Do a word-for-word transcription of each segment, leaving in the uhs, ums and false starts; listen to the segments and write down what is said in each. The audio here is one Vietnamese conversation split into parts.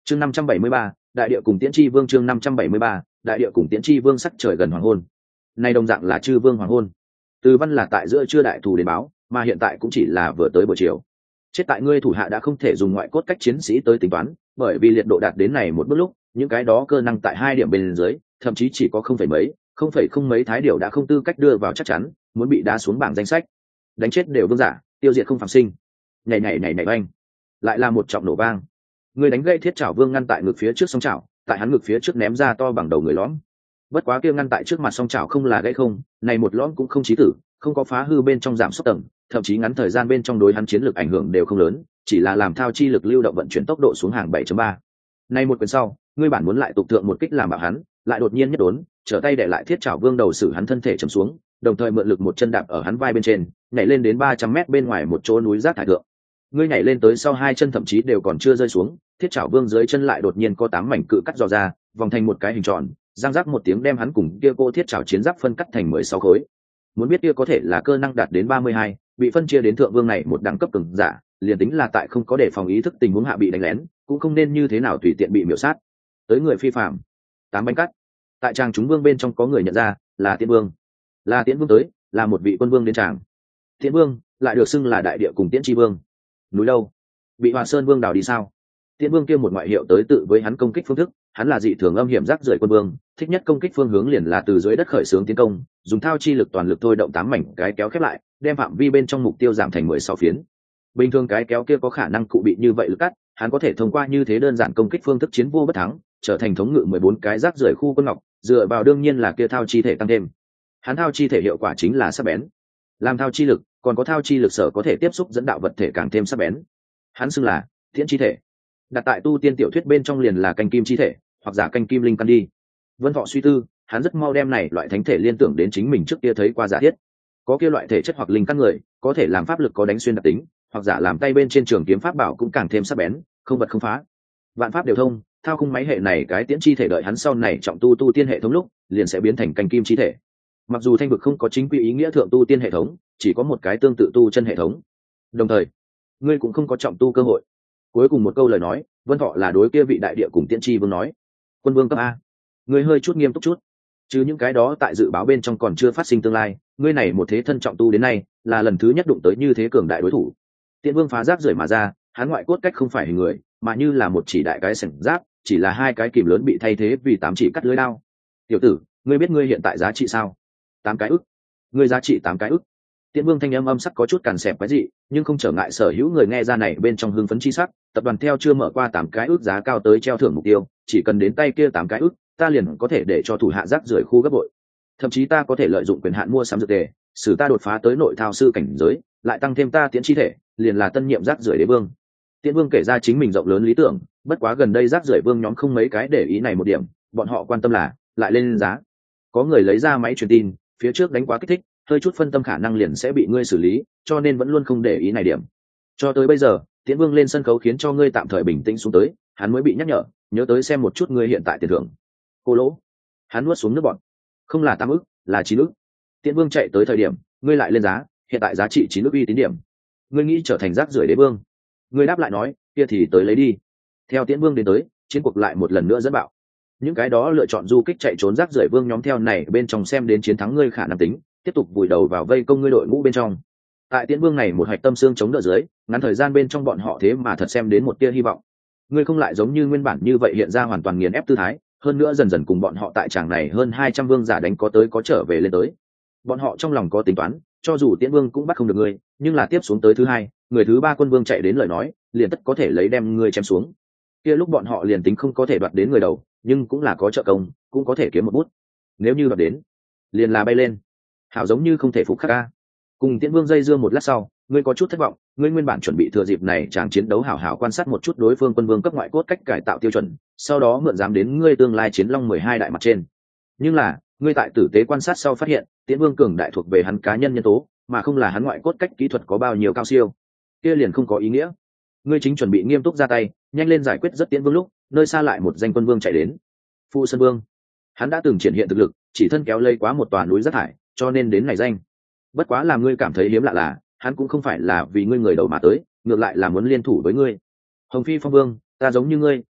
chương năm trăm bảy mươi ba, đại địa cùng tiễn chi vương. Chương năm trăm bảy mươi ba, đại địa cùng tiễn chi vương. Sắc trời gần hoàng hôn, nay đồng dạng là chư vương hoàng hôn. Từ văn là tại giữa chưa đại thù đến báo, mà hiện tại cũng chỉ là vừa tới buổi chiều. Chết tại ngươi thủ hạ đã không thể dùng ngoại cốt cách chiến sĩ tới tính toán, bởi vì liệt độ đạt đến này một bước lúc, những cái đó cơ năng tại hai điểm bên dưới, thậm chí chỉ có không phẩy mấy, không phẩy không mấy thái điều đã không tư cách đưa vào chắc chắn, muốn bị đá xuống bảng danh sách. Đánh chết đều vương giả, tiêu diệt không phạm sinh. Nhảy nhảy nhảy nhảy oanh, lại là một trọng nổ vang. Người đánh gây thiết chảo vương ngăn tại ngực phía trước song chảo, tại hắn ngực phía trước ném ra to bằng đầu người lõm. Bất quá kia ngăn tại trước mặt song chảo không là gãy không, này một lõm cũng không chí tử, không có phá hư bên trong giảm sốc tầng, thậm chí ngắn thời gian bên trong đối hắn chiến lược ảnh hưởng đều không lớn, chỉ là làm thao chi lực lưu động vận chuyển tốc độ xuống hàng bảy chấm ba. Này một quyền sau, ngươi bản muốn lại tục thượng một kích làm bạo hắn, lại đột nhiên nhất đốn, trở tay để lại thiết chảo vương đầu xử hắn thân thể trầm xuống, đồng thời mượn lực một chân đạp ở hắn vai bên trên, nhảy lên đến ba trăm mét bên ngoài một chỗ núi rác thải thượng. Ngươi nhảy lên tới sau hai chân thậm chí đều còn chưa rơi xuống, thiết chảo vương dưới chân lại đột nhiên có tám mảnh cự cắt dò ra, vòng thành một cái hình tròn, giang rác một tiếng đem hắn cùng kia cô thiết chảo chiến giáp phân cắt thành mười sáu khối. Muốn biết kia có thể là cơ năng đạt đến ba mươi hai, bị phân chia đến thượng vương này một đẳng cấp cường giả, liền tính là tại không có đề phòng ý thức tình huống hạ bị đánh lén, cũng không nên như thế nào tùy tiện bị miểu sát. Tới người phi phạm, tám bánh cắt. Tại tràng chúng vương bên trong có người nhận ra, là Tiễn Vương. Là Tiễn Vương tới, là một vị quân vương đến tràng. Tiễn Vương lại được xưng là đại địa cùng Tiễn Chi Vương. Núi đâu? Bị Hoa Sơn Vương đào đi sao? Tiễn Vương kia một ngoại hiệu tới tự với hắn công kích phương thức, hắn là dị thường âm hiểm rác rưởi quân vương, thích nhất công kích phương hướng liền là từ dưới đất khởi xướng tiến công, dùng thao chi lực toàn lực thôi động tám mảnh cái kéo khép lại, đem phạm vi bên trong mục tiêu giảm thành mười sáu phiến. Bình thường cái kéo kia có khả năng cụ bị như vậy lực cắt, hắn có thể thông qua như thế đơn giản công kích phương thức chiến vô bất thắng, trở thành thống ngự mười bốn cái rác rưởi khu quân ngọc, dựa vào đương nhiên là kia thao chi thể tăng thêm. Hắn thao chi thể hiệu quả chính là sắc bén. Làm thao chi lực, còn có thao chi lực sở có thể tiếp xúc dẫn đạo vật thể càng thêm sắc bén. Hắn xưng là Tiễn chi thể. Đặt tại tu tiên tiểu thuyết bên trong liền là canh kim chi thể, hoặc giả canh kim linh căn đi. Vân Thọ suy tư, hắn rất mau đem này loại thánh thể liên tưởng đến chính mình trước kia thấy qua giả thiết. Có kia loại thể chất hoặc linh căn người, có thể làm pháp lực có đánh xuyên đặc tính, hoặc giả làm tay bên trên trường kiếm pháp bảo cũng càng thêm sắc bén, không vật không phá. Vạn pháp đều thông, thao khung máy hệ này cái tiễn chi thể đợi hắn sau này trọng tu tu tiên hệ thống lúc, liền sẽ biến thành canh kim chi thể. Mặc dù thanh vực không có chính quy ý nghĩa thượng tu tiên hệ thống, chỉ có một cái tương tự tu chân hệ thống. Đồng thời, ngươi cũng không có trọng tu cơ hội. Cuối cùng một câu lời nói, Vân Thọ là đối kia vị đại địa cùng Tiễn Chi Vương nói. Quân vương cấp a, ngươi hơi chút nghiêm túc chút. Chứ những cái đó tại dự báo bên trong còn chưa phát sinh tương lai, ngươi này một thế thân trọng tu đến nay, là lần thứ nhất đụng tới như thế cường đại đối thủ. Tiễn Vương phá giáp rời mà ra, hắn ngoại cốt cách không phải hình người, mà như là một chỉ đại cái sừng giáp, chỉ là hai cái kìm lớn bị thay thế vì tám chỉ cắt lưới đao. Tiểu tử, ngươi biết ngươi hiện tại giá trị sao? Tám cái ức. Ngươi giá trị tám cái ức. Tiễn Vương thanh âm âm sắc có chút cằn sẹp cái gì, nhưng không trở ngại sở hữu người nghe ra này bên trong hưng phấn chi sắc. Tập đoàn theo chưa mở qua tám cái ức giá cao tới treo thưởng mục tiêu, chỉ cần đến tay kia tám cái ức, ta liền có thể để cho thủ hạ rác rưởi khu gấp bội. Thậm chí ta có thể lợi dụng quyền hạn mua sắm dược tề, xử ta đột phá tới nội thao sư cảnh giới, lại tăng thêm ta Tiễn chi thể, liền là tân nhiệm rác rưởi đế vương. Tiễn Vương kể ra chính mình rộng lớn lý tưởng, bất quá gần đây rác rưởi vương nhóm không mấy cái để ý này một điểm, bọn họ quan tâm là lại lên giá. Có người lấy ra máy truyền tin, phía trước đánh quá kích thích, hơi chút phân tâm khả năng liền sẽ bị ngươi xử lý, cho nên vẫn luôn không để ý này điểm. Cho tới bây giờ, Tiễn Vương lên sân khấu khiến cho ngươi tạm thời bình tĩnh xuống tới, hắn mới bị nhắc nhở, nhớ tới xem một chút ngươi hiện tại tiền thưởng. Cô lỗ. Hắn nuốt xuống nước bọt. Không là tám ức, là chín ức. Tiễn Vương chạy tới thời điểm, ngươi lại lên giá, hiện tại giá trị chín ức uy tín điểm. Ngươi nghĩ trở thành rác rưởi đế vương? Ngươi đáp lại nói, kia thì tới lấy đi. Theo Tiễn Vương đến tới, chiến cuộc lại một lần nữa dẫn bạo. Những cái đó lựa chọn du kích chạy trốn rác rưởi vương nhóm theo này bên trong xem đến chiến thắng ngươi khả năng tính, tiếp tục vùi đầu vào vây công ngươi đội ngũ bên trong. Tại Tiễn Vương này một hạch tâm xương chống đỡ dưới, ngắn thời gian bên trong bọn họ thế mà thật xem đến một tia hy vọng. Ngươi không lại giống như nguyên bản như vậy hiện ra hoàn toàn nghiền ép tư thái, hơn nữa dần dần cùng bọn họ tại tràng này hơn hai trăm vương giả đánh có tới có trở về lên tới. Bọn họ trong lòng có tính toán, cho dù Tiễn Vương cũng bắt không được ngươi, nhưng là tiếp xuống tới thứ hai, người thứ ba quân vương chạy đến lời nói, liền tất có thể lấy đem ngươi chém xuống. Kia lúc bọn họ liền tính không có thể đoạt đến người đầu, nhưng cũng là có trợ công, cũng có thể kiếm một bút. Nếu như đoạt đến, liền là bay lên. Hảo giống như không thể phục khắc ca. Cùng Tiễn Vương dây dưa một lát sau, ngươi có chút thất vọng, ngươi nguyên bản chuẩn bị thừa dịp này chàng chiến đấu hảo hảo quan sát một chút đối phương quân vương cấp ngoại cốt cách cải tạo tiêu chuẩn, sau đó mượn dám đến ngươi tương lai chiến long mười hai đại mặt trên. Nhưng là, ngươi tại tử tế quan sát sau phát hiện, Tiễn Vương cường đại thuộc về hắn cá nhân nhân tố, mà không là hắn ngoại cốt cách kỹ thuật có bao nhiêu cao siêu. Kia liền không có ý nghĩa. Ngươi chính chuẩn bị nghiêm túc ra tay, nhanh lên giải quyết rất Tiễn Vương lúc, nơi xa lại một danh quân vương chạy đến. Phu Sơn Vương. Hắn đã từng triển hiện thực lực, chỉ thân kéo lây quá một tòa núi rác thải, cho nên đến này danh. Bất quá làm ngươi cảm thấy hiếm lạ là, hắn cũng không phải là vì ngươi người đầu mà tới, ngược lại là muốn liên thủ với ngươi. Hồng Phi Phong Vương, ta giống như ngươi,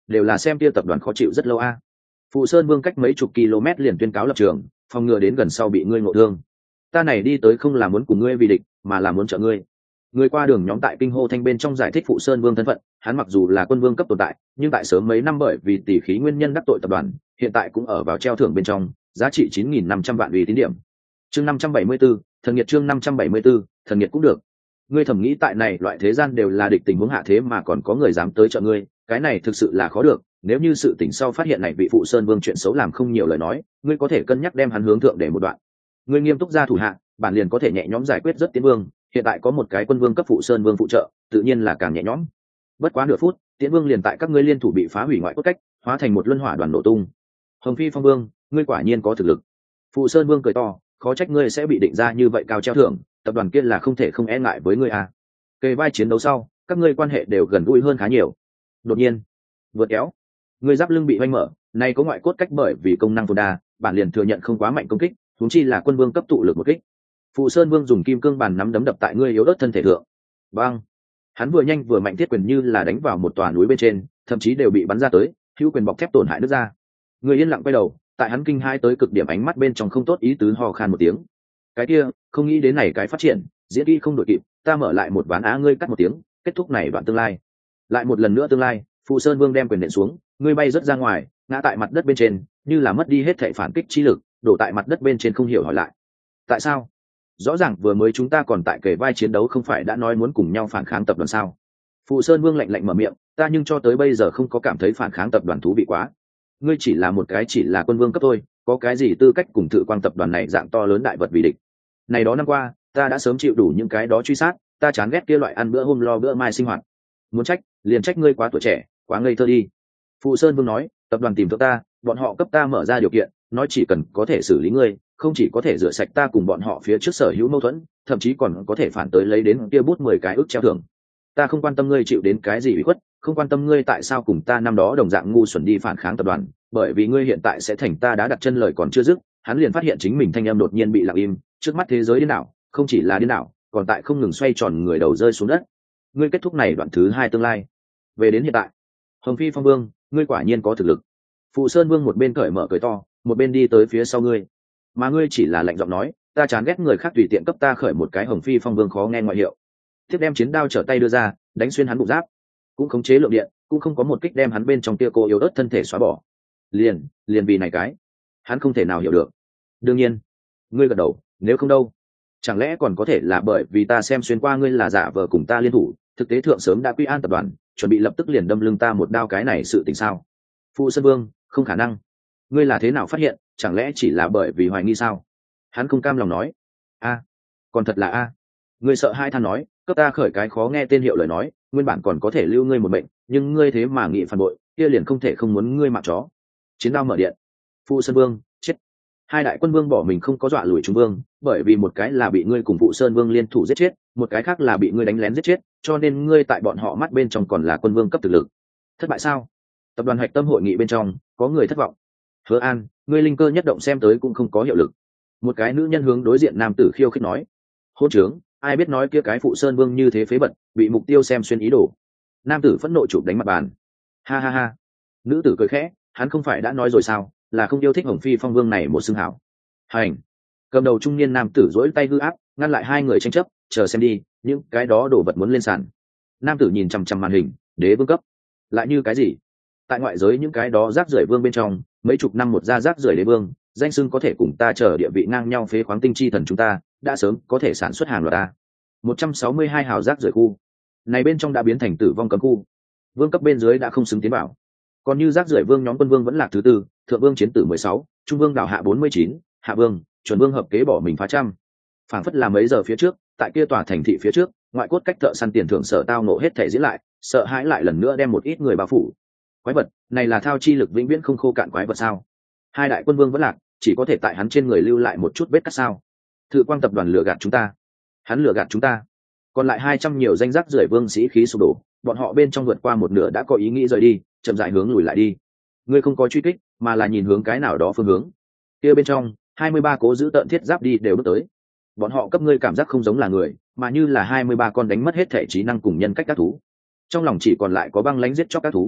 đều là xem kia tập đoàn khó chịu rất lâu a. Phụ Sơn Vương cách mấy chục km liền tuyên cáo lập trường, phòng ngừa đến gần sau bị ngươi ngộ thương. Ta này đi tới không là muốn cùng ngươi vì địch, mà là muốn trợ ngươi. Người qua đường nhóm tại kinh hô thanh bên trong giải thích Phụ Sơn Vương thân phận, hắn mặc dù là quân vương cấp tồn tại, nhưng tại sớm mấy năm bởi vì tỷ khí nguyên nhân đắc tội tập đoàn, hiện tại cũng ở vào treo thưởng bên trong, giá trị chín nghìn năm trăm vạn uy tín điểm. Chương năm trăm bảy mươi 574, thần nghiệt chương năm trăm bảy mươi 574, thần nghiệt cũng được. Ngươi thầm nghĩ tại này loại thế gian đều là địch tình huống hạ thế mà còn có người dám tới trợ ngươi, cái này thực sự là khó được. Nếu như sự tình sau phát hiện này vị Phụ Sơn Vương chuyện xấu làm không nhiều lời nói, ngươi có thể cân nhắc đem hắn hướng thượng để một đoạn. Ngươi nghiêm túc ra thủ hạ, bản liền có thể nhẹ nhõm giải quyết rất Tiễn Vương, hiện tại có một cái quân vương cấp Phụ Sơn Vương phụ trợ, tự nhiên là càng nhẹ nhõm. Bất quá nửa phút, Tiễn Vương liền tại các ngươi liên thủ bị phá hủy ngoại cốt cách, hóa thành một luân hỏa đoàn nổ tung. Hồng Phi Phong Vương, ngươi quả nhiên có thực lực. Phụ Sơn Vương cười to, khó trách ngươi sẽ bị định ra như vậy cao treo thưởng, tập đoàn kia là không thể không e ngại với ngươi à. Kề vai chiến đấu sau, các ngươi quan hệ đều gần gũi hơn khá nhiều. Đột nhiên, vượt kéo, ngươi giáp lưng bị hoanh mở, nay có ngoại cốt cách bởi vì công năng vô đa, bản liền thừa nhận không quá mạnh công kích, huống chi là quân vương cấp tụ lực một kích. Phụ Sơn Vương dùng kim cương bàn nắm đấm đập tại ngươi yếu ớt thân thể thượng. Bang! Hắn vừa nhanh vừa mạnh thiết quyền như là đánh vào một tòa núi bên trên, thậm chí đều bị bắn ra tới, hữu quyền bọc thép tổn hại nước ra. Người yên lặng quay đầu, tại hắn kinh hai tới cực điểm ánh mắt bên trong không tốt ý tứ ho khan một tiếng. Cái kia, không nghĩ đến này cái phát triển, diễn kỹ không đội kịp, ta mở lại một ván á ngươi cắt một tiếng, kết thúc này đoạn tương lai. Lại một lần nữa tương lai, Phụ Sơn Vương đem quyền nện xuống, ngươi bay rất ra ngoài, ngã tại mặt đất bên trên, như là mất đi hết thảy phản kích chi lực, đổ tại mặt đất bên trên không hiểu hỏi lại. Tại sao? Rõ ràng vừa mới chúng ta còn tại kề vai chiến đấu không phải đã nói muốn cùng nhau phản kháng tập đoàn sao? Phụ Sơn Vương lạnh lạnh mở miệng, ta nhưng cho tới bây giờ không có cảm thấy phản kháng tập đoàn thú vị quá. Ngươi chỉ là một cái chỉ là quân vương cấp thôi, có cái gì tư cách cùng Thự Quang tập đoàn này dạng to lớn đại vật vì địch? Này đó năm qua, ta đã sớm chịu đủ những cái đó truy sát, ta chán ghét kia loại ăn bữa hôm lo bữa mai sinh hoạt. Muốn trách, liền trách ngươi quá tuổi trẻ, quá ngây thơ đi. Phụ Sơn Vương nói, tập đoàn tìm tới ta, bọn họ cấp ta mở ra điều kiện, nói chỉ cần có thể xử lý ngươi, không chỉ có thể rửa sạch ta cùng bọn họ phía trước sở hữu mâu thuẫn, thậm chí còn có thể phản tới lấy đến kia bút mười cái ức treo thưởng. Ta không quan tâm ngươi chịu đến cái gì ủy khuất, không quan tâm ngươi tại sao cùng ta năm đó đồng dạng ngu xuẩn đi phản kháng tập đoàn, bởi vì ngươi hiện tại sẽ thành ta đã đặt chân lời còn chưa dứt. Hắn liền phát hiện chính mình thanh âm đột nhiên bị lặng im, trước mắt thế giới điên đảo, không chỉ là điên đảo, còn tại không ngừng xoay tròn, người đầu rơi xuống đất. Ngươi kết thúc này đoạn thứ hai tương lai. Về đến hiện tại, Hồng Phi Phong Vương, ngươi quả nhiên có thực lực. Phụ Sơn Vương một bên cởi mở cười to, một bên đi tới phía sau ngươi. Mà ngươi chỉ là lạnh giọng nói, ta chán ghét người khác tùy tiện cấp ta khởi một cái Hồng Phi Phong Vương khó nghe ngoại hiệu. Tiếp đem chiến đao trở tay đưa ra, đánh xuyên hắn bụng giáp, cũng khống chế lượng điện, cũng không có một kích đem hắn bên trong tia cô yếu ớt thân thể xóa bỏ. Liền, liền vì này cái, hắn không thể nào hiểu được. Đương nhiên, ngươi gật đầu, nếu không đâu, chẳng lẽ còn có thể là bởi vì ta xem xuyên qua ngươi là giả vờ cùng ta liên thủ, thực tế thượng sớm đã quy an tập đoàn, chuẩn bị lập tức liền đâm lưng ta một đao, cái này sự tình sao? Phụ Sơn Vương, không khả năng. Ngươi là thế nào phát hiện, chẳng lẽ chỉ là bởi vì hoài nghi sao? Hắn không cam lòng nói. A, còn thật là a. Ngươi sợ hai than nói, cấp ta khởi cái khó nghe tên hiệu lời nói, nguyên bản còn có thể lưu ngươi một mệnh, nhưng ngươi thế mà nghị phản bội, kia liền không thể không muốn ngươi mạng chó. Chiến đao mở điện. Phụ Sơn Vương, chết. Hai đại quân vương bỏ mình không có dọa lùi chúng vương, bởi vì một cái là bị ngươi cùng Phụ Sơn Vương liên thủ giết chết, một cái khác là bị ngươi đánh lén giết chết, cho nên ngươi tại bọn họ mắt bên trong còn là quân vương cấp thực lực. Thất bại sao? Tập đoàn hạch tâm hội nghị bên trong, có người thất vọng. Hứa An, ngươi linh cơ nhất động xem tới cũng không có hiệu lực. Một cái nữ nhân hướng đối diện nam tử khiêu khích nói. Hôn trướng, ai biết nói kia cái Phụ Sơn Vương như thế phế bật, bị mục tiêu xem xuyên ý đồ. Nam tử phẫn nộ chụp đánh mặt bàn. Ha ha ha. Nữ tử cười khẽ, hắn không phải đã nói rồi sao, là không yêu thích Hồng Phi Phong Vương này một xưng hảo. Hành. Cầm đầu trung niên nam tử duỗi tay hư áp, ngăn lại hai người tranh chấp, chờ xem đi, những cái đó đồ vật muốn lên sàn. Nam tử nhìn chằm chằm màn hình, đế vương cấp. Lại như cái gì? Tại ngoại giới những cái đó rác rưởi vương bên trong, mấy chục năm một gia rác rưởi đế vương, danh xưng có thể cùng ta chờ địa vị ngang nhau phế khoáng tinh chi thần chúng ta, đã sớm có thể sản xuất hàng loạt ta. một trăm sáu mươi hai hào rác rưởi khu. Này bên trong đã biến thành tử vong cấm khu. Vương cấp bên dưới đã không xứng tiến bảo. Còn như rác rưởi vương nhóm quân vương vẫn là thứ tư, thượng vương chiến tử mười sáu, trung vương đảo hạ bốn mươi chín, hạ vương, chuẩn vương hợp kế bỏ mình phá trăm. Phảng phất là mấy giờ phía trước, tại kia tòa thành thị phía trước, ngoại cốt cách thợ săn tiền thưởng sở tao nộ hết thể diễn lại, sợ hãi lại lần nữa đem một ít người bao phủ. Quái vật này là thao chi lực vĩnh viễn không khô cạn quái vật sao? Hai đại quân vương vẫn lạc, chỉ có thể tại hắn trên người lưu lại một chút vết cắt sao? Thự Quang tập đoàn lừa gạt chúng ta, hắn lừa gạt chúng ta. Còn lại hai trăm nhiều danh rác rưởi vương sĩ khí sụp đổ, bọn họ bên trong vượt qua một nửa đã có ý nghĩ rời đi, chậm rãi hướng lùi lại đi. Ngươi không có truy kích, mà là nhìn hướng cái nào đó phương hướng. Kia bên trong, hai mươi ba cố giữ tận thiết giáp đi đều bước tới. Bọn họ cấp ngươi cảm giác không giống là người, mà như là hai mươi ba con đánh mất hết thể trí năng cùng nhân cách các thú. Trong lòng chỉ còn lại có băng lãnh giết chóc các thú.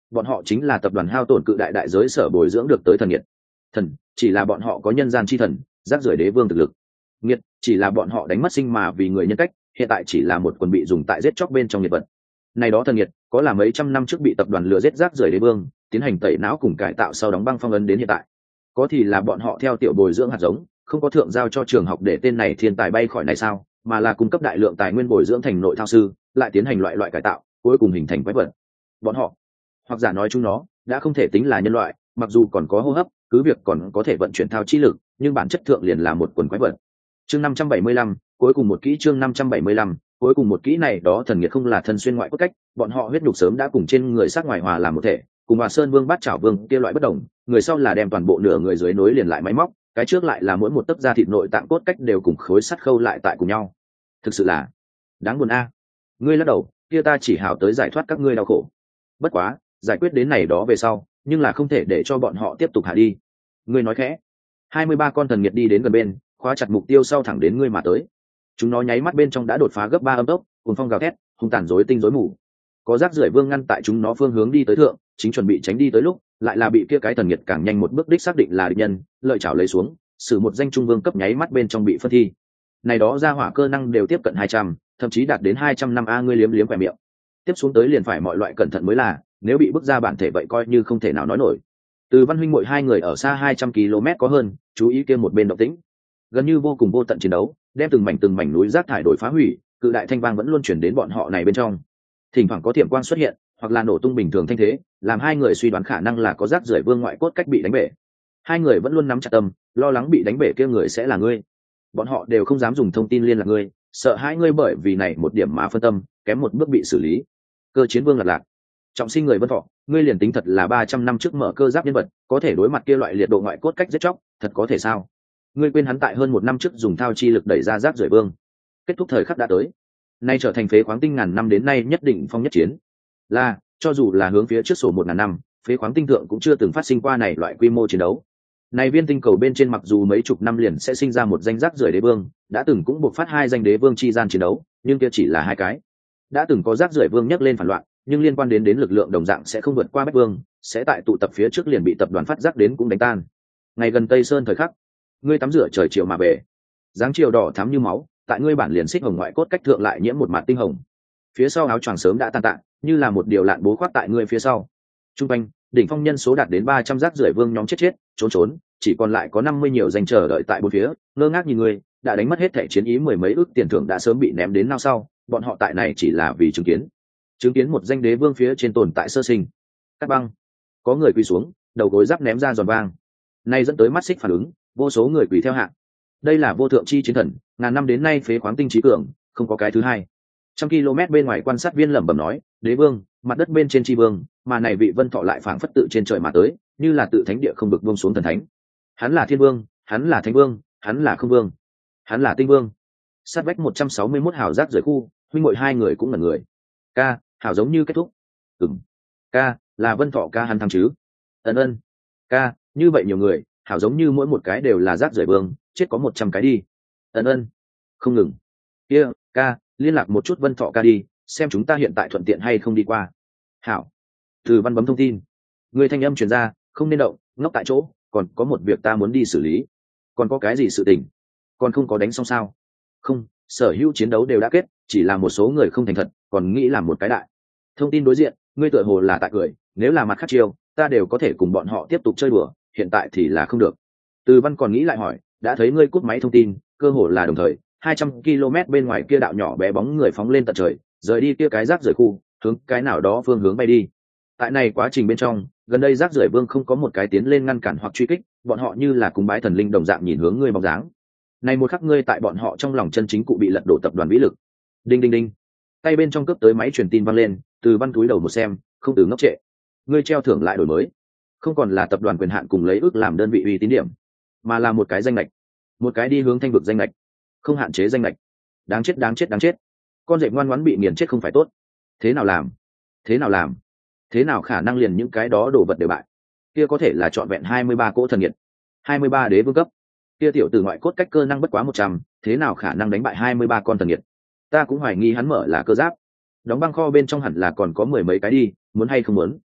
bọn họ chính là tập đoàn hao tổn cự đại đại giới sở bồi dưỡng được tới thần nghiệt. Thần chỉ là bọn họ có nhân gian chi thần, rác rưởi đế vương thực lực. Nghiệt chỉ là bọn họ đánh mất sinh mà vì người nhân cách, hiện tại chỉ là một quần bị dùng tại giết chóc bên trong nghiệt vật. Này đó thần nghiệt có là mấy trăm năm trước bị tập đoàn lừa giết rác rưởi đế vương tiến hành tẩy não cùng cải tạo sau đóng băng phong ấn đến hiện tại. Có thì là bọn họ theo tiểu bồi dưỡng hạt giống, không có thượng giao cho trường học để tên này thiên tài bay khỏi này sao, mà là cung cấp đại lượng tài nguyên bồi dưỡng thành nội thao sư, lại tiến hành loại loại cải tạo, cuối cùng hình thành quái vật. Bọn họ, hoặc giả nói chúng nó, đã không thể tính là nhân loại, mặc dù còn có hô hấp, cứ việc còn có thể vận chuyển thao chi lực, nhưng bản chất thượng liền là một quần quái vật. Chương năm trăm bảy mươi lăm, cuối cùng một kỹ chương năm trăm bảy mươi lăm, cuối cùng một kỹ này đó thần nghiệt không là thân xuyên ngoại cốt cách, bọn họ huyết nhục sớm đã cùng trên người sát ngoài hòa làm một thể, cùng Hòa Sơn Vương Bát Trảo Vương kia loại bất đồng, người sau là đem toàn bộ nửa người dưới nối liền lại máy móc, cái trước lại là mỗi một tấc da thịt nội tạng cốt cách đều cùng khối sắt khâu lại tại cùng nhau. Thực sự là đáng buồn a. Ngươi lắc đầu, kia ta chỉ hảo tới giải thoát các ngươi đau khổ. Bất quá, giải quyết đến này đó về sau, nhưng là không thể để cho bọn họ tiếp tục hạ đi. Ngươi nói khẽ. hai mươi ba con thần nghiệt đi đến gần bên, khóa chặt mục tiêu sau thẳng đến ngươi mà tới. Chúng nó nháy mắt bên trong đã đột phá gấp ba âm tốc, cuồng phong gào thét, hung tàn rối tinh rối mù. Có rác rưởi vương ngăn tại chúng nó phương hướng đi tới thượng, chính chuẩn bị tránh đi tới lúc, lại là bị kia cái thần nghiệt càng nhanh một bước đích xác định là địch nhân, lợi chảo lấy xuống, sử một danh trung vương cấp nháy mắt bên trong bị phân thi. Này đó ra hỏa cơ năng đều tiếp cận hai trăm, thậm chí đạt đến hai trăm năm a, ngươi liếm liếm khóe miệng. Tiếp xuống tới liền phải mọi loại cẩn thận mới là, nếu bị bước ra bản thể vậy coi như không thể nào nói nổi. Từ Văn huynh muội hai người ở xa hai trăm ki lô mét có hơn, chú ý kia một bên động tĩnh. Gần như vô cùng vô tận chiến đấu, đem từng mảnh từng mảnh núi rác thải đổi phá hủy, cự đại thanh vang vẫn luôn truyền đến bọn họ này bên trong. Thỉnh thoảng có thiểm quang xuất hiện, hoặc là nổ tung bình thường thanh thế, làm hai người suy đoán khả năng là có rác rưởi vương ngoại cốt cách bị đánh bể. Hai người vẫn luôn nắm chặt tâm, lo lắng bị đánh bể kia người sẽ là ngươi. Bọn họ đều không dám dùng thông tin liên lạc ngươi, sợ hai ngươi bởi vì này một điểm mà phân tâm, kém một bước bị xử lý. Cơ chiến vương lạc lạc, trọng sinh người Vân Thọ, ngươi liền tính thật là ba trăm năm trước mở cơ giáp nhân vật, có thể đối mặt kia loại liệt độ ngoại cốt cách giết chóc, thật có thể sao? Ngươi quên hắn tại hơn một năm trước dùng thao chi lực đẩy ra rác rưởi vương. Kết thúc thời khắc đã tới. Nay trở thành phế khoáng tinh ngàn năm đến nay nhất định phong nhất chiến. Là, cho dù là hướng phía trước sổ một ngàn năm, phế khoáng tinh thượng cũng chưa từng phát sinh qua này loại quy mô chiến đấu. Này viên tinh cầu bên trên mặc dù mấy chục năm liền sẽ sinh ra một danh rác rưởi đế vương, đã từng cũng buộc phát hai danh đế vương chi gian chiến đấu, nhưng kia chỉ là hai cái. Đã từng có rác rưởi vương nhắc lên phản loạn, nhưng liên quan đến đến lực lượng đồng dạng sẽ không vượt qua bách vương, sẽ tại tụ tập phía trước liền bị tập đoàn phát giác đến cũng đánh tan. Ngày gần Tây Sơn thời khắc, ngươi tắm rửa trời chiều mà về, dáng chiều đỏ thắm như máu, tại ngươi bản liền xích hồng ngoại cốt cách thượng lại nhiễm một mạt tinh hồng. Phía sau áo choàng sớm đã tan tạ, như là một điều lạn bố khoác tại ngươi phía sau. Trung quanh, đỉnh phong nhân số đạt đến ba trăm rác rưởi vương nhóm chết chết, trốn trốn, chỉ còn lại có năm mươi nhiều danh chờ đợi tại bốn phía, ngơ ngác nhìn ngươi, đã đánh mất hết thẻ chiến ý mười mấy ước tiền thưởng đã sớm bị ném đến nao sau, bọn họ tại này chỉ là vì chứng kiến. Chứng kiến một danh đế vương phía trên tồn tại sơ sinh. Cắt băng. Có người quỳ xuống, đầu gối giáp ném ra giòn vang. Nay dẫn tới mắt xích phản ứng, vô số người quỳ theo hạng. Đây là vô thượng chi chiến thần, ngàn năm đến nay phế khoáng tinh trí cường, không có cái thứ hai. Trăm km bên ngoài quan sát viên lẩm bẩm nói, đế vương, mặt đất bên trên tri vương, mà này vị Vân Thọ lại phảng phất tự trên trời mà tới, như là tự thánh địa không được buông xuống thần thánh. Hắn là thiên vương, hắn là thánh vương, hắn là không vương, hắn là tinh vương. Sát vách một trăm sáu mươi mốt hào rác rời khu, huynh muội hai người cũng là người. Ca, hảo giống như kết thúc. Ừm. Ca, là Vân Thọ ca hắn thắng chứ? Ân ân. Ca, như vậy nhiều người, hảo giống như mỗi một cái đều là rác rời vương, chết có một trăm cái đi. Ân ân. Không ngừng. Kia, ca, liên lạc một chút Vân Thọ ca đi, xem chúng ta hiện tại thuận tiện hay không đi qua. Hảo. Từ Văn bấm thông tin. Người thanh âm truyền ra, không nên động, ngốc tại chỗ, còn có một việc ta muốn đi xử lý. Còn có cái gì sự tình? Còn không có đánh xong sao? Không, sở hữu chiến đấu đều đã kết, chỉ là một số người không thành thật, còn nghĩ làm một cái đại. Thông tin đối diện, ngươi tựa hồ là tại cười, nếu là mặt khác chiêu, ta đều có thể cùng bọn họ tiếp tục chơi đùa, hiện tại thì là không được. Từ Văn còn nghĩ lại hỏi, đã thấy ngươi cúp máy thông tin, cơ hồ là đồng thời, hai trăm ki lô mét bên ngoài kia đạo nhỏ bé bóng người phóng lên tận trời, rời đi kia cái rác rưởi khu, hướng cái nào đó phương hướng bay đi. Tại này quá trình bên trong, gần đây rác rưởi vương không có một cái tiến lên ngăn cản hoặc truy kích, bọn họ như là cúng bái thần linh đồng dạng nhìn hướng ngươi bóng dáng. Này một khắc ngươi tại bọn họ trong lòng chân chính cụ bị lật đổ tập đoàn vĩ lực. Đinh đinh đinh. Tay bên trong cướp tới máy truyền tin vang lên, Từ Văn túi đầu một xem, không từ ngốc trệ. Ngươi treo thưởng lại đổi mới, không còn là tập đoàn quyền hạn cùng lấy ước làm đơn vị uy tín điểm, mà là một cái danh lệch, một cái đi hướng thanh vực danh lệch, không hạn chế danh lệch. Đáng chết đáng chết đáng chết. Con dẹp ngoan ngoãn bị nghiền chết không phải tốt. Thế nào làm? Thế nào làm? Thế nào khả năng liền những cái đó đồ vật đều bại? Kia có thể là trọn vẹn hai mươi ba cỗ thần nghiệt, hai mươi ba đế vương cấp. Kia tiểu tử ngoại cốt cách cơ năng bất quá một trăm, thế nào khả năng đánh bại hai mươi ba con thần nghiệt? Ta cũng hoài nghi hắn mở là cơ giáp. Đóng băng kho bên trong hẳn là còn có mười mấy cái đi, muốn hay không muốn?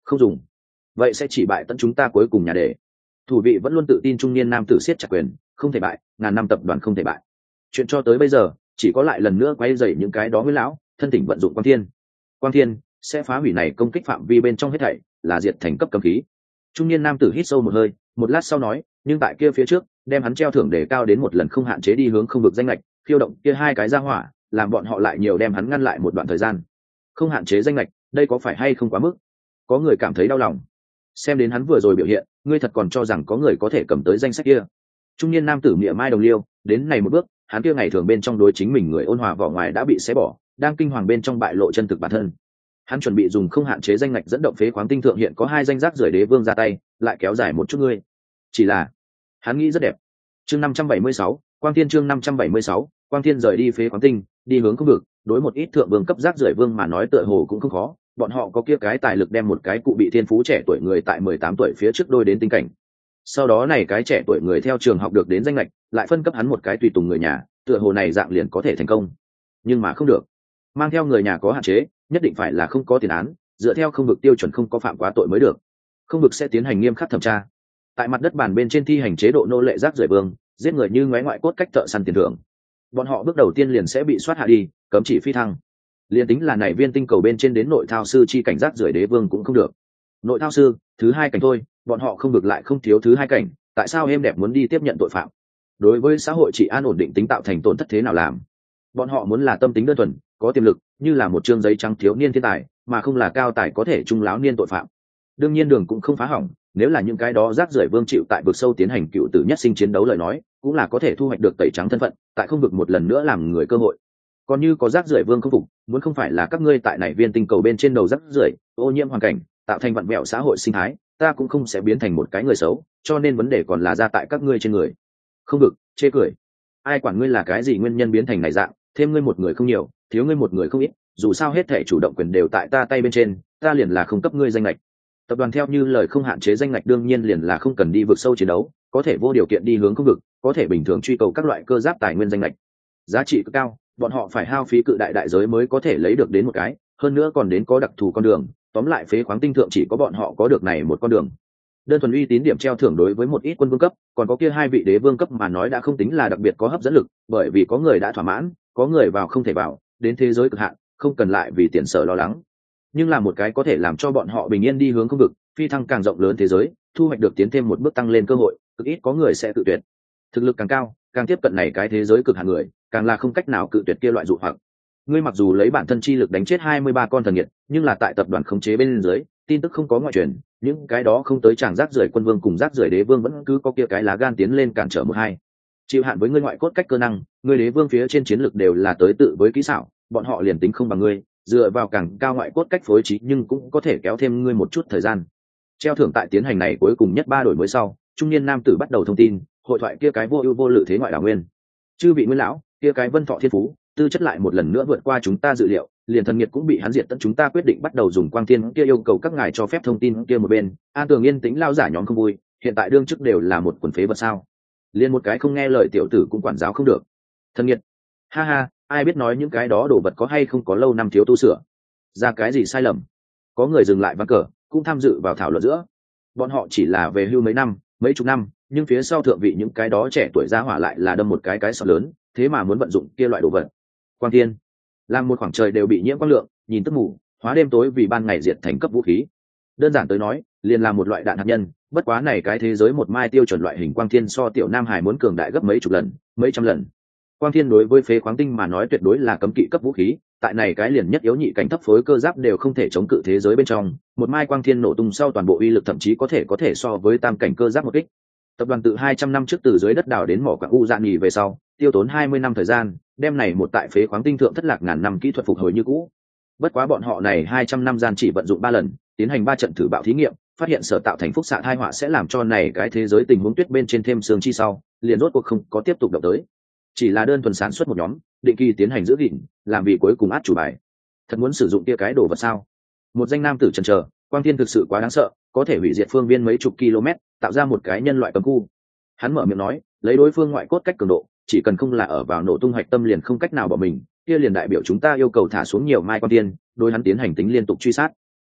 không dùng. Vậy sẽ chỉ bại tận chúng ta cuối cùng nhà để. Thủ vị vẫn luôn tự tin trung niên nam tử siết chặt quyền, không thể bại, ngàn năm tập đoàn không thể bại. Chuyện cho tới bây giờ chỉ có lại lần nữa quay dậy những cái đó với lão thân tỉnh vận dụng quang thiên. Quang thiên sẽ phá hủy này công kích phạm vi bên trong hết thảy, là diệt thành cấp cấm khí. Trung niên nam tử hít sâu một hơi, một lát sau nói, nhưng tại kia phía trước đem hắn treo thưởng để cao đến một lần không hạn chế đi hướng không vực danh lệch, khiêu động kia hai cái ra hỏa, làm bọn họ lại nhiều đem hắn ngăn lại một đoạn thời gian. Không hạn chế danh lệch, đây có phải hay không quá mức? Có người cảm thấy đau lòng. Xem đến hắn vừa rồi biểu hiện, ngươi thật còn cho rằng có người có thể cầm tới danh sách kia? Trung niên nam tử miệng mai đồng liêu, đến này một bước, hắn kia ngày thường bên trong đối chính mình người ôn hòa vỏ ngoài đã bị xé bỏ, đang kinh hoàng bên trong bại lộ chân thực bản thân. Hắn chuẩn bị dùng không hạn chế danh ngạch dẫn động phế khoáng tinh thượng hiện có hai danh rác rưởi đế vương ra tay, lại kéo dài một chút ngươi. Chỉ là, hắn nghĩ rất đẹp. Chương năm trăm bảy mươi sáu, Quang Thiên chương năm trăm bảy mươi sáu, Quang Thiên rời đi phế khoáng tinh, đi hướng không vực, đối một ít thượng vương cấp rác rưởi vương mà nói tựa hồ cũng không khó, bọn họ có kia cái tài lực đem một cái cụ bị thiên phú trẻ tuổi người tại mười tám tuổi phía trước đôi đến tinh cảnh. Sau đó này cái trẻ tuổi người theo trường học được đến danh lệch, lại phân cấp hắn một cái tùy tùng người nhà, tựa hồ này dạng liền có thể thành công. Nhưng mà không được. Mang theo người nhà có hạn chế, nhất định phải là không có tiền án, dựa theo không vực tiêu chuẩn không có phạm quá tội mới được. Không vực sẽ tiến hành nghiêm khắc thẩm tra. Tại mặt đất bàn bên trên thi hành chế độ nô lệ rác rưởi vương, giết người như ngoái ngoại cốt cách thợ săn tiền thưởng. Bọn họ bước đầu tiên liền sẽ bị soát hạ đi, cấm chỉ phi thăng. Liên tính là này viên tinh cầu bên trên đến nội thao sư chi cảnh rác rưởi đế vương cũng không được. Nội thao sư, thứ hai cảnh thôi, bọn họ không vực lại không thiếu thứ hai cảnh, tại sao êm đẹp muốn đi tiếp nhận tội phạm? Đối với xã hội trị an ổn định tính tạo thành tổn thất thế nào làm? Bọn họ muốn là tâm tính đơn thuần, có tiềm lực, như là một chương giấy trắng thiếu niên thiên tài, mà không là cao tài có thể trung láo niên tội phạm. Đương nhiên đường cũng không phá hỏng, nếu là những cái đó rác rưởi vương chịu tại vực sâu tiến hành cựu tử nhất sinh chiến đấu lời nói, cũng là có thể thu hoạch được tẩy trắng thân phận, tại không vực một lần nữa làm người cơ hội. Còn như có rác rưởi vương không phục, muốn không phải là các ngươi tại này viên tinh cầu bên trên đầu rác rưởi, ô nhiễm hoàn cảnh, tạo thành vặn vẹo xã hội sinh thái, ta cũng không sẽ biến thành một cái người xấu, cho nên vấn đề còn là ra tại các ngươi trên người. Không vực, chê cười. Ai quản ngươi là cái gì nguyên nhân biến thành này dạng, thêm ngươi một người không nhiều, thiếu ngươi một người không ít, dù sao hết thể chủ động quyền đều tại ta tay bên trên, ta liền là không cấp ngươi danh lệch. Tập đoàn theo như lời không hạn chế danh ngạch đương nhiên liền là không cần đi vượt sâu chiến đấu, có thể vô điều kiện đi hướng không vực, có thể bình thường truy cầu các loại cơ giáp tài nguyên danh ngạch. Giá trị cực cao, bọn họ phải hao phí cự đại đại giới mới có thể lấy được đến một cái, hơn nữa còn đến có đặc thù con đường, tóm lại phế khoáng tinh thượng chỉ có bọn họ có được này một con đường. Đơn thuần uy tín điểm treo thưởng đối với một ít quân vương cấp, còn có kia hai vị đế vương cấp mà nói đã không tính là đặc biệt có hấp dẫn lực, bởi vì có người đã thỏa mãn, có người vào không thể vào, đến thế giới cực hạn, không cần lại vì tiền sở lo lắng. Nhưng là một cái có thể làm cho bọn họ bình yên đi hướng không vực, phi thăng càng rộng lớn thế giới, thu hoạch được tiến thêm một bước tăng lên cơ hội, cực ít có người sẽ tự tuyệt. Thực lực càng cao, càng tiếp cận này cái thế giới cực hạn người, càng là không cách nào cự tuyệt kia loại dụ hoặc. Ngươi mặc dù lấy bản thân chi lực đánh chết hai mươi ba con thần nghiệt, nhưng là tại tập đoàn khống chế bên dưới, tin tức không có ngoại truyền, những cái đó không tới chàng rác rưởi quân vương cùng rác rưởi đế vương vẫn cứ có kia cái lá gan tiến lên cản trở một hai. Chịu hạn với ngươi ngoại cốt cách cơ năng, ngươi đế vương phía trên chiến lực đều là tới tự với kỹ xảo, bọn họ liền tính không bằng ngươi, dựa vào càng cao ngoại cốt cách phối trí nhưng cũng có thể kéo thêm ngươi một chút thời gian. Treo thưởng tại tiến hành này cuối cùng nhất ba đổi mới sau, trung niên nam tử bắt đầu thông tin, hội thoại kia cái vô ưu vô lự thế ngoại đảo nguyên. Chư vị nguyên lão, kia cái vân thọ thiên phú, tư chất lại một lần nữa vượt qua chúng ta dự liệu, liền thần nghiệt cũng bị hắn diệt tận, chúng ta quyết định bắt đầu dùng quang thiên kia yêu cầu các ngài cho phép thông tin kia một bên. An Tường yên tĩnh lao giả nhóm không vui, hiện tại đương chức đều là một quần phế vật sao? Liên một cái không nghe lời tiểu tử cũng quản giáo không được. Thần nghiệt, ha ha, ai biết nói những cái đó đồ vật có hay không có lâu năm thiếu tu sửa, ra cái gì sai lầm? Có người dừng lại ván cờ, cũng tham dự vào thảo luận giữa. Bọn họ chỉ là về hưu mấy năm, mấy chục năm, nhưng phía sau thượng vị những cái đó trẻ tuổi ra hỏa lại là đâm một cái cái sọt lớn, thế mà muốn vận dụng kia loại đồ vật. Quang thiên, làm một khoảng trời đều bị nhiễm quang lượng, nhìn tức mù, hóa đêm tối vì ban ngày diệt thành cấp vũ khí. Đơn giản tới nói, liền là một loại đạn hạt nhân, bất quá này cái thế giới một mai tiêu chuẩn loại hình quang thiên so tiểu nam hải muốn cường đại gấp mấy chục lần, mấy trăm lần. Quang thiên đối với phế khoáng tinh mà nói tuyệt đối là cấm kỵ cấp vũ khí, tại này cái liền nhất yếu nhị cảnh thấp phối cơ giáp đều không thể chống cự thế giới bên trong, một mai quang thiên nổ tung sau toàn bộ uy lực thậm chí có thể có thể so với tam cảnh cơ giáp một kích. Tập đoàn tự hai trăm năm trước từ dưới đất đào đến mỏ quặng u dạn nghỉ về sau, tiêu tốn hai mươi năm thời gian, đem này một tại phế khoáng tinh thượng thất lạc ngàn năm kỹ thuật phục hồi như cũ. Bất quá bọn họ này hai trăm năm gian chỉ vận dụng ba lần, tiến hành ba trận thử bạo thí nghiệm, phát hiện sở tạo thành phúc xạ tai họa sẽ làm cho này cái thế giới tình huống tuyết bên trên thêm xương chi sau, liền rốt cuộc không có tiếp tục động tới. Chỉ là đơn thuần sản xuất một nhóm, định kỳ tiến hành giữ gìn, làm vì cuối cùng át chủ bài. Thật muốn sử dụng kia cái đồ vật sao? Một danh nam tử chần chờ, quang thiên thực sự quá đáng sợ, có thể hủy diệt phương viên mấy chục km, tạo ra một cái nhân loại cấm khu. Hắn mở miệng nói, lấy đối phương ngoại cốt cách cường độ, chỉ cần không là ở vào nổ tung hạch tâm liền không cách nào bỏ mình, kia liền đại biểu chúng ta yêu cầu thả xuống nhiều mai quang thiên, đối hắn tiến hành tính liên tục truy sát.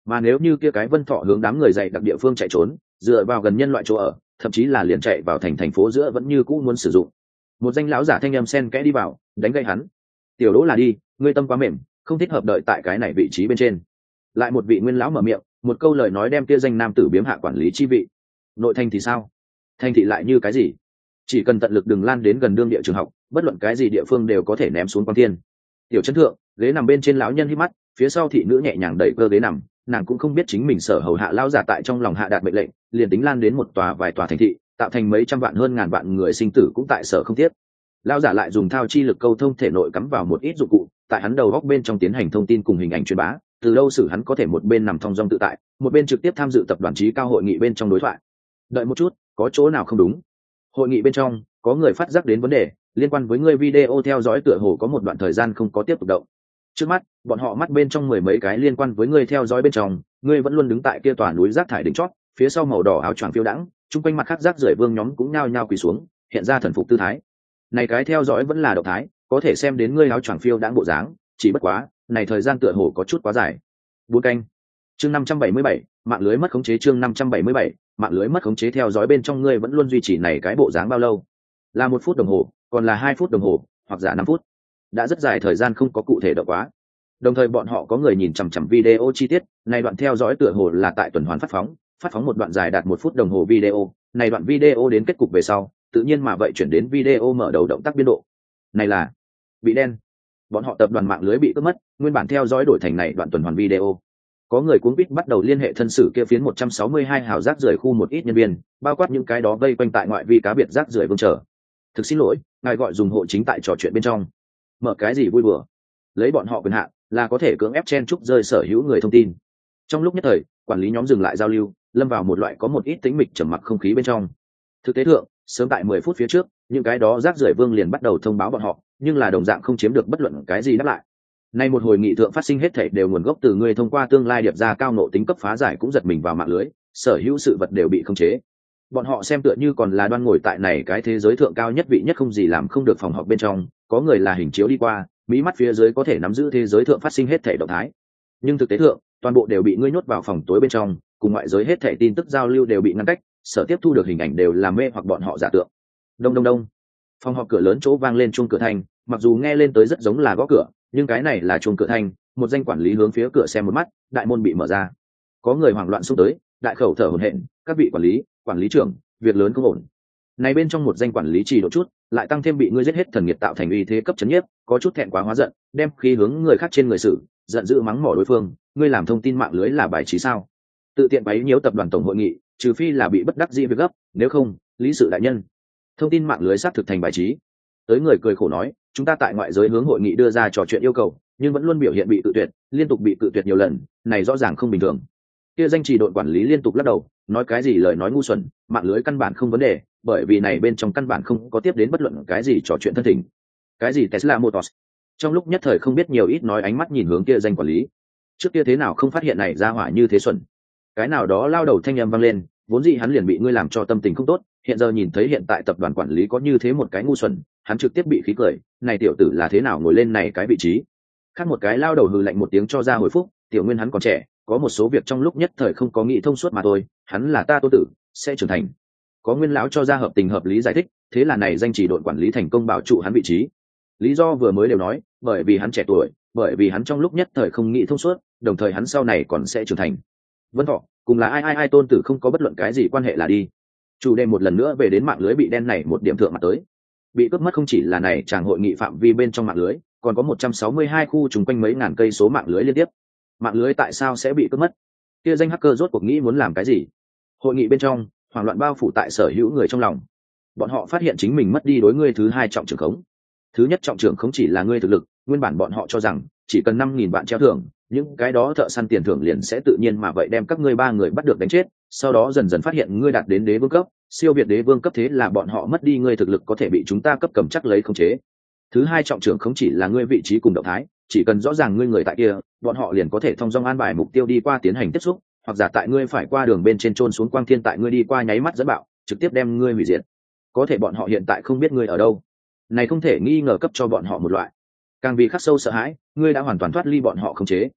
Mà nếu như kia cái Vân Thọ hướng đám người dạy đặc địa phương chạy trốn, dựa vào gần nhân loại chỗ ở, thậm chí là liền chạy vào thành thành phố giữa vẫn như cũ muốn sử dụng. Một danh lão giả thanh âm sen kẽ đi vào, đánh gậy hắn. Tiểu Đỗ là đi, ngươi tâm quá mềm, không thích hợp đợi tại cái này vị trí bên trên. Lại một vị nguyên lão mở miệng, một câu lời nói đem kia danh nam tử biếm hạ quản lý chi vị. Nội thành thì sao? Thành thị lại như cái gì? Chỉ cần tận lực đừng lan đến gần đương địa trường học, bất luận cái gì địa phương đều có thể ném xuống quang thiên. Tiểu chân thượng, ghế nằm bên trên lão nhân hít mắt, phía sau thị nữ nhẹ nhàng đẩy cơ ghế nằm, nàng cũng không biết chính mình sở hầu hạ lão giả tại trong lòng hạ đạt mệnh lệnh, liền tính lan đến một tòa vài tòa thành thị, tạo thành mấy trăm vạn hơn ngàn vạn người sinh tử cũng tại sở không tiếc. Lão giả lại dùng thao chi lực câu thông thể nội cắm vào một ít dụng cụ, tại hắn đầu góc bên trong tiến hành thông tin cùng hình ảnh truyền bá, từ đâu xử hắn có thể một bên nằm thong dong tự tại, một bên trực tiếp tham dự tập đoàn trí cao hội nghị bên trong đối thoại. Đợi một chút, có chỗ nào không đúng? Hội nghị bên trong, có người phát giác đến vấn đề liên quan với người video theo dõi tựa hồ có một đoạn thời gian không có tiếp tục động. Trước mắt, bọn họ mắt bên trong mười mấy cái liên quan với người theo dõi bên trong, ngươi vẫn luôn đứng tại kia tòa núi rác thải đỉnh chót, phía sau màu đỏ áo choàng phiêu đãng, chung quanh mặt khác rác rưởi vương nhóm cũng nhao nhao quỳ xuống, hiện ra thần phục tư thái. Này cái theo dõi vẫn là động thái, có thể xem đến ngươi áo choàng phiêu đãng bộ dáng, chỉ bất quá, này thời gian tựa hồ có chút quá dài. Bốn canh. Chương năm trăm bảy mươi bảy, mạng lưới mất khống chế chương năm trăm bảy mươi bảy, mạng lưới mất khống chế theo dõi bên trong ngươi vẫn luôn duy trì này cái bộ dáng bao lâu? Là một phút đồng hồ, còn là hai phút đồng hồ, hoặc giả năm phút. Đã rất dài thời gian không có cụ thể động quá. Đồng thời bọn họ có người nhìn chằm chằm video chi tiết, này đoạn theo dõi tựa hồ là tại tuần hoàn phát phóng, phát phóng một đoạn dài đạt một phút đồng hồ video, này đoạn video đến kết cục về sau, tự nhiên mà vậy chuyển đến video mở đầu động tác biên độ. Này là bị đen. Bọn họ tập đoàn mạng lưới bị cướp mất, nguyên bản theo dõi đổi thành này đoạn tuần hoàn video. Có người cuống quýt bắt đầu liên hệ thân sử kia phiến một trăm sáu mươi hai hào rác rưởi khu một ít nhân viên, bao quát những cái đó vây quanh tại ngoại vi cá biệt rác rưởi vương trở. Thực xin lỗi, ngài gọi dùng hộ chính tại trò chuyện bên trong. Mở cái gì vui bừa? Lấy bọn họ quyền hạn là có thể cưỡng ép chen chúc rơi sở hữu người thông tin. Trong lúc nhất thời, quản lý nhóm dừng lại giao lưu, lâm vào một loại có một ít tĩnh mịch trầm mặc không khí bên trong. Thực tế thượng, sớm tại mười phút phía trước, những cái đó rác rưởi vương liền bắt đầu thông báo bọn họ, nhưng là đồng dạng không chiếm được bất luận cái gì đáp lại. Nay một hồi nghị thượng phát sinh hết thảy đều nguồn gốc từ người thông qua tương lai điệp ra cao nộ tính cấp phá giải cũng giật mình vào mạng lưới, sở hữu sự vật đều bị khống chế. Bọn họ xem tựa như còn là đoan ngồi tại này cái thế giới thượng cao nhất vị nhất không gì làm không được phòng họp bên trong, có người là hình chiếu đi qua, mỹ mắt phía dưới có thể nắm giữ thế giới thượng phát sinh hết thảy động thái. Nhưng thực tế thượng, toàn bộ đều bị ngươi nhốt vào phòng tối bên trong, cùng ngoại giới hết thảy tin tức giao lưu đều bị ngăn cách, sở tiếp thu được hình ảnh đều là mê hoặc bọn họ giả tượng. Đông đông đông. Phòng họp cửa lớn chỗ vang lên chuông cửa thanh, mặc dù nghe lên tới rất giống là gõ cửa, nhưng cái này là chuông cửa thanh. Một danh quản lý hướng phía cửa xem một mắt, đại môn bị mở ra. Có người hoảng loạn xông tới, đại khẩu thở hổn hển, các vị quản lý, quản lý trưởng, việc lớn không ổn. Này bên trong một danh quản lý chỉ độ chút, lại tăng thêm bị ngươi giết hết thần nhiệt tạo thành uy thế cấp chấn nhiếp, có chút thẹn quá hóa giận, đem khí hướng người khác trên người xử, giận dữ mắng mỏ đối phương, ngươi làm thông tin mạng lưới là bài trí sao? Tự tiện bấy nhiễu tập đoàn tổng hội nghị, trừ phi là bị bất đắc dĩ việc gấp, nếu không, lý sự đại nhân. Thông tin mạng lưới xác thực thành bài trí. Tới người cười khổ nói, chúng ta tại ngoại giới hướng hội nghị đưa ra trò chuyện yêu cầu, nhưng vẫn luôn biểu hiện bị tự tuyệt, liên tục bị tự tuyệt nhiều lần, này rõ ràng không bình thường. Kia danh chỉ đội quản lý liên tục lắc đầu, nói cái gì lời nói ngu xuẩn, mạng lưới căn bản không vấn đề, bởi vì này bên trong căn bản không có tiếp đến bất luận cái gì trò chuyện thân tình. Cái gì Tesla Motors? Trong lúc nhất thời không biết nhiều ít nói ánh mắt nhìn hướng kia danh quản lý. Trước kia thế nào không phát hiện này ra hỏa như thế xuẩn. Cái nào đó lao đầu thanh âm vang lên, vốn dĩ hắn liền bị ngươi làm cho tâm tình không tốt, hiện giờ nhìn thấy hiện tại tập đoàn quản lý có như thế một cái ngu xuẩn, hắn trực tiếp bị khí cười, này tiểu tử là thế nào ngồi lên này cái vị trí. Khác một cái lao đầu hừ lạnh một tiếng cho ra hồi phúc, tiểu nguyên hắn còn trẻ, có một số việc trong lúc nhất thời không có nghĩ thông suốt mà thôi, hắn là ta tô tử, sẽ trưởng thành. Có nguyên lão cho ra hợp tình hợp lý giải thích, thế là này danh chỉ đội quản lý thành công bảo trụ hắn vị trí. Lý do vừa mới đều nói, bởi vì hắn trẻ tuổi, bởi vì hắn trong lúc nhất thời không nghĩ thông suốt, đồng thời hắn sau này còn sẽ trưởng thành. Vân Thọ, cùng là ai ai ai tôn tử không có bất luận cái gì quan hệ là đi. Chủ đề một lần nữa về đến mạng lưới bị đen này một điểm thượng mặt tới. Bị cướp mất không chỉ là này chàng hội nghị phạm vi bên trong mạng lưới, còn có một trăm sáu mươi hai khu trùng quanh mấy ngàn cây số mạng lưới liên tiếp. Mạng lưới tại sao sẽ bị cướp mất? Kia danh hacker rốt cuộc nghĩ muốn làm cái gì? Hội nghị bên trong, hoảng loạn bao phủ tại sở hữu người trong lòng. Bọn họ phát hiện chính mình mất đi đối ngươi thứ hai trọng trưởng khống. Thứ nhất trọng trưởng không chỉ là ngươi thực lực, nguyên bản bọn họ cho rằng chỉ cần năm nghìn vạn treo thưởng, những cái đó thợ săn tiền thưởng liền sẽ tự nhiên mà vậy đem các ngươi ba người bắt được đánh chết, sau đó dần dần phát hiện ngươi đạt đến đế vương cấp, siêu việt đế vương cấp, thế là bọn họ mất đi ngươi thực lực có thể bị chúng ta cấp cầm chắc lấy khống chế. Thứ hai trọng trưởng không chỉ là ngươi vị trí cùng động thái, chỉ cần rõ ràng ngươi người tại kia, bọn họ liền có thể thông dong an bài mục tiêu đi qua tiến hành tiếp xúc, hoặc giả tại ngươi phải qua đường bên trên trôn xuống quang thiên tại ngươi đi qua nháy mắt dẫn bạo, trực tiếp đem ngươi hủy diệt. Có thể bọn họ hiện tại không biết ngươi ở đâu. Này không thể nghi ngờ cấp cho bọn họ một loại càng vì khắc sâu sợ hãi, ngươi đã hoàn toàn thoát ly bọn họ khống chế.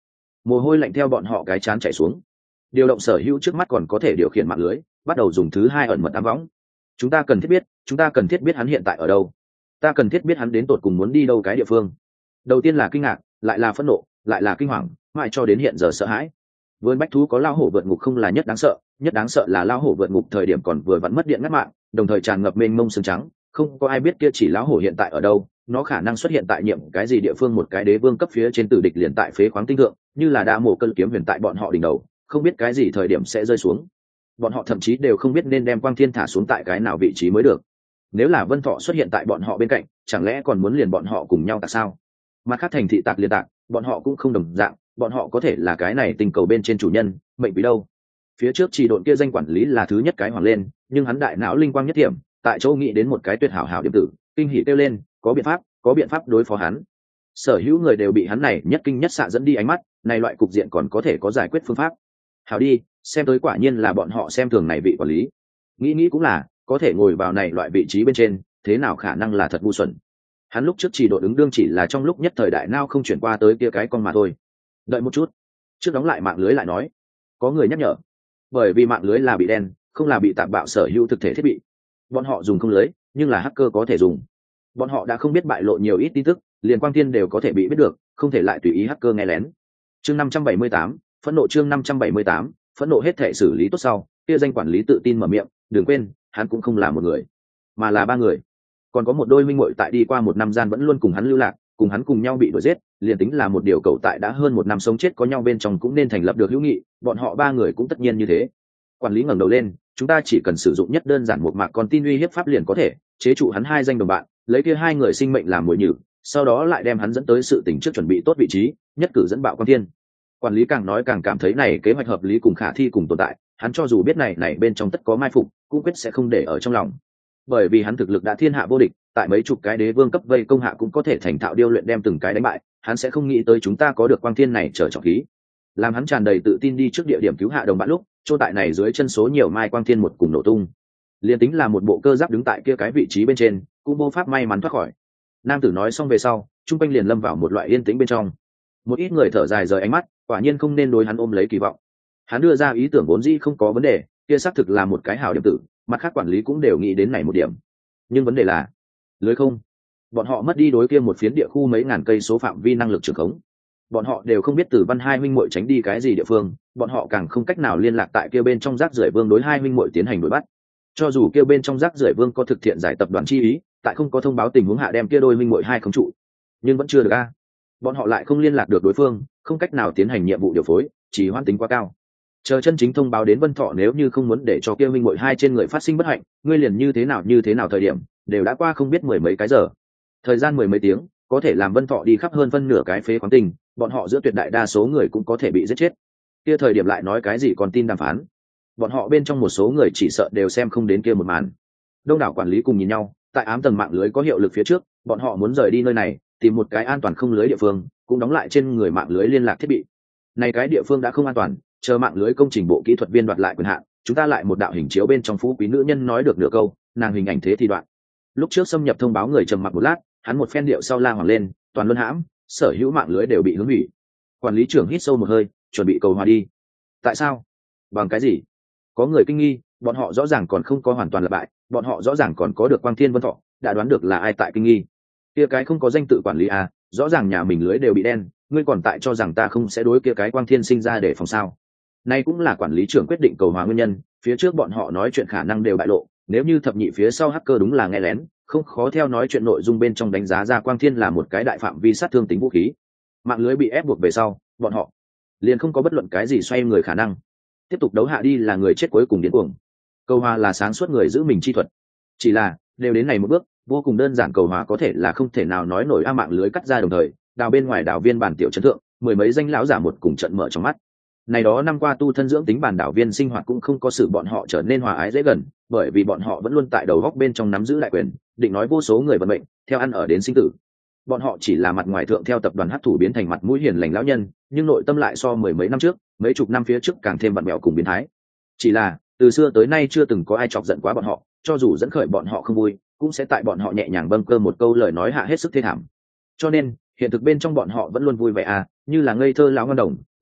mồ hôi lạnh theo bọn họ cái chán chảy xuống. Điều động sở hữu trước mắt còn có thể điều khiển mạng lưới, bắt đầu dùng thứ hai ẩn mật ám võng. Chúng ta cần thiết biết, chúng ta cần thiết biết hắn hiện tại ở đâu. Ta cần thiết biết hắn đến tột cùng muốn đi đâu cái địa phương. Đầu tiên là kinh ngạc, lại là phẫn nộ, lại là kinh hoàng, mãi cho đến hiện giờ sợ hãi. Vườn bách thú có lao hổ vượt ngục không là nhất đáng sợ, nhất đáng sợ là lao hổ vượt ngục thời điểm còn vừa vặn mất điện ngắt mạng, đồng thời tràn ngập mênh mông sương trắng, không có ai biết kia chỉ lão hổ hiện tại ở đâu, nó khả năng xuất hiện tại nhiệm cái gì địa phương, một cái đế vương cấp phía trên tử địch liền tại phế khoáng tinh thượng, như là đã mổ cơn kiếm huyền tại bọn họ đỉnh đầu, không biết cái gì thời điểm sẽ rơi xuống. Bọn họ thậm chí đều không biết nên đem quang thiên thả xuống tại cái nào vị trí mới được. Nếu là Vân Thọ xuất hiện tại bọn họ bên cạnh, chẳng lẽ còn muốn liền bọn họ cùng nhau tại sao? Mặt khác thành thị tạc liên tạc, bọn họ cũng không đồng dạng, bọn họ có thể là cái này tình cầu bên trên chủ nhân, mệnh vì đâu. Phía trước chỉ độn kia danh quản lý là thứ nhất cái hoàng lên, nhưng hắn đại não linh quang nhất điểm, tại chỗ nghĩ đến một cái tuyệt hảo hảo điểm tử, kinh hỉ kêu lên, có biện pháp, có biện pháp đối phó hắn. Sở hữu người đều bị hắn này nhất kinh nhất xạ dẫn đi ánh mắt, này loại cục diện còn có thể có giải quyết phương pháp. Hảo đi, xem tới quả nhiên là bọn họ xem thường này vị quản lý. Nghĩ nghĩ cũng là, có thể ngồi vào này loại vị trí bên trên, thế nào khả năng là thật ngu xuẩn. Hắn lúc trước chỉ độ ứng đương chỉ là trong lúc nhất thời đại nao không chuyển qua tới kia cái con mà thôi. Đợi một chút, trước đóng lại mạng lưới lại nói. Có người nhắc nhở, bởi vì mạng lưới là bị đen, không là bị tạm bạo sở hữu thực thể thiết bị. Bọn họ dùng không lưới, nhưng là hacker có thể dùng. Bọn họ đã không biết bại lộ nhiều ít tin tức, liền quang tiên đều có thể bị biết được, không thể lại tùy ý hacker nghe lén. Chương năm trăm bảy mươi tám, phẫn nộ chương năm trăm bảy mươi tám, phẫn nộ hết thể xử lý tốt sau, kia danh quản lý tự tin mở miệng, đừng quên, hắn cũng không là một người, mà là ba người. Còn có một đôi minh muội tại đi qua một năm gian vẫn luôn cùng hắn lưu lạc, cùng hắn cùng nhau bị đuổi giết, liền tính là một điều cầu tại đã hơn một năm sống chết có nhau bên trong cũng nên thành lập được hữu nghị, bọn họ ba người cũng tất nhiên như thế. Quản lý ngẩng đầu lên, chúng ta chỉ cần sử dụng nhất đơn giản một mạc con tin uy hiếp pháp liền có thể chế trụ hắn hai danh đồng bạn, lấy kia hai người sinh mệnh làm mồi nhử, sau đó lại đem hắn dẫn tới sự tình trước chuẩn bị tốt vị trí, nhất cử dẫn bạo quan thiên. Quản lý càng nói càng cảm thấy này kế hoạch hợp lý cùng khả thi cùng tồn tại, hắn cho dù biết này này bên trong tất có mai phục, cũng quyết sẽ không để ở trong lòng. Bởi vì hắn thực lực đã thiên hạ vô địch, tại mấy chục cái đế vương cấp vây công hạ cũng có thể thành thạo điêu luyện đem từng cái đánh bại, hắn sẽ không nghĩ tới chúng ta có được quang thiên này trở trọng khí. Làm hắn tràn đầy tự tin đi trước địa điểm cứu hạ đồng bạn lúc, chỗ tại này dưới chân số nhiều mai quang thiên một cùng nổ tung. Liên tính là một bộ cơ giáp đứng tại kia cái vị trí bên trên, cũng vô pháp may mắn thoát khỏi. Nam tử nói xong về sau, trung quanh liền lâm vào một loại yên tĩnh bên trong. Một ít người thở dài rời ánh mắt, quả nhiên không nên đối hắn ôm lấy kỳ vọng. Hắn đưa ra ý tưởng vốn dĩ không có vấn đề, kia xác thực là một cái hảo điểm tử, mặt khác quản lý cũng đều nghĩ đến này một điểm. Nhưng vấn đề là lưới không, bọn họ mất đi đối kia một phiến địa khu mấy ngàn cây số phạm vi năng lực trường khống. Bọn họ đều không biết Từ Văn hai huynh muội tránh đi cái gì địa phương, bọn họ càng không cách nào liên lạc tại kia bên trong rác rưởi vương đối hai huynh muội tiến hành đuổi bắt. Cho dù kia bên trong rác rưởi vương có thực thiện giải tập đoàn chi ý, tại không có thông báo tình huống hạ đem kia đôi huynh muội hai khống trụ, nhưng vẫn chưa được a. Bọn họ lại không liên lạc được đối phương, không cách nào tiến hành nhiệm vụ điều phối, chỉ hoãn tính quá cao. Chờ chân chính thông báo đến Vân Thọ, nếu như không muốn để cho kia huynh muội hai trên người phát sinh bất hạnh, ngươi liền như thế nào như thế nào thời điểm, đều đã qua không biết mười mấy cái giờ. Thời gian mười mấy tiếng, có thể làm Vân Thọ đi khắp hơn phân nửa cái phế khoáng tinh, bọn họ giữa tuyệt đại đa số người cũng có thể bị giết chết. Kia thời điểm lại nói cái gì còn tin đàm phán? Bọn họ bên trong một số người chỉ sợ đều xem không đến kia một màn. Đông đảo quản lý cùng nhìn nhau, tại ám tầng mạng lưới có hiệu lực phía trước, bọn họ muốn rời đi nơi này, tìm một cái an toàn không lưới địa phương, cũng đóng lại trên người mạng lưới liên lạc thiết bị. Này cái địa phương đã không an toàn, chờ mạng lưới công trình bộ kỹ thuật viên đoạt lại quyền hạn, chúng ta lại một đạo hình chiếu bên trong phú quý nữ nhân nói được nửa câu, nàng hình ảnh thế thì đoạn. Lúc trước xâm nhập thông báo người trầm mặc một lát, hắn một phen điệu sau la hoàng lên, toàn luân hãm, sở hữu mạng lưới đều bị hướng hủy. Quản lý trưởng hít sâu một hơi, chuẩn bị cầu hòa đi. Tại sao? Bằng cái gì? Có người kinh nghi, bọn họ rõ ràng còn không có hoàn toàn là bại, bọn họ rõ ràng còn có được Quang Thiên Vân Thọ, đã đoán được là ai tại kinh nghi. Kia cái không có danh tự quản lý à, rõ ràng nhà mình lưới đều bị đen, ngươi còn tại cho rằng ta không sẽ đối kia cái Quang Thiên sinh ra để phòng sao? Nay cũng là quản lý trưởng quyết định cầu hòa nguyên nhân, phía trước bọn họ nói chuyện khả năng đều bại lộ, nếu như thập nhị phía sau hacker đúng là nghe lén, không khó theo nói chuyện nội dung bên trong đánh giá ra Quang Thiên là một cái đại phạm vi sát thương tính vũ khí. Mạng lưới bị ép buộc về sau, bọn họ liền không có bất luận cái gì xoay người khả năng. Tiếp tục đấu hạ đi là người chết cuối cùng điên cuồng. Cầu hòa là sáng suốt người giữ mình chi thuật. Chỉ là, đều đến này một bước, vô cùng đơn giản cầu hòa có thể là không thể nào nói nổi a mạng lưới cắt ra đồng thời, đào bên ngoài đảo viên bản tiểu trấn thượng, mười mấy danh lão giả một cùng trận mở trong mắt. Này đó năm qua tu thân dưỡng tính bản đảo viên sinh hoạt cũng không có sự bọn họ trở nên hòa ái dễ gần, bởi vì bọn họ vẫn luôn tại đầu góc bên trong nắm giữ đại quyền, định nói vô số người vận mệnh, theo ăn ở đến sinh tử. Bọn họ chỉ là mặt ngoài thượng theo tập đoàn hắc thủ biến thành mặt mũi hiền lành lão nhân, nhưng nội tâm lại so mười mấy năm trước, mấy chục năm phía trước càng thêm bận bèo cùng biến thái. Chỉ là, từ xưa tới nay chưa từng có ai chọc giận quá bọn họ, cho dù dẫn khởi bọn họ không vui, cũng sẽ tại bọn họ nhẹ nhàng bâng cơ một câu lời nói hạ hết sức thê thảm. Cho nên, hiện thực bên trong bọn họ vẫn luôn vui vẻ à, như là ngây thơ lão ngân đồng,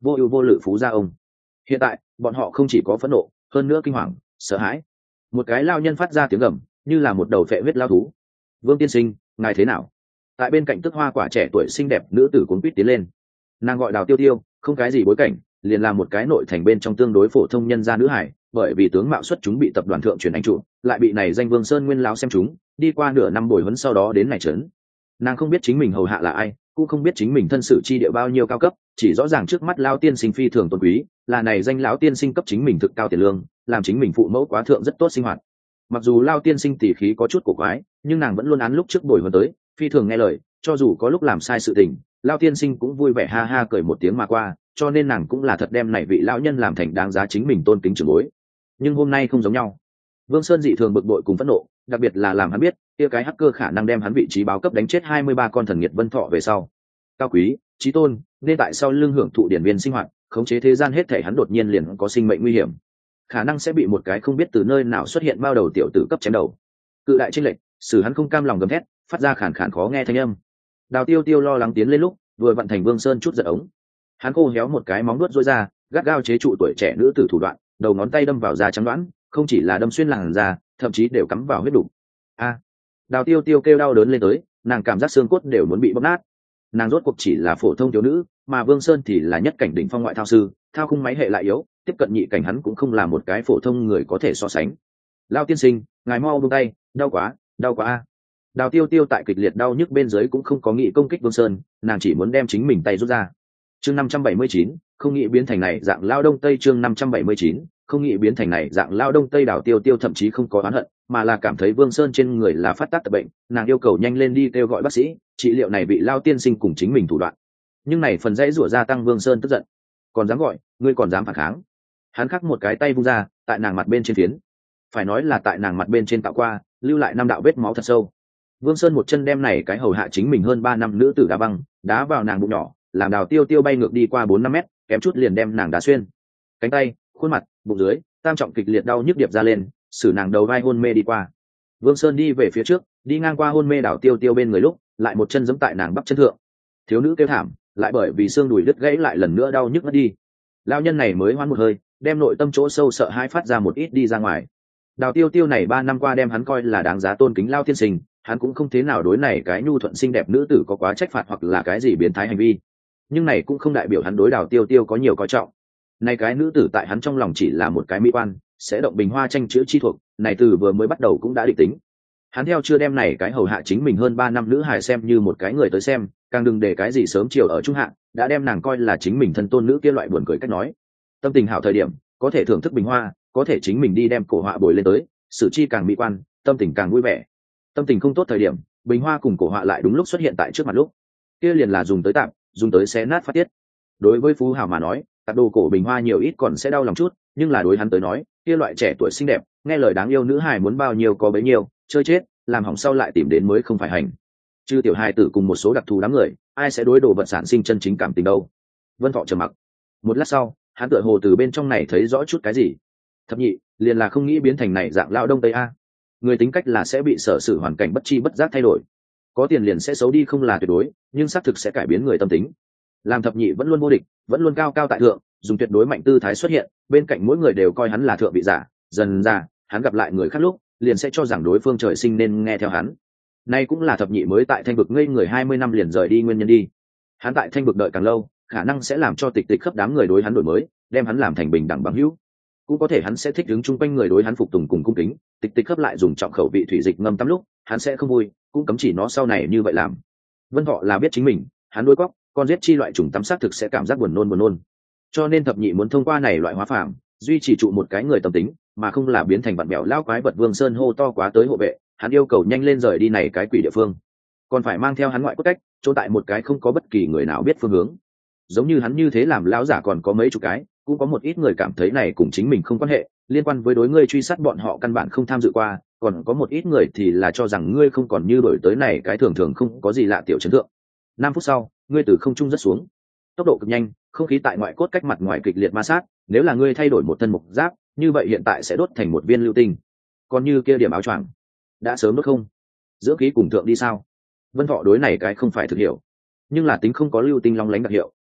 vô ưu vô lự phú gia ông. Hiện tại bọn họ không chỉ có phẫn nộ, hơn nữa kinh hoàng, sợ hãi. Một cái lao nhân phát ra tiếng gầm, như là một đầu phệ huyết lao thú. Vương tiên sinh, ngài thế nào? Tại bên cạnh tức hoa quả trẻ tuổi xinh đẹp nữ tử cuốn quýt tiến lên. Nàng gọi Đào Tiêu Tiêu, không cái gì bối cảnh, liền là một cái nội thành bên trong tương đối phổ thông nhân gia nữ hải, bởi vì tướng mạo xuất chúng bị tập đoàn thượng truyền anh trụ, lại bị này danh Vương Sơn Nguyên lão xem chúng, đi qua nửa năm bồi huấn sau đó đến này trấn. Nàng không biết chính mình hầu hạ là ai, cũng không biết chính mình thân sự chi địa bao nhiêu cao cấp, chỉ rõ ràng trước mắt lão tiên sinh phi thường tôn quý, là này danh lão tiên sinh cấp chính mình thực cao tiền lương, làm chính mình phụ mẫu quá thượng rất tốt sinh hoạt. Mặc dù lão tiên sinh tỉ khí có chút cổ quái, nhưng nàng vẫn luôn án lúc trước bồi huấn tới, phi thường nghe lời, cho dù có lúc làm sai sự tình, lão tiên sinh cũng vui vẻ ha ha cười một tiếng mà qua, cho nên nàng cũng là thật đem này vị lão nhân làm thành đáng giá chính mình tôn kính trưởng bối. Nhưng hôm nay không giống nhau. Vương Sơn dị thường bực bội cùng phẫn nộ, đặc biệt là làm hắn biết, kia cái hacker khả năng đem hắn vị trí báo cấp đánh chết hai mươi ba con thần nghiệt Vân Thọ về sau. Cao quý, chí tôn, nên tại sau lưng hưởng thụ điển viên sinh hoạt, khống chế thế gian hết thể hắn đột nhiên liền có sinh mệnh nguy hiểm, khả năng sẽ bị một cái không biết từ nơi nào xuất hiện bao đầu tiểu tử cấp chém đầu. Cự đại chênh lệch, xử hắn không cam lòng gầm thét, phát ra khàn khàn khó nghe thanh âm. Đào Tiêu Tiêu lo lắng tiến lên lúc, vừa vận thành Vương Sơn chút giật ống. Hắn khô héo một cái móng nuốt rối ra, gắt gao chế trụ tuổi trẻ nữ tử thủ đoạn, đầu ngón tay đâm vào da trắng đoán, không chỉ là đâm xuyên làn da, thậm chí đều cắm vào huyết đủ. A! Đào Tiêu Tiêu kêu đau đớn lên tới, nàng cảm giác xương cốt đều muốn bị bóp nát. Nàng rốt cuộc chỉ là phổ thông thiếu nữ, mà Vương Sơn thì là nhất cảnh đỉnh phong ngoại thao sư, thao khung máy hệ lại yếu, tiếp cận nhị cảnh hắn cũng không là một cái phổ thông người có thể so sánh. Lao tiên sinh, ngài mau buông tay, đau quá, đau quá a! Đào Tiêu Tiêu tại kịch liệt đau nhức bên dưới cũng không có nghĩ công kích Vương Sơn, nàng chỉ muốn đem chính mình tay rút ra. Chương năm trăm bảy mươi chín, không nghĩ biến thành này dạng lao đông tây. Chương năm trăm bảy mươi chín, không nghĩ biến thành này dạng lao đông tây. Đào Tiêu Tiêu thậm chí không có oán hận, mà là cảm thấy Vương Sơn trên người là phát tác tập bệnh, nàng yêu cầu nhanh lên đi kêu gọi bác sĩ trị liệu này bị lao tiên sinh cùng chính mình thủ đoạn. Nhưng này phần dãy rủa gia tăng Vương Sơn tức giận, còn dám gọi, ngươi còn dám phản kháng? Hắn khắc một cái tay vung ra, tại nàng mặt bên trên phiến, phải nói là tại nàng mặt bên trên tạo qua, lưu lại năm đạo vết máu thật sâu. Vương Sơn một chân đem này cái hầu hạ chính mình hơn ba năm nữ tử đá băng, đá vào nàng bụng nhỏ, làm Đào Tiêu Tiêu bay ngược đi qua bốn năm mét, kém chút liền đem nàng đá xuyên. Cánh tay, khuôn mặt, bụng dưới, tam trọng kịch liệt đau nhức điệp ra lên, xử nàng đầu vai hôn mê đi qua. Vương Sơn đi về phía trước, đi ngang qua hôn mê Đào Tiêu Tiêu bên người lúc, lại một chân giẫm tại nàng bắp chân thượng. Thiếu nữ kêu thảm, lại bởi vì xương đùi đứt gãy lại lần nữa đau nhức mất đi. Lão nhân này mới hoán một hơi, đem nội tâm chỗ sâu sợ hãi phát ra một ít đi ra ngoài. Đào Tiêu Tiêu này ba năm qua đem hắn coi là đáng giá tôn kính lao tiên sinh, hắn cũng không thế nào đối này cái nhu thuận xinh đẹp nữ tử có quá trách phạt hoặc là cái gì biến thái hành vi. Nhưng này cũng không đại biểu hắn đối Đào Tiêu Tiêu có nhiều coi trọng. Này cái nữ tử tại hắn trong lòng chỉ là một cái mỹ quan, sẽ động bình hoa tranh chữ chi thuộc, này từ vừa mới bắt đầu cũng đã định tính. Hắn theo chưa đem này cái hầu hạ chính mình hơn ba năm nữ hài xem như một cái người tới xem, càng đừng để cái gì sớm chiều ở trung hạ, đã đem nàng coi là chính mình thân tôn nữ kia loại buồn cười cách nói. Tâm tình hảo thời điểm, có thể thưởng thức bình hoa, có thể chính mình đi đem cổ họa bồi lên tới, sự chi càng mỹ quan, tâm tình càng vui vẻ. Tâm tình không tốt thời điểm, bình hoa cùng cổ họa lại đúng lúc xuất hiện tại trước mặt lúc, kia liền là dùng tới tạm, dùng tới xé nát phát tiết. Đối với phú hào mà nói, tạp đồ cổ bình hoa nhiều ít còn sẽ đau lòng chút, nhưng là đối hắn tới nói, kia loại trẻ tuổi xinh đẹp, nghe lời đáng yêu nữ hài muốn bao nhiêu có bấy nhiêu, chơi chết, làm hỏng sau lại tìm đến mới không phải hành. Chứ tiểu hài tử cùng một số đặc thù đám người, ai sẽ đối đồ vật sản sinh chân chính cảm tình đâu. Vân Thọ trầm mặc. Một lát sau, hắn tựa hồ từ bên trong này thấy rõ chút cái gì. Thập nhị, liền là không nghĩ biến thành này dạng lao đông tây a. Người tính cách là sẽ bị sở sự hoàn cảnh bất chi bất giác thay đổi. Có tiền liền sẽ xấu đi không là tuyệt đối, nhưng xác thực sẽ cải biến người tâm tính. Làm thập nhị vẫn luôn vô địch, vẫn luôn cao cao tại thượng, dùng tuyệt đối mạnh tư thái xuất hiện, bên cạnh mỗi người đều coi hắn là thượng vị giả, dần ra, hắn gặp lại người khác lúc, liền sẽ cho rằng đối phương trời sinh nên nghe theo hắn. Nay cũng là thập nhị mới tại Thanh Vực ngây người hai mươi năm liền rời đi nguyên nhân đi. Hắn tại Thanh Vực đợi càng lâu, khả năng sẽ làm cho tịch tịch khắp đám người đối hắn đổi mới, đem hắn làm thành bình đẳng bằng hữu. Cũng có thể hắn sẽ thích đứng chung quanh người đối hắn phục tùng cùng cung kính, tịch tịch khắp lại dùng trọng khẩu vị thủy dịch ngâm tắm lúc, hắn sẽ không vui, cũng cấm chỉ nó sau này như vậy làm. Vân Thọ là biết chính mình, hắn đối cóc, con giết chi loại trùng tắm xác thực sẽ cảm giác buồn nôn buồn nôn. Cho nên thập nhị muốn thông qua này loại hóa phàm, duy trì trụ một cái người tâm tính, mà không là biến thành bạn bèo lao quái vật. Vương Sơn hô to quá tới hộ vệ, hắn yêu cầu nhanh lên rời đi này cái quỷ địa phương, còn phải mang theo hắn ngoại cốt cách, chỗ tại một cái không có bất kỳ người nào biết phương hướng. Giống như hắn như thế làm lão giả còn có mấy chục cái, cũng có một ít người cảm thấy này cùng chính mình không quan hệ, liên quan với đối ngươi truy sát bọn họ căn bản không tham dự qua, còn có một ít người thì là cho rằng ngươi không còn như đổi tới này cái thường thường không có gì lạ tiểu chấn thượng. Năm phút sau, ngươi từ không trung rất xuống, tốc độ cực nhanh, không khí tại ngoại cốt cách mặt ngoài kịch liệt ma sát, nếu là ngươi thay đổi một thân mục giáp, như vậy hiện tại sẽ đốt thành một viên lưu tinh. Còn như kia điểm áo choàng, đã sớm đốt không? Dưỡng khí cùng thượng đi sao? Vân Thọ đối này cái không phải thực hiểu, nhưng là tính không có lưu tinh long lánh đặc hiệu,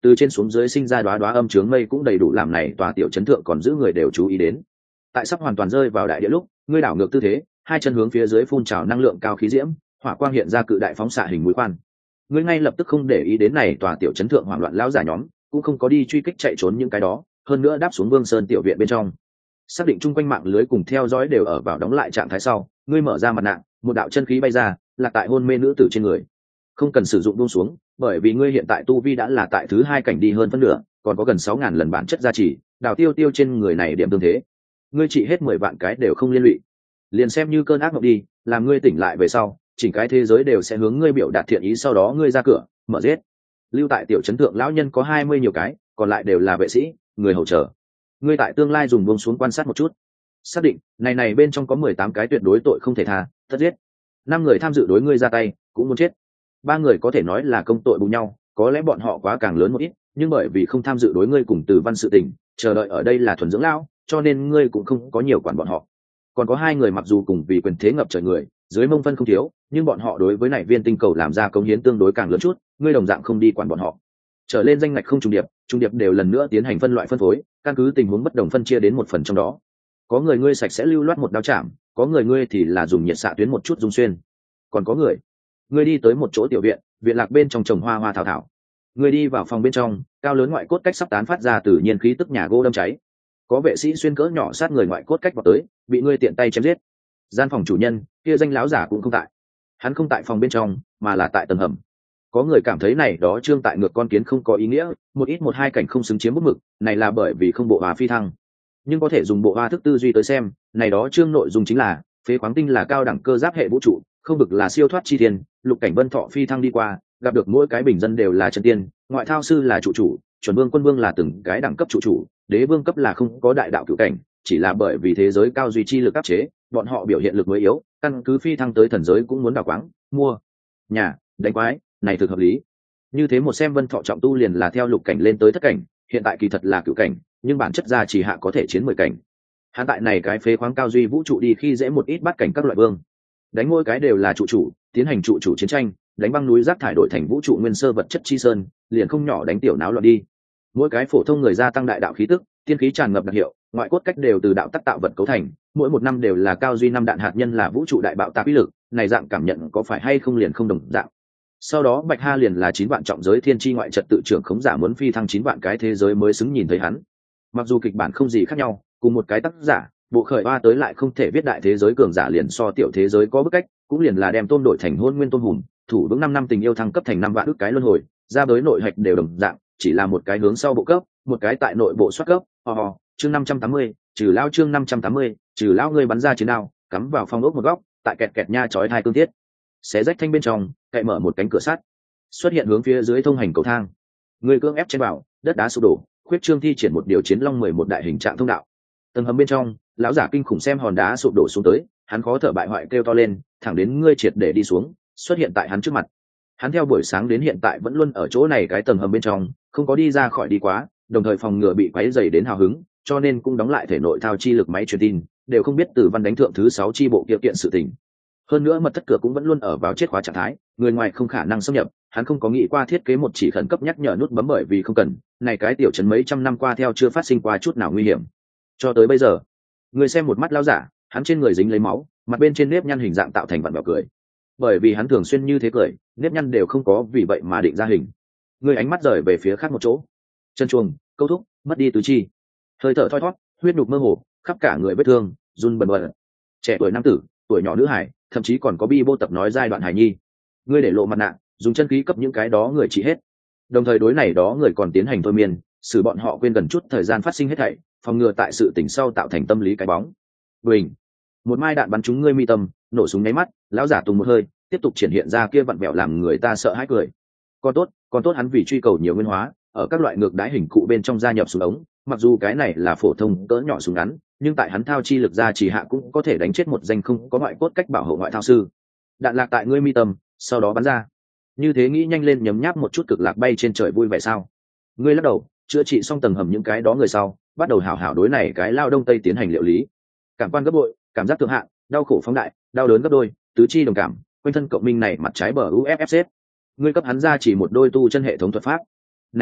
từ trên xuống dưới sinh ra đoá đoá âm trướng mây cũng đầy đủ làm này tòa tiểu chấn thượng còn giữ người đều chú ý đến. Tại sắp hoàn toàn rơi vào đại địa lúc, ngươi đảo ngược tư thế, hai chân hướng phía dưới phun trào năng lượng cao khí diễm, hỏa quang hiện ra cự đại phóng xạ hình mũi khoan. Ngươi ngay lập tức không để ý đến này tòa tiểu chấn thượng hoảng loạn lão giả nhóm, cũng không có đi truy kích chạy trốn những cái đó, hơn nữa đáp xuống Vương Sơn tiểu viện bên trong. Xác định chung quanh mạng lưới cùng theo dõi đều ở vào đóng lại trạng thái sau, ngươi mở ra mặt nạ, một đạo chân khí bay ra, lạc tại hôn mê nữ tử trên người. Không cần sử dụng buông xuống, bởi vì ngươi hiện tại tu vi đã là tại thứ hai cảnh đi hơn phân nửa, còn có gần sáu ngàn lần bản chất gia trì, đào tiêu tiêu trên người này điểm tương thế. Ngươi trị hết mười vạn cái đều không liên lụy. Liền xem như cơn ác mộng đi, làm ngươi tỉnh lại về sau, chỉnh cái thế giới đều sẽ hướng ngươi biểu đạt thiện ý, sau đó ngươi ra cửa, mở giết. Lưu tại tiểu trấn thượng lão nhân có hai mươi nhiều cái, còn lại đều là vệ sĩ, người hầu trợ. Ngươi tại tương lai dùng buông xuống quan sát một chút, xác định này này bên trong có mười tám cái tuyệt đối tội không thể tha, tất giết. Năm người tham dự đối ngươi ra tay, cũng muốn chết. Ba người có thể nói là công tội bù nhau, có lẽ bọn họ quá càng lớn một ít, nhưng bởi vì không tham dự đối ngươi cùng Từ Văn sự tình, chờ đợi ở đây là thuần dưỡng lão, cho nên ngươi cũng không có nhiều quản bọn họ. Còn có hai người mặc dù cùng vì quyền thế ngập trời người, dưới mông phân không thiếu, nhưng bọn họ đối với này viên tinh cầu làm ra công hiến tương đối càng lớn chút, ngươi đồng dạng không đi quản bọn họ. Trở lên danh ngạch không trùng điệp, trùng điệp đều lần nữa tiến hành phân loại phân phối, căn cứ tình huống bất đồng phân chia đến một phần trong đó. Có người ngươi sạch sẽ lưu loát một đao chạm, có người ngươi thì là dùng nhiệt xạ tuyến một chút dung xuyên. Còn có người, ngươi đi tới một chỗ tiểu viện, viện lạc bên trong trồng hoa hoa thảo thảo. Ngươi đi vào phòng bên trong, cao lớn ngoại cốt cách sắp tán phát ra tự nhiên khí tức nhà gỗ đâm cháy. Có vệ sĩ xuyên cỡ nhỏ sát người ngoại cốt cách vào tới, bị ngươi tiện tay chém giết. Gian phòng chủ nhân kia danh láo giả cũng không tại, hắn không tại phòng bên trong mà là tại tầng hầm. Có người cảm thấy này đó trương tại ngược con kiến không có ý nghĩa, một ít một hai cảnh không xứng chiếm bút mực, này là bởi vì không bộ hóa phi thăng. Nhưng có thể dùng bộ hoa thức tư duy tới xem, này đó trương nội dung chính là phế khoáng tinh là cao đẳng cơ giáp hệ vũ trụ, không vực là siêu thoát chi thiên, lục cảnh vân thọ phi thăng đi qua, gặp được mỗi cái bình dân đều là chân tiên, ngoại thao sư là trụ chủ, chuẩn vương quân vương là từng cái đẳng cấp trụ chủ, đế vương cấp là không có đại đạo cửu cảnh, chỉ là bởi vì thế giới cao duy chi lực áp chế, bọn họ biểu hiện lực mới yếu, căn cứ phi thăng tới thần giới cũng muốn đào quáng, mua nhà, đánh quái, này thực hợp lý. Như thế một xem vân thọ trọng tu liền là theo lục cảnh lên tới thất cảnh, hiện tại kỳ thật là cửu cảnh, nhưng bản chất ra chỉ hạ có thể chiến mười cảnh. Hắn tại này cái phế khoáng cao duy vũ trụ đi khi dễ một ít bắt cảnh các loại vương, đánh mỗi cái đều là trụ chủ, tiến hành trụ chủ chiến tranh, đánh băng núi rác thải đổi thành vũ trụ nguyên sơ vật chất chi sơn, liền không nhỏ đánh tiểu náo loạn đi. Mỗi cái phổ thông người gia tăng đại đạo khí tức, tiên khí tràn ngập đặc hiệu, ngoại cốt cách đều từ đạo tác tạo vật cấu thành, mỗi một năm đều là cao duy năm đạn hạt nhân là vũ trụ đại bạo tạc uy lực, này dạng cảm nhận có phải hay không liền không đồng dạng. Sau đó Bạch Ha liền là chín vạn trọng giới thiên chi ngoại trật tự trưởng khống giả muốn phi thăng chín vạn cái thế giới mới xứng nhìn thấy hắn. Mặc dù kịch bản không gì khác nhau, cùng một cái tác giả, bộ khởi hoa tới lại không thể viết đại thế giới cường giả liền so tiểu thế giới có bức cách, cũng liền là đem tôn đổi thành hôn nguyên tôn hùng, thủ vững năm năm tình yêu thăng cấp thành năm vạn ước cái luân hồi, ra tới nội hạch đều đồng dạng, chỉ là một cái hướng sau bộ cấp, một cái tại nội bộ soát cấp. Ồ, chương năm trăm tám mươi, trừ lao chương năm trăm tám mươi, trừ lao ngươi bắn ra chiến đao, cắm vào phong ốc một góc, tại kẹt kẹt nha chói hai cương thiết. Xé rách thanh bên trong, cậy mở một cánh cửa sắt, xuất hiện hướng phía dưới thông hành cầu thang. Người cưỡng ép trên vào, đất đá sụp đổ, khuyết trương thi triển một điều chiến long mười một đại hình trạng thông đạo. Tầng hầm bên trong, lão giả kinh khủng xem hòn đá sụp đổ xuống tới, hắn khó thở bại hoại kêu to lên, thẳng đến ngươi triệt để đi xuống, xuất hiện tại hắn trước mặt. Hắn theo buổi sáng đến hiện tại vẫn luôn ở chỗ này cái tầng hầm bên trong, không có đi ra khỏi đi quá, đồng thời phòng ngừa bị quấy rầy đến hào hứng, cho nên cũng đóng lại thể nội thao chi lực máy truyền tin, đều không biết Tử Văn đánh thượng thứ sáu chi bộ kia kiện sự tình. Hơn nữa mật thất cửa cũng vẫn luôn ở vào chết khóa trạng thái, người ngoài không khả năng xâm nhập, hắn không có nghĩ qua thiết kế một chỉ khẩn cấp nhắc nhở nút bấm bởi vì không cần, này cái tiểu trấn mấy trăm năm qua theo chưa phát sinh qua chút nào nguy hiểm. Cho tới bây giờ, người xem một mắt lão giả, hắn trên người dính lấy máu, mặt bên trên nếp nhăn hình dạng tạo thành vặn vẹo cười. Bởi vì hắn thường xuyên như thế cười, nếp nhăn đều không có vì vậy mà định ra hình. Người ánh mắt rời về phía khác một chỗ, chân chuồng, câu thúc, mất đi tứ chi, hơi thở thoi thoát, huyết nhục mơ hồ, khắp cả người vết thương, run bần bật. Trẻ tuổi nam tử, tuổi nhỏ nữ hải, thậm chí còn có bi bô tập nói giai đoạn hài nhi. Ngươi để lộ mặt nạ, dùng chân khí cấp những cái đó người trị hết, đồng thời đối này đó người còn tiến hành thôi miên, xử bọn họ quên gần chút thời gian phát sinh hết thảy, phòng ngừa tại sự tỉnh sau tạo thành tâm lý cái bóng. Bình, một mai đạn bắn trúng ngươi mi tâm, nổ súng nháy mắt, lão giả tùng một hơi, tiếp tục triển hiện ra kia vặn vẹo làm người ta sợ hãi cười. Còn tốt, còn tốt hắn vì truy cầu nhiều nguyên hóa, ở các loại ngược đái hình cụ bên trong gia nhập súng ống, mặc dù cái này là phổ thông cỡ nhỏ súng ngắn, nhưng tại hắn thao chi lực ra chỉ hạ cũng có thể đánh chết một danh không có ngoại cốt cách bảo hộ ngoại thao sư. Đạn lạc tại ngươi mi tâm, sau đó bắn ra. Như thế nghĩ nhanh lên nhấm nháp một chút cực lạc bay trên trời vui vẻ sao? Ngươi lắc đầu, chữa trị xong tầng hầm những cái đó người sau, bắt đầu hảo hảo đối này cái lao đông tây tiến hành liệu lý. Cảm quan gấp bội, cảm giác thượng hạn, đau khổ phóng đại, đau đớn gấp đôi, tứ chi đồng cảm, quanh thân cộng minh này mặt trái bờ u ép ép xếp. Ngươi cấp hắn ra chỉ một đôi tu chân hệ thống thuật pháp. Này lúc,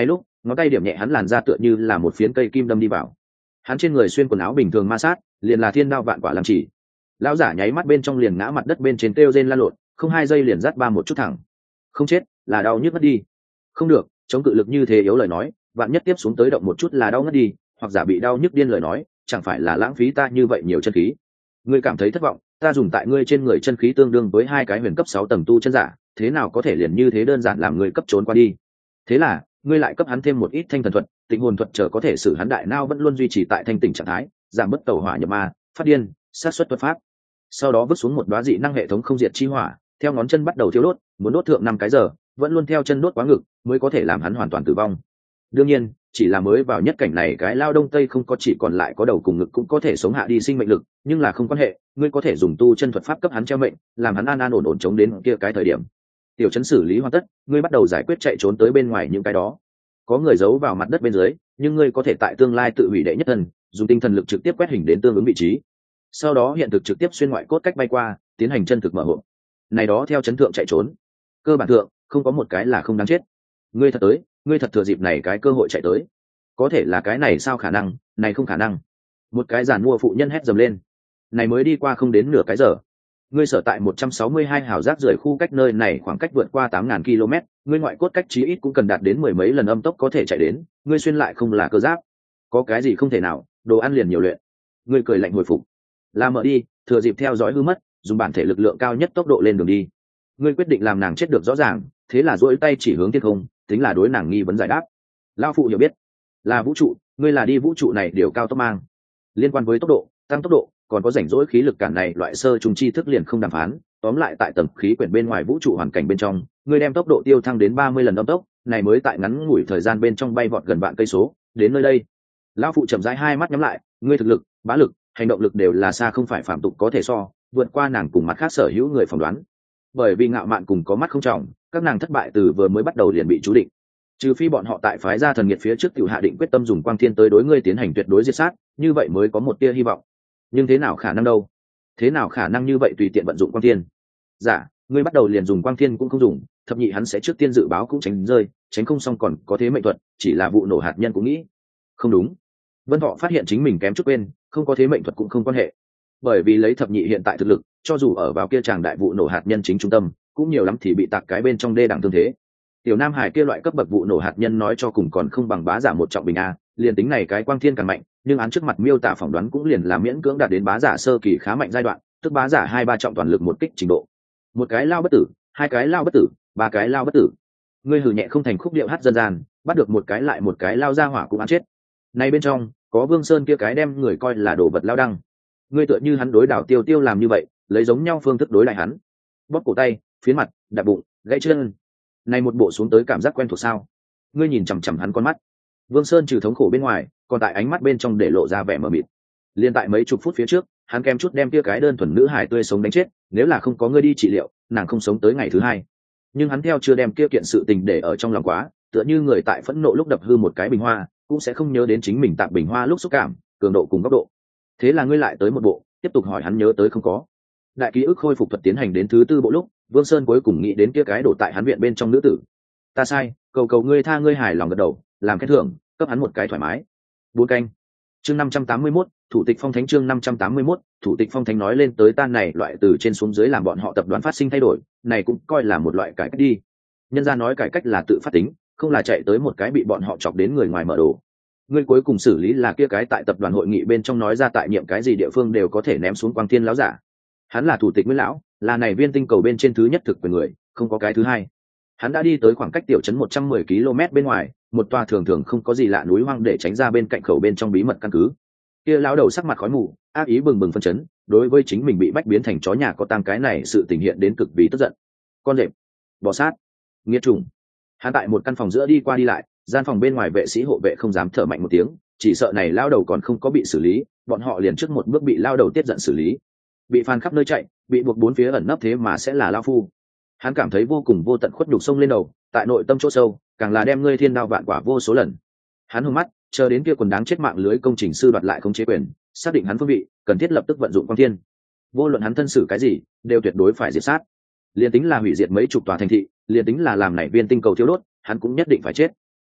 ngón tay điểm nhẹ hắn làn ra tựa như là một phiến cây kim đâm đi vào. Hắn trên người xuyên quần áo bình thường ma sát, liền là thiên đao vạn quả làm chỉ. Lão giả nháy mắt bên trong liền ngã mặt đất bên trên kêu rên la lộn, không hai giây liền dắt ba một chút thẳng. Không chết, là đau nhức mất đi. Không được, chống cự lực như thế yếu lời nói, vạn nhất tiếp xuống tới động một chút là đau ngất đi, hoặc giả bị đau nhức điên lời nói, chẳng phải là lãng phí ta như vậy nhiều chân khí. Ngươi cảm thấy thất vọng, ta dùng tại ngươi trên người chân khí tương đương với hai cái huyền cấp sáu tầng tu chân giả, thế nào có thể liền như thế đơn giản làm ngươi cấp trốn qua đi. Thế là, ngươi lại cấp hắn thêm một ít thanh thần thuật, tịnh hồn thuật chờ có thể xử hắn đại não vẫn luôn duy trì tại thanh tỉnh trạng thái, giảm bớt tẩu hỏa nhập ma, phát điên, sát xuất thuật pháp. Sau đó vứt xuống một đóa dị năng hệ thống không diệt chi hỏa, theo ngón chân bắt đầu thiêu đốt, muốn đốt thượng năm cái giờ, vẫn luôn theo chân đốt quá ngực, mới có thể làm hắn hoàn toàn tử vong. Đương nhiên, chỉ là mới vào nhất cảnh này cái lao đông tây không có chỉ còn lại có đầu cùng ngực cũng có thể sống hạ đi sinh mệnh lực, nhưng là không quan hệ, ngươi có thể dùng tu chân thuật pháp cấp hắn treo mệnh, làm hắn an an ổn ổn chống đến kia cái thời điểm. Tiểu trấn xử lý hoàn tất, ngươi bắt đầu giải quyết chạy trốn tới bên ngoài những cái đó. Có người giấu vào mặt đất bên dưới, nhưng ngươi có thể tại tương lai tự hủy đệ nhất thần, dùng tinh thần lực trực tiếp quét hình đến tương ứng vị trí. Sau đó hiện thực trực tiếp xuyên ngoại cốt cách bay qua, tiến hành chân thực mở hộp. Này đó theo chấn thượng chạy trốn, cơ bản thượng không có một cái là không đáng chết. Ngươi thật tới, ngươi thật thừa dịp này cái cơ hội chạy tới. Có thể là cái này sao khả năng, này không khả năng. Một cái giàn mua phụ nhân hét dầm lên. Này mới đi qua không đến nửa cái giờ. Ngươi sở tại một trăm sáu mươi hai hào rác rưởi khu cách nơi này khoảng cách vượt qua tám nghìn ki lô mét, ngươi ngoại cốt cách chí ít cũng cần đạt đến mười mấy lần âm tốc có thể chạy đến, ngươi xuyên lại không là cơ giáp. Có cái gì không thể nào, đồ ăn liền nhiều luyện. Ngươi cười lạnh hồi phục. La mở đi, thừa dịp theo dõi hư mất, dùng bản thể lực lượng cao nhất tốc độ lên đường đi. Ngươi quyết định làm nàng chết được rõ ràng, thế là duỗi tay chỉ hướng thiên không, tính là đối nàng nghi vấn giải đáp. Lão phụ hiểu biết, là vũ trụ, ngươi là đi vũ trụ này điều cao tốc mang. Liên quan với tốc độ, tăng tốc độ, còn có rảnh rỗi khí lực cản này loại sơ trùng chi thức liền không đàm phán, tóm lại tại tầng khí quyển bên ngoài vũ trụ hoàn cảnh bên trong, ngươi đem tốc độ tiêu thăng đến ba mươi lần âm tốc, này mới tại ngắn ngủi thời gian bên trong bay vọt gần vạn cây số, đến nơi đây. Lão phụ chậm rãi hai mắt nhắm lại, ngươi thực lực, bá lực, hành động lực đều là xa không phải phạm tục có thể so, vượt qua nàng cùng mặt khác sở hữu người phỏng đoán. Bởi vì ngạo mạn cùng có mắt không trọng, các nàng thất bại từ vừa mới bắt đầu liền bị chú định. Trừ phi bọn họ tại phái gia thần nghiệt phía trước tiểu hạ định quyết tâm dùng quang thiên tới đối ngươi tiến hành tuyệt đối diệt sát, như vậy mới có một tia hy vọng. Nhưng thế nào khả năng đâu? Thế nào khả năng như vậy tùy tiện vận dụng quang thiên? Dạ, ngươi bắt đầu liền dùng quang thiên cũng không dùng, thập nhị hắn sẽ trước tiên dự báo cũng tránh rơi, tránh không xong còn có thế mệnh thuật, chỉ là vụ nổ hạt nhân cũng nghĩ. Không đúng. Vân Thọ phát hiện chính mình kém chút quên, không có thế mệnh thuật cũng không quan hệ. Bởi vì lấy thập nhị hiện tại thực lực, cho dù ở vào kia tràng đại vụ nổ hạt nhân chính trung tâm, cũng nhiều lắm thì bị tạc cái bên trong đê đẳng tương thế. Tiểu Nam Hải kia loại cấp bậc vụ nổ hạt nhân nói cho cùng còn không bằng bá giả một trọng bình a, liền tính này cái quang thiên càng mạnh, nhưng án trước mặt miêu tả phỏng đoán cũng liền là miễn cưỡng đạt đến bá giả sơ kỳ khá mạnh giai đoạn, tức bá giả hai ba trọng toàn lực một kích trình độ. Một cái lao bất tử, hai cái lao bất tử, ba cái lao bất tử. Ngươi hừ nhẹ không thành khúc điệu hát dân gian, bắt được một cái lại một cái lao ra hỏa cũng ăn chết. Này bên trong, có Vương Sơn kia cái đem người coi là đồ vật lao đăng. Ngươi tựa như hắn đối đảo Tiêu Tiêu làm như vậy, lấy giống nhau phương thức đối lại hắn. Bóp cổ tay, phiến mặt, đạp bụng, gãy chân. Này một bộ xuống tới cảm giác quen thuộc sao? Ngươi nhìn chằm chằm hắn con mắt. Vương Sơn trừ thống khổ bên ngoài, còn tại ánh mắt bên trong để lộ ra vẻ mờ mịt. Liên tại mấy chục phút phía trước, hắn kem chút đem kia cái đơn thuần nữ hải tươi sống đánh chết, nếu là không có ngươi đi trị liệu, nàng không sống tới ngày thứ hai. Nhưng hắn theo chưa đem kia kiện sự tình để ở trong lòng quá, tựa như người tại phẫn nộ lúc đập hư một cái bình hoa, cũng sẽ không nhớ đến chính mình tạm bình hoa lúc xúc cảm, cường độ cùng góc độ. Thế là ngươi lại tới một bộ, tiếp tục hỏi hắn nhớ tới không có. Đại ký ức khôi phục thuật tiến hành đến thứ tư bộ lúc, Vương Sơn cuối cùng nghĩ đến kia cái đổ tại hắn viện bên trong nữ tử. Ta sai, cầu cầu ngươi tha ngươi hài lòng gật đầu, làm khen thưởng, cấp hắn một cái thoải mái. Bốn canh. Chương năm trăm tám mươi mốt, thủ tịch phong thánh chương năm trăm tám mươi mốt, thủ tịch phong thánh nói lên tới tan này loại từ trên xuống dưới làm bọn họ tập đoàn phát sinh thay đổi, này cũng coi là một loại cải cách đi. Nhân gia nói cải cách là tự phát tính, không là chạy tới một cái bị bọn họ chọc đến người ngoài mở đồ. Ngươi cuối cùng xử lý là kia cái tại tập đoàn hội nghị bên trong nói ra tại nhiệm cái gì địa phương đều có thể ném xuống quang thiên lão giả. Hắn là thủ tịch Nguyễn lão, là này viên tinh cầu bên trên thứ nhất thực quyền người, không có cái thứ hai. Hắn đã đi tới khoảng cách tiểu trấn một trăm mười ki lô mét bên ngoài, một tòa thường thường không có gì lạ núi hoang để tránh ra bên cạnh khẩu bên trong bí mật căn cứ. Kia lão đầu sắc mặt khói mù, ác ý bừng bừng phân chấn, đối với chính mình bị bách biến thành chó nhà có tang cái này sự tình hiện đến cực vì tức giận. Con rệp, bò sát, nghiệt trùng. Hắn tại một căn phòng giữa đi qua đi lại, gian phòng bên ngoài vệ sĩ hộ vệ không dám thở mạnh một tiếng, chỉ sợ này lão đầu còn không có bị xử lý, bọn họ liền trước một bước bị lão đầu tiết giận xử lý. Bị phàn khắp nơi chạy, bị buộc bốn phía ẩn nấp thế mà sẽ là lão phu. Hắn cảm thấy vô cùng vô tận khuất nhục sông lên đầu, tại nội tâm chỗ sâu, càng là đem ngươi thiên đao vạn quả vô số lần. Hắn hướng mắt, chờ đến kia quần đáng chết mạng lưới công trình sư đoạt lại không chế quyền, xác định hắn phương vị, cần thiết lập tức vận dụng quang thiên. Vô luận hắn thân xử cái gì, đều tuyệt đối phải diệt sát. Liên tính là hủy diệt mấy chục tòa thành thị, liên tính là làm nảy viên tinh cầu thiếu đốt, hắn cũng nhất định phải chết.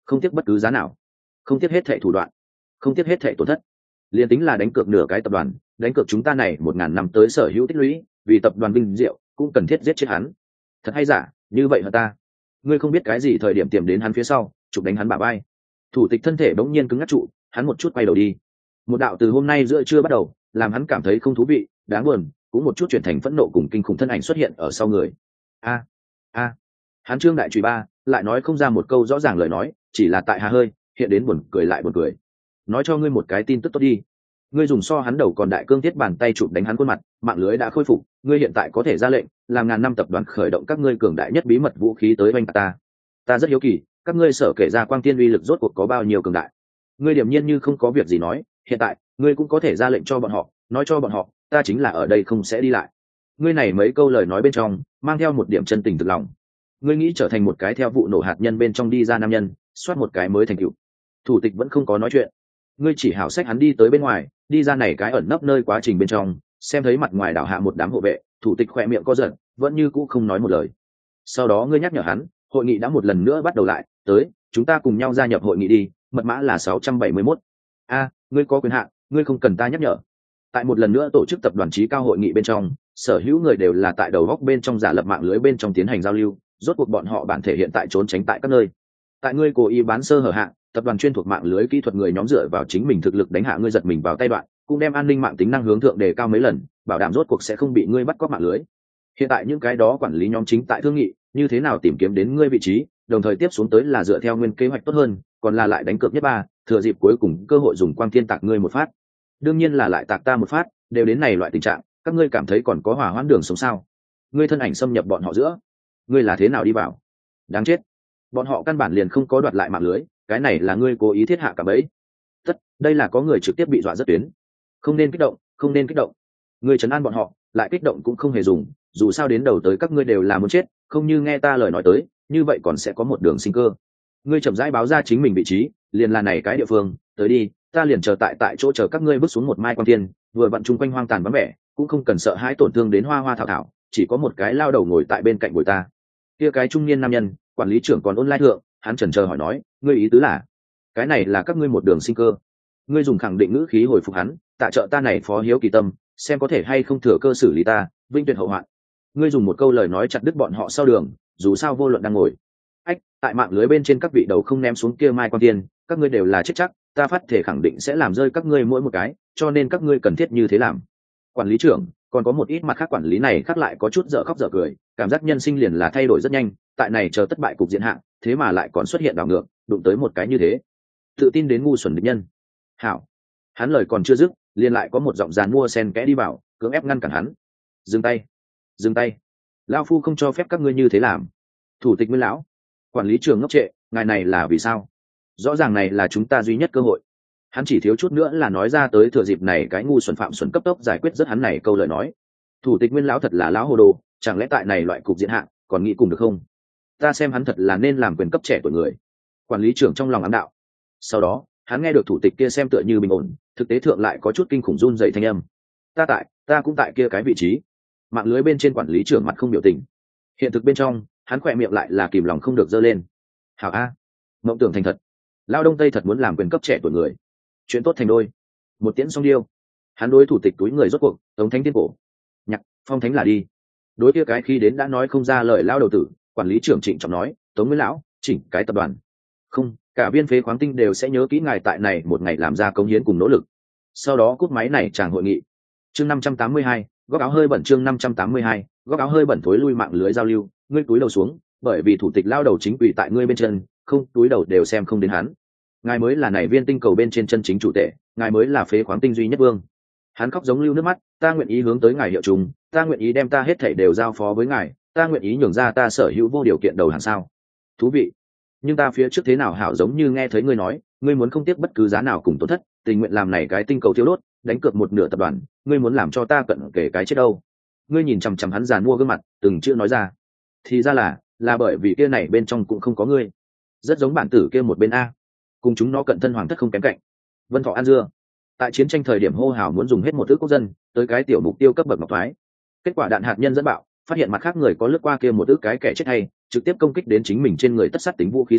không tiếc bất cứ giá nào, không tiếc hết thệ thủ đoạn, không tiếc hết thệ tổn thất. Liên tính là đánh cược nửa cái tập đoàn, đánh cược chúng ta này một ngàn năm tới sở hữu tích lũy, vì tập đoàn vinh diệu cũng cần thiết giết chết hắn. Thật hay giả, như vậy hả ta? Ngươi không biết cái gì thời điểm tiềm đến hắn phía sau, chụp đánh hắn bả vai. Thủ tịch thân thể bỗng nhiên cứng ngắc trụ, hắn một chút quay đầu đi. Một đạo từ hôm nay giữa trưa bắt đầu, làm hắn cảm thấy không thú vị, đáng buồn, cũng một chút chuyển thành phẫn nộ cùng kinh khủng thân ảnh xuất hiện ở sau người. A, a, hắn trương đại chùy ba, lại nói không ra một câu rõ ràng lời nói, chỉ là tại hà hơi, hiện đến buồn cười lại buồn cười. Nói cho ngươi một cái tin tức tốt đi. Ngươi dùng so hắn đầu còn đại cương thiết bàn tay chụp đánh hắn khuôn mặt, mạng lưới đã khôi phục, ngươi hiện tại có thể ra lệnh, làm ngàn năm tập đoàn khởi động các ngươi cường đại nhất bí mật vũ khí tới oanh ta. Ta rất hiếu kỳ, các ngươi sở kể ra quang tiên uy lực rốt cuộc có bao nhiêu cường đại. Ngươi điềm nhiên như không có việc gì nói, hiện tại, ngươi cũng có thể ra lệnh cho bọn họ, nói cho bọn họ, ta chính là ở đây không sẽ đi lại. Ngươi này mấy câu lời nói bên trong, mang theo một điểm chân tình thực lòng. Ngươi nghĩ trở thành một cái theo vụ nổ hạt nhân bên trong đi ra nam nhân, soát một cái mới thành tựu. Thủ tịch vẫn không có nói chuyện. Ngươi chỉ hảo sách hắn đi tới bên ngoài, đi ra này cái ẩn nấp nơi quá trình bên trong, xem thấy mặt ngoài đảo hạ một đám hộ vệ, thủ tịch khỏe miệng co giật, vẫn như cũ không nói một lời. Sau đó ngươi nhắc nhở hắn, hội nghị đã một lần nữa bắt đầu lại, tới, chúng ta cùng nhau gia nhập hội nghị đi, mật mã là sáu trăm bảy mươi mốt. A, ngươi có quyền hạn, ngươi không cần ta nhắc nhở. Tại một lần nữa tổ chức tập đoàn trí cao hội nghị bên trong, sở hữu người đều là tại đầu góc bên trong giả lập mạng lưới bên trong tiến hành giao lưu, rốt cuộc bọn họ bản thể hiện tại trốn tránh tại các nơi. Tại ngươi cố ý bán sơ hở hạ, tập đoàn chuyên thuộc mạng lưới kỹ thuật người nhóm dựa vào chính mình thực lực đánh hạ ngươi giật mình vào tay đoạn, cũng đem an ninh mạng tính năng hướng thượng đề cao mấy lần, bảo đảm rốt cuộc sẽ không bị ngươi bắt cóc mạng lưới. Hiện tại những cái đó quản lý nhóm chính tại thương nghị, như thế nào tìm kiếm đến ngươi vị trí, đồng thời tiếp xuống tới là dựa theo nguyên kế hoạch tốt hơn, còn là lại đánh cược nhất ba, thừa dịp cuối cùng cơ hội dùng quang thiên tạc ngươi một phát. Đương nhiên là lại tạc ta một phát, đều đến này loại tình trạng, các ngươi cảm thấy còn có hòa hoãn đường sống sao? Ngươi thân ảnh xâm nhập bọn họ giữa, ngươi là thế nào đi vào? Đáng chết, bọn họ căn bản liền không có đoạt lại mạng lưới, cái này là ngươi cố ý thiết hạ cả bẫy. Tất, đây là có người trực tiếp bị dọa rất tuyến. Không nên kích động, không nên kích động. Ngươi trấn an bọn họ, lại kích động cũng không hề dùng, dù sao đến đầu tới các ngươi đều là muốn chết, không như nghe ta lời nói tới, như vậy còn sẽ có một đường sinh cơ. Ngươi chậm rãi báo ra chính mình vị trí, liền là này cái địa phương, tới đi, ta liền chờ tại tại chỗ chờ các ngươi bước xuống một mai quan tiên, vừa vặn chung quanh hoang tàn vắng vẻ, cũng không cần sợ hãi tổn thương đến hoa hoa thảo thảo, chỉ có một cái lao đầu ngồi tại bên cạnh bồi ta. Kia cái trung niên nam nhân, quản lý trưởng còn online thượng, hắn chần chờ hỏi nói, ngươi ý tứ là, cái này là các ngươi một đường sinh cơ. Ngươi dùng khẳng định ngữ khí hồi phục hắn, tạ trợ ta này phó hiếu kỳ tâm, xem có thể hay không thừa cơ xử lý ta, vinh tuyệt hậu hoạn. Ngươi dùng một câu lời nói chặt đứt bọn họ sau đường, dù sao vô luận đang ngồi. Ách, tại mạng lưới bên trên các vị đầu không ném xuống kia mai quan tiên, các ngươi đều là chết chắc, ta phát thể khẳng định sẽ làm rơi các ngươi mỗi một cái, cho nên các ngươi cần thiết như thế làm. Quản lý trưởng, còn có một ít mặt khác quản lý này khác lại có chút dở khóc dở cười, cảm giác nhân sinh liền là thay đổi rất nhanh, tại này chờ thất bại cục diện hạng, thế mà lại còn xuất hiện đảo ngược, đụng tới một cái như thế, tự tin đến ngu xuẩn địch nhân. Hảo, hắn lời còn chưa dứt, liền lại có một giọng dàn mua sen kẽ đi vào, cưỡng ép ngăn cản hắn. Dừng tay, dừng tay, lão phu không cho phép các ngươi như thế làm. Thủ tịch Nguyên lão, quản lý trường ngốc trệ, ngài này là vì sao? Rõ ràng này là chúng ta duy nhất cơ hội. Hắn chỉ thiếu chút nữa là nói ra tới thừa dịp này cái ngu xuẩn phạm xuẩn cấp tốc giải quyết rất hắn này câu lời nói. Thủ tịch Nguyên lão thật là lão hồ đồ, chẳng lẽ tại này loại cục diện hạng còn nghĩ cùng được không? Ta xem hắn thật là nên làm quyền cấp trẻ tuổi người. Quản lý trưởng trong lòng ám đạo. Sau đó hắn nghe được thủ tịch kia xem tựa như bình ổn, thực tế thượng lại có chút kinh khủng run dậy thanh âm. Ta tại, ta cũng tại kia cái vị trí. Mạng lưới bên trên quản lý trưởng mặt không biểu tình. Hiện thực bên trong, hắn khỏe miệng lại là kìm lòng không được dơ lên. Hảo a, mộng tưởng thành thật. Lao Đông Tây thật muốn làm quyền cấp trẻ tuổi người. Chuyện tốt thành đôi. Một tiễn song điêu. Hắn đối thủ tịch túi người rốt cuộc, tống thánh tiên cổ. Nhạc, phong thánh là đi. Đối kia cái khi đến đã nói không ra lời lao đầu tử, quản lý trưởng trịnh trọng nói, tống nguyên lão, chỉnh cái tập đoàn. Không, cả viên phế khoáng tinh đều sẽ nhớ kỹ ngài tại này một ngày làm ra công hiến cùng nỗ lực. Sau đó cúp máy này chàng hội nghị. Chương năm trăm tám mươi hai, góc áo hơi bẩn chương năm trăm tám mươi hai, góc áo hơi bẩn thối lui mạng lưới giao lưu, ngươi túi đầu xuống, bởi vì thủ tịch lao đầu chính quỷ tại ngươi bên chân, không túi đầu đều xem không đến hắn. Ngài mới là này viên tinh cầu bên trên chân chính chủ tể, ngài mới là phế khoáng tinh duy nhất vương. Hắn khóc giống lưu nước mắt, ta nguyện ý hướng tới ngài hiệu trùng, ta nguyện ý đem ta hết thảy đều giao phó với ngài, ta nguyện ý nhường ra ta sở hữu vô điều kiện đầu hàng sao. Thú vị. Nhưng ta phía trước thế nào hảo giống như nghe thấy ngươi nói, ngươi muốn không tiếc bất cứ giá nào cùng tổn thất, tình nguyện làm này cái tinh cầu thiếu đốt, đánh cược một nửa tập đoàn, ngươi muốn làm cho ta cận kể cái chết đâu. Ngươi nhìn chằm chằm hắn giàn mua gương mặt, từng chữ nói ra. Thì ra là, là bởi vì kia này bên trong cũng không có ngươi. Rất giống bản tử kia một bên a. Cùng chúng nó cận thân hoàng thất không kém cạnh. Vân Thọ An Dưa. Tại chiến tranh thời điểm hô hào muốn dùng hết một thứ quốc dân, tới cái tiểu mục tiêu cấp bậc ngọc thoái. Kết quả đạn hạt nhân dẫn bạo, phát hiện mặt khác người có lướt qua kia một thứ cái kẻ chết hay, trực tiếp công kích đến chính mình trên người tất sát tính vũ khí sau,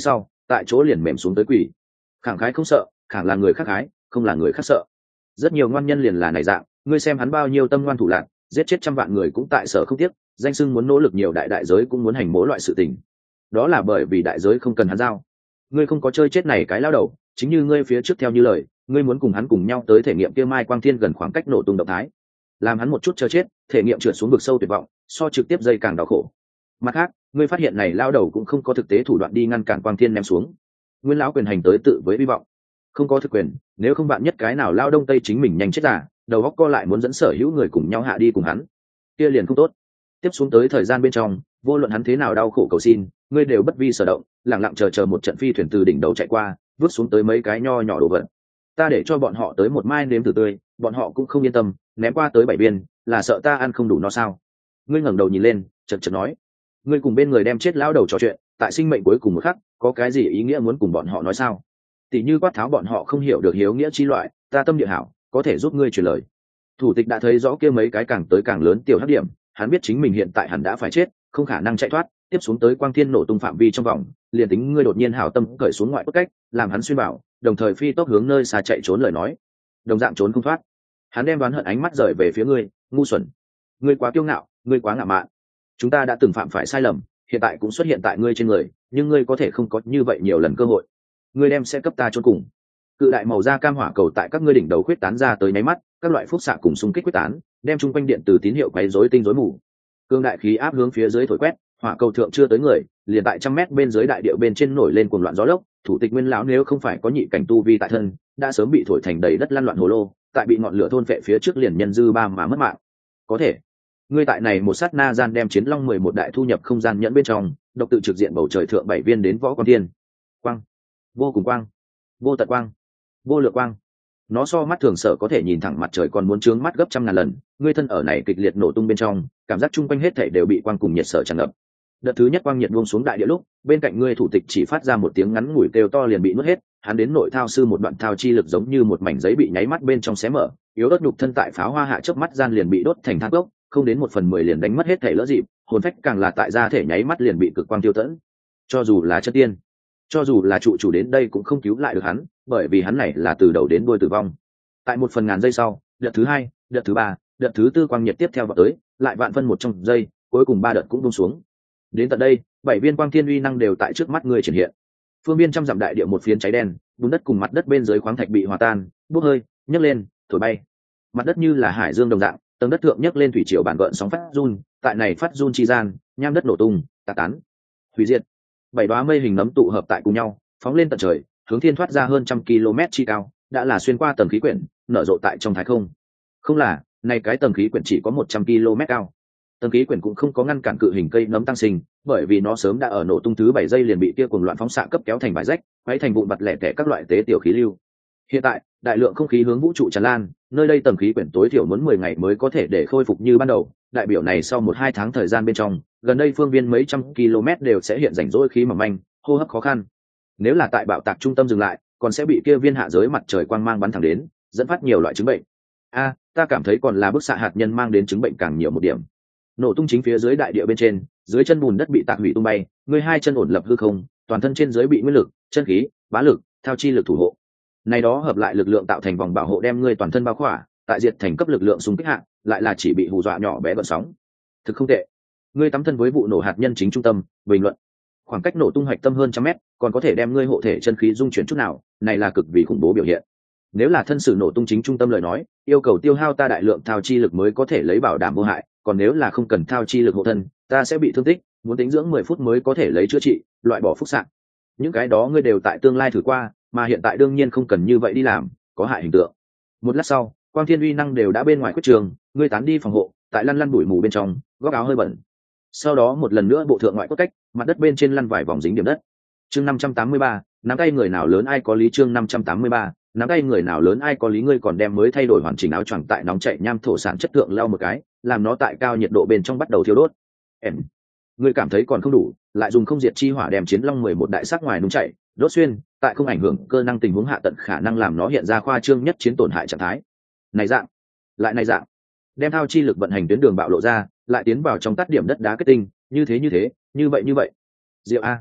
tại chỗ liền mềm xuống tới quỷ. Khẳng khái không sợ, khẳng là người khác khái, không là người khác sợ. Rất nhiều ngoan nhân liền là này dạng, ngươi xem hắn bao nhiêu tâm ngoan thủ lạn, giết chết trăm vạn người cũng tại sở không tiếc, danh sưng muốn nỗ lực nhiều đại đại giới cũng muốn hành mỗi loại sự tình. Đó là bởi vì đại giới không cần hắn giao. Ngươi không có chơi chết này cái lao đầu, chính như ngươi phía trước theo như lời, ngươi muốn cùng hắn cùng nhau tới thể nghiệm kia mai quang thiên gần khoảng cách nổ tung động thái, làm hắn một chút chờ chết, thể nghiệm trượt xuống vực sâu tuyệt vọng, so trực tiếp dây càng đau khổ. Mặt khác, ngươi phát hiện này lao đầu cũng không có thực tế thủ đoạn đi ngăn cản quang thiên ném xuống. Nguyên lão quyền hành tới tự với hy vọng, không có thực quyền, nếu không bạn nhất cái nào lao đông tây chính mình nhanh chết giả, đầu góc co lại muốn dẫn sở hữu người cùng nhau hạ đi cùng hắn, kia liền không tốt. Tiếp xuống tới thời gian bên trong, vô luận hắn thế nào đau khổ cầu xin, ngươi đều bất vi sở động, lặng lặng chờ chờ một trận phi thuyền từ đỉnh đầu chạy qua, vứt xuống tới mấy cái nho nhỏ đồ vật. Ta để cho bọn họ tới một mai nếm thử tươi, bọn họ cũng không yên tâm, ném qua tới bảy viên, là sợ ta ăn không đủ no sao? Ngươi ngẩng đầu nhìn lên, chật chật nói, ngươi cùng bên người đem chết lão đầu trò chuyện, tại sinh mệnh cuối cùng một khắc, có cái gì ý nghĩa muốn cùng bọn họ nói sao? Tỷ như quát tháo bọn họ không hiểu được hiếu nghĩa chi loại, ta tâm địa hảo, có thể giúp ngươi truyền lời. Thủ tịch đã thấy rõ kia mấy cái càng tới càng lớn tiểu hắc điểm, hắn biết chính mình hiện tại hẳn đã phải chết, không khả năng chạy thoát, tiếp xuống tới quang thiên nổ tung phạm vi trong vòng, liền tính ngươi đột nhiên hảo tâm cởi xuống ngoại cốt cách, làm hắn xuyên bảo, đồng thời phi tốc hướng nơi xa chạy trốn lời nói, đồng dạng trốn không thoát. Hắn đem đoán hận ánh mắt rời về phía ngươi, ngu xuẩn, ngươi quá kiêu ngạo, ngươi quá ngạo mạn. Chúng ta đã từng phạm phải sai lầm, hiện tại cũng xuất hiện tại ngươi trên người, nhưng ngươi có thể không có như vậy nhiều lần cơ hội. Ngươi đem sẽ cấp ta chôn cùng. Cự đại màu da cam hỏa cầu tại các ngươi đỉnh đầu khuyết tán ra tới nháy mắt, các loại phúc xạ cùng xung kích quyết tán, đem chung quanh điện từ tín hiệu quấy rối tinh rối mù. Cương đại khí áp hướng phía dưới thổi quét, hỏa cầu thượng chưa tới người, liền tại trăm mét bên dưới đại địa bên trên nổi lên cuồng loạn gió lốc. Thủ tịch Nguyên lão nếu không phải có nhị cảnh tu vi tại thân, đã sớm bị thổi thành đầy đất lăn loạn hồ lô, tại bị ngọn lửa thôn phệ phía trước liền nhân dư ba mà mất mạng. Có thể, ngươi tại này một sát na gian đem chiến long mười một đại thu nhập không gian nhẫn bên trong, độc tự trực diện bầu trời thượng bảy viên đến võ quan thiên. Quang, vô cùng quang, vô tận quang, vô lượng quang. Nó so mắt thường sở có thể nhìn thẳng mặt trời còn muốn trướng mắt gấp trăm ngàn lần. Ngươi thân ở này kịch liệt nổ tung bên trong, cảm giác chung quanh hết thảy đều bị quang cùng nhiệt sở tràn ngập. Đợt thứ nhất quang nhiệt buông xuống đại địa lúc, bên cạnh ngươi thủ tịch chỉ phát ra một tiếng ngắn ngủi kêu to liền bị nuốt hết. Hắn đến nội thao sư một đoạn thao chi lực giống như một mảnh giấy bị nháy mắt bên trong xé mở, yếu ớt nhục thân tại pháo hoa hạ chớp mắt gian liền bị đốt thành than cốc, không đến một phần mười liền đánh mất hết thể lỡ dịp, hồn phách càng là tại gia thể nháy mắt liền bị cực quang tiêu tẫn. Cho dù là chất tiên, cho dù là trụ chủ đến đây cũng không cứu lại được hắn, bởi vì hắn này là từ đầu đến đuôi tử vong. Tại một phần ngàn giây sau, đợt thứ hai, đợt thứ ba, đợt thứ tư quang nhiệt tiếp theo vào tới, lại vạn phân một trong giây, cuối cùng ba đợt cũng buông xuống. Đến tận đây, bảy viên quang thiên uy năng đều tại trước mắt ngươi triển hiện. Phương biên trăm dặm đại địa một phiến cháy đen, bùn đất cùng mặt đất bên dưới khoáng thạch bị hòa tan, bốc hơi, nhấc lên, thổi bay. Mặt đất như là hải dương đồng dạng, tầng đất thượng nhấc lên thủy triều bản gợn sóng phát run, tại này phát run chi gian, nham đất nổ tung, tạc tán, hủy diệt. Bảy đóa mây hình nấm tụ hợp tại cùng nhau, phóng lên tận trời, hướng thiên thoát ra hơn trăm km chi cao, đã là xuyên qua tầng khí quyển, nở rộ tại trong thái không. Không là, này cái tầng khí quyển chỉ có một trăm km cao. Tầng khí quyển cũng không có ngăn cản cự hình cây nấm tăng sinh, bởi vì nó sớm đã ở nổ tung thứ bảy giây liền bị kia cuồng loạn phóng xạ cấp kéo thành vải rách, quấy thành vụn bặt lẻ tẻ các loại tế tiểu khí lưu. Hiện tại, đại lượng không khí hướng vũ trụ tràn lan, nơi đây tầng khí quyển tối thiểu muốn mười ngày mới có thể để khôi phục như ban đầu. Đại biểu này sau một hai tháng thời gian bên trong, gần đây phương viên mấy trăm km đều sẽ hiện rảnh rỗi khí mỏng manh, hô hấp khó khăn. Nếu là tại bạo tạc trung tâm dừng lại, còn sẽ bị kia viên hạ giới mặt trời quang mang bắn thẳng đến, dẫn phát nhiều loại chứng bệnh. A, ta cảm thấy còn là bức xạ hạt nhân mang đến chứng bệnh càng nhiều một điểm. Nổ tung chính phía dưới đại địa bên trên, dưới chân bùn đất bị tạc hủy tung bay, ngươi hai chân ổn lập hư không, toàn thân trên dưới bị nguyên lực, chân khí, bá lực, thao chi lực thủ hộ. Này đó hợp lại lực lượng tạo thành vòng bảo hộ đem ngươi toàn thân bao khỏa, tại diệt thành cấp lực lượng xung kích hạ, lại là chỉ bị hù dọa nhỏ bé gợn sóng. Thực không tệ. Ngươi tắm thân với vụ nổ hạt nhân chính trung tâm, bình luận. Khoảng cách nổ tung hoạch tâm hơn trăm mét, còn có thể đem ngươi hộ thể chân khí dung chuyển chút nào, này là cực vì khủng bố biểu hiện. Nếu là thân sử nổ tung chính trung tâm lời nói, yêu cầu tiêu hao ta đại lượng thao chi lực mới có thể lấy bảo đảm vô hại, còn nếu là không cần thao chi lực hộ thân, ta sẽ bị thương tích, muốn tính dưỡng mười phút mới có thể lấy chữa trị, loại bỏ phúc xạ. Những cái đó ngươi đều tại tương lai thử qua, mà hiện tại đương nhiên không cần như vậy đi làm, có hại hình tượng. Một lát sau, quang thiên uy năng đều đã bên ngoài quyết trường, ngươi tán đi phòng hộ, tại lăn lăn bụi mù bên trong, góc áo hơi bẩn. Sau đó một lần nữa bộ thượng ngoại cốt cách, mặt đất bên trên lăn vài vòng dính điểm đất. Chương năm trăm tám mươi ba, nắm tay người nào lớn ai có lý. Chương năm trăm tám mươi ba, nắm tay người nào lớn ai có lý. Ngươi còn đem mới thay đổi hoàn chỉnh áo choàng tại nóng chảy nham thổ sản chất thượng leo một cái, làm nó tại cao nhiệt độ bên trong bắt đầu thiêu đốt. Em, ngươi cảm thấy còn không đủ, lại dùng không diệt chi hỏa đem chiến long mười một đại sắc ngoài nung chảy, đốt xuyên, tại không ảnh hưởng cơ năng tình huống hạ tận khả năng làm nó hiện ra khoa trương nhất chiến tổn hại trạng thái. Này dạng, lại này dạng, đem thao chi lực vận hành tuyến đường bạo lộ ra, lại tiến vào trong tắt điểm đất đá kết tinh, như thế như thế, như vậy như vậy. Diệu a,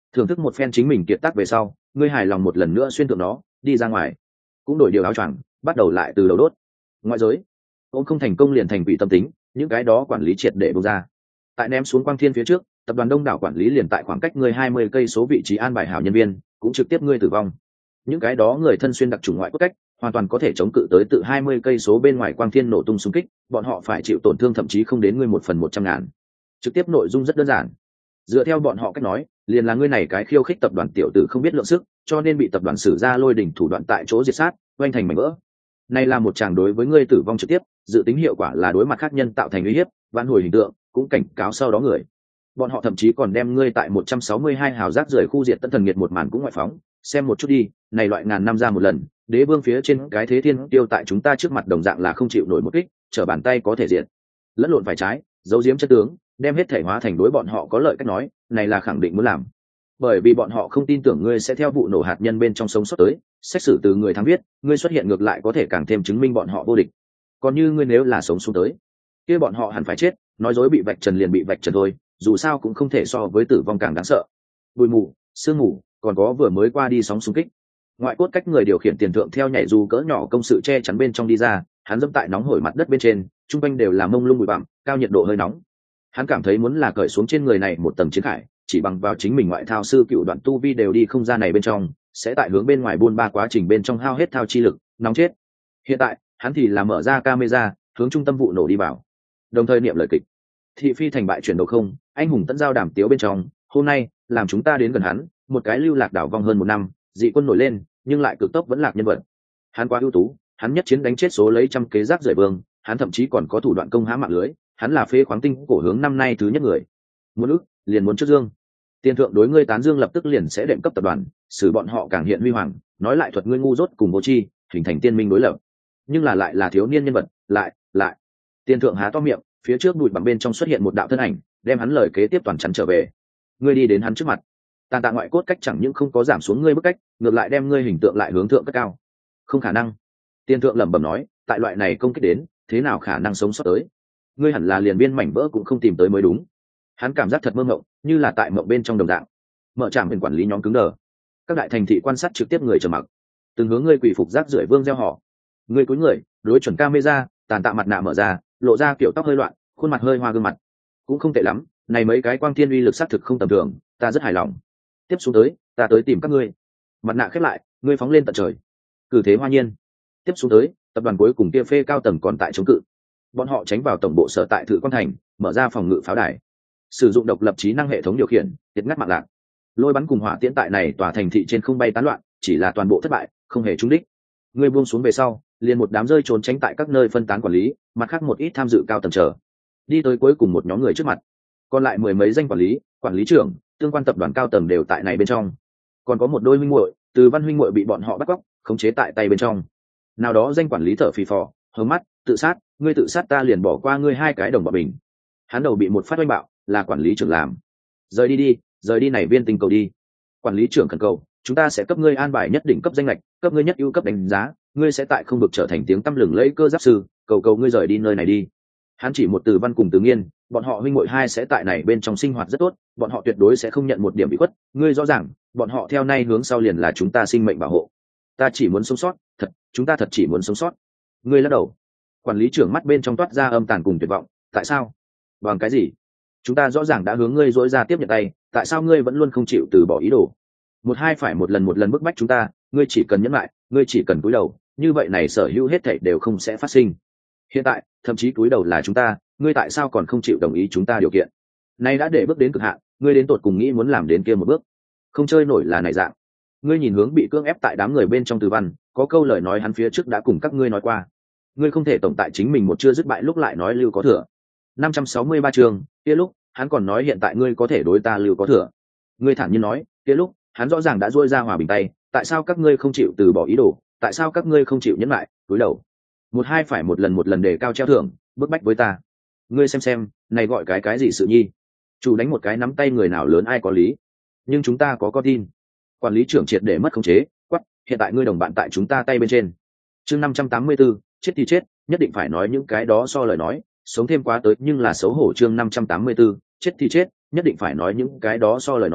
thưởng thức một phen chính mình kiệt tác về sau, ngươi hài lòng một lần nữa xuyên tượng nó đi ra ngoài, cũng đổi điều áo choàng, bắt đầu lại từ đầu đốt. Ngoại giới ôm không thành công liền thành quỷ tâm tính, những cái đó quản lý triệt để bung ra. Tại ném xuống quang thiên phía trước, tập đoàn đông đảo quản lý liền tại khoảng cách ngươi hai mươi cây số vị trí an bài hảo nhân viên, cũng trực tiếp ngươi tử vong. Những cái đó người thân xuyên đặc chủng ngoại quốc cách, hoàn toàn có thể chống cự tới tự hai mươi cây số bên ngoài quang thiên nổ tung xung kích, bọn họ phải chịu tổn thương thậm chí không đến ngươi một phần một trăm ngàn. Trực tiếp nội dung rất đơn giản. Dựa theo bọn họ cách nói, liền là ngươi này cái khiêu khích tập đoàn tiểu tử không biết lượng sức, cho nên bị tập đoàn xử ra lôi đỉnh thủ đoạn tại chỗ diệt sát, oanh thành mảnh vỡ. Này là một tràng đối với ngươi tử vong trực tiếp, dự tính hiệu quả là đối mặt khác nhân tạo thành uy hiếp, vãn hồi hình tượng, cũng cảnh cáo sau đó người. Bọn họ thậm chí còn đem ngươi tại một trăm sáu mươi hai hào rác rưởi khu diệt tận thần nghiệt một màn cũng ngoại phóng, xem một chút đi, này loại ngàn năm ra một lần, đế vương phía trên cái thế thiên tiêu tại chúng ta trước mặt đồng dạng là không chịu nổi một kích, trở bàn tay có thể diệt. Lẫn lộn phải trái, giấu giếm chất tướng, đem hết thể hóa thành đối bọn họ có lợi cách nói, này là khẳng định muốn làm. Bởi vì bọn họ không tin tưởng ngươi sẽ theo vụ nổ hạt nhân bên trong sống sót tới, xét xử từ người thắng viết, ngươi xuất hiện ngược lại có thể càng thêm chứng minh bọn họ vô địch. Còn như ngươi nếu là sống xuống tới, kia bọn họ hẳn phải chết, nói dối bị vạch trần liền bị vạch trần thôi, dù sao cũng không thể so với tử vong càng đáng sợ. Bụi mù, sương mù, còn có vừa mới qua đi sóng xung kích. Ngoại cốt cách người điều khiển tiền thượng theo nhảy dù cỡ nhỏ công sự che chắn bên trong đi ra, hắn dẫm tại nóng hổi mặt đất bên trên, trung quanh đều là mông lung bụi bặm, cao nhiệt độ hơi nóng. Hắn cảm thấy muốn là cởi xuống trên người này một tầng chiến khải, chỉ bằng vào chính mình ngoại thao sư cựu đoạn tu vi đều đi không ra này bên trong, sẽ tại hướng bên ngoài buôn ba quá trình bên trong hao hết thao chi lực, nóng chết. Hiện tại, hắn thì là mở ra camera, hướng trung tâm vụ nổ đi vào. Đồng thời niệm lời kịch. Thị phi thành bại chuyển đầu không, anh hùng tận giao đàm tiếu bên trong, hôm nay, làm chúng ta đến gần hắn, một cái lưu lạc đảo vong hơn một năm, dị quân nổi lên, nhưng lại cực tốc vẫn lạc nhân vật. Hắn quá ưu tú, hắn nhất chiến đánh chết số lấy trăm kế rác rưởi vương, hắn thậm chí còn có thủ đoạn công hãm mạng lưới, hắn là phế khoáng tinh cổ hướng năm nay thứ nhất người. Muốn ức, liền muốn trước dương. Tiền thượng đối ngươi tán dương lập tức liền sẽ đệm cấp tập đoàn, xử bọn họ càng hiện huy hoàng, nói lại thuật ngươi ngu dốt cùng vô tri, hình thành tiên minh đối lập. Nhưng là lại là thiếu niên nhân vật, lại, lại. Tiền thượng há to miệng, phía trước bụi bằng bên trong xuất hiện một đạo thân ảnh, đem hắn lời kế tiếp toàn chắn trở về. Ngươi đi đến hắn trước mặt, tàn tạ ngoại cốt cách chẳng những không có giảm xuống ngươi bức cách, ngược lại đem ngươi hình tượng lại hướng thượng cất cao. Không khả năng. Tiền thượng lẩm bẩm nói, tại loại này công kích đến, thế nào khả năng sống sót tới? Ngươi hẳn là liền viên mảnh vỡ cũng không tìm tới mới đúng. Hắn cảm giác thật mơ mộng, như là tại mộng bên trong đồng dạng. Mở trạm bên quản lý nhóm cứng đờ. Các đại thành thị quan sát trực tiếp người trầm mặc. Từng hướng ngươi quỷ phục rác rưởi vương gieo họ. Ngươi cúi người, đối chuẩn camera, tàn tạ mặt nạ mở ra, lộ ra kiểu tóc hơi loạn, khuôn mặt hơi hoa gương mặt. Cũng không tệ lắm, này mấy cái quang thiên uy lực sát thực không tầm thường, ta rất hài lòng. Tiếp xuống tới, ta tới tìm các ngươi. Mặt nạ khép lại, ngươi phóng lên tận trời. Cử thế hoa nhiên. Tiếp xuống tới, tập đoàn cuối cùng kia phê cao tầng còn tại chống cự. Bọn họ tránh vào tổng bộ sở tại Thự Quan Thành, mở ra phòng ngự pháo đài, sử dụng độc lập trí năng hệ thống điều khiển, tiệt ngắt mạng lạc. Lôi bắn cùng hỏa tiễn tại này tòa thành thị trên không bay tán loạn, chỉ là toàn bộ thất bại, không hề trúng đích. Ngươi buông xuống về sau, liền một đám rơi trốn tránh tại các nơi phân tán quản lý, mặt khác một ít tham dự cao tầng chờ. Đi tới cuối cùng một nhóm người trước mặt, còn lại mười mấy danh quản lý, quản lý trưởng, tương quan tập đoàn cao tầng đều tại này bên trong. Còn có một đôi huynh muội, Từ Văn huynh muội bị bọn họ bắt cóc, khống chế tại tay bên trong. Nào đó danh quản lý thở phì phò, hướng mắt, tự sát, ngươi tự sát ta liền bỏ qua ngươi hai cái đồng bọ bình. Hắn đầu bị một phát oanh bạo, là quản lý trưởng làm. Rời đi đi, rời đi này viên tinh cầu đi. Quản lý trưởng khẩn cầu, chúng ta sẽ cấp ngươi an bài nhất định cấp danh lệch, cấp ngươi nhất ưu cấp đánh giá, ngươi sẽ tại không vực trở thành tiếng tăm lừng lẫy cơ giáp sư, cầu cầu ngươi rời đi nơi này đi. Hắn chỉ một Từ Văn cùng Từ Nghiên, bọn họ huynh muội hai sẽ tại này bên trong sinh hoạt rất tốt, bọn họ tuyệt đối sẽ không nhận một điểm bị khuất, ngươi rõ ràng, bọn họ theo nay hướng sau liền là chúng ta sinh mệnh bảo hộ. Ta chỉ muốn sống sót, thật, chúng ta thật chỉ muốn sống sót. Ngươi lắc đầu. Quản lý trưởng mắt bên trong toát ra âm tàn cùng tuyệt vọng, tại sao? Bằng cái gì? Chúng ta rõ ràng đã hướng ngươi dỗi ra tiếp nhận tay, tại sao ngươi vẫn luôn không chịu từ bỏ ý đồ? Một hai phải một lần một lần bức bách chúng ta, ngươi chỉ cần nhẫn lại, ngươi chỉ cần cúi đầu, như vậy này sở hữu hết thảy đều không sẽ phát sinh. Hiện tại, thậm chí cúi đầu là chúng ta, ngươi tại sao còn không chịu đồng ý chúng ta điều kiện? Nay đã để bước đến cực hạn, ngươi đến tột cùng nghĩ muốn làm đến kia một bước, không chơi nổi là này dạng. Ngươi nhìn hướng bị cưỡng ép tại đám người bên trong Từ Văn, có câu lời nói hắn phía trước đã cùng các ngươi nói qua. Ngươi không thể tổng tại chính mình một chưa dứt bại lúc lại nói lưu có thừa. năm trăm sáu mươi ba chương, kia lúc, hắn còn nói hiện tại ngươi có thể đối ta lưu có thừa. Ngươi thản nhiên nói, kia lúc, hắn rõ ràng đã duỗi ra hòa bình tay, tại sao các ngươi không chịu từ bỏ ý đồ, tại sao các ngươi không chịu nhẫn lại, cúi đầu. Một hai phải một lần một lần đề cao treo thưởng, bức bách với ta. Ngươi xem xem, này gọi cái cái gì sự nhi? Chủ đánh một cái nắm tay người nào lớn ai có lý. Nhưng chúng ta có con tin. Quản lý trưởng triệt để mất khống chế, quắc, hiện tại ngươi đồng bạn tại chúng ta tay bên trên. Chương năm trăm tám mươi 584, chết thì chết, nhất định phải nói những cái đó so lời nói, sống thêm quá tới nhưng là xấu hổ. Chương năm trăm tám mươi 584, chết thì chết, nhất định phải nói những cái đó so lời nói,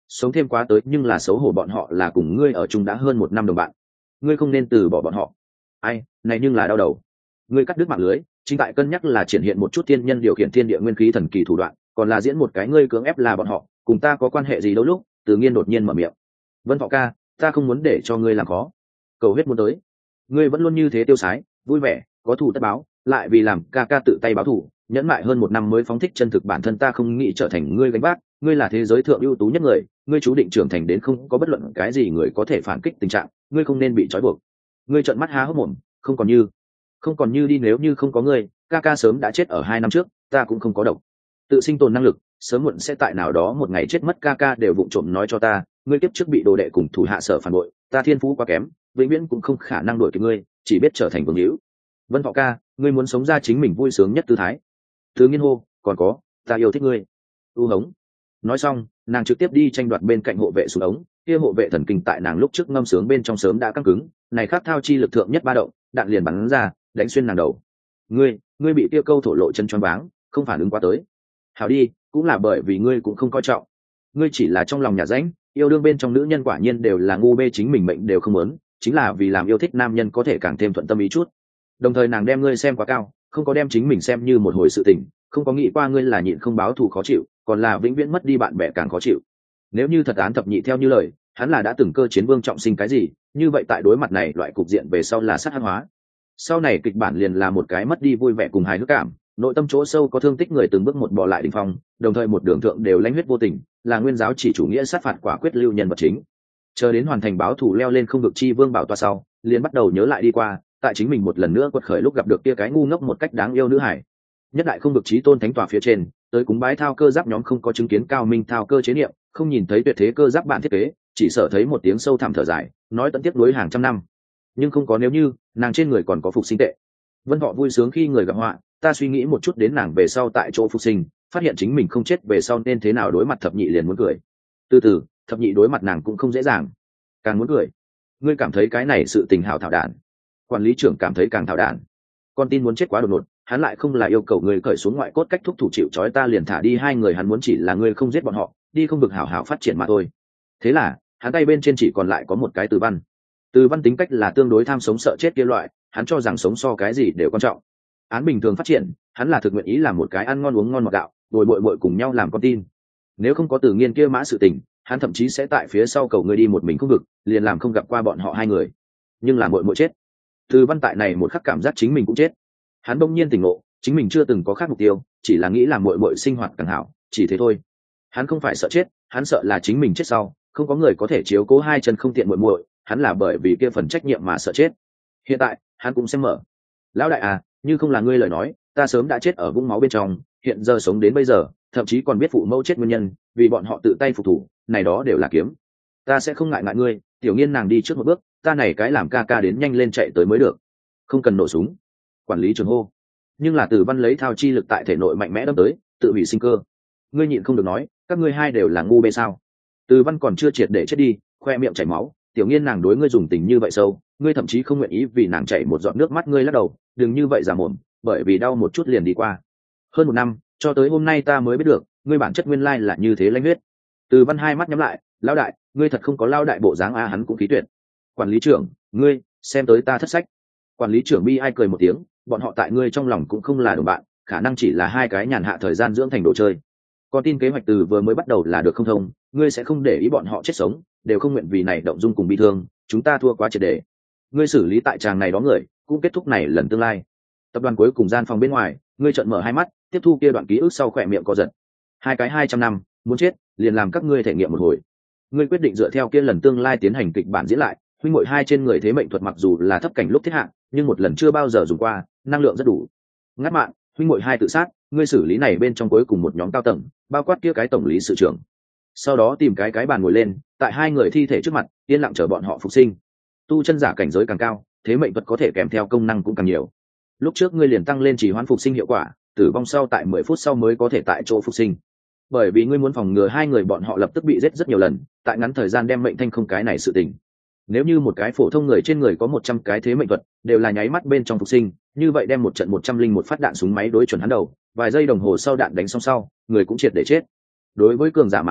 sống thêm quá tới nhưng là xấu hổ bọn họ là cùng ngươi ở chung đã hơn một năm đồng bạn, ngươi không nên từ bỏ bọn họ. Ai này nhưng là đau đầu. Ngươi cắt đứt mạng lưới chính tại cân nhắc là triển hiện một chút thiên nhân điều khiển thiên địa nguyên khí thần kỳ thủ đoạn, còn là diễn một cái ngươi cưỡng ép là bọn họ cùng ta có quan hệ gì đâu. Lúc Từ Nghiên đột nhiên mở miệng. Vân Thọ ca, ta không muốn để cho ngươi làm khó. Cầu huyết muốn tới, ngươi vẫn luôn như thế tiêu sái vui vẻ, có thù tất báo, lại vì làm ca ca tự tay báo thù, nhẫn mại hơn một năm mới phóng thích chân thực bản thân. Ta không nghĩ trở thành ngươi gánh vác, ngươi là thế giới thượng ưu tú nhất người, ngươi chú định trưởng thành đến không có bất luận cái gì người có thể phản kích tình trạng, ngươi không nên bị trói buộc. Ngươi trợn mắt há hốc mồm, không còn như không còn như đi, nếu như không có ngươi, ca ca sớm đã chết ở hai năm trước, ta cũng không có độc tự sinh tồn năng lực, sớm muộn sẽ tại nào đó một ngày chết mất. Ca ca đều vụng trộm nói cho ta, ngươi kiếp trước bị đồ đệ cùng thủ hạ sở phản bội, ta thiên phú quá kém, vĩnh viễn cũng không khả năng đuổi kịp ngươi, chỉ biết trở thành vương hữu. Vân Thọ ca, ngươi muốn sống ra chính mình vui sướng nhất tư thái. Từ Nghiên hô, còn có, ta yêu thích ngươi. U hống. Nói xong, nàng trực tiếp đi tranh đoạt bên cạnh hộ vệ xuống ống, kia hộ vệ thần kinh tại nàng lúc trước ngâm sướng bên trong sớm đã căng cứng, này khát thao chi lực thượng nhất ba động, đạn liền bắn ra, đánh xuyên nàng đầu. Ngươi, ngươi bị kia câu thổ lộ chân choáng váng, không phản ứng qua tới. Hảo đi, cũng là bởi vì ngươi cũng không coi trọng. Ngươi chỉ là trong lòng nhà rãnh, yêu đương bên trong nữ nhân quả nhiên đều là ngu bê, chính mình mệnh đều không muốn, chính là vì làm yêu thích nam nhân có thể càng thêm thuận tâm ý chút. Đồng thời nàng đem ngươi xem quá cao, không có đem chính mình xem như một hồi sự tình, không có nghĩ qua ngươi là nhịn không báo thù khó chịu, còn là vĩnh viễn mất đi bạn bè càng khó chịu. Nếu như thật án thập nhị theo như lời, hắn là đã từng cơ chiến vương trọng sinh cái gì, như vậy tại đối mặt này loại cục diện về sau là sát hắc hóa. Sau này kịch bản liền là một cái mất đi vui vẻ cùng hài hước cảm, nội tâm chỗ sâu có thương tích người từng bước một bỏ lại đỉnh phong, đồng thời một đường thượng đều lãnh huyết vô tình, là nguyên giáo chỉ chủ nghĩa sát phạt quả quyết lưu nhân vật chính. Chờ đến hoàn thành báo thù leo lên không vực chi vương bảo tọa sau, liền bắt đầu nhớ lại đi qua, tại chính mình một lần nữa quật khởi lúc gặp được kia cái ngu ngốc một cách đáng yêu nữ hải. Nhất đại không vực chí tôn thánh tòa phía trên, tới cúng bái thao cơ giáp nhóm không có chứng kiến cao minh thao cơ chế niệm, không nhìn thấy tuyệt thế cơ giáp bản thiết kế, chỉ sợ thấy một tiếng sâu thẳm thở dài, nói tận tiếc nuối hàng trăm năm. Nhưng không có nếu như, nàng trên người còn có phục sinh tệ. Vân Thọ vui sướng khi người gặp họa, ta suy nghĩ một chút đến nàng về sau tại chỗ phục sinh, phát hiện chính mình không chết về sau nên thế nào đối mặt thập nhị liền muốn cười. Từ từ, thập nhị đối mặt nàng cũng không dễ dàng, càng muốn cười. Ngươi cảm thấy cái này sự tình hảo thảo đản. Quản lý trưởng cảm thấy càng thảo đản. Con tin muốn chết quá đột ngột, hắn lại không là yêu cầu ngươi cởi xuống ngoại cốt cách thúc thủ chịu trói ta liền thả đi hai người, hắn muốn chỉ là ngươi không giết bọn họ, đi không vực hảo hảo phát triển mà thôi. Thế là, hắn tay bên trên chỉ còn lại có một cái Từ Văn. Từ Văn tính cách là tương đối tham sống sợ chết kia loại, hắn cho rằng sống so cái gì đều quan trọng. Án bình thường phát triển, hắn là thực nguyện ý làm một cái ăn ngon uống ngon ngọt gạo, bồi bội bội cùng nhau làm con tin. Nếu không có Từ Nghiên kia mã sự tình, hắn thậm chí sẽ tại phía sau cầu ngươi đi một mình không vực, liền làm không gặp qua bọn họ hai người. Nhưng là bội bội chết. Từ Văn tại này một khắc cảm giác chính mình cũng chết. Hắn bỗng nhiên tỉnh ngộ, chính mình chưa từng có khác mục tiêu, chỉ là nghĩ làm bội bội sinh hoạt càng hảo, chỉ thế thôi. Hắn không phải sợ chết, hắn sợ là chính mình chết sau, không có người có thể chiếu cố hai chân không tiện muội muội, hắn là bởi vì kia phần trách nhiệm mà sợ chết. Hiện tại, hắn cũng xem mở. Lão đại à, như không là ngươi lời nói, ta sớm đã chết ở vũng máu bên trong, hiện giờ sống đến bây giờ, thậm chí còn biết phụ mẫu chết nguyên nhân, vì bọn họ tự tay phục thủ, này đó đều là kiếm. Ta sẽ không ngại ngại ngươi, Tiểu Nghiên nàng đi trước một bước, ta này cái làm ca ca đến nhanh lên chạy tới mới được. Không cần nổ súng. Quản lý trường hô. Nhưng là Từ Văn lấy thao chi lực tại thể nội mạnh mẽ đâm tới, tự hủy sinh cơ. Ngươi nhịn không được nói, các ngươi hai đều là ngu bê sao? Từ Văn còn chưa triệt để chết đi, khoe miệng chảy máu. Tiểu Nghiên nàng đối ngươi dùng tình như vậy sâu, ngươi thậm chí không nguyện ý vì nàng chảy một giọt nước mắt. Ngươi lắc đầu, đừng như vậy giả mồm, bởi vì đau một chút liền đi qua. Hơn một năm, cho tới hôm nay ta mới biết được, ngươi bản chất nguyên lai là như thế lãnh huyết. Từ Văn hai mắt nhắm lại, lão đại, ngươi thật không có lao đại bộ dáng a. Hắn cũng khí tuyệt. Quản lý trưởng, ngươi xem tới ta thất sách. Quản lý trưởng bi ai cười một tiếng, bọn họ tại ngươi trong lòng cũng không là đồng bạn, khả năng chỉ là hai cái nhàn hạ thời gian dưỡng thành đồ chơi. Con tin kế hoạch từ vừa mới bắt đầu là được không thông, ngươi sẽ không để ý bọn họ chết sống, đều không nguyện vì này động dung cùng bi thương, chúng ta thua quá triệt để. Ngươi xử lý tại tràng này đó người, cũng kết thúc này lần tương lai. Tập đoàn cuối cùng gian phòng bên ngoài, ngươi trợn mở hai mắt, tiếp thu kia đoạn ký ức sau khỏe miệng co giật. Hai cái hai trăm năm, muốn chết, liền làm các ngươi thể nghiệm một hồi. Ngươi quyết định dựa theo kia lần tương lai tiến hành kịch bản diễn lại, huynh muội hai trên người thế mệnh thuật mặc dù là thấp cảnh lúc thiết hạ, nhưng một lần chưa bao giờ dùng qua, năng lượng rất đủ. Ngắt mạng, huynh muội hai tự sát, ngươi xử lý này bên trong cuối cùng một nhóm cao tầng, bao quát kia cái tổng lý sự trưởng. Sau đó tìm cái cái bàn ngồi lên, tại hai người thi thể trước mặt, yên lặng chờ bọn họ phục sinh. Tu chân giả cảnh giới càng cao, thế mệnh thuật có thể kèm theo công năng cũng càng nhiều. Lúc trước ngươi liền tăng lên chỉ hoãn phục sinh hiệu quả, tử vong sau tại mười phút sau mới có thể tại chỗ phục sinh. Bởi vì ngươi muốn phòng ngừa hai người bọn họ lập tức bị giết rất nhiều lần, tại ngắn thời gian đem mệnh thanh không cái này sự tình. Nếu như một cái phổ thông người trên người có một trăm cái thế mệnh thuật, đều là nháy mắt bên trong phục sinh, như vậy đem một trận một trăm linh một phát đạn súng máy đối chuẩn hắn đầu, vài giây đồng hồ sau đạn đánh xong sau, người cũng triệt để chết. Đối với cường giả mà nói,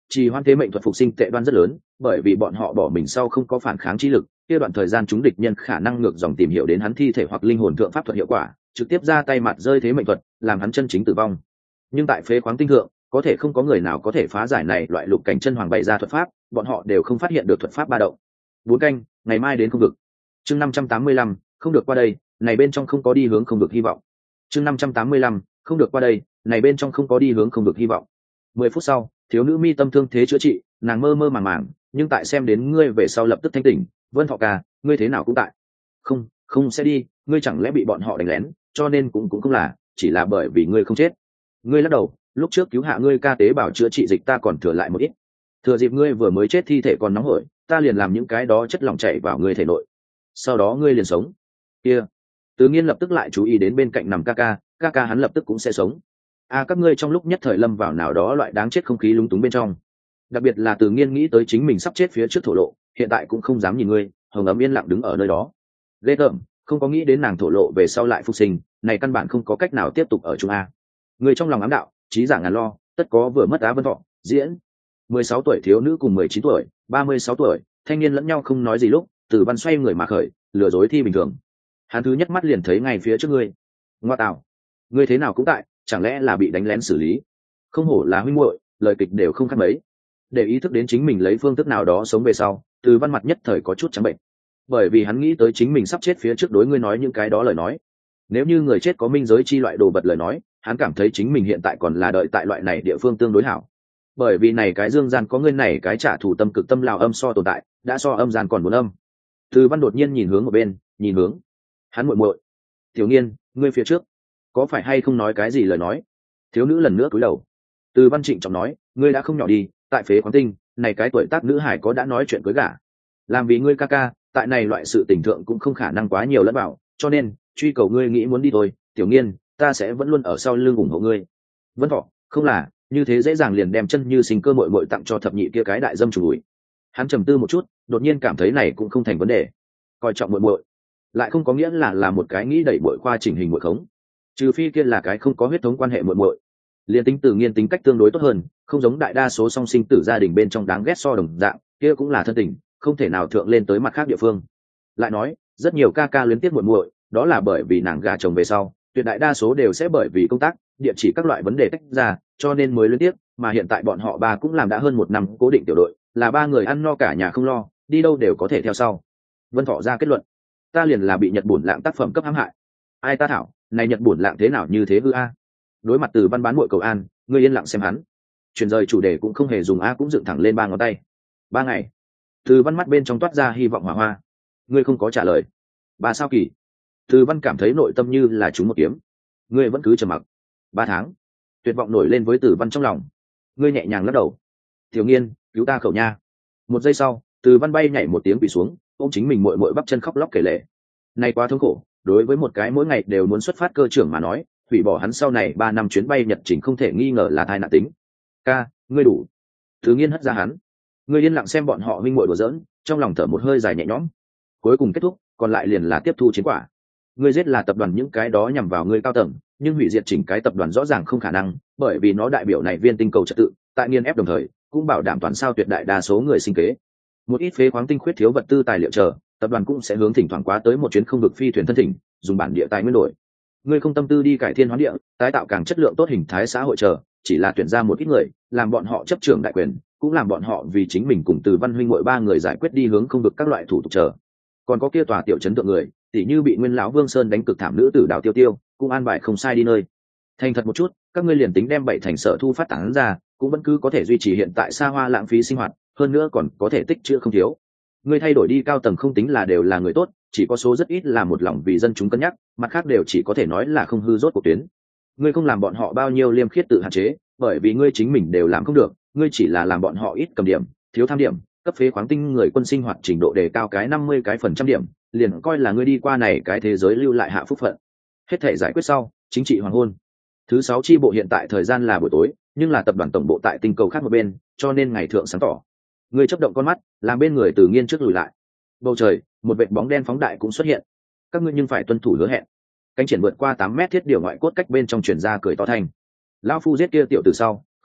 trì hoãn thế mệnh thuật phục sinh tệ đoan rất lớn, bởi vì bọn họ bỏ mình sau không có phản kháng trí lực, kia đoạn thời gian chúng địch nhân khả năng ngược dòng tìm hiểu đến hắn thi thể hoặc linh hồn thượng pháp thuật hiệu quả, trực tiếp ra tay mặt rơi thế mệnh thuật, làm hắn chân chính tử vong. Nhưng tại phế khoáng tinh thượng, có thể không có người nào có thể phá giải này loại lục cảnh chân hoàng bày ra thuật pháp, bọn họ đều không phát hiện được thuật pháp ba động. Bốn canh, ngày mai đến không vực. Chương năm trăm tám mươi lăm, không được qua đây, này bên trong không có đi hướng không vực hy vọng. Chương năm trăm tám mươi lăm, không được qua đây, này bên trong không có đi hướng không vực hy vọng. Mười phút sau, thiếu nữ mi tâm thương thế chữa trị, nàng mơ mơ màng màng, nhưng tại xem đến ngươi về sau lập tức thanh tỉnh. Vân Thọ ca, ngươi thế nào cũng tại. Không, không sẽ đi, ngươi chẳng lẽ bị bọn họ đánh lén, cho nên cũng cũng không là, chỉ là bởi vì ngươi không chết. Ngươi lắc đầu, lúc trước cứu hạ ngươi ca tế bảo chữa trị dịch ta còn thừa lại một ít. Thừa dịp ngươi vừa mới chết thi thể còn nóng hổi, ta liền làm những cái đó chất lỏng chảy vào ngươi thể nội. Sau đó ngươi liền sống. Kia. Từ Nghiên lập tức lại chú ý đến bên cạnh nằm ca ca, ca ca hắn lập tức cũng sẽ sống. À các ngươi trong lúc nhất thời lâm vào nào đó loại đáng chết không khí lúng túng bên trong. Đặc biệt là Từ Nghiên nghĩ tới chính mình sắp chết phía trước thổ lộ, hiện tại cũng không dám nhìn ngươi, Hồng Ấm yên lặng đứng ở nơi đó. Ghê tởm, không có nghĩ đến nàng thổ lộ về sau lại phục sinh, này căn bản không có cách nào tiếp tục ở chung a. Người trong lòng ám đạo, trí giả ngàn lo, tất có vừa mất Á Vân Thọ, diễn. mười sáu tuổi thiếu nữ cùng mười chín tuổi, ba mươi sáu tuổi, thanh niên lẫn nhau không nói gì lúc, Từ Văn xoay người mà khởi, lừa dối thi bình thường. Hắn thứ nhất mắt liền thấy ngay phía trước ngươi. Ngoa tạo, ngươi thế nào cũng tại, chẳng lẽ là bị đánh lén xử lý? Không hổ là huynh muội, lời kịch đều không khác mấy. Để ý thức đến chính mình lấy phương thức nào đó sống về sau, Từ Văn mặt nhất thời có chút trắng bệnh. Bởi vì hắn nghĩ tới chính mình sắp chết phía trước đối ngươi nói những cái đó lời nói. Nếu như người chết có minh giới chi loại đồ vật lời nói, hắn cảm thấy chính mình hiện tại còn là đợi tại loại này địa phương tương đối hảo. Bởi vì này cái dương gian có ngươi này cái trả thù tâm cực tâm lào âm so tồn tại, đã so âm gian còn muốn âm. Từ Văn đột nhiên nhìn hướng một bên, nhìn hướng hắn muội muội. Tiểu Nghiên, ngươi phía trước có phải hay không nói cái gì lời nói? Thiếu nữ lần nữa cúi đầu. Từ Văn trịnh trọng nói, ngươi đã không nhỏ đi, tại phế khoáng tinh, này cái tuổi tác nữ hải có đã nói chuyện cưới gả. Làm vì ngươi ca ca, tại này loại sự tình thượng cũng không khả năng quá nhiều lẫn vào, cho nên truy cầu ngươi nghĩ muốn đi thôi, Tiểu Nghiên, ta sẽ vẫn luôn ở sau lưng ủng hộ ngươi. Vân Thọ, không là, như thế dễ dàng liền đem chân như sinh cơ muội muội tặng cho thập nhị kia cái đại dâm chủ đuổi. Hắn trầm tư một chút, đột nhiên cảm thấy này cũng không thành vấn đề. Coi trọng muội muội, lại không có nghĩa là là một cái nghĩ đẩy muội khoa chỉnh hình muội khống. Trừ phi kia là cái không có huyết thống quan hệ muội muội. Liên tính Từ Nghiên tính cách tương đối tốt hơn, không giống đại đa số song sinh tử gia đình bên trong đáng ghét so đồng dạng, kia cũng là thân tình, không thể nào thượng lên tới mặt khác địa phương. Lại nói, rất nhiều ca ca luyến tiếc muội muội, đó là bởi vì nàng gà chồng về sau, tuyệt đại đa số đều sẽ bởi vì công tác, địa chỉ các loại vấn đề tách ra, cho nên mới luyến tiếc, mà hiện tại bọn họ ba cũng làm đã hơn một năm cố định tiểu đội, là ba người ăn no cả nhà không lo, đi đâu đều có thể theo sau. Vân Thọ ra kết luận, ta liền là bị Nhật Bổn Lạng tác phẩm cấp hãm hại. Ai ta thảo, này Nhật Bổn Lạng thế nào như thế hư a? Đối mặt Từ Văn bán muội cầu an, ngươi yên lặng xem hắn. Chuyển rời chủ đề cũng không hề dùng a cũng dựng thẳng lên ba ngón tay. Ba ngày. Từ Văn mắt bên trong toát ra hy vọng hỏa hoa. Ngươi không có trả lời. Ba sao kỳ? Từ Văn cảm thấy nội tâm như là trúng một kiếm. Ngươi vẫn cứ trầm mặc. Ba tháng. Tuyệt vọng nổi lên với Từ Văn trong lòng. Ngươi nhẹ nhàng lắc đầu. Tiểu Nghiên, cứu ta khẩu nha. Một giây sau, Từ Văn bay nhảy một tiếng quỳ xuống, ôm chính mình muội muội bắp chân khóc lóc kể lể. Này quá thống khổ, đối với một cái mỗi ngày đều muốn xuất phát cơ trưởng mà nói, hủy bỏ hắn sau này ba năm chuyến bay Nhật trình không thể nghi ngờ là tai nạn tính. Ca, ngươi đủ. Từ Nghiên hất ra hắn. Ngươi yên lặng xem bọn họ huynh muội đùa giỡn, trong lòng thở một hơi dài nhẹ nhõm. Cuối cùng kết thúc, còn lại liền là tiếp thu chiến quả. Ngươi giết là tập đoàn những cái đó nhằm vào ngươi cao tầng, nhưng hủy diệt chỉnh cái tập đoàn rõ ràng không khả năng, bởi vì nó đại biểu này viên tinh cầu trật tự, tại nghiên ép đồng thời, cũng bảo đảm toàn sao tuyệt đại đa số người sinh kế. Một ít phế khoáng tinh khuyết thiếu vật tư tài liệu chờ, tập đoàn cũng sẽ hướng thỉnh thoảng quá tới một chuyến không vực phi thuyền thân thỉnh, dùng bản địa tài nguyên đổi. Ngươi không tâm tư đi cải thiên hóa địa, tái tạo càng chất lượng tốt hình thái xã hội chờ, chỉ là tuyển ra một ít người, làm bọn họ chấp trưởng đại quyền, cũng làm bọn họ vì chính mình cùng Từ Văn huynh muội ba người giải quyết đi hướng không vực các loại thủ tục chờ. Còn có kia tòa tiểu trấn thượng người, tỉ như bị Nguyên lão Vương Sơn đánh cực thảm nữ tử Đào Tiêu Tiêu, cũng an bài không sai đi nơi. Thành thật một chút, các ngươi liền tính đem bảy thành sở thu phát tán ra, cũng vẫn cứ có thể duy trì hiện tại xa hoa lãng phí sinh hoạt, hơn nữa còn có thể tích trữ không thiếu. Ngươi thay đổi đi cao tầng không tính là đều là người tốt, chỉ có số rất ít là một lòng vì dân chúng cân nhắc, mặt khác đều chỉ có thể nói là không hư rốt cuộc tuyến. Ngươi không làm bọn họ bao nhiêu liêm khiết tự hạn chế, bởi vì ngươi chính mình đều làm không được, ngươi chỉ là làm bọn họ ít cầm điểm, thiếu tham điểm, cấp phế khoáng tinh người quân sinh hoạt trình độ đề cao cái năm mươi cái phần trăm điểm, liền coi là ngươi đi qua này cái thế giới lưu lại hạ phúc phận. Hết thể giải quyết sau, chính trị hoàng hôn. Thứ sáu chi bộ hiện tại thời gian là buổi tối, nhưng là tập đoàn tổng bộ tại tinh cầu khác một bên, cho nên ngày thượng sáng tỏ. Ngươi chớp động con mắt, làm bên người Từ Nghiên trước lùi lại. Bầu trời, một vệt bóng đen phóng đại cũng xuất hiện. Các ngươi nhưng phải tuân thủ hứa hẹn. Cánh triển vượt qua tám mét thiết điều ngoại cốt cách bên trong truyền ra cười to thành. Lão phu giết kia tiểu từ sau,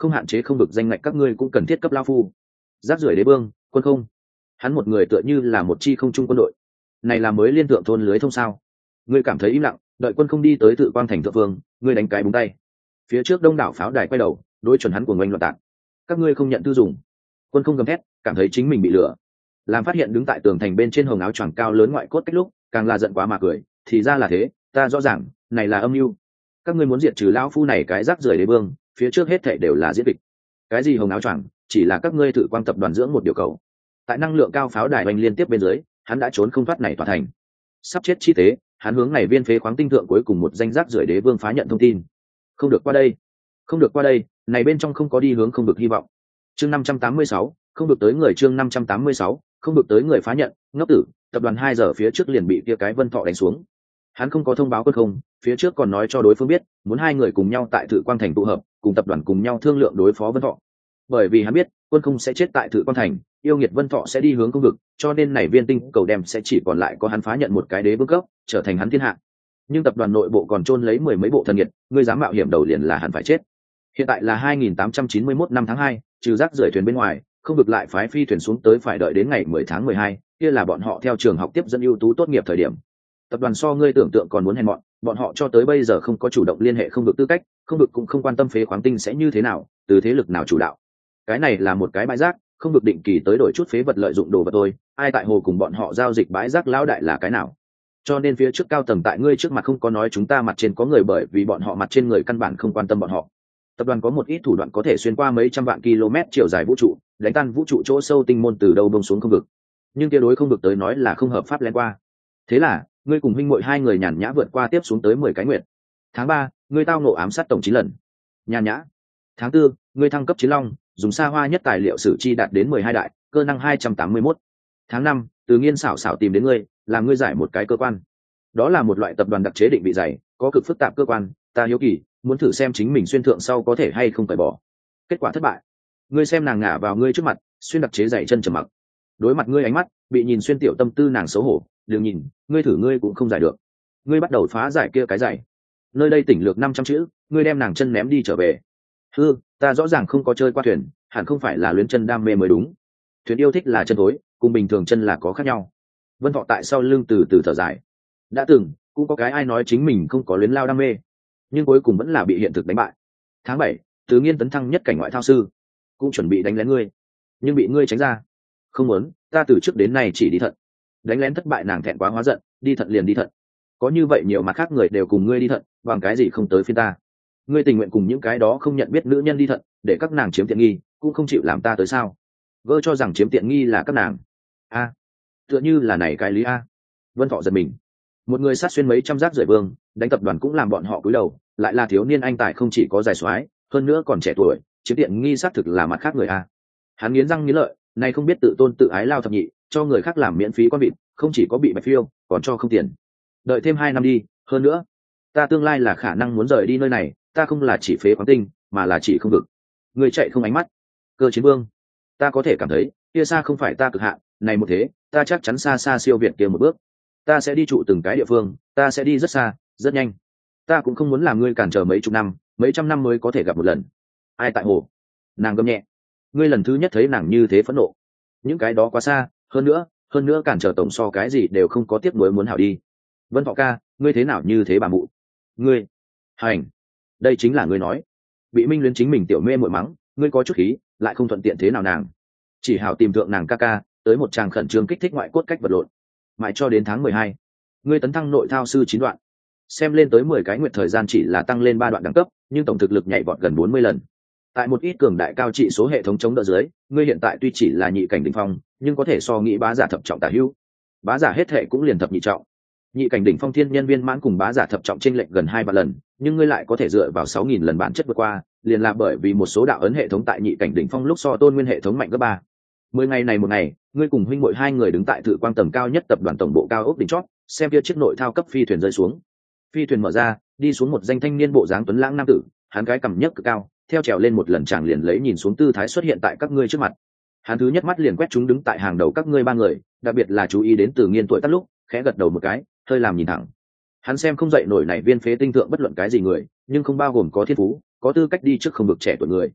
không hạn chế không vực danh ngạch các ngươi cũng cần thiết cấp lao phu. Rác rưởi đế vương, quân không. Hắn một người tựa như là một chi không trung quân đội. Này là mới liên thượng thôn lưới thông sao? Ngươi cảm thấy im lặng, đợi quân không đi tới tự quang thành thượng vương, ngươi đánh cái búng tay. Phía trước đông đảo pháo đài quay đầu, đối chuẩn hắn của ngoanh loạn tạc. Các ngươi không nhận tư dùng. Quân không gầm thét, cảm thấy chính mình bị lừa. Làm phát hiện đứng tại tường thành bên trên hồng áo choàng cao lớn ngoại cốt cách lúc, càng là giận quá mà cười, thì ra là thế, ta rõ ràng, này là âm mưu. Các ngươi muốn diệt trừ lão phu này cái rác rưởi đế vương, phía trước hết thảy đều là diễn kịch. Cái gì hồng áo choàng, chỉ là các ngươi tự quang tập đoàn dưỡng một điều cầu. Tại năng lượng cao pháo đài oanh liên tiếp bên dưới, hắn đã trốn không thoát này tòa thành. Sắp chết chi tế, hắn hướng này viên phế khoáng tinh thượng cuối cùng một danh rác rưởi đế vương phá nhận thông tin. Không được qua đây, không được qua đây, này bên trong không có đi hướng không được hy vọng. Chương năm trăm tám mươi sáu, không được tới người chương năm trăm tám mươi sáu, không được tới người phá nhận, ngốc tử, tập đoàn hai giờ phía trước liền bị kia cái Vân Thọ đánh xuống. Hắn không có thông báo quân không, phía trước còn nói cho đối phương biết, muốn hai người cùng nhau tại Thử Quang Thành tụ hợp, cùng tập đoàn cùng nhau thương lượng đối phó Vân Thọ. Bởi vì hắn biết, quân không sẽ chết tại Thử Quang Thành, yêu nghiệt Vân Thọ sẽ đi hướng công vực, cho nên này viên tinh cầu đem sẽ chỉ còn lại có hắn phá nhận một cái đế vương cấp, trở thành hắn thiên hạ. Nhưng tập đoàn nội bộ còn chôn lấy mười mấy bộ thần nghiệt, ngươi dám mạo hiểm đầu liền là hắn phải chết. Hiện tại là hai nghìn tám trăm chín mươi mốt năm tháng hai, trừ rác rưởi thuyền bên ngoài, không vực lại phái phi thuyền xuống tới phải đợi đến ngày mười tháng mười hai, kia là bọn họ theo trường học tiếp dẫn ưu tú tốt nghiệp thời điểm. Tập đoàn so ngươi tưởng tượng còn muốn hèn mọn, bọn họ cho tới bây giờ không có chủ động liên hệ không vực tư cách, không vực cũng không quan tâm phế khoáng tinh sẽ như thế nào, từ thế lực nào chủ đạo. Cái này là một cái bãi rác, không vực định kỳ tới đổi chút phế vật lợi dụng đồ vật thôi, ai tại hồ cùng bọn họ giao dịch bãi rác lão đại là cái nào. Cho nên phía trước cao tầng tại ngươi trước mặt không có nói chúng ta mặt trên có người, bởi vì bọn họ mặt trên người căn bản không quan tâm bọn họ. Tập đoàn có một ít thủ đoạn có thể xuyên qua mấy trăm vạn km chiều dài vũ trụ, đánh tan vũ trụ chỗ sâu tinh môn từ đâu bông xuống không vực, nhưng kia đối không vực tới nói là không hợp pháp lén qua. Thế là ngươi cùng huynh muội hai người nhàn nhã vượt qua tiếp xuống tới mười cái nguyện. Tháng ba, ngươi tao nộ ám sát tổng chín lần. Nhàn nhã. Tháng tư, ngươi thăng cấp chiến long, dùng xa hoa nhất tài liệu sử chi đạt đến mười hai đại, cơ năng hai trăm tám mươi mốt. Tháng năm, Từ Nghiên xảo xảo tìm đến ngươi, làm ngươi giải một cái cơ quan. Đó là một loại tập đoàn đặc chế định vị dày, có cực phức tạp cơ quan, ta hiếu kỳ, muốn thử xem chính mình xuyên thượng sau có thể hay không cởi bỏ. Kết quả thất bại. Ngươi xem nàng ngả vào ngươi trước mặt, xuyên đặc chế giày chân trầm mặc. Đối mặt ngươi ánh mắt, bị nhìn xuyên tiểu tâm tư nàng xấu hổ, đừng nhìn, ngươi thử ngươi cũng không giải được. Ngươi bắt đầu phá giải kia cái giày. Nơi đây tỉnh lược năm trăm chữ, ngươi đem nàng chân ném đi trở về. Hư, ta rõ ràng không có chơi qua thuyền, hẳn không phải là luyến chân đam mê mới đúng. Thuyền yêu thích là chân thối, cùng bình thường chân là có khác nhau. Vân Thọ tại sau lưng từ từ thở dài. Đã từng cũng có cái ai nói chính mình không có luyến lao đam mê, nhưng cuối cùng vẫn là bị hiện thực đánh bại. Tháng bảy, Từ Nghiên tấn thăng nhất cảnh ngoại thao sư, cũng chuẩn bị đánh lén ngươi, nhưng bị ngươi tránh ra. Không muốn, ta từ trước đến nay chỉ đi thận. Đánh lén thất bại nàng thẹn quá hóa giận, đi thận liền đi thận. Có như vậy nhiều mặt khác người đều cùng ngươi đi thận, bằng cái gì không tới phiên ta? Ngươi tình nguyện cùng những cái đó không nhận biết nữ nhân đi thận, để các nàng chiếm tiện nghi, cũng không chịu làm ta tới sao? Gơ cho rằng chiếm tiện nghi là các nàng. A, tựa như là này cái lý a. Vân Thọ giật mình. Một người sát xuyên mấy trăm rác rưởi vương, đánh tập đoàn cũng làm bọn họ cúi đầu, lại là thiếu niên anh tài không chỉ có dài soái, hơn nữa còn trẻ tuổi, chiếm tiện nghi xác thực là mặt khác người a. Hắn nghiến răng nghiến lợi, này không biết tự tôn tự ái lao thập nhị, cho người khác làm miễn phí con vịt, không chỉ có bị bạch phiêu, còn cho không tiền. Đợi thêm hai năm đi, hơn nữa, ta tương lai là khả năng muốn rời đi nơi này, ta không là chỉ phế khoáng tinh, mà là chỉ không vực. Người chạy không ánh mắt. Cơ chiến vương, ta có thể cảm thấy, kia xa không phải ta cực hạn, này một thế, ta chắc chắn xa xa siêu việt kia một bước. Ta sẽ đi trụ từng cái địa phương, ta sẽ đi rất xa, rất nhanh. Ta cũng không muốn làm ngươi cản trở mấy chục năm, mấy trăm năm mới có thể gặp một lần. Ai tại hồ? Nàng gầm nhẹ. Ngươi lần thứ nhất thấy nàng như thế phẫn nộ. Những cái đó quá xa, hơn nữa, hơn nữa cản trở tổng so cái gì đều không có tiếp nối muốn hảo đi. Vân Thọ ca, ngươi thế nào như thế bà mụ? Ngươi, hành, đây chính là ngươi nói. Bị Minh Luyến chính mình tiểu mê muội mắng, ngươi có chút khí, lại không thuận tiện thế nào nàng. Chỉ hảo tìm thượng nàng ca ca, tới một tràng khẩn trương kích thích ngoại cốt cách vật lộn. Mãi cho đến tháng mười hai, ngươi tấn thăng nội thao sư chín đoạn. Xem lên tới mười cái nguyệt thời gian chỉ là tăng lên ba đoạn đẳng cấp, nhưng tổng thực lực nhảy vọt gần bốn mươi lần. Tại một ít cường đại cao trị số hệ thống chống đỡ dưới, ngươi hiện tại tuy chỉ là nhị cảnh đỉnh phong, nhưng có thể so nghĩ bá giả thập trọng tả hữu. Bá giả hết thể cũng liền thập nhị trọng. Nhị cảnh đỉnh phong thiên nhân viên mãn cùng bá giả thập trọng chênh lệch gần hai ba lần, nhưng ngươi lại có thể dựa vào sáu nghìn lần bản chất vượt qua, liền là bởi vì một số đạo ấn hệ thống tại nhị cảnh đỉnh phong lúc so tôn nguyên hệ thống mạnh gấp ba. Mười ngày này một ngày, ngươi cùng huynh muội hai người đứng tại Thử Quang tầng cao nhất tập đoàn tổng bộ cao ốc đỉnh chót, xem kia chiếc nội thao cấp phi thuyền rơi xuống. Phi thuyền mở ra, đi xuống một danh thanh niên bộ dáng tuấn lãng nam tử, hắn cái cằm nhấc cực cao, theo trèo lên một lần chàng liền lấy nhìn xuống tư thái xuất hiện tại các ngươi trước mặt. Hắn thứ nhất mắt liền quét chúng đứng tại hàng đầu các ngươi ba người, đặc biệt là chú ý đến Từ Nghiên tuổi tác lúc, khẽ gật đầu một cái, hơi làm nhìn thẳng. Hắn xem không dậy nổi này viên phế tinh thượng bất luận cái gì người, nhưng không bao gồm có thiên phú, có tư cách đi trước không được trẻ tuổi người.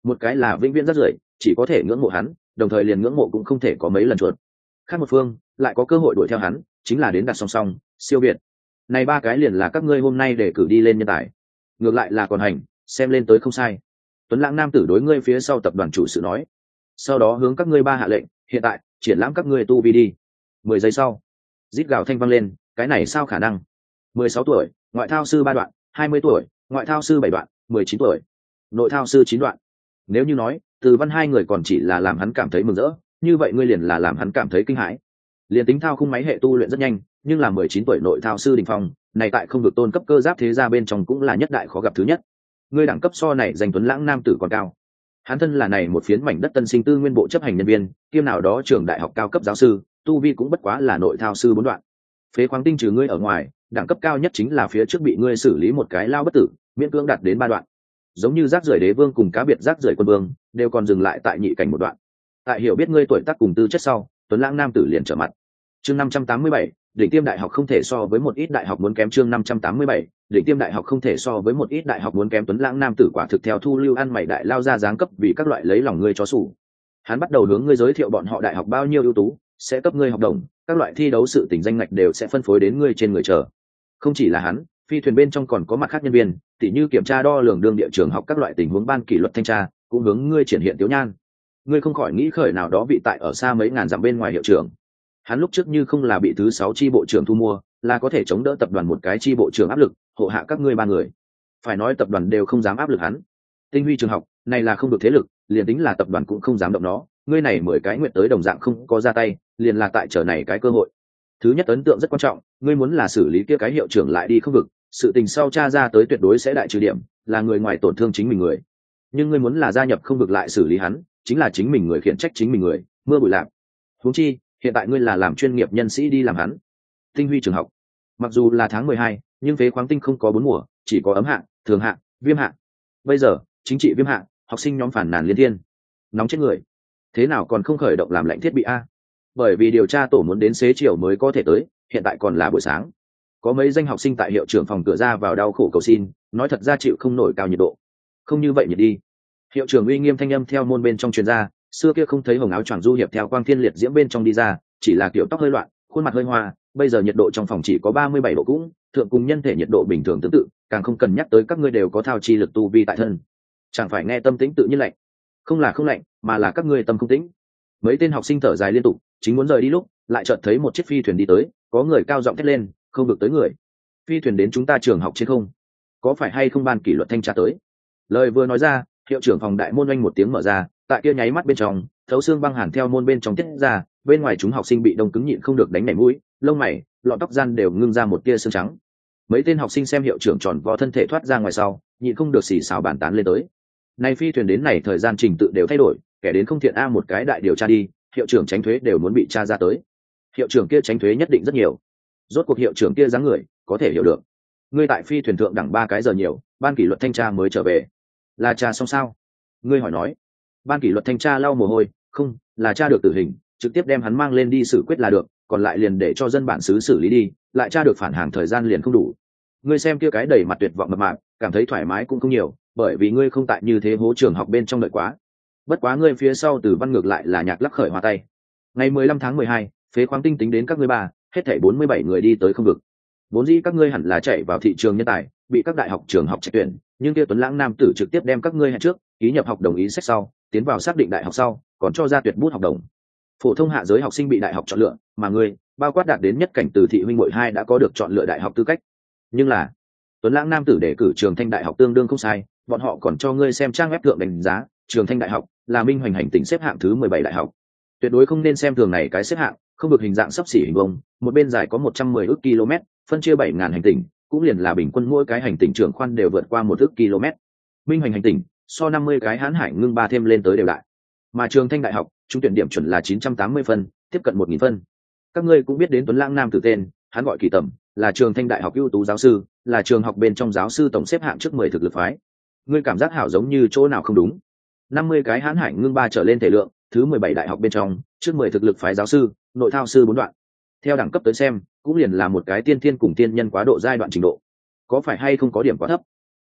một cái là vĩnh viễn rất rưởi, chỉ có thể ngưỡng mộ hắn, đồng thời liền ngưỡng mộ cũng không thể có mấy lần chuột. Khác một phương lại có cơ hội đuổi theo hắn, chính là đến đặt song song siêu việt. Này ba cái liền là các ngươi hôm nay để cử đi lên nhân tài, ngược lại là còn hành, xem lên tới không sai. Tuấn Lãng nam tử đối ngươi phía sau tập đoàn chủ sự nói, sau đó hướng các ngươi ba hạ lệnh, hiện tại triển lãm các ngươi tu vi đi. Mười giây sau, rít gào thanh vang lên, cái này sao khả năng? Mười sáu tuổi, ngoại thao sư ba đoạn, hai mươi tuổi, ngoại thao sư bảy đoạn, mười chín tuổi, nội thao sư chín đoạn. Nếu như nói Từ Văn hai người còn chỉ là làm hắn cảm thấy mừng rỡ, như vậy ngươi liền là làm hắn cảm thấy kinh hãi. Liền tính thao khung máy hệ tu luyện rất nhanh, nhưng là mười chín tuổi nội thao sư đỉnh phong, này tại không được tôn cấp cơ giáp thế gia bên trong cũng là nhất đại khó gặp thứ nhất. Ngươi đẳng cấp so này danh Tuấn Lãng nam tử còn cao. Hắn thân là này một phiến mảnh đất tân sinh tư nguyên bộ chấp hành nhân viên, kiêm nào đó trường đại học cao cấp giáo sư, tu vi cũng bất quá là nội thao sư bốn đoạn. Phế khoáng tinh trừ ngươi ở ngoài, đẳng cấp cao nhất chính là phía trước bị ngươi xử lý một cái lao bất tử, miễn cưỡng đạt đến ba đoạn. Giống như rác rưởi đế vương cùng cá biệt rác rưởi quân vương, đều còn dừng lại tại nhị cảnh một đoạn. Tại hiểu biết ngươi tuổi tác cùng tư chất sau, Tuấn Lãng nam tử liền trở mặt. Chương năm trăm tám mươi bảy, đỉnh tiêm đại học không thể so với một ít đại học muốn kém. Chương năm trăm tám mươi bảy, đỉnh tiêm đại học không thể so với một ít đại học muốn kém. Tuấn Lãng nam tử quả thực theo thu lưu ăn mày đại lao ra giáng cấp vì các loại lấy lòng ngươi chó sủ. Hắn bắt đầu hướng ngươi giới thiệu bọn họ đại học bao nhiêu ưu tú, sẽ cấp ngươi học đồng, các loại thi đấu sự tình danh ngạch đều sẽ phân phối đến ngươi trên người chờ. Không chỉ là hắn, phi thuyền bên trong còn có mặt khác nhân viên, tỉ như kiểm tra đo lường đương địa trường học các loại tình huống ban kỷ luật thanh tra, cũng hướng ngươi triển hiện tiểu nhan. Ngươi không khỏi nghĩ khởi nào đó vị tại ở xa mấy ngàn dặm bên ngoài hiệu trưởng. Hắn lúc trước như không là bị thứ sáu chi bộ trưởng thu mua, là có thể chống đỡ tập đoàn một cái chi bộ trưởng áp lực, hộ hạ các ngươi ba người. Phải nói tập đoàn đều không dám áp lực hắn. Tinh huy trường học, này là không được thế lực, liền tính là tập đoàn cũng không dám động nó, ngươi này mười cái nguyện tới đồng dạng không có ra tay, liền là tại chờ này cái cơ hội. Thứ nhất ấn tượng rất quan trọng, ngươi muốn là xử lý kia cái hiệu trưởng lại đi không vực, sự tình sau tra ra tới tuyệt đối sẽ đại trừ điểm, là người ngoài tổn thương chính mình người. Nhưng ngươi muốn là gia nhập không vực lại xử lý hắn, chính là chính mình người khiển trách chính mình người, mưa bụi lạc. Huống chi, hiện tại ngươi là làm chuyên nghiệp nhân sĩ đi làm hắn. Tinh huy trường học, mặc dù là tháng mười hai, nhưng phế khoáng tinh không có bốn mùa, chỉ có ấm hạ, thường hạ, viêm hạ. Bây giờ, chính trị viêm hạ, học sinh nhóm phản nàn liên thiên, nóng chết người. Thế nào còn không khởi động làm lạnh thiết bị a? Bởi vì điều tra tổ muốn đến xế chiều mới có thể tới, hiện tại còn là buổi sáng. Có mấy danh học sinh tại hiệu trưởng phòng cửa ra vào đau khổ cầu xin, nói thật ra chịu không nổi cao nhiệt độ. Không như vậy nhiệt đi. Hiệu trưởng uy nghiêm thanh âm theo môn bên trong truyền ra, xưa kia không thấy hồng áo choàng du hiệp theo quang thiên liệt diễm bên trong đi ra, chỉ là kiểu tóc hơi loạn, khuôn mặt hơi hoa, bây giờ nhiệt độ trong phòng chỉ có ba mươi bảy độ cũng, thượng cùng nhân thể nhiệt độ bình thường tương tự, càng không cần nhắc tới các ngươi đều có thao chi lực tu vi tại thân. Chẳng phải nghe tâm tĩnh tự nhiên lạnh. Không là không lạnh, mà là các ngươi tâm không tĩnh. Mấy tên học sinh thở dài liên tục, chính muốn rời đi lúc, lại chợt thấy một chiếc phi thuyền đi tới, có người cao giọng thét lên, không được tới người. Phi thuyền đến chúng ta trường học trên không, có phải hay không ban kỷ luật thanh tra tới? Lời vừa nói ra, hiệu trưởng phòng đại môn oanh một tiếng mở ra, tại kia nháy mắt bên trong, thấu xương băng hàn theo môn bên trong tiết ra, bên ngoài chúng học sinh bị đông cứng nhịn không được đánh nảy mũi, lông mày, lọn tóc gian đều ngưng ra một tia xương trắng. Mấy tên học sinh xem hiệu trưởng tròn vo thân thể thoát ra ngoài sau, nhịn không được xì xào bàn tán lên tới. Này phi thuyền đến này thời gian trình tự đều thay đổi, kẻ đến không thiện a một cái đại điều tra đi, hiệu trưởng tránh thuế đều muốn bị tra ra tới. Hiệu trưởng kia tránh thuế nhất định rất nhiều. Rốt cuộc hiệu trưởng kia dáng người, có thể hiểu được. Ngươi tại phi thuyền thượng đẳng ba cái giờ nhiều, ban kỷ luật thanh tra mới trở về. Là tra xong sao? Ngươi hỏi nói. Ban kỷ luật thanh tra lau mồ hôi, không, là tra được tử hình, trực tiếp đem hắn mang lên đi xử quyết là được, còn lại liền để cho dân bản xứ xử lý đi, lại tra được phản hàng thời gian liền không đủ. Ngươi xem kia cái đầy mặt tuyệt vọng mập mạp, cảm thấy thoải mái cũng không nhiều, bởi vì ngươi không tại như thế hố trường học bên trong đợi quá. Bất quá ngươi phía sau Từ Văn ngược lại là nhạc lắc khởi hoa tay. Ngày mười lăm tháng mười hai, phế khoáng tinh tính đến các ngươi ba, hết thảy bốn mươi bảy người đi tới không vực. Vốn dĩ các ngươi hẳn là chạy vào thị trường nhân tài, bị các đại học trường học trạch tuyển, nhưng kia Tuấn Lãng nam tử trực tiếp đem các ngươi hẹn trước, ký nhập học đồng ý sách sau, tiến vào xác định đại học sau, còn cho ra tuyệt bút học đồng. Phổ thông hạ giới học sinh bị đại học chọn lựa, mà ngươi, bao quát đạt đến nhất cảnh Từ thị huynh muội hai đã có được chọn lựa đại học tư cách. Nhưng là, Tuấn Lãng nam tử đề cử trường Thanh đại học tương đương không sai, bọn họ còn cho ngươi xem trang web thượng đánh giá, trường Thanh đại học là minh hoành hành tỉnh xếp hạng thứ mười bảy đại học. Tuyệt đối không nên xem thường này cái xếp hạng, không được hình dạng sấp xỉ hình vuông, một bên dài có một trăm mười ức km, phân chia bảy ngàn hành tinh, cũng liền là bình quân mỗi cái hành tinh trưởng khoan đều vượt qua một ức km. Minh hoành hành tinh, so năm mươi cái Hán Hải ngưng ba thêm lên tới đều đại. Mà trường Thanh đại học, trúng tuyển điểm chuẩn là chín trăm tám mươi phân, tiếp cận một nghìn phân. Các ngươi cũng biết đến Tuấn Lãng nam tử tên, hắn gọi Kỳ Tầm, là trường Thanh đại học ưu tú giáo sư, là trường học bên trong giáo sư tổng xếp hạng trước mười thực lực phái. Ngươi cảm giác hảo giống như chỗ nào không đúng? năm mươi cái Hán Hải ngưng ba trở lên thể lượng, thứ mười bảy đại học bên trong, trước mười thực lực phái giáo sư, nội thao sư bốn đoạn. Theo đẳng cấp tới xem, cũng liền là một cái tiên thiên cùng tiên nhân quá độ giai đoạn trình độ. Có phải hay không có điểm quá thấp?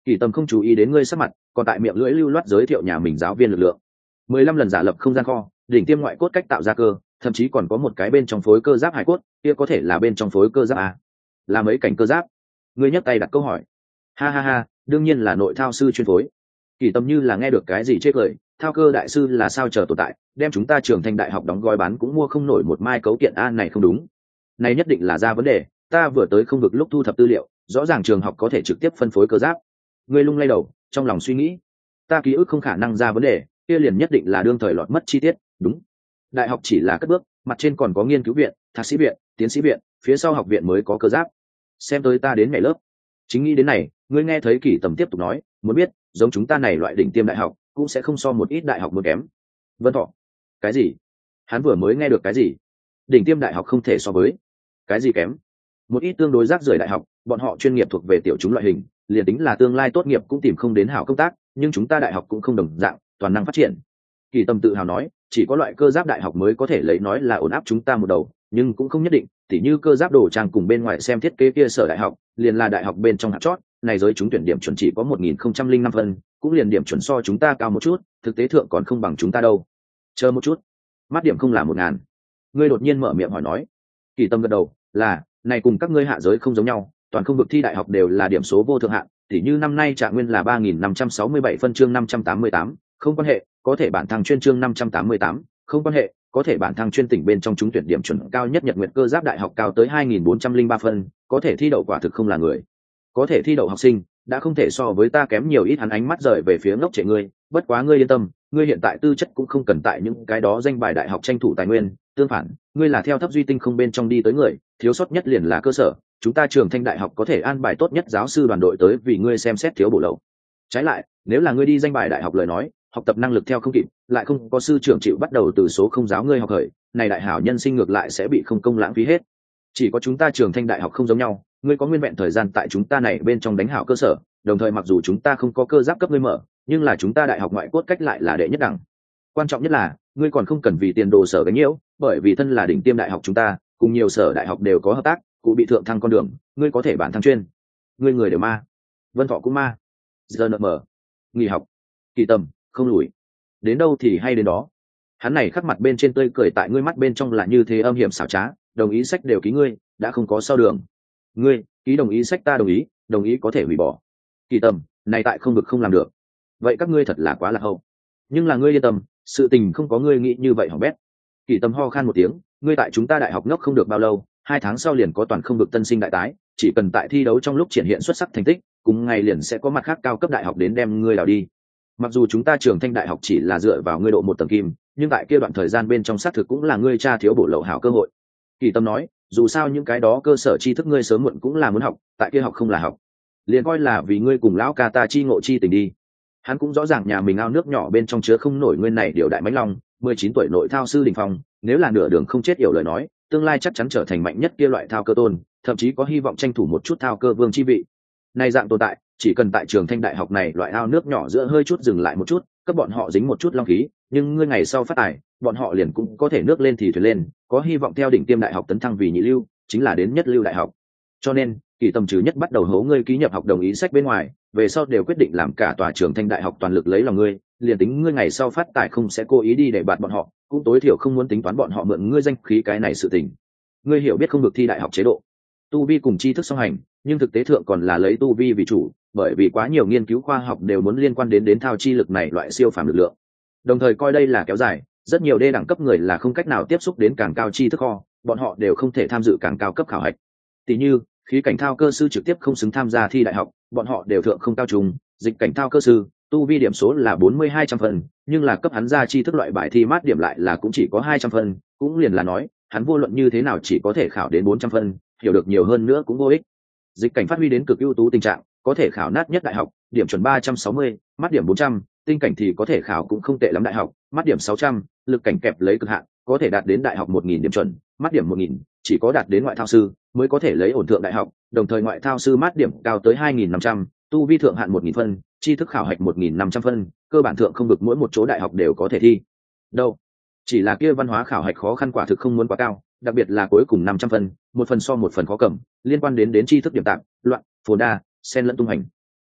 Kỳ Tâm không chú ý đến ngươi sắc mặt, còn tại miệng lưỡi lưu loát giới thiệu nhà mình giáo viên lực lượng. mười lăm lần giả lập không gian kho, đỉnh tiêm ngoại cốt cách tạo ra cơ, thậm chí còn có một cái bên trong phối cơ giáp hải cốt, kia có thể là bên trong phối cơ giáp à? Là mấy cảnh cơ giáp? Ngươi nhấc tay đặt câu hỏi. Ha ha ha, đương nhiên là nội thao sư chuyên phối. Kỳ Tâm như là nghe được cái gì chê cười, thao cơ đại sư là sao chờ tồn tại, đem chúng ta Trường Thanh đại học đóng gói bán cũng mua không nổi một mai cấu kiện a này không đúng. Này nhất định là ra vấn đề, ta vừa tới không vực lúc thu thập tư liệu, rõ ràng trường học có thể trực tiếp phân phối cơ giáp. Ngươi lung lay đầu, trong lòng suy nghĩ, ta ký ức không khả năng ra vấn đề, kia liền nhất định là đương thời lọt mất chi tiết, đúng. Đại học chỉ là cất bước, mặt trên còn có nghiên cứu viện, thạc sĩ viện, tiến sĩ viện, phía sau học viện mới có cơ giáp. Xem tới ta đến ngày lớp. Chính nghĩ đến này, ngươi nghe thấy Kỳ Tầm tiếp tục nói, muốn biết, giống chúng ta này loại đỉnh tiêm đại học, cũng sẽ không so một ít đại học muốn kém. Vân Thọ, cái gì? Hắn vừa mới nghe được cái gì? Đỉnh tiêm đại học không thể so với. Cái gì kém? Một ít tương đối rác rưởi đại học, bọn họ chuyên nghiệp thuộc về tiểu chúng loại hình, liền tính là tương lai tốt nghiệp cũng tìm không đến hảo công tác, nhưng chúng ta đại học cũng không đồng dạng, toàn năng phát triển. Kỳ Tâm tự hào nói, chỉ có loại cơ giáp đại học mới có thể lấy nói là ổn áp chúng ta một đầu, nhưng cũng không nhất định, tỉ như cơ giáp đồ trang cùng bên ngoài xem thiết kế kia sở đại học, liền là đại học bên trong hạng chót, này giới chúng tuyển điểm chuẩn chỉ có một nghìn không trăm linh năm phân, cũng liền điểm chuẩn so chúng ta cao một chút, thực tế thượng còn không bằng chúng ta đâu. Chờ một chút, mắt điểm không là một ngàn. Ngươi đột nhiên mở miệng hỏi nói. Kỳ Tâm gật đầu, là, này cùng các ngươi hạ giới không giống nhau, toàn không vực thi đại học đều là điểm số vô thượng hạng, tỉ như năm nay Trạng Nguyên là ba nghìn năm trăm sáu mươi bảy phân chương năm trăm tám mươi tám, không quan hệ, có thể bản thăng chuyên chương năm trăm tám mươi tám, không quan hệ, có thể bản thăng chuyên tỉnh bên trong trúng tuyển điểm chuẩn cao nhất Nhật Nguyệt cơ giáp đại học cao tới hai nghìn bốn trăm linh ba phân, có thể thi đậu quả thực không là người. Có thể thi đậu học sinh, đã không thể so với ta kém nhiều ít. Hắn ánh mắt rời về phía ngốc trẻ ngươi, bất quá ngươi yên tâm, ngươi hiện tại tư chất cũng không cần tại những cái đó danh bài đại học tranh thủ tài nguyên, tương phản, ngươi là theo thấp duy tinh không bên trong đi tới người, thiếu sót nhất liền là cơ sở, chúng ta Trường Thanh đại học có thể an bài tốt nhất giáo sư đoàn đội tới vì ngươi xem xét thiếu bổ lậu. Trái lại, nếu là ngươi đi danh bài đại học lời nói, học tập năng lực theo không kịp, lại không có sư trưởng chịu bắt đầu từ số không giáo ngươi học khởi, này đại hảo nhân sinh ngược lại sẽ bị không công lãng phí hết. Chỉ có chúng ta Trường Thanh đại học không giống nhau, ngươi có nguyên vẹn thời gian tại chúng ta này bên trong đánh hảo cơ sở, đồng thời mặc dù chúng ta không có cơ giáp cấp ngươi mở, nhưng là chúng ta đại học ngoại cốt cách lại là đệ nhất đẳng. Quan trọng nhất là, ngươi còn không cần vì tiền đồ sở gánh nhiễu, bởi vì thân là đỉnh tiêm đại học chúng ta, cùng nhiều sở đại học đều có hợp tác, cụ bị thượng thăng con đường, ngươi có thể bản thăng chuyên. Ngươi người đều ma. Vân Thọ cũng ma. Giờ nợ mở. Nghỉ học. Kỳ Tâm, không lùi. Đến đâu thì hay đến đó. Hắn này khắc mặt bên trên tươi cười tại ngươi mắt bên trong là như thế âm hiểm xảo trá, đồng ý sách đều ký ngươi, đã không có sau đường. Ngươi, ký đồng ý sách ta đồng ý, đồng ý có thể hủy bỏ. Kỳ Tâm, này tại không được không làm được. Vậy các ngươi thật là quá lạc hậu. Nhưng là ngươi yên tâm, sự tình không có ngươi nghĩ như vậy hỏng bét. Kỳ Tâm ho khan một tiếng, ngươi tại chúng ta đại học ngốc không được bao lâu, hai tháng sau liền có toàn không được tân sinh đại tái, chỉ cần tại thi đấu trong lúc triển hiện xuất sắc thành tích, cùng ngày liền sẽ có mặt khác cao cấp đại học đến đem ngươi đào đi. Mặc dù chúng ta Trường Thanh đại học chỉ là dựa vào ngươi độ một tầng kim, nhưng tại kia đoạn thời gian bên trong xác thực cũng là ngươi tra thiếu bổ lậu hảo cơ hội. Kỳ Tâm nói, dù sao những cái đó cơ sở tri thức ngươi sớm muộn cũng là muốn học, tại kia học không là học, liền coi là vì ngươi cùng lão ca ta chi ngộ chi tình đi. Hắn cũng rõ ràng nhà mình ao nước nhỏ bên trong chứa không nổi nguyên này điều đại mãnh long, mười chín tuổi nội thao sư đỉnh phong, nếu là nửa đường không chết yểu lời nói, tương lai chắc chắn trở thành mạnh nhất kia loại thao cơ tôn, thậm chí có hy vọng tranh thủ một chút thao cơ vương chi vị. Này dạng tồn tại, chỉ cần tại Trường Thanh đại học này loại ao nước nhỏ giữa hơi chút dừng lại một chút, cấp bọn họ dính một chút long khí, nhưng ngươi ngày sau phát tài, bọn họ liền cũng có thể nước lên thì thuyền lên, có hy vọng theo đỉnh tiêm đại học tấn thăng vì nhị lưu, chính là đến nhất lưu đại học. Cho nên, Kỳ Tâm trừ nhất bắt đầu hố ngươi ký nhập học đồng ý sách bên ngoài, về sau đều quyết định làm cả tòa Trường Thanh đại học toàn lực lấy lòng ngươi, liền tính ngươi ngày sau phát tài không sẽ cố ý đi để bạt bọn họ, cũng tối thiểu không muốn tính toán bọn họ mượn ngươi danh khí cái này sự tình. Ngươi hiểu biết không được thi đại học chế độ, tu vi cùng tri thức song hành, nhưng thực tế thượng còn là lấy tu vi vì chủ, bởi vì quá nhiều nghiên cứu khoa học đều muốn liên quan đến đến thao chi lực này loại siêu phàm lực lượng. Đồng thời coi đây là kéo dài, rất nhiều đê đẳng cấp người là không cách nào tiếp xúc đến càng cao tri thức kho, bọn họ đều không thể tham dự càng cao cấp khảo hạch. Tỷ như, khí cảnh thao cơ sư trực tiếp không xứng tham gia thi đại học, bọn họ đều thượng không cao trùng, dịch cảnh thao cơ sư, tu vi điểm số là bốn mươi hai trăm phần, nhưng là cấp hắn ra tri thức loại bài thi mát điểm lại là cũng chỉ có hai trăm phần, cũng liền là nói, hắn vô luận như thế nào chỉ có thể khảo đến bốn trăm phần, hiểu được nhiều hơn nữa cũng vô ích. Dịch cảnh phát huy đến cực ưu tú tình trạng, có thể khảo nát nhất đại học, điểm chuẩn ba trăm sáu mươi, mắt điểm bốn trăm, tinh cảnh thì có thể khảo cũng không tệ lắm đại học, mắt điểm sáu trăm, lực cảnh kẹp lấy cực hạn, có thể đạt đến đại học một nghìn điểm chuẩn, mắt điểm một nghìn, chỉ có đạt đến ngoại thao sư mới có thể lấy ổn thượng đại học, đồng thời ngoại thao sư mắt điểm cao tới hai nghìn năm trăm, tu vi thượng hạn một nghìn phân, tri thức khảo hạch một nghìn năm trăm phân, cơ bản thượng không vực mỗi một chỗ đại học đều có thể thi. Đâu, chỉ là kia văn hóa khảo hạch khó khăn quả thực không muốn quá cao, đặc biệt là cuối cùng năm trăm phân, một phần so một phần khó cầm, liên quan đến đến tri thức điểm tạm, loạn, phồn đa, xen lẫn tung hành.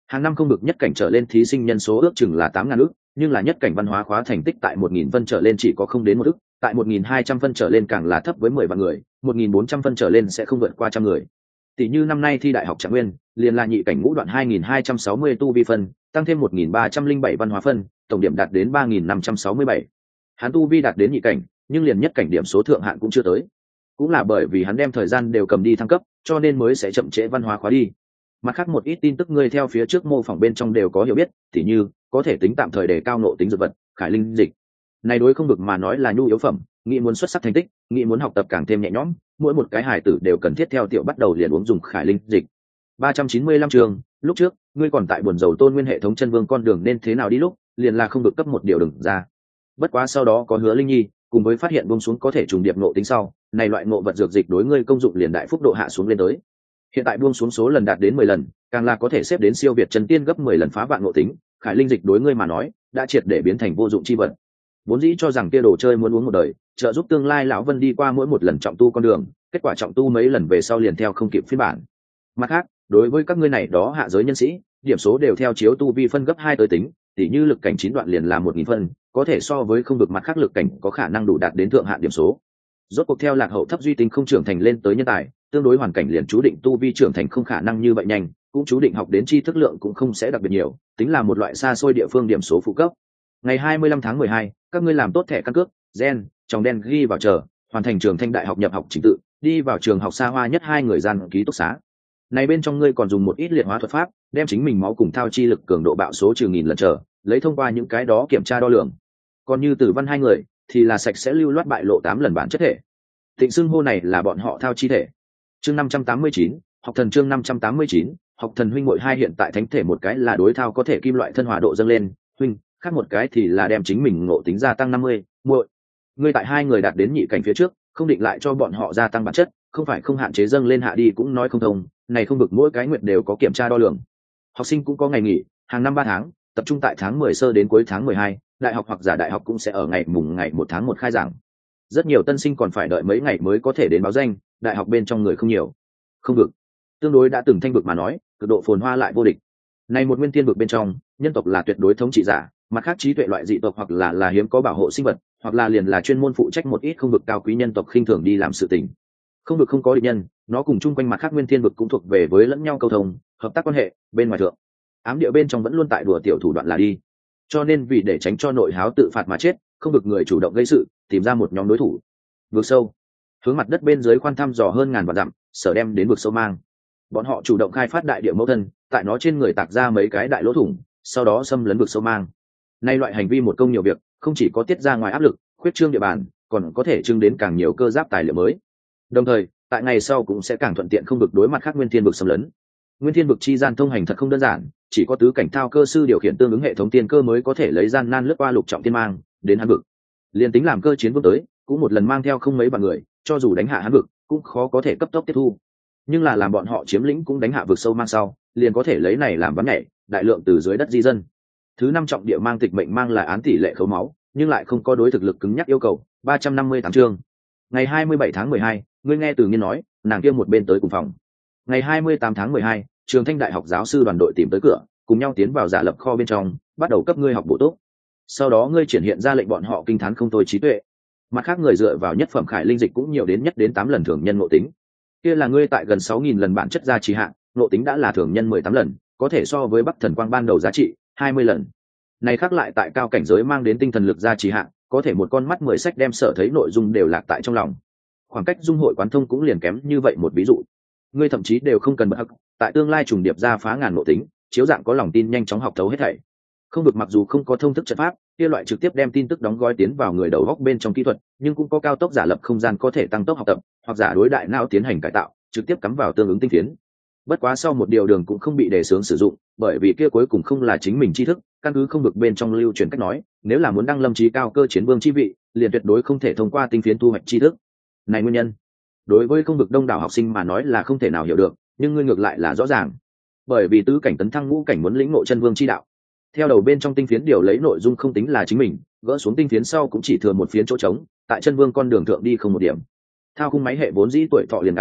Hàng năm không được nhất cảnh trở lên thí sinh nhân số ước chừng là tám ngàn ước, nhưng là nhất cảnh văn hóa khóa thành tích tại một nghìn phân trở lên chỉ có không đến một ước, tại một nghìn hai trăm phân trở lên càng là thấp với mười vạn người, một nghìn bốn trăm phân trở lên sẽ không vượt qua trăm người. Tỷ như năm nay thi đại học Trạng Nguyên, liền là nhị cảnh ngũ đoạn hai nghìn hai trăm sáu mươi tu vi phân, tăng thêm một nghìn ba trăm lẻ bảy văn hóa phân, tổng điểm đạt đến ba nghìn năm trăm sáu mươi bảy. Hắn tu vi đạt đến nhị cảnh, nhưng liền nhất cảnh điểm số thượng hạn cũng chưa tới. Cũng là bởi vì hắn đem thời gian đều cầm đi thăng cấp, cho nên mới sẽ chậm trễ văn hóa khóa đi. Mặt khác một ít tin tức ngươi theo phía trước mô phỏng bên trong đều có hiểu biết, tỉ như có thể tính tạm thời để cao nộ tính dược vật, khải linh dịch. Này đối không được mà nói là nhu yếu phẩm, nghĩ muốn xuất sắc thành tích, nghĩ muốn học tập càng thêm nhẹ nhõm, mỗi một cái hải tử đều cần thiết theo tiểu bắt đầu liền uống dùng khải linh dịch. ba trăm chín mươi lăm chương, lúc trước, ngươi còn tại buồn dầu tôn nguyên hệ thống chân vương con đường nên thế nào đi lúc, liền là không được cấp một điều đừng ra. Bất quá sau đó có Hứa Linh Nhi, cùng với phát hiện buông xuống có thể trùng điệp nộ tính sau, này loại ngộ vật dược dịch đối ngươi công dụng liền đại phúc độ hạ xuống lên tới. Hiện tại buông xuống số lần đạt đến mười lần, càng là có thể xếp đến siêu việt chân tiên gấp mười lần phá vạn ngộ tính, khải linh dịch đối ngươi mà nói, đã triệt để biến thành vô dụng chi vật. Vốn dĩ cho rằng kia đồ chơi muốn uống một đời, trợ giúp tương lai lão Vân đi qua mỗi một lần trọng tu con đường, kết quả trọng tu mấy lần về sau liền theo không kịp phiên bản. Mặt khác, đối với các ngươi này đó hạ giới nhân sĩ, điểm số đều theo chiếu tu vi phân gấp hai tới tính, tỉ như lực cảnh chín đoạn liền là một nghìn phân, có thể so với không được mặt khác lực cảnh có khả năng đủ đạt đến thượng hạn điểm số. Rốt cuộc theo lạc hậu thấp duy tinh không trưởng thành lên tới nhân tài, tương đối hoàn cảnh liền chú định tu vi trưởng thành không khả năng như vậy nhanh, cũng chú định học đến tri thức lượng cũng không sẽ đặc biệt nhiều, tính là một loại xa xôi địa phương điểm số phụ cấp. Ngày hai mươi lăm tháng mười hai, các ngươi làm tốt thẻ căn cước, gen, trong đen ghi vào chờ, hoàn thành trường Thanh Đại học nhập học trình tự, đi vào trường học xa hoa nhất hai người gian ký túc xá. Này bên trong ngươi còn dùng một ít liệt hóa thuật pháp, đem chính mình máu cùng thao chi lực cường độ bạo số trừ nghìn lần chờ, lấy thông qua những cái đó kiểm tra đo lường. Còn như Tử Văn hai người, thì là sạch sẽ lưu loát bại lộ tám lần bản chất thể. Thịnh xưng hô này là bọn họ thao chi thể. Chương năm trăm tám mươi chín, học thần chương năm trăm tám mươi chín, học thần huynh muội hai hiện tại thánh thể một cái là đối thao có thể kim loại thân hòa độ dâng lên, huynh, khác một cái thì là đem chính mình ngộ tính gia tăng năm mươi, muội. Ngươi tại hai người đạt đến nhị cảnh phía trước, không định lại cho bọn họ gia tăng bản chất, không phải không hạn chế dâng lên hạ đi cũng nói không thông, này không vực mỗi cái nguyệt đều có kiểm tra đo lường. Học sinh cũng có ngày nghỉ, hàng năm ba tháng, tập trung tại tháng mười sơ đến cuối tháng mười hai, đại học hoặc giả đại học cũng sẽ ở ngày mùng ngày một tháng một khai giảng. Rất nhiều tân sinh còn phải đợi mấy ngày mới có thể đến báo danh, đại học bên trong người không nhiều. Không vực, tương đối đã từng thanh vực mà nói, cực độ phồn hoa lại vô địch. Này một nguyên tiên vực bên trong, nhân tộc là tuyệt đối thống trị giả, mặt khác trí tuệ loại dị tộc hoặc là là hiếm có bảo hộ sinh vật, hoặc là liền là chuyên môn phụ trách một ít không vực cao quý nhân tộc khinh thường đi làm sự tình. Không vực không có địch nhân, nó cùng chung quanh mặt khác nguyên thiên vực cũng thuộc về với lẫn nhau câu thông, hợp tác quan hệ, bên ngoài thượng. Ám địa bên trong vẫn luôn tại đùa tiểu thủ đoạn là đi. Cho nên vì để tránh cho nội háo tự phạt mà chết, không vực người chủ động gây sự, tìm ra một nhóm đối thủ. Vực sâu, hướng mặt đất bên dưới khoan thăm dò hơn ngàn vạn dặm, sở đem đến vực sâu mang. Bọn họ chủ động khai phát đại địa mẫu thân, tại nó trên người tạc ra mấy cái đại lỗ thủng, sau đó xâm lấn vực sâu mang. Nay loại hành vi một công nhiều việc, không chỉ có tiết ra ngoài áp lực, khuyết trương địa bàn, còn có thể trưng đến càng nhiều cơ giáp tài liệu mới. Đồng thời, tại ngày sau cũng sẽ càng thuận tiện không vực đối mặt khác nguyên thiên vực xâm lấn. Nguyên thiên vực chi gian thông hành thật không đơn giản, chỉ có tứ cảnh thao cơ sư điều khiển tương ứng hệ thống tiên cơ mới có thể lấy gian nan lướt qua lục trọng tiên mang đến hắn vực. Liên tính làm cơ chiến vương tới, cũng một lần mang theo không mấy vạn người, cho dù đánh hạ hắn vực, cũng khó có thể cấp tốc tiếp thu. Nhưng là làm bọn họ chiếm lĩnh cũng đánh hạ vực sâu mang sau, liền có thể lấy này làm ván nhảy, đại lượng từ dưới đất di dân. Thứ năm trọng địa mang tịch mệnh mang là án tỷ lệ khấu máu, nhưng lại không có đối thực lực cứng nhắc yêu cầu. ba trăm năm mươi tám chương. Ngày hai mươi bảy tháng mười hai, ngươi nghe Từ Nghiên nói, nàng kia một bên tới cùng phòng. Ngày hai mươi tám tháng mười hai, Trường Thanh Đại học giáo sư đoàn đội tìm tới cửa, cùng nhau tiến vào giả lập kho bên trong, bắt đầu cấp ngươi học bổ túc. Sau đó ngươi triển hiện ra lệnh bọn họ kinh thán không thôi trí tuệ. Mặt khác người dựa vào nhất phẩm khải linh dịch cũng nhiều đến nhất đến tám lần thường nhân ngộ tính. Kia là ngươi tại gần sáu nghìn lần bản chất gia trì hạn, ngộ tính đã là thường nhân mười tám lần, có thể so với Bắc Thần Quang ban đầu giá trị hai mươi lần. Này khác lại tại cao cảnh giới mang đến tinh thần lực gia trì hạn, có thể một con mắt mười sách đem sở thấy nội dung đều lạc tại trong lòng. Khoảng cách dung hội quán thông cũng liền kém như vậy một ví dụ. Ngươi thậm chí đều không cần bật hắc, tại tương lai trùng điệp ra phá ngàn ngộ tính, chiếu dạng có lòng tin nhanh chóng học thấu hết thảy. Không được mặc dù không có thông thức trận pháp, kia loại trực tiếp đem tin tức đóng gói tiến vào người đầu góc bên trong kỹ thuật, nhưng cũng có cao tốc giả lập không gian có thể tăng tốc học tập, hoặc giả đối đại não tiến hành cải tạo, trực tiếp cắm vào tương ứng tinh phiến. Bất quá sau một điều đường cũng không bị đề xướng sử dụng, bởi vì kia cuối cùng không là chính mình tri thức, căn cứ không được bên trong lưu truyền cách nói, nếu là muốn đăng lâm trí cao cơ chiến vương chi vị, liền tuyệt đối không thể thông qua tinh phiến thu hoạch tri thức. Này nguyên nhân, đối với không vực đông đảo học sinh mà nói là không thể nào hiểu được, nhưng ngươi ngược lại là rõ ràng. Bởi vì tứ cảnh tấn thăng ngũ cảnh muốn lĩnh ngộ chân vương chi đạo. Theo đầu bên trong tinh phiến điều lấy nội dung không tính là chính mình, gỡ xuống tinh phiến sau cũng chỉ thừa một phiến chỗ trống, tại chân vương con đường thượng đi không một điểm. Thao khung máy hệ vốn dĩ tuổi thọ liền ngắn,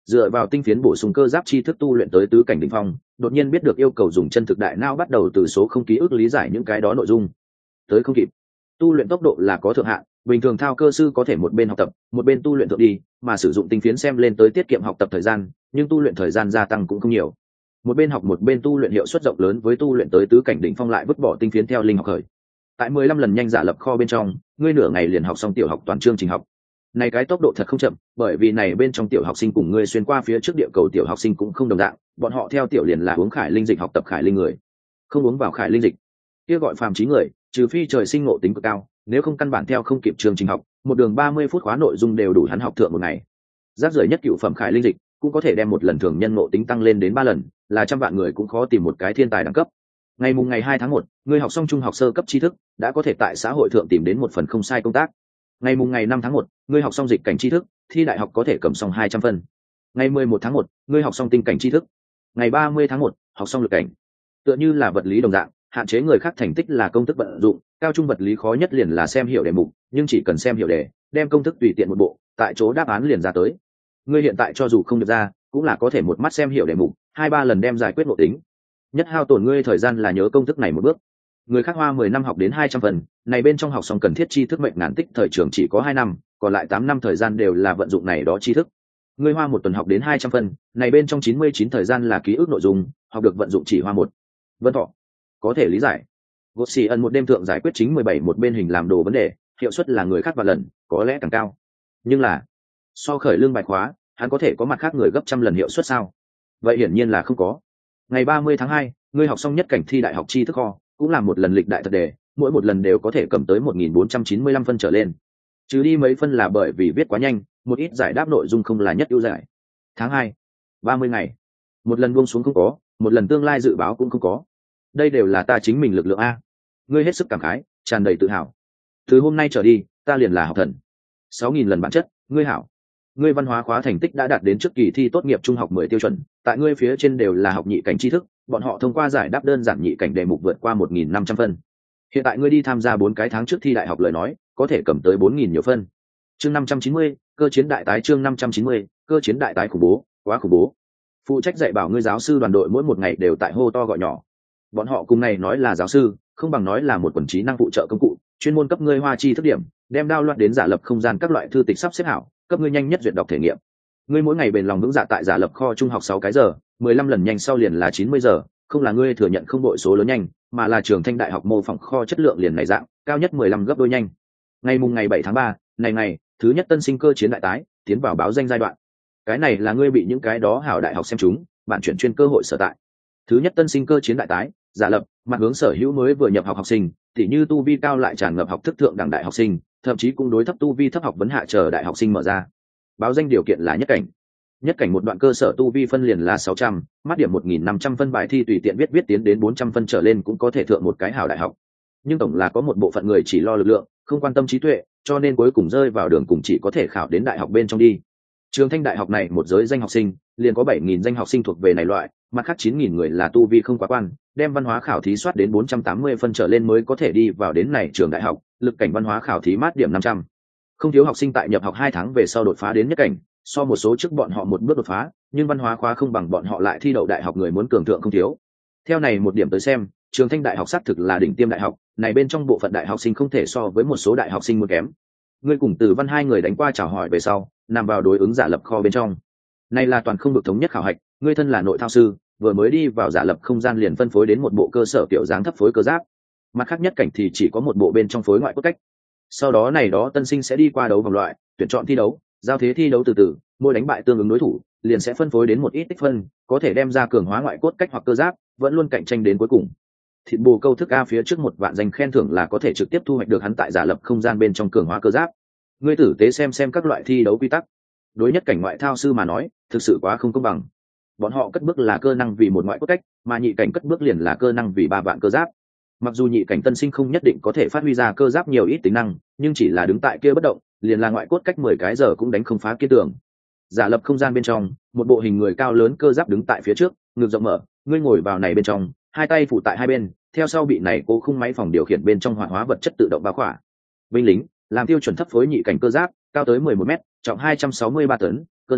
dựa vào tinh phiến bổ sung cơ giáp tri thức tu luyện tới tứ cảnh đỉnh phong, đột nhiên biết được yêu cầu dùng chân thực đại não bắt đầu từ số không ký ức lý giải những cái đó nội dung. Tới không kịp. Tu luyện tốc độ là có thượng hạn, bình thường thao cơ sư có thể một bên học tập, một bên tu luyện thượng đi, mà sử dụng tinh phiến xem lên tới tiết kiệm học tập thời gian, nhưng tu luyện thời gian gia tăng cũng không nhiều. Một bên học một bên tu luyện hiệu suất rộng lớn với tu luyện tới tứ cảnh đỉnh phong lại vứt bỏ tinh phiến theo linh học khởi. Tại mười lăm lần nhanh giả lập kho bên trong, ngươi nửa ngày liền học xong tiểu học toàn chương trình học. Này cái tốc độ thật không chậm, bởi vì này bên trong tiểu học sinh cùng ngươi xuyên qua phía trước địa cầu tiểu học sinh cũng không đồng dạng, bọn họ theo tiểu liền là uống khải linh dịch học tập khải linh người, không uống vào khải linh dịch kia gọi phàm trí người, trừ phi trời sinh ngộ tính cực cao, nếu không căn bản theo không kịp chương trình học, một đường ba mươi phút khóa nội dung đều đủ hắn học thượng một ngày. Rác rưởi nhất cựu phẩm khải linh dịch cũng có thể đem một lần thường nhân ngộ tính tăng lên đến ba lần, là trăm vạn người cũng khó tìm một cái thiên tài đẳng cấp. Ngày mùng ngày hai tháng một, ngươi học xong trung học sơ cấp tri thức, đã có thể tại xã hội thượng tìm đến một phần không sai công tác. Ngày mùng ngày năm tháng một, ngươi học xong dịch cảnh tri thức, thi đại học có thể cầm xong hai trăm phân. Ngày mười một tháng một, ngươi học xong tinh cảnh tri thức. Ngày ba mươi tháng một, học xong lực cảnh. Tựa như là vật lý đồng dạng, hạn chế người khác thành tích là công thức vận dụng, cao trung vật lý khó nhất liền là xem hiểu đề mục, nhưng chỉ cần xem hiểu đề, đem công thức tùy tiện một bộ, tại chỗ đáp án liền ra tới. Ngươi hiện tại cho dù không được ra, cũng là có thể một mắt xem hiểu đề mục, hai ba lần đem giải quyết nội tính. Nhất hao tổn ngươi thời gian là nhớ công thức này một bước. Người khác hoa mười năm học đến hai trăm phần, này bên trong học xong cần thiết tri thức mệnh ngàn tích thời trường chỉ có hai năm, còn lại tám năm thời gian đều là vận dụng này đó tri thức. Ngươi hoa một tuần học đến hai trăm phần, này bên trong chín mươi chín thời gian là ký ức nội dung, học được vận dụng chỉ hoa một. Vân Thọ có thể lý giải. Gột xì ẩn một đêm thượng giải quyết chính mười bảy một bên hình làm đồ vấn đề, hiệu suất là người khác vài lần, có lẽ càng cao. Nhưng là so khởi lương bài khóa, hắn có thể có mặt khác người gấp trăm lần hiệu suất sao? Vậy hiển nhiên là không có. Ngày ba mươi tháng hai, ngươi học xong nhất cảnh thi đại học tri thức kho, cũng là một lần lịch đại thật đề, mỗi một lần đều có thể cầm tới một nghìn bốn trăm chín mươi lăm phân trở lên. Trừ đi mấy phân là bởi vì viết quá nhanh, một ít giải đáp nội dung không là nhất ưu giải. Tháng hai, ba mươi ngày. Một lần buông xuống không có, một lần tương lai dự báo cũng không có. Đây đều là ta chính mình lực lượng a. Ngươi hết sức cảm khái, tràn đầy tự hào. Từ hôm nay trở đi, ta liền là học thần. sáu nghìn lần bản chất, ngươi hảo. Ngươi văn hóa khóa thành tích đã đạt đến trước kỳ thi tốt nghiệp trung học mười tiêu chuẩn, tại ngươi phía trên đều là học nhị cảnh tri thức, bọn họ thông qua giải đáp đơn giản nhị cảnh đề mục vượt qua một nghìn năm trăm phân. Hiện tại ngươi đi tham gia bốn cái tháng trước thi đại học lời nói, có thể cầm tới bốn nghìn nhiều phân. Chương năm trăm chín mươi, cơ chiến đại tái chương năm trăm chín mươi, cơ chiến đại tái khủng bố, quá khủng bố. Phụ trách dạy bảo ngươi giáo sư đoàn đội mỗi một ngày đều tại hô to gọi nhỏ. Bọn họ cùng này nói là giáo sư, không bằng nói là một quần trí năng phụ trợ công cụ, chuyên môn cấp ngươi hoa chi thức điểm, đem đao loạt đến giả lập không gian các loại thư tịch sắp xếp hảo, cấp ngươi nhanh nhất duyệt đọc thể nghiệm. Ngươi mỗi ngày bền lòng vững dạ tại giả lập kho trung học sáu cái giờ, mười lăm lần nhanh sau liền là chín mươi giờ, không là ngươi thừa nhận không đội số lớn nhanh, mà là trường Thanh đại học mô phỏng kho chất lượng liền này dạng, cao nhất mười lăm gấp đôi nhanh. Ngày mùng ngày bảy tháng ba, này ngày, thứ nhất tân sinh cơ chiến đại tái, tiến vào báo danh giai đoạn. Cái này là ngươi bị những cái đó hảo đại học xem chúng, bạn chuyển chuyên cơ hội sở tại. Thứ nhất tân sinh cơ chiến đại tái, giả lập, mặt hướng sở hữu mới vừa nhập học học sinh, tỉ như tu vi cao lại tràn ngập học thức thượng đẳng đại học sinh, thậm chí cũng đối thấp tu vi thấp học vấn hạ chờ đại học sinh mở ra. Báo danh điều kiện là nhất cảnh. Nhất cảnh một đoạn cơ sở tu vi phân liền là sáu trăm, mắt điểm một nghìn năm trăm phân bài thi tùy tiện viết viết tiến đến bốn trăm phân trở lên cũng có thể thượng một cái hảo đại học. Nhưng tổng là có một bộ phận người chỉ lo lực lượng, không quan tâm trí tuệ, cho nên cuối cùng rơi vào đường cùng chỉ có thể khảo đến đại học bên trong đi. Trường Thanh đại học này một giới danh học sinh, liền có bảy nghìn danh học sinh thuộc về này loại, mặt khác chín nghìn người là tu vi không quá quan, đem văn hóa khảo thí soát đến bốn trăm tám mươi phân trở lên mới có thể đi vào đến này trường đại học, lực cảnh văn hóa khảo thí mát điểm năm trăm. Không thiếu học sinh tại nhập học hai tháng về sau đột phá đến nhất cảnh, so một số trước bọn họ một bước đột phá, nhưng văn hóa khóa không bằng bọn họ lại thi đậu đại học người muốn cường thượng không thiếu. Theo này một điểm tới xem, Trường Thanh đại học xác thực là đỉnh tiêm đại học, này bên trong bộ phận đại học sinh không thể so với một số đại học sinh muốn kém. Ngươi cùng Từ Văn hai người đánh qua chào hỏi về sau, nằm vào đối ứng giả lập kho bên trong. Này là toàn không được thống nhất khảo hạch, ngươi thân là nội thao sư, vừa mới đi vào giả lập không gian liền phân phối đến một bộ cơ sở kiểu dáng thấp phối cơ giáp. Mặt khác nhất cảnh thì chỉ có một bộ bên trong phối ngoại cốt cách. Sau đó này đó tân sinh sẽ đi qua đấu vòng loại, tuyển chọn thi đấu, giao thế thi đấu từ từ, mỗi đánh bại tương ứng đối thủ, liền sẽ phân phối đến một ít tích phân, có thể đem ra cường hóa ngoại cốt cách hoặc cơ giáp, vẫn luôn cạnh tranh đến cuối cùng. Thịt bù câu thức A phía trước một vạn danh khen thưởng là có thể trực tiếp thu hoạch được hắn tại giả lập không gian bên trong cường hóa cơ giáp. Ngươi tử tế xem xem các loại thi đấu quy tắc. Đối nhất cảnh ngoại thao sư mà nói, thực sự quá không công bằng. Bọn họ cất bước là cơ năng vì một ngoại cốt cách, mà nhị cảnh cất bước liền là cơ năng vì ba vạn cơ giáp. Mặc dù nhị cảnh tân sinh không nhất định có thể phát huy ra cơ giáp nhiều ít tính năng, nhưng chỉ là đứng tại kia bất động, liền là ngoại cốt cách mười cái giờ cũng đánh không phá kia tường. Giả lập không gian bên trong, một bộ hình người cao lớn cơ giáp đứng tại phía trước, ngực rộng mở, ngươi ngồi vào này bên trong, hai tay phụ tại hai bên, theo sau bị này cố khung máy phòng điều khiển bên trong hoạt hóa vật chất tự động bao khỏa. Binh lính, làm tiêu chuẩn thấp phối nhị cảnh cơ giáp, cao tới mười một mét, trọng hai trăm sáu mươi ba tấn, cơ năng,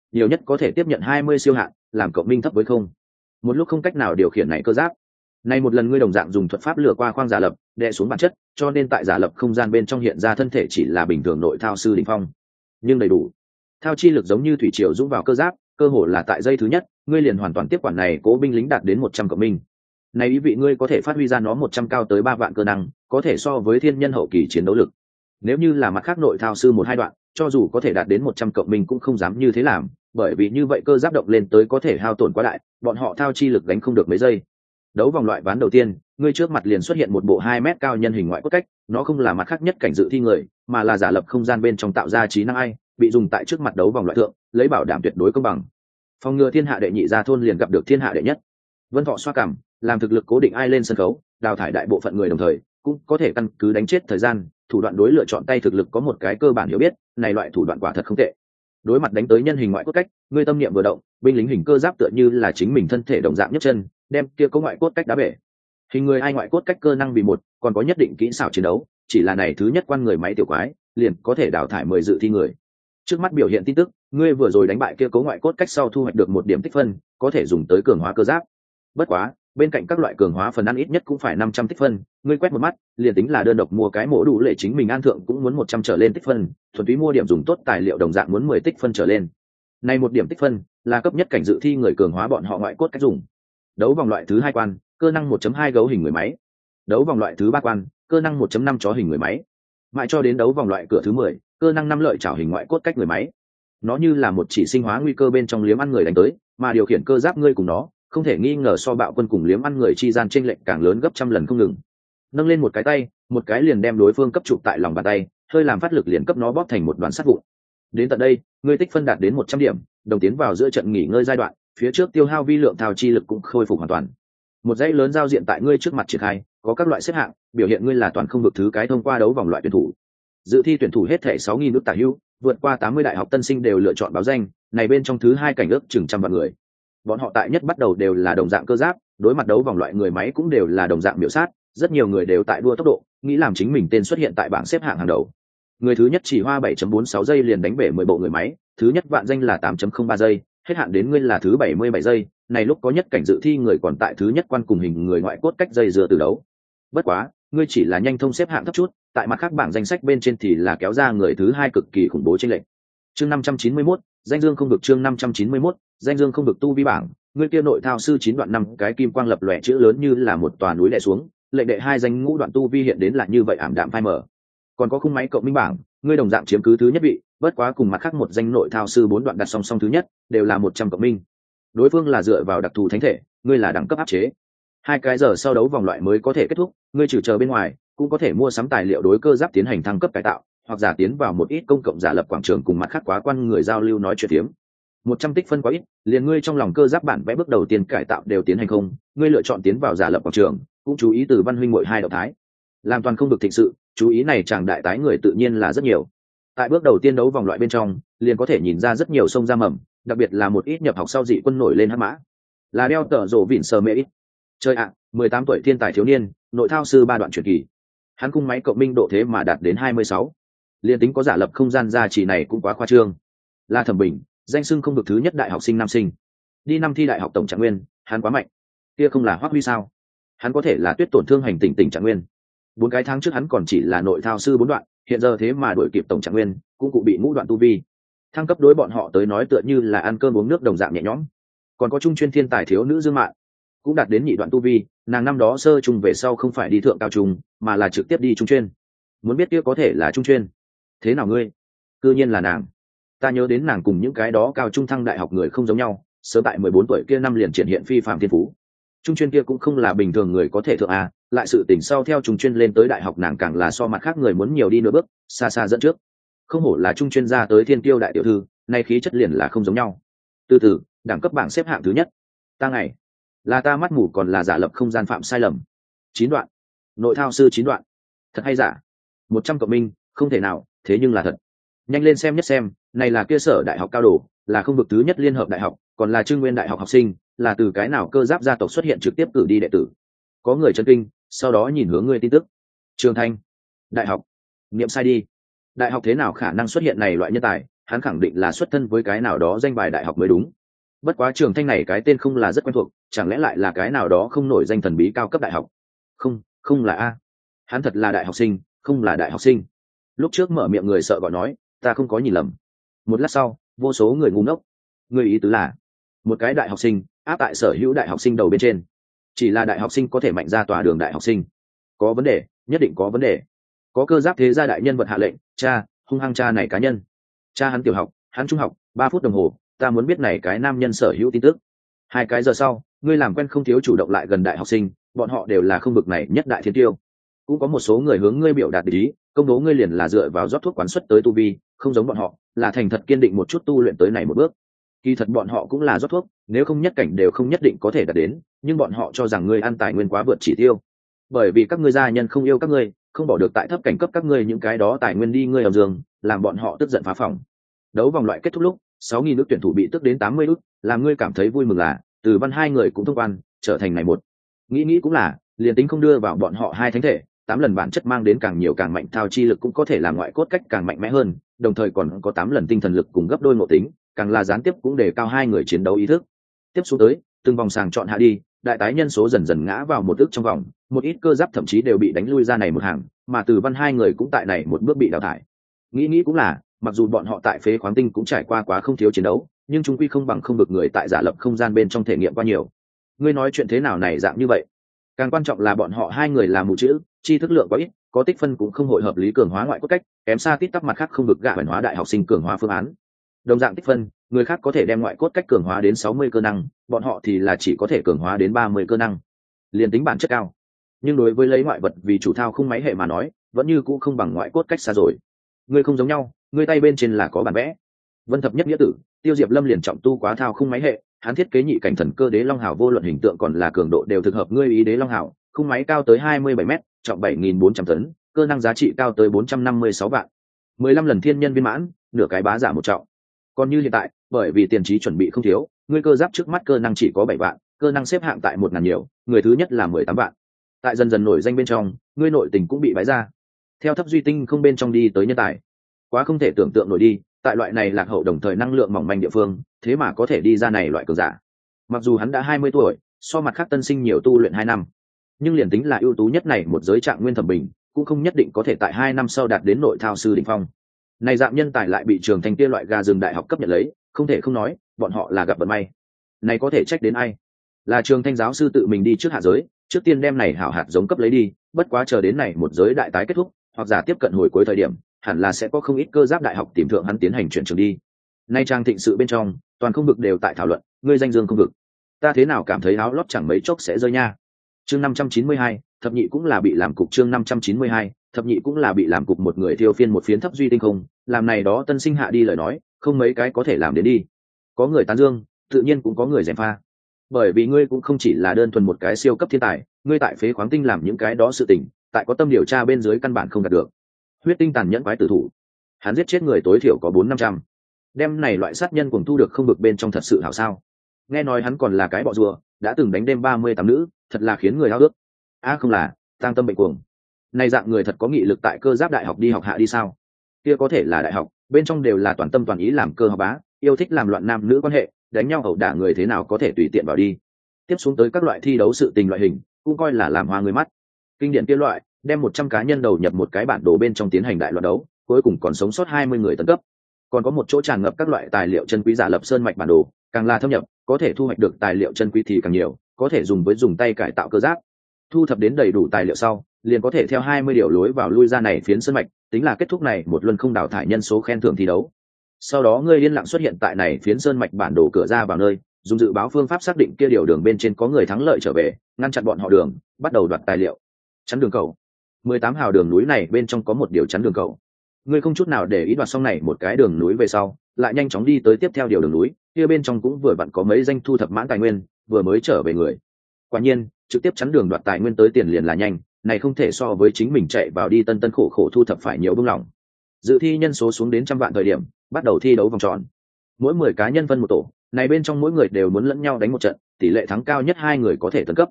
nhiều nhất có thể tiếp nhận hai mươi siêu hạn, làm cộng minh thấp với không một lúc không cách nào điều khiển này cơ giáp. Này một lần ngươi đồng dạng dùng thuật pháp lừa qua khoang giả lập đè xuống bản chất, cho nên tại giả lập không gian bên trong hiện ra thân thể chỉ là bình thường nội thao sư đỉnh phong, nhưng đầy đủ thao chi lực giống như thủy triều dũng vào cơ giáp, cơ hồ là tại giây thứ nhất ngươi liền hoàn toàn tiếp quản này cố binh lính đạt đến một trăm cộng minh. Này ý vị ngươi có thể phát huy ra nó một trăm cao tới ba vạn cơ năng, có thể so với thiên nhân hậu kỳ chiến đấu lực. Nếu như là mặt khác nội thao sư một hai đoạn, cho dù có thể đạt đến một trăm cộng minh cũng không dám như thế làm, bởi vì như vậy cơ giáp động lên tới có thể hao tổn quá đại, bọn họ thao chi lực gánh không được mấy giây. Đấu vòng loại ván đầu tiên, ngươi trước mặt liền xuất hiện một bộ hai mét cao nhân hình ngoại cốt cách, nó không là mặt khác nhất cảnh dự thi người, mà là giả lập không gian bên trong tạo ra trí năng ai, bị dùng tại trước mặt đấu vòng loại thượng, lấy bảo đảm tuyệt đối công bằng. Phòng ngừa thiên hạ đệ nhị ra thôn liền gặp được thiên hạ đệ nhất. Vân Thọ xoa cằm, làm thực lực cố định ai lên sân khấu, đào thải đại bộ phận người đồng thời, cũng có thể căn cứ đánh chết thời gian, thủ đoạn đối lựa chọn tay thực lực có một cái cơ bản hiểu biết, này loại thủ đoạn quả thật không tệ. Đối mặt đánh tới nhân hình ngoại cốt cách, ngươi tâm niệm vừa động, binh lính hình cơ giáp tựa như là chính mình thân thể đồng dạng nhất chân, đem kia có ngoại cốt cách đá bể. Hình người ai ngoại cốt cách cơ năng vì một, còn có nhất định kỹ xảo chiến đấu, chỉ là này thứ nhất quan người máy tiểu quái, liền có thể đào thải mười dự thi người. Trước mắt biểu hiện tin tức, ngươi vừa rồi đánh bại kia cố ngoại cốt cách sau thu hoạch được một điểm tích phân, có thể dùng tới cường hóa cơ giáp. Bất quá, bên cạnh các loại cường hóa phần ăn ít nhất cũng phải năm trăm tích phân, ngươi quét một mắt, liền tính là đơn độc mua cái mổ đủ lệ chính mình an thượng cũng muốn một trăm trở lên tích phân, thuần túy mua điểm dùng tốt tài liệu đồng dạng muốn mười tích phân trở lên. Này một điểm tích phân, là cấp nhất cảnh dự thi người cường hóa bọn họ ngoại cốt cách dùng. Đấu vòng loại thứ hai quan, cơ năng một chấm hai gấu hình người máy. Đấu vòng loại thứ ba quan, cơ năng một chấm năm chó hình người máy. Mãi cho đến đấu vòng loại cửa thứ mười, cơ năng năm lợi chảo hình ngoại cốt cách người máy. Nó như là một chỉ sinh hóa nguy cơ bên trong liếm ăn người đánh tới, mà điều khiển cơ giáp ngươi cùng nó, không thể nghi ngờ so bạo quân cùng liếm ăn người chi gian chênh lệch càng lớn gấp trăm lần không ngừng. Nâng lên một cái tay, một cái liền đem đối phương cấp trụ tại lòng bàn tay, hơi làm phát lực liền cấp nó bóp thành một đoàn sắt vụn. Đến tận đây, ngươi tích phân đạt đến một trăm điểm, đồng tiến vào giữa trận nghỉ ngơi giai đoạn, phía trước tiêu hao vi lượng thao chi lực cũng khôi phục hoàn toàn. Một dãy lớn giao diện tại ngươi trước mặt triển khai, có các loại xếp hạng, biểu hiện ngươi là toàn không vực thứ cái thông qua đấu vòng loại tuyển thủ. Dự thi tuyển thủ hết thảy sáu nghìn nước tả hữu, vượt qua tám mươi đại học tân sinh đều lựa chọn báo danh, này bên trong thứ hai cảnh ước chừng trăm vạn người. Bọn họ tại nhất bắt đầu đều là đồng dạng cơ giáp, đối mặt đấu vòng loại người máy cũng đều là đồng dạng biểu sát, rất nhiều người đều tại đua tốc độ, nghĩ làm chính mình tên xuất hiện tại bảng xếp hạng hàng đầu. Người thứ nhất chỉ hoa bảy chấm bốn sáu giây liền đánh bể mười bộ người máy, thứ nhất vạn danh là tám chấm không ba giây, hết hạn đến ngươi là thứ bảy mươi bảy giây, này lúc có nhất cảnh dự thi người còn tại thứ nhất quan cùng hình người ngoại cốt cách dây dưa từ đấu. Bất quá, ngươi chỉ là nhanh thông xếp hạng thấp chút, tại mặt khác bảng danh sách bên trên thì là kéo ra người thứ hai cực kỳ khủng bố chênh lệch. Chương năm trăm chín mươi mốt, danh dương không vực chương năm trăm chín mươi mốt, danh dương không vực tu vi bảng, ngươi kia nội thao sư chín đoạn năm cái kim quang lập lòe chữ lớn như là một tòa núi đè xuống, lệnh đệ hai danh ngũ đoạn tu vi hiện đến là như vậy ảm đạm phai mờ. Còn có khung máy cộng minh bảng, ngươi đồng dạng chiếm cứ thứ nhất vị, bất quá cùng mặt khác một danh nội thao sư bốn đoạn đặt song song thứ nhất, đều là một trăm cộng minh. Đối phương là dựa vào đặc thù thánh thể, ngươi là đẳng cấp áp chế. Hai cái giờ sau đấu vòng loại mới có thể kết thúc, ngươi trừ chờ bên ngoài, cũng có thể mua sắm tài liệu đối cơ giáp tiến hành thăng cấp cải tạo, hoặc giả tiến vào một ít công cộng giả lập quảng trường cùng mặt khác quá quan người giao lưu nói chuyện tiếm. Một trăm tích phân quá ít, liền ngươi trong lòng cơ giáp bản vẽ bước đầu tiên cải tạo đều tiến hành không, ngươi lựa chọn tiến vào giả lập quảng trường, cũng chú ý từ văn huynh muội hai động thái. Làm toàn không được thịnh sự, chú ý này chàng đại tái người tự nhiên là rất nhiều. Tại bước đầu tiên đấu vòng loại bên trong, liền có thể nhìn ra rất nhiều sông ra mầm, đặc biệt là một ít nhập học sau dị quân nổi lên hắc mã. Là đeo tờ rồ vịn sờ mê ít. Chơi ạ, mười tám tuổi thiên tài thiếu niên, nội thao sư ba đoạn truyền kỳ. Hắn cung máy cộng minh độ thế mà đạt đến hai mươi sáu. Liên tính có giả lập không gian gia trì này cũng quá khoa trương. La Thẩm Bình, danh xưng không được thứ nhất đại học sinh nam sinh. Đi năm thi đại học tổng trạng nguyên, hắn quá mạnh. Kia không là Hoắc Huy sao? Hắn có thể là tuyết tổn thương hành tỉnh tỉnh trạng nguyên. Bốn cái tháng trước hắn còn chỉ là nội thao sư bốn đoạn, hiện giờ thế mà đuổi kịp tổng trạng nguyên, cũng cụ bị ngũ đoạn tu vi. Thăng cấp đối bọn họ tới nói tựa như là ăn cơm uống nước đồng dạng nhẹ nhõm. Còn có trung chuyên thiên tài thiếu nữ Dương Mạn, cũng đạt đến nhị đoạn tu vi, nàng năm đó sơ trung về sau không phải đi thượng cao trung, mà là trực tiếp đi trung chuyên. Muốn biết kia có thể là trung chuyên. Thế nào ngươi? Cư nhiên là nàng. Ta nhớ đến nàng cùng những cái đó cao trung thăng đại học người không giống nhau, sớm tại mười bốn tuổi kia năm liền triển hiện phi phàm thiên phú. Trung chuyên kia cũng không là bình thường người có thể thượng a, lại sự tỉnh sau theo trung chuyên lên tới đại học nàng càng là so mặt khác người muốn nhiều đi nửa bước, xa xa dẫn trước. Không hổ là trung chuyên gia tới thiên tiêu đại tiểu thư, nay khí chất liền là không giống nhau. Từ từ, đẳng cấp bảng xếp hạng thứ nhất. Ta ngày, là ta mắt mù còn là giả lập không gian phạm sai lầm. Chín đoạn, nội thao sư chín đoạn, thật hay giả? Một trăm cộng minh, không thể nào, thế nhưng là thật. Nhanh lên xem nhất xem, này là kia sở đại học cao đồ, là không vực thứ nhất liên hợp đại học, còn là Trương Nguyên đại học học sinh, là từ cái nào cơ giáp gia tộc xuất hiện trực tiếp cử đi đệ tử. Có người chấn kinh, sau đó nhìn hướng người tin tức. Trường Thanh, đại học, niệm sai đi. Đại học thế nào khả năng xuất hiện này loại nhân tài, hắn khẳng định là xuất thân với cái nào đó danh bài đại học mới đúng. Bất quá Trường Thanh này cái tên không là rất quen thuộc, chẳng lẽ lại là cái nào đó không nổi danh thần bí cao cấp đại học? Không, không là a. Hắn thật là đại học sinh, không là đại học sinh. Lúc trước mở miệng người sợ gọi nói, ta không có nhìn lầm. Một lát sau, vô số người ngu ngốc. Người ý tứ là, một cái đại học sinh áp tại sở hữu đại học sinh đầu bên trên. Chỉ là đại học sinh có thể mạnh ra tòa đường đại học sinh. Có vấn đề, nhất định có vấn đề. Có cơ giáp thế gia đại nhân vật hạ lệnh, cha, hung hăng cha này cá nhân. Cha hắn tiểu học, hắn trung học, ba phút đồng hồ, ta muốn biết này cái nam nhân sở hữu tin tức. Hai cái giờ sau, ngươi làm quen không thiếu chủ động lại gần đại học sinh, bọn họ đều là không vực này nhất đại thiên tiêu. Cũng có một số người hướng ngươi biểu đạt ý, công đố ngươi liền là dựa vào rót thuốc quán xuất tới tu vi, không giống bọn họ, là thành thật kiên định một chút tu luyện tới này một bước. Kỳ thật bọn họ cũng là rót thuốc, nếu không nhất cảnh đều không nhất định có thể đạt đến, nhưng bọn họ cho rằng ngươi ăn tài nguyên quá vượt chỉ tiêu. Bởi vì các ngươi gia nhân không yêu các ngươi, không bỏ được tại thấp cảnh cấp các ngươi những cái đó tài nguyên đi ngươi ầm giường, làm bọn họ tức giận phá phòng. Đấu vòng loại kết thúc lúc, sáu nghìn nước tuyển thủ bị tức đến tám mươi ức, làm ngươi cảm thấy vui mừng là, Từ Văn hai người cũng thông quan, trở thành này một. Nghĩ nghĩ cũng là, liền tính không đưa vào bọn họ hai thánh thể, tám lần bản chất mang đến càng nhiều càng mạnh thao chi lực cũng có thể làm ngoại cốt cách càng mạnh mẽ hơn, đồng thời còn có tám lần tinh thần lực cùng gấp đôi ngộ tính, càng là gián tiếp cũng đề cao hai người chiến đấu ý thức. Tiếp xuống tới, từng vòng sàng chọn hạ đi, đại tái nhân số dần dần ngã vào một ức trong vòng, một ít cơ giáp thậm chí đều bị đánh lui ra này một hàng, mà Từ Văn hai người cũng tại này một bước bị đào thải. Nghĩ nghĩ cũng là, mặc dù bọn họ tại phế khoáng tinh cũng trải qua quá không thiếu chiến đấu, nhưng chúng quy không bằng không được người tại giả lập không gian bên trong thể nghiệm qua nhiều. Ngươi nói chuyện thế nào này dạng như vậy? Càng quan trọng là bọn họ hai người là mù chữ, tri thức lượng quá ít, có tích phân cũng không hội hợp lý cường hóa ngoại cốt cách, kém xa tít tắp mặt khác không được gạ bản hóa đại học sinh cường hóa phương án. Đồng dạng tích phân, người khác có thể đem ngoại cốt cách cường hóa đến sáu mươi cơ năng, bọn họ thì là chỉ có thể cường hóa đến ba mươi cơ năng. Liên tính bản chất cao, nhưng đối với lấy ngoại vật vì chủ thao không máy hệ mà nói, vẫn như cũ không bằng ngoại cốt cách xa rồi. Ngươi không giống nhau, ngươi tay bên trên là có bản vẽ. Vân thập nhất nghĩa tử, Tiêu Diệp Lâm liền trọng tu quá thao không máy hệ, hắn thiết kế nhị cảnh thần cơ đế long hảo vô luận hình tượng còn là cường độ đều thực hợp ngươi ý đế long hảo, khung máy cao tới hai mươi bảy mét, trọng bảy nghìn bốn trăm tấn, cơ năng giá trị cao tới bốn trăm năm mươi sáu vạn. mười lăm lần thiên nhân viên mãn, nửa cái bá giả một trọng. Còn như hiện tại, bởi vì tiền trí chuẩn bị không thiếu, ngươi cơ giáp trước mắt cơ năng chỉ có bảy vạn, cơ năng xếp hạng tại một ngàn nhiều, người thứ nhất là mười tám vạn. Tại dần dần nổi danh bên trong, ngươi nội tình cũng bị bãi ra. Theo thấp duy tinh không bên trong đi tới nhân tài, quá không thể tưởng tượng nổi đi, tại loại này lạc hậu đồng thời năng lượng mỏng manh địa phương, thế mà có thể đi ra này loại cường giả. Mặc dù hắn đã hai mươi tuổi, so mặt khác tân sinh nhiều tu luyện hai năm, nhưng liền tính là ưu tú nhất này một giới trạng nguyên thẩm bình, cũng không nhất định có thể tại hai năm sau đạt đến nội thao sư đỉnh phong. Này dạng nhân tài lại bị Trường Thành kia loại gà rừng đại học cấp nhận lấy, không thể không nói, bọn họ là gặp vận may. Này có thể trách đến ai? Là Trường Thanh giáo sư tự mình đi trước hạ giới, trước tiên đem này hảo hạt giống cấp lấy đi, bất quá chờ đến này một giới đại tái kết thúc, hoặc giả tiếp cận hồi cuối thời điểm, hẳn là sẽ có không ít cơ giáp đại học tìm thượng hắn tiến hành chuyển trường đi. Nay trang thịnh sự bên trong, toàn không vực đều tại thảo luận, ngươi danh dương không vực, ta thế nào cảm thấy áo lót chẳng mấy chốc sẽ rơi nha. Chương năm trăm chín mươi hai, thập nhị cũng là bị làm cục chương năm trăm chín mươi hai, thập nhị cũng là bị làm cục một người thiêu phiên một phiến thấp duy tinh không, làm này đó tân sinh hạ đi lời nói, không mấy cái có thể làm đến đi. Có người tán dương, tự nhiên cũng có người gièm pha. Bởi vì ngươi cũng không chỉ là đơn thuần một cái siêu cấp thiên tài, ngươi tại phế khoáng tinh làm những cái đó sự tình, tại có tâm điều tra bên dưới căn bản không đạt được. Huyết tinh tàn nhẫn quái tử thủ, hắn giết chết người tối thiểu có bốn năm trăm. Đem này loại sát nhân cuồng thu được không vực bên trong thật sự hảo sao? Nghe nói hắn còn là cái bọ rùa, đã từng đánh đêm ba mươi tám nữ, thật là khiến người hao ước. A à không là, tang tâm bệnh cuồng. Này dạng người thật có nghị lực tại cơ giáp đại học đi học hạ đi sao? Kia có thể là đại học, bên trong đều là toàn tâm toàn ý làm cơ học bá, yêu thích làm loạn nam nữ quan hệ, đánh nhau ẩu đả người thế nào có thể tùy tiện vào đi. Tiếp xuống tới các loại thi đấu sự tình loại hình, cũng coi là làm hoa người mắt. Kinh điển kia loại, đem một trăm cá nhân đầu nhập một cái bản đồ bên trong tiến hành đại loạn đấu, cuối cùng còn sống sót hai mươi người tấn cấp. Còn có một chỗ tràn ngập các loại tài liệu chân quý giả lập sơn mạch bản đồ, càng là thâm nhập, có thể thu hoạch được tài liệu chân quý thì càng nhiều, có thể dùng với dùng tay cải tạo cơ giáp. Thu thập đến đầy đủ tài liệu sau, liền có thể theo hai mươi điều lối vào lui ra này phiến sơn mạch, tính là kết thúc này một luân không đào thải nhân số khen thưởng thi đấu. Sau đó ngươi liên lạc xuất hiện tại này phiến sơn mạch bản đồ cửa ra vào nơi, dùng dự báo phương pháp xác định kia điều đường bên trên có người thắng lợi trở về, ngăn chặn bọn họ đường, bắt đầu đoạt tài liệu. Chắn đường cầu. mười tám hào đường núi này bên trong có một điều chắn đường cầu. Ngươi không chút nào để ý đoạt xong này một cái đường núi về sau, lại nhanh chóng đi tới tiếp theo điều đường núi, kia bên trong cũng vừa vặn có mấy danh thu thập mãn tài nguyên, vừa mới trở về người. Quả nhiên, trực tiếp chắn đường đoạt tài nguyên tới tiền liền là nhanh, này không thể so với chính mình chạy vào đi tân tân khổ khổ thu thập phải nhiều bưng lòng. Dự thi nhân số xuống đến trăm vạn thời điểm, bắt đầu thi đấu vòng tròn. Mỗi mười cá nhân phân một tổ, này bên trong mỗi người đều muốn lẫn nhau đánh một trận, tỷ lệ thắng cao nhất hai người có thể tấn cấp.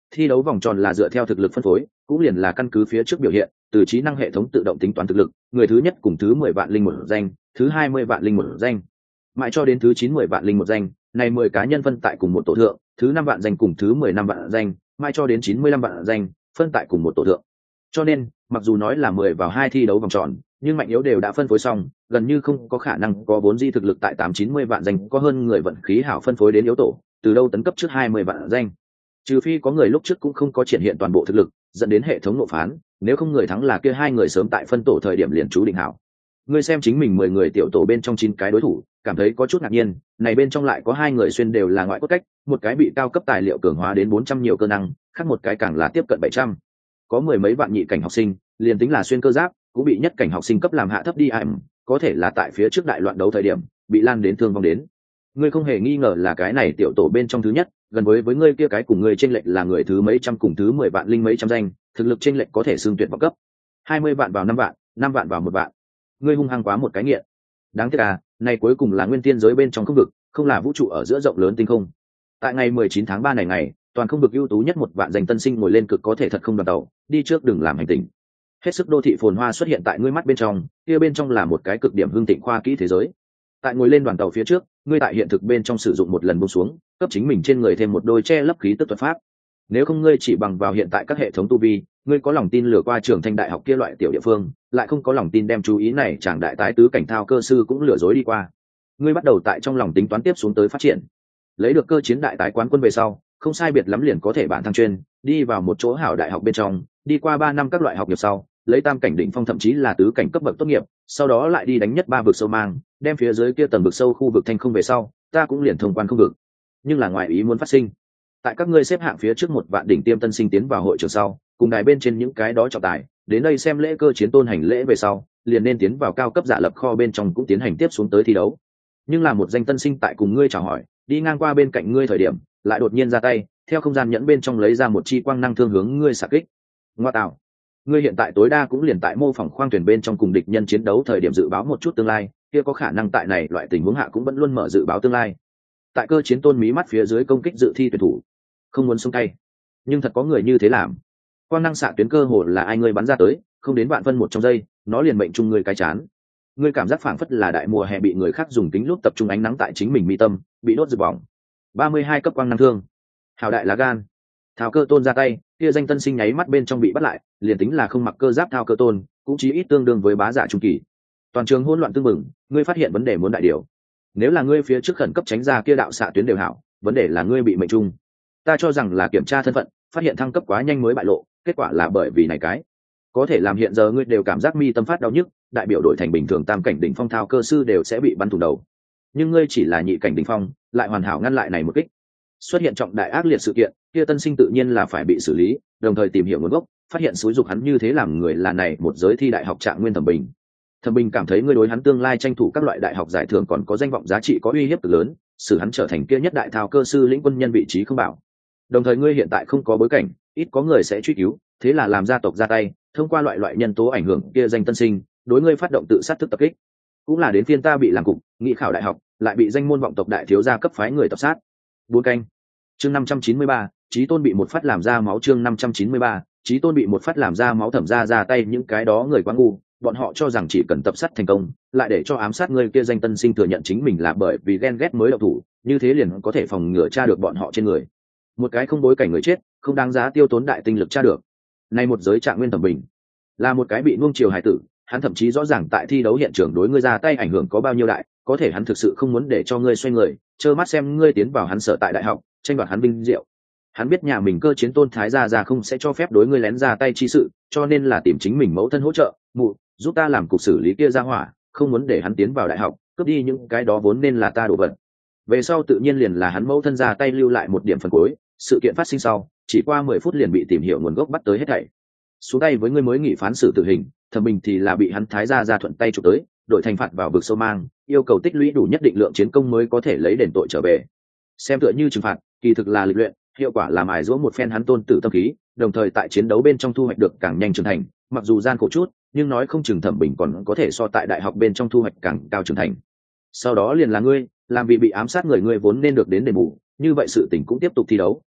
Thi đấu vòng tròn là dựa theo thực lực phân phối, cũng liền là căn cứ phía trước biểu hiện, từ trí năng hệ thống tự động tính toán thực lực, người thứ nhất cùng thứ mười vạn linh một danh, thứ hai mươi vạn linh một danh, mãi cho đến thứ chín mười vạn linh một danh, này mười cá nhân phân tại cùng một tổ thượng, thứ năm vạn danh cùng thứ mười năm vạn danh, mãi cho đến chín mươi lăm vạn danh, phân tại cùng một tổ thượng. Cho nên, mặc dù nói là mười vào hai thi đấu vòng tròn, nhưng mạnh yếu đều đã phân phối xong, gần như không có khả năng có vốn di thực lực tại tám chín mươi vạn danh có hơn người vận khí hảo phân phối đến yếu tổ, từ đâu tấn cấp trước hai mươi vạn danh. Trừ phi có người lúc trước cũng không có triển hiện toàn bộ thực lực, dẫn đến hệ thống nộp phán, nếu không người thắng là kia hai người sớm tại phân tổ thời điểm liền chú định hảo. Ngươi xem chính mình mười người tiểu tổ bên trong chín cái đối thủ, cảm thấy có chút ngạc nhiên, này bên trong lại có hai người xuyên đều là ngoại cốt cách, một cái bị cao cấp tài liệu cường hóa đến bốn trăm nhiều cơ năng, khác một cái càng là tiếp cận bảy trăm. Có mười mấy vạn nhị cảnh học sinh, liền tính là xuyên cơ giáp, cũng bị nhất cảnh học sinh cấp làm hạ thấp đi ảm, có thể là tại phía trước đại loạn đấu thời điểm, bị lan đến thương vong đến. Ngươi không hề nghi ngờ là cái này tiểu tổ bên trong thứ nhất, gần với với ngươi kia cái cùng ngươi chênh lệch là người thứ mấy trăm cùng thứ mười vạn linh mấy trăm danh, thực lực chênh lệch có thể xương tuyệt vọng cấp. hai mươi vạn vào năm vạn, năm vạn vào một vạn. Ngươi hung hăng quá một cái nghiện. Đáng tiếc à, này cuối cùng là nguyên tiên giới bên trong không vực, không là vũ trụ ở giữa rộng lớn tinh không. Tại ngày mười chín tháng ba này ngày, toàn không vực ưu tú nhất một vạn danh tân sinh ngồi lên cực có thể thật không đoàn tàu, đi trước đừng làm hành tinh. Hết sức đô thị phồn hoa xuất hiện tại ngươi mắt bên trong, kia bên trong là một cái cực điểm hương thịnh khoa kỹ thế giới. Tại ngồi lên đoàn tàu phía trước, ngươi tại hiện thực bên trong sử dụng một lần buông xuống, cấp chính mình trên người thêm một đôi che lấp khí tức thuật pháp. Nếu không ngươi chỉ bằng vào hiện tại các hệ thống tu vi, ngươi có lòng tin lừa qua trường thanh đại học kia loại tiểu địa phương, lại không có lòng tin đem chú ý này chàng đại tái tứ cảnh thao cơ sư cũng lừa dối đi qua. Ngươi bắt đầu tại trong lòng tính toán tiếp xuống tới phát triển, lấy được cơ chiến đại tái quán quân về sau, không sai biệt lắm liền có thể bản thăng chuyên, đi vào một chỗ hảo đại học bên trong, đi qua ba năm các loại học nghiệp sau, lấy tam cảnh đỉnh phong thậm chí là tứ cảnh cấp bậc tốt nghiệp, sau đó lại đi đánh nhất ba vực sâu mang, đem phía dưới kia tầng vực sâu khu vực thanh không về sau, ta cũng liền thông quan không vực. Nhưng là ngoại ý muốn phát sinh. Tại các ngươi xếp hạng phía trước một vạn đỉnh tiêm tân sinh tiến vào hội trường sau, cùng đài bên trên những cái đó trọng tài, đến đây xem lễ cơ chiến tôn hành lễ về sau, liền nên tiến vào cao cấp giả lập kho bên trong cũng tiến hành tiếp xuống tới thi đấu. Nhưng là một danh tân sinh tại cùng ngươi chào hỏi, đi ngang qua bên cạnh ngươi thời điểm, lại đột nhiên ra tay, theo không gian nhẫn bên trong lấy ra một chi quang năng thương hướng ngươi xạ kích. Ngoa tạo, ngươi hiện tại tối đa cũng liền tại mô phỏng khoang thuyền bên trong cùng địch nhân chiến đấu thời điểm dự báo một chút tương lai, kia có khả năng tại này loại tình huống hạ cũng vẫn luôn mở dự báo tương lai. Tại cơ chiến tôn mí mắt phía dưới công kích dự thi tuyển thủ, không muốn xuống tay, nhưng thật có người như thế làm. Quang năng xạ tuyến cơ hồ là ai ngươi bắn ra tới, không đến vạn phân một trong giây, nó liền mệnh trung ngươi cái chán. Ngươi cảm giác phảng phất là đại mùa hè bị người khác dùng kính lúp tập trung ánh nắng tại chính mình mi tâm, bị đốt rực bỏng. ba mươi hai cấp quang năng thương, hào đại lá gan. Thao cơ tôn ra tay, kia danh tân sinh nháy mắt bên trong bị bắt lại, liền tính là không mặc cơ giáp thao cơ tôn, cũng chí ít tương đương với bá giả trung kỳ. Toàn trường hỗn loạn tương mừng, ngươi phát hiện vấn đề muốn đại điều. Nếu là ngươi phía trước khẩn cấp tránh ra kia đạo xạ tuyến đều hảo, vấn đề là ngươi bị mệnh trung. Ta cho rằng là kiểm tra thân phận, phát hiện thăng cấp quá nhanh mới bại lộ, kết quả là bởi vì này cái. Có thể làm hiện giờ ngươi đều cảm giác mi tâm phát đau nhức, đại biểu đổi thành bình thường tam cảnh đỉnh phong thao cơ sư đều sẽ bị bắn thủng đầu. Nhưng ngươi chỉ là nhị cảnh đỉnh phong, lại hoàn hảo ngăn lại này một kích. Xuất hiện trọng đại ác liệt sự kiện, kia tân sinh tự nhiên là phải bị xử lý, đồng thời tìm hiểu nguồn gốc, phát hiện xúi dục hắn như thế làm người là này một giới thi đại học Trạng Nguyên Thẩm Bình. Thẩm Bình cảm thấy ngươi đối hắn tương lai tranh thủ các loại đại học giải thưởng còn có danh vọng giá trị có uy hiếp cực lớn, xử hắn trở thành kia nhất đại thao cơ sư lĩnh quân nhân vị trí không bảo. Đồng thời ngươi hiện tại không có bối cảnh, ít có người sẽ truy cứu, thế là làm gia tộc ra tay, thông qua loại loại nhân tố ảnh hưởng kia danh tân sinh, đối ngươi phát động tự sát thức tập kích. Cũng là đến phiên ta bị làm cục, nghị khảo đại học, lại bị danh môn vọng tộc đại thiếu gia cấp phái người tập sát. Bốn canh. Chương năm trăm chín mươi ba, Chí Tôn bị một phát làm ra máu. Chương năm trăm chín mươi ba, Chí Tôn bị một phát làm ra máu. Thẩm ra ra tay những cái đó người quá ngu, bọn họ cho rằng chỉ cần tập sát thành công, lại để cho ám sát người kia danh tân sinh thừa nhận chính mình là bởi vì ghen ghét mới động thủ, như thế liền có thể phòng ngừa tra được bọn họ trên người. Một cái không bối cảnh người chết, không đáng giá tiêu tốn đại tinh lực tra được. Nay một giới Trạng Nguyên Thẩm Bình, là một cái bị nuông chiều hải tử, hắn thậm chí rõ ràng tại thi đấu hiện trường đối ngươi ra tay ảnh hưởng có bao nhiêu đại, có thể hắn thực sự không muốn để cho ngươi xoay người, trơ mắt xem ngươi tiến vào hắn sở tại đại học, tranh đoạt hắn vinh diệu. Hắn biết nhà mình cơ chiến tôn thái gia gia không sẽ cho phép đối ngươi lén ra tay chi sự, cho nên là tìm chính mình mẫu thân hỗ trợ, mụ, giúp ta làm cục xử lý kia ra hỏa, không muốn để hắn tiến vào đại học, cướp đi những cái đó vốn nên là ta đồ vật. Về sau tự nhiên liền là hắn mẫu thân ra tay lưu lại một điểm phần cuối, sự kiện phát sinh sau, chỉ qua mười phút liền bị tìm hiểu nguồn gốc bắt tới hết thảy. Xuống tay với ngươi mới nghị phán xử tử hình, Thẩm Bình thì là bị hắn thái gia gia thuận tay chụp tới, đổi thành phạt vào vực sâu mang, yêu cầu tích lũy đủ nhất định lượng chiến công mới có thể lấy đền tội trở về. Xem tựa như trừng phạt, kỳ thực là lịch luyện, hiệu quả là mài giũa một phen hắn tôn tử tâm khí, đồng thời tại chiến đấu bên trong thu hoạch được càng nhanh trưởng thành, mặc dù gian khổ chút, nhưng nói không chừng Thẩm Bình còn có thể so tại đại học bên trong thu hoạch càng cao trưởng thành. Sau đó liền là ngươi, làm vì bị ám sát người ngươi vốn nên được đến đền bù, như vậy sự tình cũng tiếp tục thi đấu,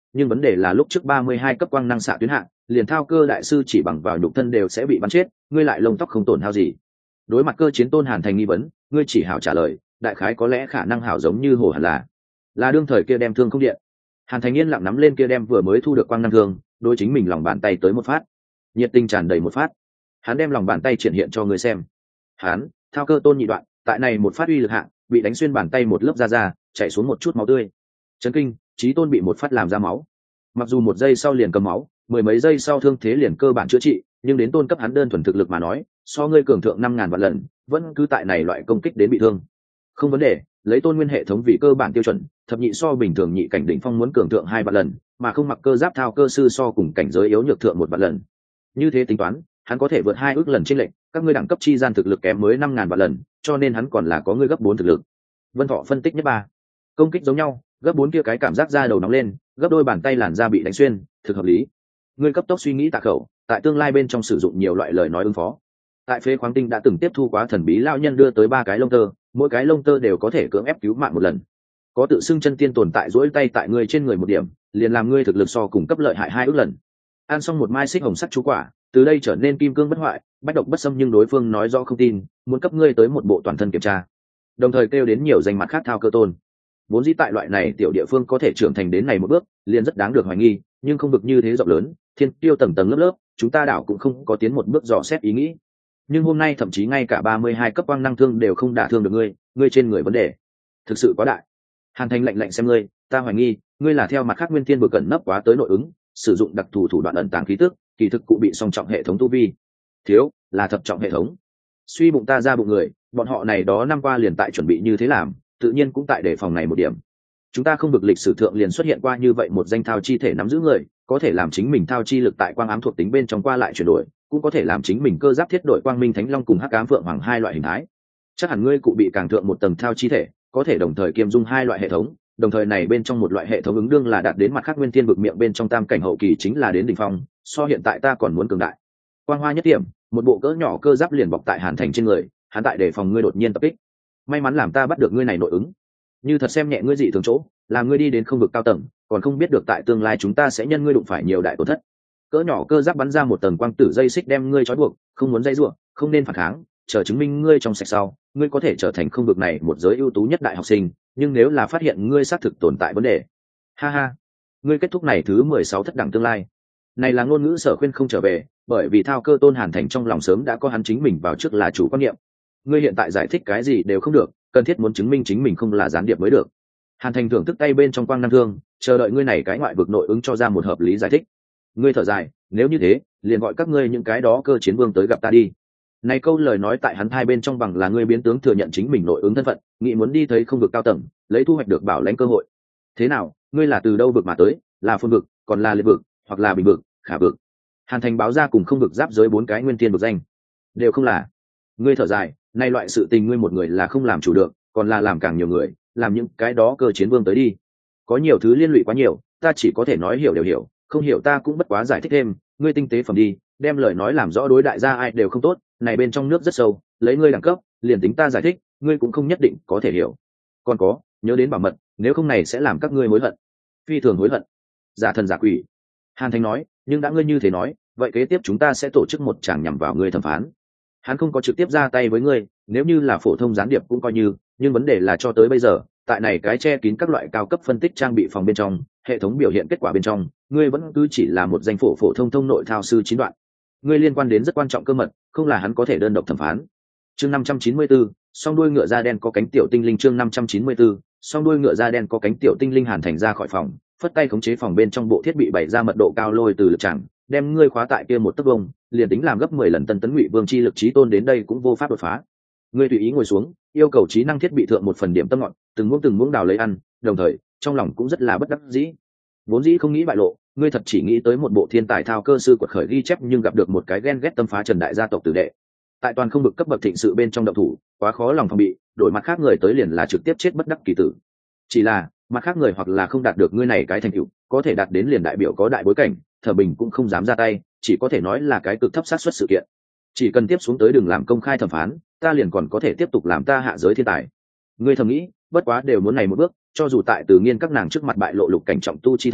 nhưng vấn đề là lúc trước ba mươi hai cấp quang năng xạ tuyến hạng liền thao cơ đại sư chỉ bằng vào nhục thân đều sẽ bị bắn chết, ngươi lại lông tóc không tổn hao gì. Đối mặt cơ chiến tôn Hàn Thành nghi vấn, ngươi chỉ hảo trả lời, đại khái có lẽ khả năng hảo giống như hồ hẳn là là đương thời kia đem thương không điện. Hàn Thành yên lặng nắm lên kia đem vừa mới thu được quang năng thương, đối chính mình lòng bàn tay tới một phát, nhiệt tình tràn đầy một phát. Hắn đem lòng bàn tay triển hiện cho ngươi xem. Hắn thao cơ tôn nhị đoạn, tại này một phát uy lực hạng bị đánh xuyên bàn tay một lớp da da, chảy xuống một chút máu tươi. Chấn kinh, chí tôn bị một phát làm ra máu. Mặc dù một giây sau liền cầm máu, mười mấy giây sau thương thế liền cơ bản chữa trị, nhưng đến tôn cấp hắn đơn thuần thực lực mà nói, so ngươi cường thượng năm ngàn vạn lần, vẫn cứ tại này loại công kích đến bị thương. Không vấn đề, lấy tôn nguyên hệ thống vì cơ bản tiêu chuẩn, thập nhị so bình thường nhị cảnh đỉnh phong muốn cường thượng hai vạn lần, mà không mặc cơ giáp thao cơ sư so cùng cảnh giới yếu nhược thượng một vạn lần. Như thế tính toán, hắn có thể vượt hai ước lần chênh lệch, các ngươi đẳng cấp chi gian thực lực kém mới năm ngàn vạn lần, cho nên hắn còn là có ngươi gấp bốn thực lực. Vân Thọ phân tích nhất ba, công kích giống nhau, gấp bốn kia cái cảm giác da đầu nóng lên, gấp đôi bàn tay làn da bị đánh xuyên, thực hợp lý. Ngươi cấp tốc suy nghĩ tạ khẩu, tại tương lai bên trong sử dụng nhiều loại lời nói ứng phó. Tại phế khoáng tinh đã từng tiếp thu quá thần bí lão nhân đưa tới ba cái lông tơ, mỗi cái lông tơ đều có thể cưỡng ép cứu mạng một lần. Có tự xưng chân tiên tồn tại duỗi tay tại ngươi trên người một điểm, liền làm ngươi thực lực so cùng cấp lợi hại hai ước lần. Ăn xong một mai xích hồng sắc chú quả, từ đây trở nên kim cương bất hoại, bách độc bất xâm, nhưng đối phương nói rõ không tin, muốn cấp ngươi tới một bộ toàn thân kiểm tra, đồng thời kêu đến nhiều danh mặt khác thao cơ tôn. Vốn dĩ tại loại này tiểu địa phương có thể trưởng thành đến này một bước, liền rất đáng được hoài nghi, nhưng không vực như thế rộng lớn, thiên tiêu tầng tầng lớp lớp, chúng ta đảo cũng không có tiến một bước dò xét ý nghĩ. Nhưng hôm nay thậm chí ngay cả ba mươi hai cấp quang năng thương đều không đả thương được ngươi, ngươi trên người vấn đề thực sự quá đại. Hàn Thành lạnh lạnh xem ngươi, ta hoài nghi, ngươi là theo mặt khác nguyên thiên bực cẩn nấp quá tới nội ứng, sử dụng đặc thù thủ đoạn ẩn tàng khí tức, kỳ thực cụ bị song trọng hệ thống tu vi. Thiếu, là thập trọng hệ thống. Suy bụng ta ra bụng người, bọn họ này đó năm qua liền tại chuẩn bị như thế làm, tự nhiên cũng tại đề phòng này một điểm. Chúng ta không vực lịch sử thượng liền xuất hiện qua như vậy một danh thao chi thể nắm giữ người, có thể làm chính mình thao chi lực tại quang ám thuộc tính bên trong qua lại chuyển đổi, cũng có thể làm chính mình cơ giáp thiết đổi quang minh thánh long cùng hắc ám phượng hoàng hai loại hình thái. Chắc hẳn ngươi cụ bị càng thượng một tầng thao chi thể, có thể đồng thời kiêm dung hai loại hệ thống, đồng thời này bên trong một loại hệ thống ứng đương là đạt đến mặt khác nguyên thiên vực miệng bên trong tam cảnh hậu kỳ chính là đến đỉnh phong, so hiện tại ta còn muốn cường đại. Quang hoa nhất điểm, một bộ cỡ nhỏ cơ giáp liền bọc tại Hàn Thành trên người, hắn tại đề phòng ngươi đột nhiên tập kích. May mắn làm ta bắt được ngươi này nội ứng, như thật xem nhẹ ngươi dị thường chỗ, làm ngươi đi đến không vực cao tầng, còn không biết được tại tương lai chúng ta sẽ nhân ngươi đụng phải nhiều đại tổn thất. Cỡ nhỏ cơ giáp bắn ra một tầng quang tử dây xích đem ngươi trói buộc, không muốn dây rủa, không nên phản kháng, chờ chứng minh ngươi trong sạch sau, ngươi có thể trở thành không vực này một giới ưu tú nhất đại học sinh, nhưng nếu là phát hiện ngươi xác thực tồn tại vấn đề, ha ha, ngươi kết thúc này thứ mười sáu thất đẳng tương lai. Này là ngôn ngữ Sở Khuyên không trở về, bởi vì thao cơ tôn Hàn Thành trong lòng sớm đã có hắn chính mình vào trước là chủ quan niệm. Ngươi hiện tại giải thích cái gì đều không được, cần thiết muốn chứng minh chính mình không là gián điệp mới được. Hàn Thành thưởng thức tay bên trong quang năng thương, chờ đợi ngươi này cái ngoại vực nội ứng cho ra một hợp lý giải thích. Ngươi thở dài, nếu như thế, liền gọi các ngươi những cái đó cơ chiến vương tới gặp ta đi. Này câu lời nói tại hắn hai bên trong bằng là ngươi biến tướng thừa nhận chính mình nội ứng thân phận, nghĩ muốn đi thấy không vực cao tầng, lấy thu hoạch được bảo lãnh cơ hội. Thế nào, ngươi là từ đâu vực mà tới, là phương vực, còn là liệt vực, hoặc là bình vực, khả vực? Hàn Thành báo ra cùng không vực giáp giới bốn cái nguyên tiên vực danh, đều không là. Ngươi thở dài, nay loại sự tình ngươi một người là không làm chủ được, còn là làm càng nhiều người, làm những cái đó cơ chiến vương tới đi. Có nhiều thứ liên lụy quá nhiều, ta chỉ có thể nói hiểu đều hiểu, không hiểu ta cũng bất quá giải thích thêm. Ngươi tinh tế phẩm đi, đem lời nói làm rõ đối đại gia ai đều không tốt, này bên trong nước rất sâu, lấy ngươi đẳng cấp, liền tính ta giải thích, ngươi cũng không nhất định có thể hiểu. Còn có, nhớ đến bảo mật, nếu không này sẽ làm các ngươi hối hận, phi thường hối hận. Giả thần giả quỷ. Hàn Thành nói, nhưng đã ngươi như thế nói, vậy kế tiếp chúng ta sẽ tổ chức một tràng nhằm vào ngươi thẩm phán. Hắn không có trực tiếp ra tay với ngươi, nếu như là phổ thông gián điệp cũng coi như, nhưng vấn đề là cho tới bây giờ, tại này cái che kín các loại cao cấp phân tích trang bị phòng bên trong, hệ thống biểu hiện kết quả bên trong, ngươi vẫn cứ chỉ là một danh phổ phổ thông thông nội thao sư chín đoạn. Ngươi liên quan đến rất quan trọng cơ mật, không là hắn có thể đơn độc thẩm phán. Chương năm trăm chín mươi tư, song đuôi ngựa da đen có cánh tiểu tinh linh. Chương năm trăm chín mươi tư, song đuôi ngựa da đen có cánh tiểu tinh linh. Hàn Thành ra khỏi phòng, phất tay khống chế phòng bên trong bộ thiết bị bày ra mật độ cao lôi từ lực chẳng, đem ngươi khóa tại kia một tấc vông, liền tính làm gấp mười lần tân tấn Ngụy Vương chi lực chí tôn đến đây cũng vô pháp đột phá. Ngươi tùy ý ngồi xuống, yêu cầu trí năng thiết bị thượng một phần điểm tâm ngọn, từng muỗng từng muỗng đào lấy ăn, đồng thời trong lòng cũng rất là bất đắc dĩ. Vốn dĩ không nghĩ bại lộ, ngươi thật chỉ nghĩ tới một bộ thiên tài thao cơ sư quật khởi ghi chép, nhưng gặp được một cái ghen ghét tâm phá Trần đại gia tộc tử đệ. Tại toàn không vực cấp bậc thịnh sự bên trong động thủ, quá khó lòng phòng bị, đổi mặt khác người tới liền là trực tiếp chết bất đắc kỳ tử. Chỉ là, mặt khác người hoặc là không đạt được ngươi này cái thành tựu, có thể đạt đến liền đại biểu có đại bối cảnh, Thở Bình cũng không dám ra tay, chỉ có thể nói là cái cực thấp xác suất sự kiện. Chỉ cần tiếp xuống tới đừng làm công khai thẩm phán, ta liền còn có thể tiếp tục làm ta hạ giới thiên tài. Ngươi thầm nghĩ, bất quá đều muốn này một bước, cho dù tại Từ Nghiên các nàng trước mặt bại lộ lục cảnh trọng tu chi thân,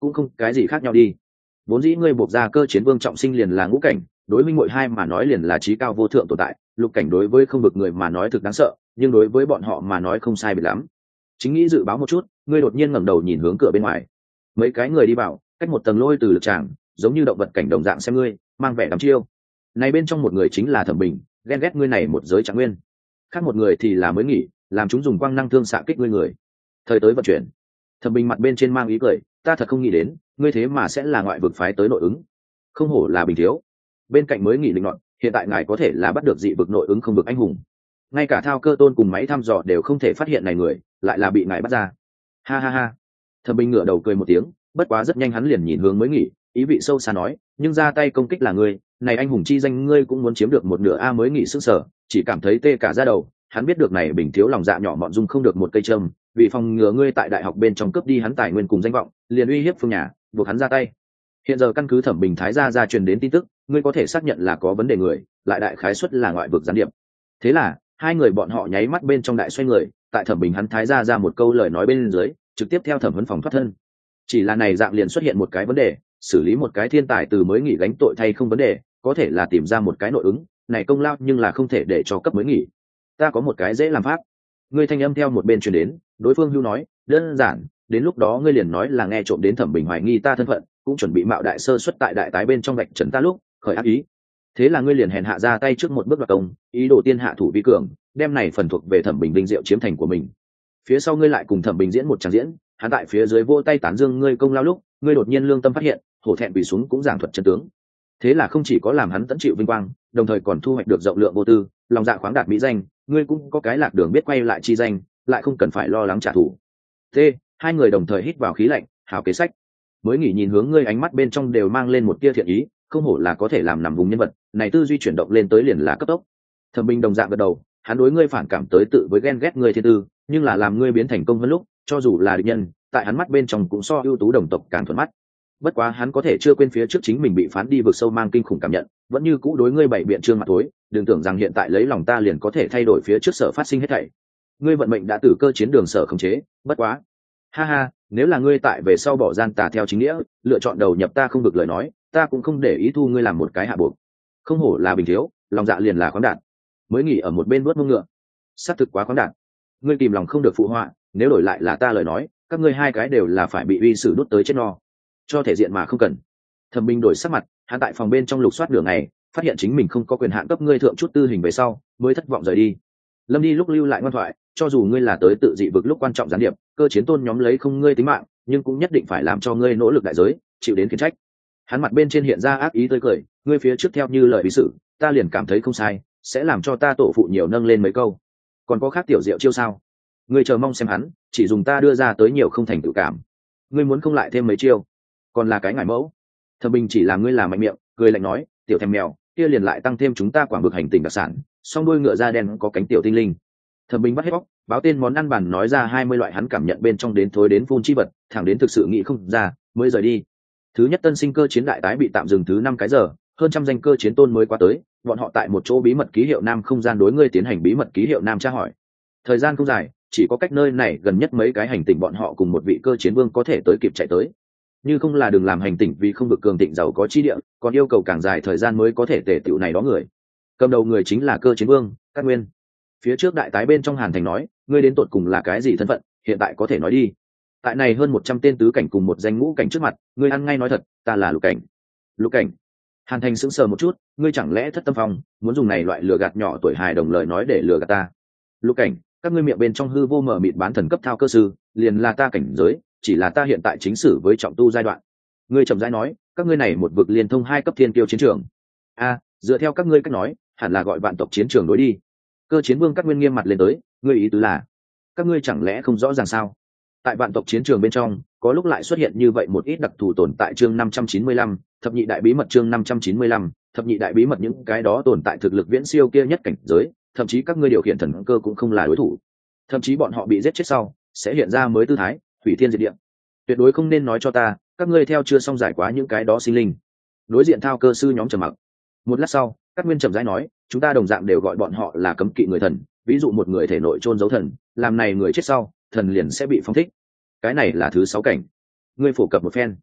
cũng không cái gì khác nhau đi. Vốn dĩ ngươi buộc ra cơ chiến vương trọng sinh liền là ngũ cảnh, đối minh muội hai mà nói liền là trí cao vô thượng tồn tại, lục cảnh đối với không vực người mà nói thực đáng sợ, nhưng đối với bọn họ mà nói không sai biệt lắm. Chính nghĩ dự báo một chút, ngươi đột nhiên ngẩng đầu nhìn hướng cửa bên ngoài. Mấy cái người đi vào, cách một tầng lôi từ lực tràng, giống như động vật cảnh đồng dạng xem ngươi, mang vẻ đắm chiêu. Này bên trong một người chính là Thẩm Bình, ghen ghét ngươi này một giới trạng nguyên. Khác một người thì là mới nghỉ, làm chúng dùng quang năng thương xạ kích ngươi người. Thời tới vận chuyển. Thẩm Bình mặt bên trên mang ý cười, ta thật không nghĩ đến, ngươi thế mà sẽ là ngoại vực phái tới nội ứng. Không hổ là Bình thiếu. Bên cạnh mới nghỉ linh loạn, hiện tại ngài có thể là bắt được dị vực nội ứng không vực anh hùng. Ngay cả thao cơ tôn cùng máy thăm dò đều không thể phát hiện này người, lại là bị ngài bắt ra. Ha ha ha. Thẩm Bình ngửa đầu cười một tiếng, bất quá rất nhanh hắn liền nhìn hướng mới nghỉ, ý vị sâu xa nói, nhưng ra tay công kích là ngươi, này anh hùng chi danh ngươi cũng muốn chiếm được một nửa a. Mới nghỉ sức sở, chỉ cảm thấy tê cả da đầu, hắn biết được này Bình thiếu lòng dạ nhỏ mọn dung không được một cây châm, vì phòng ngừa ngươi tại đại học bên trong cướp đi hắn tài nguyên cùng danh vọng, liền uy hiếp phương nhà, buộc hắn ra tay. Hiện giờ căn cứ Thẩm Bình thái gia gia truyền đến tin tức, ngươi có thể xác nhận là có vấn đề người, lại đại khái suất là ngoại vực gián điệp. Thế là hai người bọn họ nháy mắt bên trong đại xoay người, tại Thẩm Bình hắn thái gia ra một câu lời nói bên dưới, trực tiếp theo thẩm vấn phòng thoát thân. Chỉ là này dạng liền xuất hiện một cái vấn đề, xử lý một cái thiên tài từ mới nghỉ gánh tội thay không vấn đề, có thể là tìm ra một cái nội ứng, này công lao nhưng là không thể để cho cấp mới nghỉ. Ta có một cái dễ làm pháp. Ngươi thanh âm theo một bên truyền đến, đối phương hưu nói, đơn giản, đến lúc đó ngươi liền nói là nghe trộm đến Thẩm Bình hoài nghi ta thân phận, cũng chuẩn bị mạo đại sơ xuất tại đại tái bên trong gạch trấn ta lúc khởi ác ý. Thế là ngươi liền hèn hạ ra tay trước một bước đoạt công, ý đồ tiên hạ thủ vi cường, đem này phần thuộc về Thẩm Bình vinh diệu chiếm thành của mình. Phía sau ngươi lại cùng Thẩm Bình diễn một tràng diễn, hắn tại phía dưới vỗ tay tán dương ngươi công lao lúc, ngươi đột nhiên lương tâm phát hiện, hổ thẹn quỳ xuống cũng giảng thuật chân tướng. Thế là không chỉ có làm hắn tận chịu vinh quang, đồng thời còn thu hoạch được rộng lượng vô tư, lòng dạ khoáng đạt mỹ danh, ngươi cũng có cái lạc đường biết quay lại chi danh, lại không cần phải lo lắng trả thù. Thế, hai người đồng thời hít vào khí lạnh, hảo kế sách. Mới nghỉ nhìn hướng ngươi ánh mắt bên trong đều mang lên một tia thiện ý, không hổ là có thể làm nằm vùng nhân vật, này tư duy chuyển động lên tới liền là cấp tốc. Thẩm Bình đồng dạng gật đầu, hắn đối ngươi phản cảm tới tự với ghen ghét ngươi thiên tư, nhưng là làm ngươi biến thành công hơn lúc, cho dù là địch nhân, tại hắn mắt bên trong cũng so ưu tú đồng tộc càng thuận mắt. Bất quá hắn có thể chưa quên phía trước chính mình bị phán đi vực sâu mang kinh khủng cảm nhận, vẫn như cũ đối ngươi bảy biện trương mặt tối, đừng tưởng rằng hiện tại lấy lòng ta liền có thể thay đổi phía trước sở phát sinh hết thảy. Ngươi vận mệnh đã từ cơ chiến đường sở khống chế, bất quá. Ha ha, nếu là ngươi tại về sau bỏ gian tà theo chính nghĩa, lựa chọn đầu nhập ta không được lời nói, ta cũng không để ý thu ngươi làm một cái hạ buộc. Không hổ là Bình thiếu, lòng dạ liền là khoáng đạt. Mới nghỉ ở một bên vuốt mông ngựa, xác thực quá khoáng đạt. Ngươi kìm lòng không được phụ họa, nếu đổi lại là ta lời nói, các ngươi hai cái đều là phải bị uy sử đút tới chết no. Cho thể diện mà không cần. Thẩm Bình đổi sắc mặt, hắn tại phòng bên trong lục soát nửa ngày, phát hiện chính mình không có quyền hạn cấp ngươi thượng chút tư hình về sau, mới thất vọng rời đi. Lâm đi lúc lưu lại ngoan thoại, cho dù ngươi là tới tự dị vực lúc quan trọng gián điệp, cơ chiến tôn nhóm lấy không ngươi tính mạng, nhưng cũng nhất định phải làm cho ngươi nỗ lực đại giới, chịu đến khiển trách. Hắn mặt bên trên hiện ra ác ý tươi cười, ngươi phía trước theo như lời bí sự, ta liền cảm thấy không sai, sẽ làm cho ta tổ phụ nhiều nâng lên mấy câu. Còn có khác tiểu diệu chiêu sao? Ngươi chờ mong xem hắn, chỉ dùng ta đưa ra tới nhiều không thành tự cảm. Ngươi muốn không lại thêm mấy chiêu, còn là cái ngải mẫu. Thẩm Bình chỉ làm ngươi làm mạnh miệng, cười lạnh nói, tiểu thèm mèo, kia liền lại tăng thêm chúng ta quảng vực hành tình đặc sản, song đuôi ngựa da đen có cánh tiểu tinh linh. Thẩm Bình bắt hết bóc, báo tên món ăn bàn nói ra hai mươi loại hắn cảm nhận bên trong đến thối đến phun chi vật, thẳng đến thực sự nghĩ không ra, mới rời đi. Thứ nhất tân sinh cơ chiến đại tái bị tạm dừng thứ năm cái giờ, hơn trăm danh cơ chiến tôn mới qua tới, bọn họ tại một chỗ bí mật ký hiệu nam không gian đối ngươi tiến hành bí mật ký hiệu nam tra hỏi. Thời gian không dài, chỉ có cách nơi này gần nhất mấy cái hành tinh bọn họ cùng một vị cơ chiến vương có thể tới kịp chạy tới. Như không là đừng làm hành tinh vì không được cường thịnh giàu có chi địa, còn yêu cầu càng dài thời gian mới có thể tề tựu này đó người. Cầm đầu người chính là cơ chiến vương Cát Nguyên. Phía trước đại tái bên trong Hàn Thành nói, ngươi đến tột cùng là cái gì thân phận, hiện tại có thể nói đi. Tại này hơn một trăm tên tứ cảnh cùng một danh ngũ cảnh trước mặt, ngươi ăn ngay nói thật, ta là lục cảnh. Lục cảnh? Hàn Thành sững sờ một chút, ngươi chẳng lẽ thất tâm phong, muốn dùng này loại lừa gạt nhỏ tuổi hài đồng lời nói để lừa gạt ta? Lục cảnh, các ngươi miệng bên trong hư vô mở mịt bán thần cấp thao cơ sư, liền là ta cảnh giới, chỉ là ta hiện tại chính sử với trọng tu giai đoạn. Ngươi chậm rãi nói, các ngươi này một vực liên thông hai cấp thiên kiêu chiến trường. A, dựa theo các ngươi cách nói, hẳn là gọi vạn tộc chiến trường đối đi. Cơ chiến vương Cát Nguyên nghiêm mặt lên tới, ngươi ý tứ là, các ngươi chẳng lẽ không rõ ràng sao? Tại vạn tộc chiến trường bên trong, có lúc lại xuất hiện như vậy một ít đặc thù tồn tại chương năm trăm chín mươi lăm, thập nhị đại bí mật chương năm trăm chín mươi lăm, thập nhị đại bí mật những cái đó tồn tại thực lực viễn siêu kia nhất cảnh giới, thậm chí các ngươi điều khiển thần cơ cũng không là đối thủ. Thậm chí bọn họ bị giết chết sau, sẽ hiện ra mới tư thái, hủy thiên diệt địa. Tuyệt đối không nên nói cho ta, các ngươi theo chưa xong giải quá những cái đó sinh linh. Đối diện thao cơ sư nhóm trầm mặc. Một lát sau, Cát Nguyên trầm rãi nói, chúng ta đồng dạng đều gọi bọn họ là cấm kỵ người thần, ví dụ một người thể nội chôn giấu thần, làm này người chết sau, thần liền sẽ bị phong thích. Cái này là thứ sáu cảnh. Ngươi phổ cập một phen.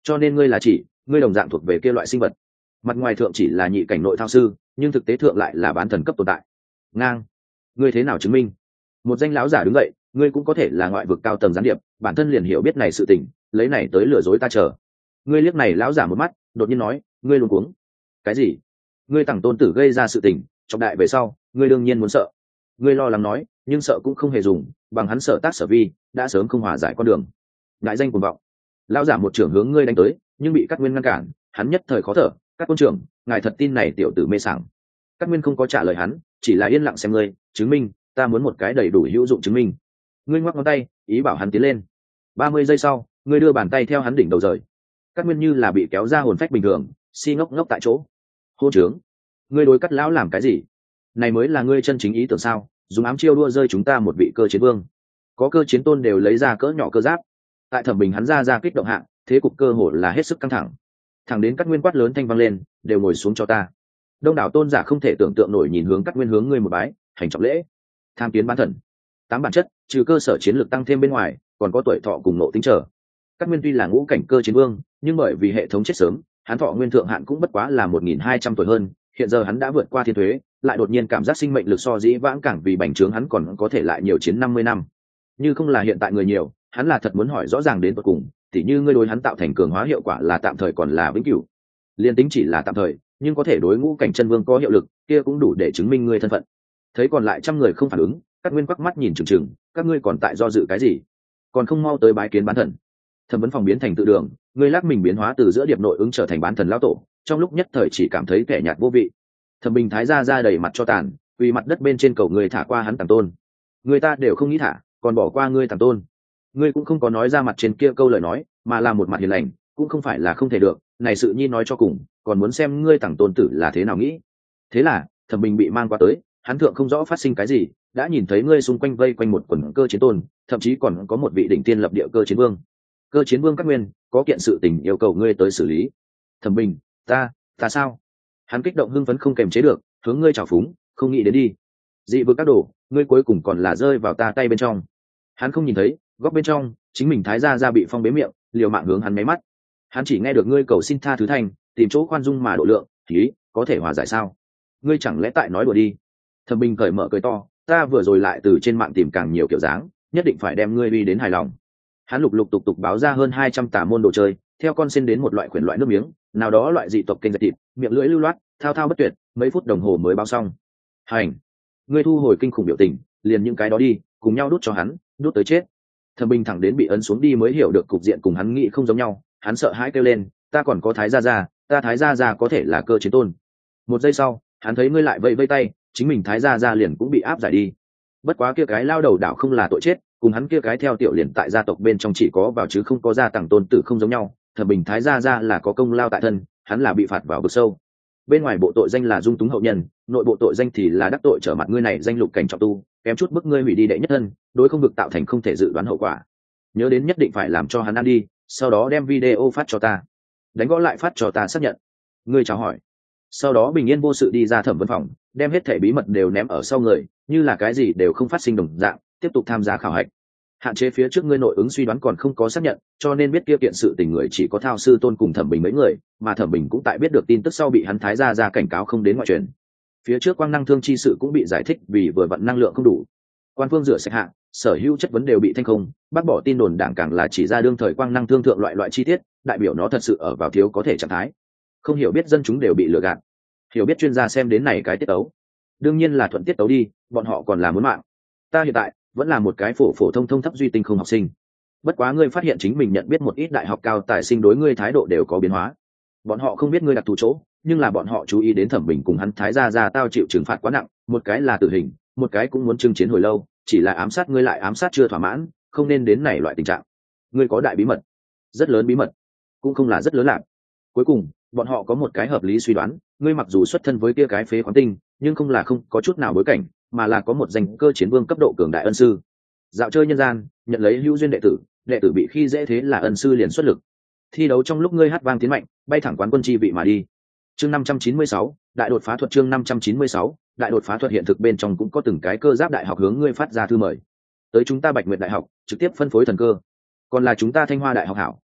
cho nên ngươi là chỉ ngươi đồng dạng thuộc về kia loại sinh vật. Mặt ngoài thượng chỉ là nhị cảnh nội thao sư, nhưng thực tế thượng lại là bán thần cấp tồn tại. Ngang, ngươi thế nào chứng minh? Một danh lão giả đứng dậy, ngươi cũng có thể là ngoại vực cao tầng gián điệp, bản thân liền hiểu biết này sự tình, lấy này tới lừa dối ta chờ. Ngươi liếc này lão giả một mắt, đột nhiên nói, ngươi luống cuống. Cái gì? Ngươi tặng tôn tử gây ra sự tình, trọng đại về sau, ngươi đương nhiên muốn sợ. Ngươi lo lắng nói, nhưng sợ cũng không hề dùng, bằng hắn sợ tác sở vi, đã sớm không hòa giải con đường. Ngại danh cuồng vọng. Lão giả một trưởng hướng ngươi đánh tới, nhưng bị Cát Nguyên ngăn cản, hắn nhất thời khó thở. Các quân trưởng, ngài thật tin này tiểu tử mê sảng? Cát Nguyên không có trả lời hắn, chỉ là yên lặng xem ngươi, chứng minh, ta muốn một cái đầy đủ hữu dụng chứng minh. Ngươi ngoắc ngón tay, ý bảo hắn tiến lên. Ba mươi giây sau, ngươi đưa bàn tay theo hắn đỉnh đầu rời. Cát Nguyên như là bị kéo ra hồn phách bình thường, si ngốc ngốc tại chỗ. Hô trướng, ngươi đối Cát lão làm cái gì? Này mới là ngươi chân chính ý tưởng sao? Dùng ám chiêu đua rơi chúng ta một vị cơ chiến vương. Có cơ chiến tôn đều lấy ra cỡ nhỏ cơ giáp. Tại Thẩm Bình hắn ra ra kích động hạng, thế cục cơ hội là hết sức căng thẳng. Thẳng đến Cát Nguyên quát lớn thanh vang lên, đều ngồi xuống cho ta. Đông đảo tôn giả không thể tưởng tượng nổi nhìn hướng Cát Nguyên hướng ngươi một bái, hành trọng lễ. Tham kiến bán thần. Tám bản chất, trừ cơ sở chiến lược tăng thêm bên ngoài, còn có tuổi thọ cùng nộ tính trở. Cát Nguyên tuy là ngũ cảnh cơ chiến vương, nhưng bởi vì hệ thống chết sớm, hắn thọ nguyên thượng hạn cũng bất quá là một nghìn hai trăm tuổi hơn, hiện giờ hắn đã vượt qua thiên thuế, lại đột nhiên cảm giác sinh mệnh lực so dĩ vãng càng vì bành trướng hắn còn có thể lại nhiều chiến năm mươi năm. Như không là hiện tại người nhiều, hắn là thật muốn hỏi rõ ràng đến tận cùng, tỉ như ngươi đối hắn tạo thành cường hóa hiệu quả là tạm thời còn là vĩnh cửu. Liên tính chỉ là tạm thời, nhưng có thể đối ngũ cảnh chân vương có hiệu lực, kia cũng đủ để chứng minh ngươi thân phận. Thấy còn lại trăm người không phản ứng, Cát Nguyên quắc mắt nhìn chừng chừng, các ngươi còn tại do dự cái gì? Còn không mau tới bái kiến bán thần. Thẩm vấn phòng biến thành tự đường, ngươi lắc mình biến hóa từ giữa điệp nội ứng trở thành bán thần lão tổ, trong lúc nhất thời chỉ cảm thấy kẻ nhạt vô vị. Thẩm Bình thái ra ra đầy mặt cho tàn, quỳ mặt đất bên trên cầu người thả qua hắn tàng tôn. Người ta đều không nghĩ thả, còn bỏ qua ngươi tàng tôn. Ngươi cũng không có nói ra mặt trên kia câu lời nói, mà là một mặt hiền lành, cũng không phải là không thể được, này sự nhi nói cho cùng, còn muốn xem ngươi tàng tôn tử là thế nào nghĩ. Thế là, Thẩm Bình bị mang qua tới, hắn thượng không rõ phát sinh cái gì, đã nhìn thấy ngươi xung quanh vây quanh một quần cơ chiến tôn, thậm chí còn có một vị đỉnh tiên lập địa cơ chiến vương. Cơ chiến vương Cát Nguyên, có kiện sự tình yêu cầu ngươi tới xử lý. Thẩm Bình, ta, ta sao? Hắn kích động hưng phấn không kềm chế được, hướng ngươi trào phúng, không nghĩ đến đi. Dị vực các đồ, ngươi cuối cùng còn là rơi vào ta tay bên trong. Hắn không nhìn thấy, góc bên trong, chính mình thái gia ra bị phong bế miệng, liều mạng hướng hắn mấy mắt. Hắn chỉ nghe được ngươi cầu xin tha thứ thành, tìm chỗ khoan dung mà độ lượng, ý, có thể hòa giải sao? Ngươi chẳng lẽ tại nói đùa đi? Thẩm Bình cởi mở cười to, ta vừa rồi lại từ trên mạng tìm càng nhiều kiểu dáng, nhất định phải đem ngươi uy đến hài lòng. Hắn lục lục tục tục báo ra hơn hai trăm tả môn đồ chơi, theo con xin đến một loại khuyển loại nước miếng, nào đó loại dị tộc kênh dệt thịt, miệng lưỡi lưu loát, thao thao bất tuyệt, mấy phút đồng hồ mới báo xong. Hành, ngươi thu hồi kinh khủng biểu tình, liền những cái đó đi, cùng nhau đút cho hắn, đút tới chết. Thẩm Bình thẳng đến bị ấn xuống đi mới hiểu được cục diện cùng hắn nghĩ không giống nhau, hắn sợ hãi kêu lên, ta còn có thái gia gia, ta thái gia gia có thể là cơ chiến tôn. Một giây sau, hắn thấy ngươi lại vẫy vẫy tay, chính mình thái gia gia liền cũng bị áp giải đi. Bất quá kia cái lao đầu đảo không là tội chết, cùng hắn kia cái theo tiểu liền tại gia tộc bên trong chỉ có vào chứ không có gia tàng tôn tử không giống nhau. Thẩm Bình thái gia gia là có công lao tại thân, hắn là bị phạt vào vực sâu. Bên ngoài bộ tội danh là dung túng hậu nhân, nội bộ tội danh thì là đắc tội trở mặt ngươi này danh lục cảnh trọng tu, kém chút bức ngươi hủy đi đệ nhất thân, đối không vực tạo thành không thể dự đoán hậu quả. Nhớ đến nhất định phải làm cho hắn ăn đi, sau đó đem video phát cho ta, đánh gõ lại phát cho ta xác nhận. Ngươi chào hỏi, sau đó bình yên vô sự đi ra thẩm vấn phòng, đem hết thẻ bí mật đều ném ở sau người, như là cái gì đều không phát sinh đồng dạng, tiếp tục tham gia khảo hạch. Hạn chế phía trước ngươi nội ứng suy đoán còn không có xác nhận, cho nên biết kia kiện sự tình người chỉ có Thao sư tôn cùng Thẩm Bình mấy người, mà Thẩm Bình cũng tại biết được tin tức sau bị hắn thái gia ra cảnh cáo không đến ngoại truyền. Phía trước quang năng thương chi sự cũng bị giải thích vì vừa vận năng lượng không đủ. Quan phương rửa sạch hạ, sở hữu chất vấn đều bị thanh không, bác bỏ tin đồn đảng càng là chỉ ra đương thời quang năng thương thượng loại loại chi tiết, đại biểu nó thật sự ở vào thiếu có thể trạng thái. Không hiểu biết dân chúng đều bị lừa gạt, hiểu biết chuyên gia xem đến này cái tiết tấu, đương nhiên là thuận tiết tấu đi, bọn họ còn là muốn mạng. Ta hiện tại vẫn là một cái phổ phổ thông thông thấp duy tinh không học sinh. Bất quá ngươi phát hiện chính mình nhận biết một ít đại học cao tài sinh đối ngươi thái độ đều có biến hóa. Bọn họ không biết ngươi đặc thù chỗ, nhưng là bọn họ chú ý đến Thẩm Bình cùng hắn thái gia gia tao chịu trừng phạt quá nặng, một cái là tử hình, một cái cũng muốn chưng chiến hồi lâu, chỉ là ám sát ngươi lại ám sát chưa thỏa mãn, không nên đến này loại tình trạng. Ngươi có đại bí mật, rất lớn bí mật, cũng không là rất lớn lạc. Cuối cùng, bọn họ có một cái hợp lý suy đoán, ngươi mặc dù xuất thân với kia cái phế khoáng tinh, nhưng không là không có chút nào bối cảnh, mà là có một danh cơ chiến vương cấp độ cường đại ân sư. Dạo chơi nhân gian, nhận lấy hữu duyên đệ tử, đệ tử bị khi dễ thế là ân sư liền xuất lực. Thi đấu trong lúc ngươi hát vang tiến mạnh, bay thẳng quán quân chi vị mà đi. Chương năm trăm chín mươi sáu, đại đột phá thuật. Chương năm trăm chín mươi sáu, đại đột phá thuật. Hiện thực bên trong cũng có từng cái cơ giáp đại học hướng ngươi phát ra thư mời. Tới chúng ta Bạch Nguyệt đại học, trực tiếp phân phối thần cơ. Còn là chúng ta Thanh Hoa đại học hảo,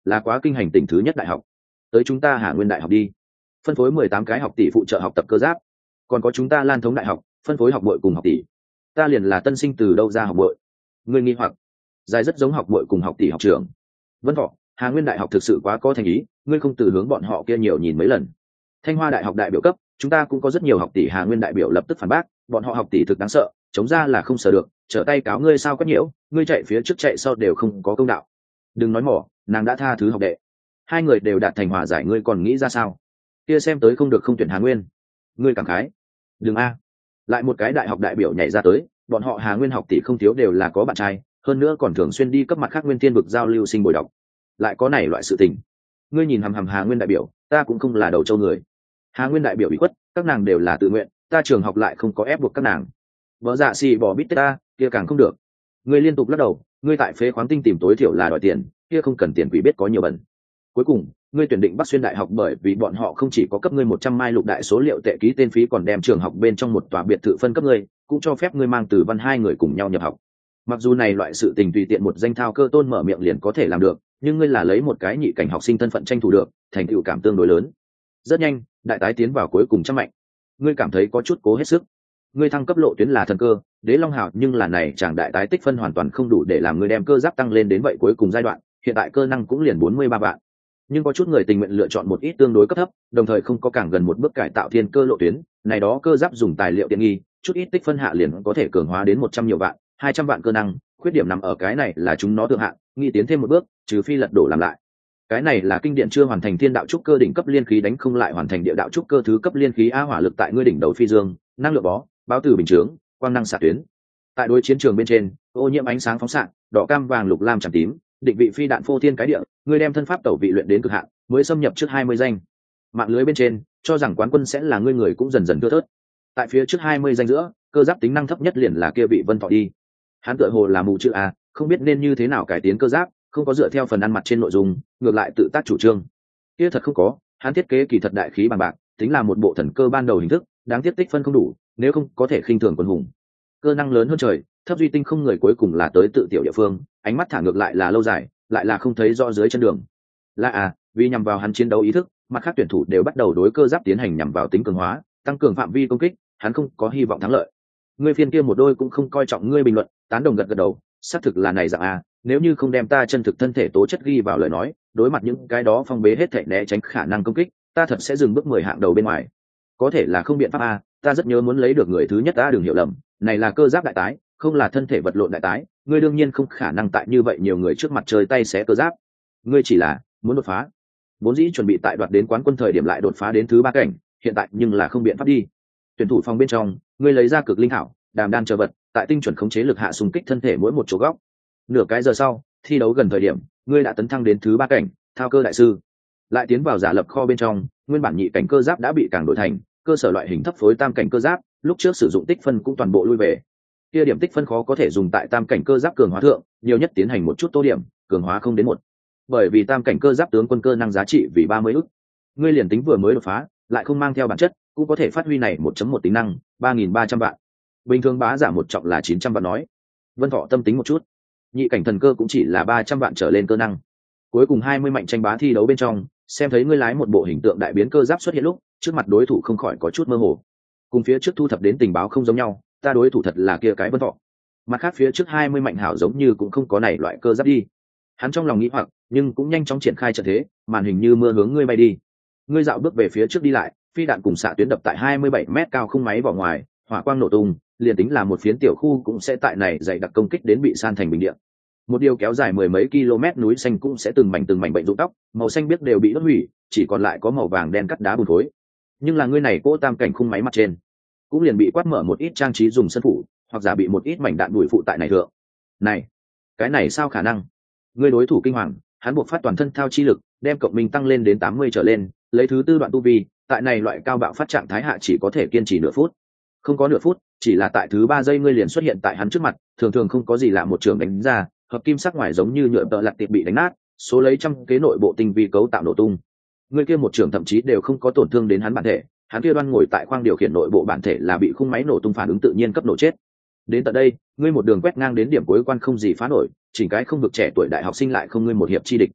là quá kinh hành tỉnh thứ nhất đại học. Tới chúng ta Hà Nguyên đại học đi, phân phối mười tám cái học tỷ phụ trợ học tập cơ giáp. Còn có chúng ta Lan Thống đại học, phân phối học bội cùng học tỷ. Ta liền là tân sinh từ đâu ra học bội? Ngươi nghi hoặc. Dài rất giống học bội cùng học tỷ học trưởng. Vân Thọ, Hà Nguyên đại học thực sự quá có thành ý, ngươi không từ hướng bọn họ kia nhiều nhìn mấy lần. Thanh Hoa đại học đại biểu cấp, chúng ta cũng có rất nhiều học tỷ. Hà Nguyên đại biểu lập tức phản bác, bọn họ học tỷ thực đáng sợ, chống ra là không sợ được, trở tay cáo ngươi sao có nhiễu, ngươi chạy phía trước chạy sau đều không có công đạo. Đừng nói mỏ, nàng đã tha thứ học đệ. Hai người đều đạt thành hòa giải, ngươi còn nghĩ ra sao? Kia xem tới không được không tuyển Hà Nguyên. Ngươi cảm khái. Đừng a. Lại một cái đại học đại biểu nhảy ra tới, bọn họ Hà Nguyên học tỷ không thiếu đều là có bạn trai, hơn nữa còn thường xuyên đi cấp mặt khác Nguyên Thiên vực giao lưu sinh bồi đọc. Lại có này loại sự tình. Ngươi nhìn hằm hằm Hà Nguyên đại biểu, ta cũng không là đầu châu người. Hà Nguyên đại biểu bị khuất, các nàng đều là tự nguyện, ta trường học lại không có ép buộc các nàng. Vợ dạ xì bỏ bít tết ta, kia càng không được. Ngươi liên tục lắc đầu, ngươi tại phế khoáng tinh tìm tối thiểu là đòi tiền, kia không cần tiền quỷ biết có nhiều bẩn. Cuối cùng, ngươi tuyển định Bắc Xuyên đại học bởi vì bọn họ không chỉ có cấp ngươi một trăm mai lục đại số liệu tệ ký tên phí, còn đem trường học bên trong một tòa biệt thự phân cấp ngươi, cũng cho phép ngươi mang Từ Văn hai người cùng nhau nhập học. Mặc dù này loại sự tình tùy tiện một danh thao cơ tôn mở miệng liền có thể làm được, nhưng ngươi là lấy một cái nhị cảnh học sinh thân phận tranh thủ được, thành tựu cảm tương đối lớn. Rất nhanh, đại tái tiến vào cuối cùng trăm mạnh. Ngươi cảm thấy có chút cố hết sức. Ngươi thăng cấp lộ tuyến là thần cơ, Đế Long Hào, nhưng là này chàng đại tái tích phân hoàn toàn không đủ để làm ngươi đem cơ giáp tăng lên đến vậy cuối cùng giai đoạn, hiện tại cơ năng cũng liền bốn mươi ba vạn. Nhưng có chút người tình nguyện lựa chọn một ít tương đối cấp thấp, đồng thời không có càng gần một bước cải tạo thiên cơ lộ tuyến, này đó cơ giáp dùng tài liệu tiện nghi, chút ít tích phân hạ liền có thể cường hóa đến một trăm nhiều vạn, hai trăm vạn cơ năng, khuyết điểm nằm ở cái này là chúng nó thượng hạn, nghĩ tiến thêm một bước, trừ phi lật đổ làm lại. Cái này là kinh điện chưa hoàn thành thiên đạo trúc cơ đỉnh cấp liên khí đánh không lại hoàn thành địa đạo trúc cơ thứ cấp liên khí a hỏa lực tại ngươi đỉnh đầu phi dương, năng lượng bó, báo từ bình chướng, quang năng xạ tuyến. Tại đối chiến trường bên trên, ô nhiễm ánh sáng phóng xạ, đỏ cam vàng lục lam trắng tím, định vị phi đạn phô thiên cái địa, ngươi đem thân pháp tẩu vị luyện đến cực hạn, mới xâm nhập trước hai mươi danh. Mạng lưới bên trên, cho rằng quán quân sẽ là ngươi người cũng dần dần thưa thớt. Tại phía trước hai mươi danh giữa, cơ giáp tính năng thấp nhất liền là kia vị Vân Thọ đi. Hắn tựa hồ là mù chữ a, không biết nên như thế nào cải tiến cơ giáp, không có dựa theo phần ăn mặt trên nội dung, ngược lại tự tác chủ trương. Kia thật không có, hắn thiết kế kỳ thật đại khí bằng bạc, tính là một bộ thần cơ ban đầu hình thức, đáng tiếc tích phân không đủ, nếu không có thể khinh thường quân hùng. Cơ năng lớn hơn trời, thấp duy tinh không người cuối cùng là tới tự tiểu địa phương, ánh mắt thả ngược lại là lâu dài, lại là không thấy rõ dưới chân đường. Là à, vì nhằm vào hắn chiến đấu ý thức, mặt khác tuyển thủ đều bắt đầu đối cơ giáp tiến hành nhằm vào tính cường hóa, tăng cường phạm vi công kích, hắn không có hy vọng thắng lợi. Ngươi phiên kia một đôi cũng không coi trọng ngươi bình luận, tán đồng gật gật đầu, xác thực là này dạng à, nếu như không đem ta chân thực thân thể tố chất ghi vào lời nói, đối mặt những cái đó phong bế hết thảy né tránh khả năng công kích, ta thật sẽ dừng bước mười hạng đầu bên ngoài. Có thể là không biện pháp à, ta rất nhớ muốn lấy được người thứ nhất, ta đừng hiểu lầm, này là cơ giáp đại tái, không là thân thể vật lộn đại tái, ngươi đương nhiên không khả năng tại như vậy nhiều người trước mặt chơi tay xé cơ giáp. Ngươi chỉ là muốn đột phá, vốn dĩ chuẩn bị tại đoạt đến quán quân thời điểm lại đột phá đến thứ ba cảnh, hiện tại nhưng là không biện pháp đi. Tuyển thủ phòng bên trong, ngươi lấy ra cực linh thảo, đàm đan chờ vật, tại tinh chuẩn khống chế lực hạ xung kích thân thể mỗi một chỗ góc. Nửa cái giờ sau, thi đấu gần thời điểm, ngươi đã tấn thăng đến thứ ba cảnh, thao cơ đại sư. Lại tiến vào giả lập kho bên trong, nguyên bản nhị cảnh cơ giáp đã bị càng đổi thành cơ sở loại hình thấp phối tam cảnh cơ giáp, lúc trước sử dụng tích phân cũng toàn bộ lui về. Kia điểm tích phân khó có thể dùng tại tam cảnh cơ giáp cường hóa thượng, nhiều nhất tiến hành một chút tô điểm, cường hóa không đến một. Bởi vì tam cảnh cơ giáp tướng quân cơ năng giá trị vì ba mươi ức. Ngươi liền tính vừa mới đột phá, lại không mang theo bản chất, cũng có thể phát huy này một chấm một tính năng, ba nghìn ba trăm vạn. Bình thường bá giả một trọng là chín trăm vạn nói. Vân Thọ tâm tính một chút, nhị cảnh thần cơ cũng chỉ là ba trăm vạn trở lên cơ năng. Cuối cùng hai mươi mạnh tranh bá thi đấu bên trong, xem thấy ngươi lái một bộ hình tượng đại biến cơ giáp xuất hiện lúc, trước mặt đối thủ không khỏi có chút mơ hồ. Cùng phía trước thu thập đến tình báo không giống nhau, ta đối thủ thật là kia cái Vân Thọ. Mặt khác phía trước hai mươi mạnh hảo giống như cũng không có này loại cơ giáp đi. Hắn trong lòng nghĩ hoặc, nhưng cũng nhanh chóng triển khai trận thế, màn hình như mưa hướng ngươi bay đi. Ngươi dạo bước về phía trước đi lại, phi đạn cùng xạ tuyến đập tại hai mươi bảy mét cao không máy vào ngoài, hỏa quang nổ tung, liền tính là một phiến tiểu khu cũng sẽ tại này dày đặc công kích đến bị san thành bình địa. Một điều kéo dài mười mấy km núi xanh cũng sẽ từng mảnh từng mảnh bệnh rụng tóc, màu xanh biếc đều bị đốt hủy, chỉ còn lại có màu vàng đen cắt đá bùn thối. Nhưng là ngươi này cỗ tam cảnh khung máy mặt trên, cũng liền bị quát mở một ít trang trí dùng sân phủ, hoặc giả bị một ít mảnh đạn bụi phụ tại này thượng. Này, cái này sao khả năng? Ngươi đối thủ kinh hoàng, hắn buộc phát toàn thân thao chi lực, đem cộng minh tăng lên đến tám mươi trở lên, lấy thứ tư đoạn tu vi, tại này loại cao bạo phát trạng thái hạ chỉ có thể kiên trì nửa phút. Không có nửa phút, chỉ là tại thứ ba giây ngươi liền xuất hiện tại hắn trước mặt, thường thường không có gì lạ một trường đánh ra, hợp kim sắc ngoài giống như nhựa tợ lặt tiệp bị đánh nát, số lấy trăm kế nội bộ tinh vi cấu tạo nổ tung. Ngươi kia một trường thậm chí đều không có tổn thương đến hắn bản thể, hắn kia đoan ngồi tại khoang điều khiển nội bộ bản thể là bị khung máy nổ tung phản ứng tự nhiên cấp nổ chết. Đến tận đây, ngươi một đường quét ngang đến điểm cuối quan không gì phá nổi, chỉnh cái không vực trẻ tuổi đại học sinh lại không ngươi một hiệp chi địch.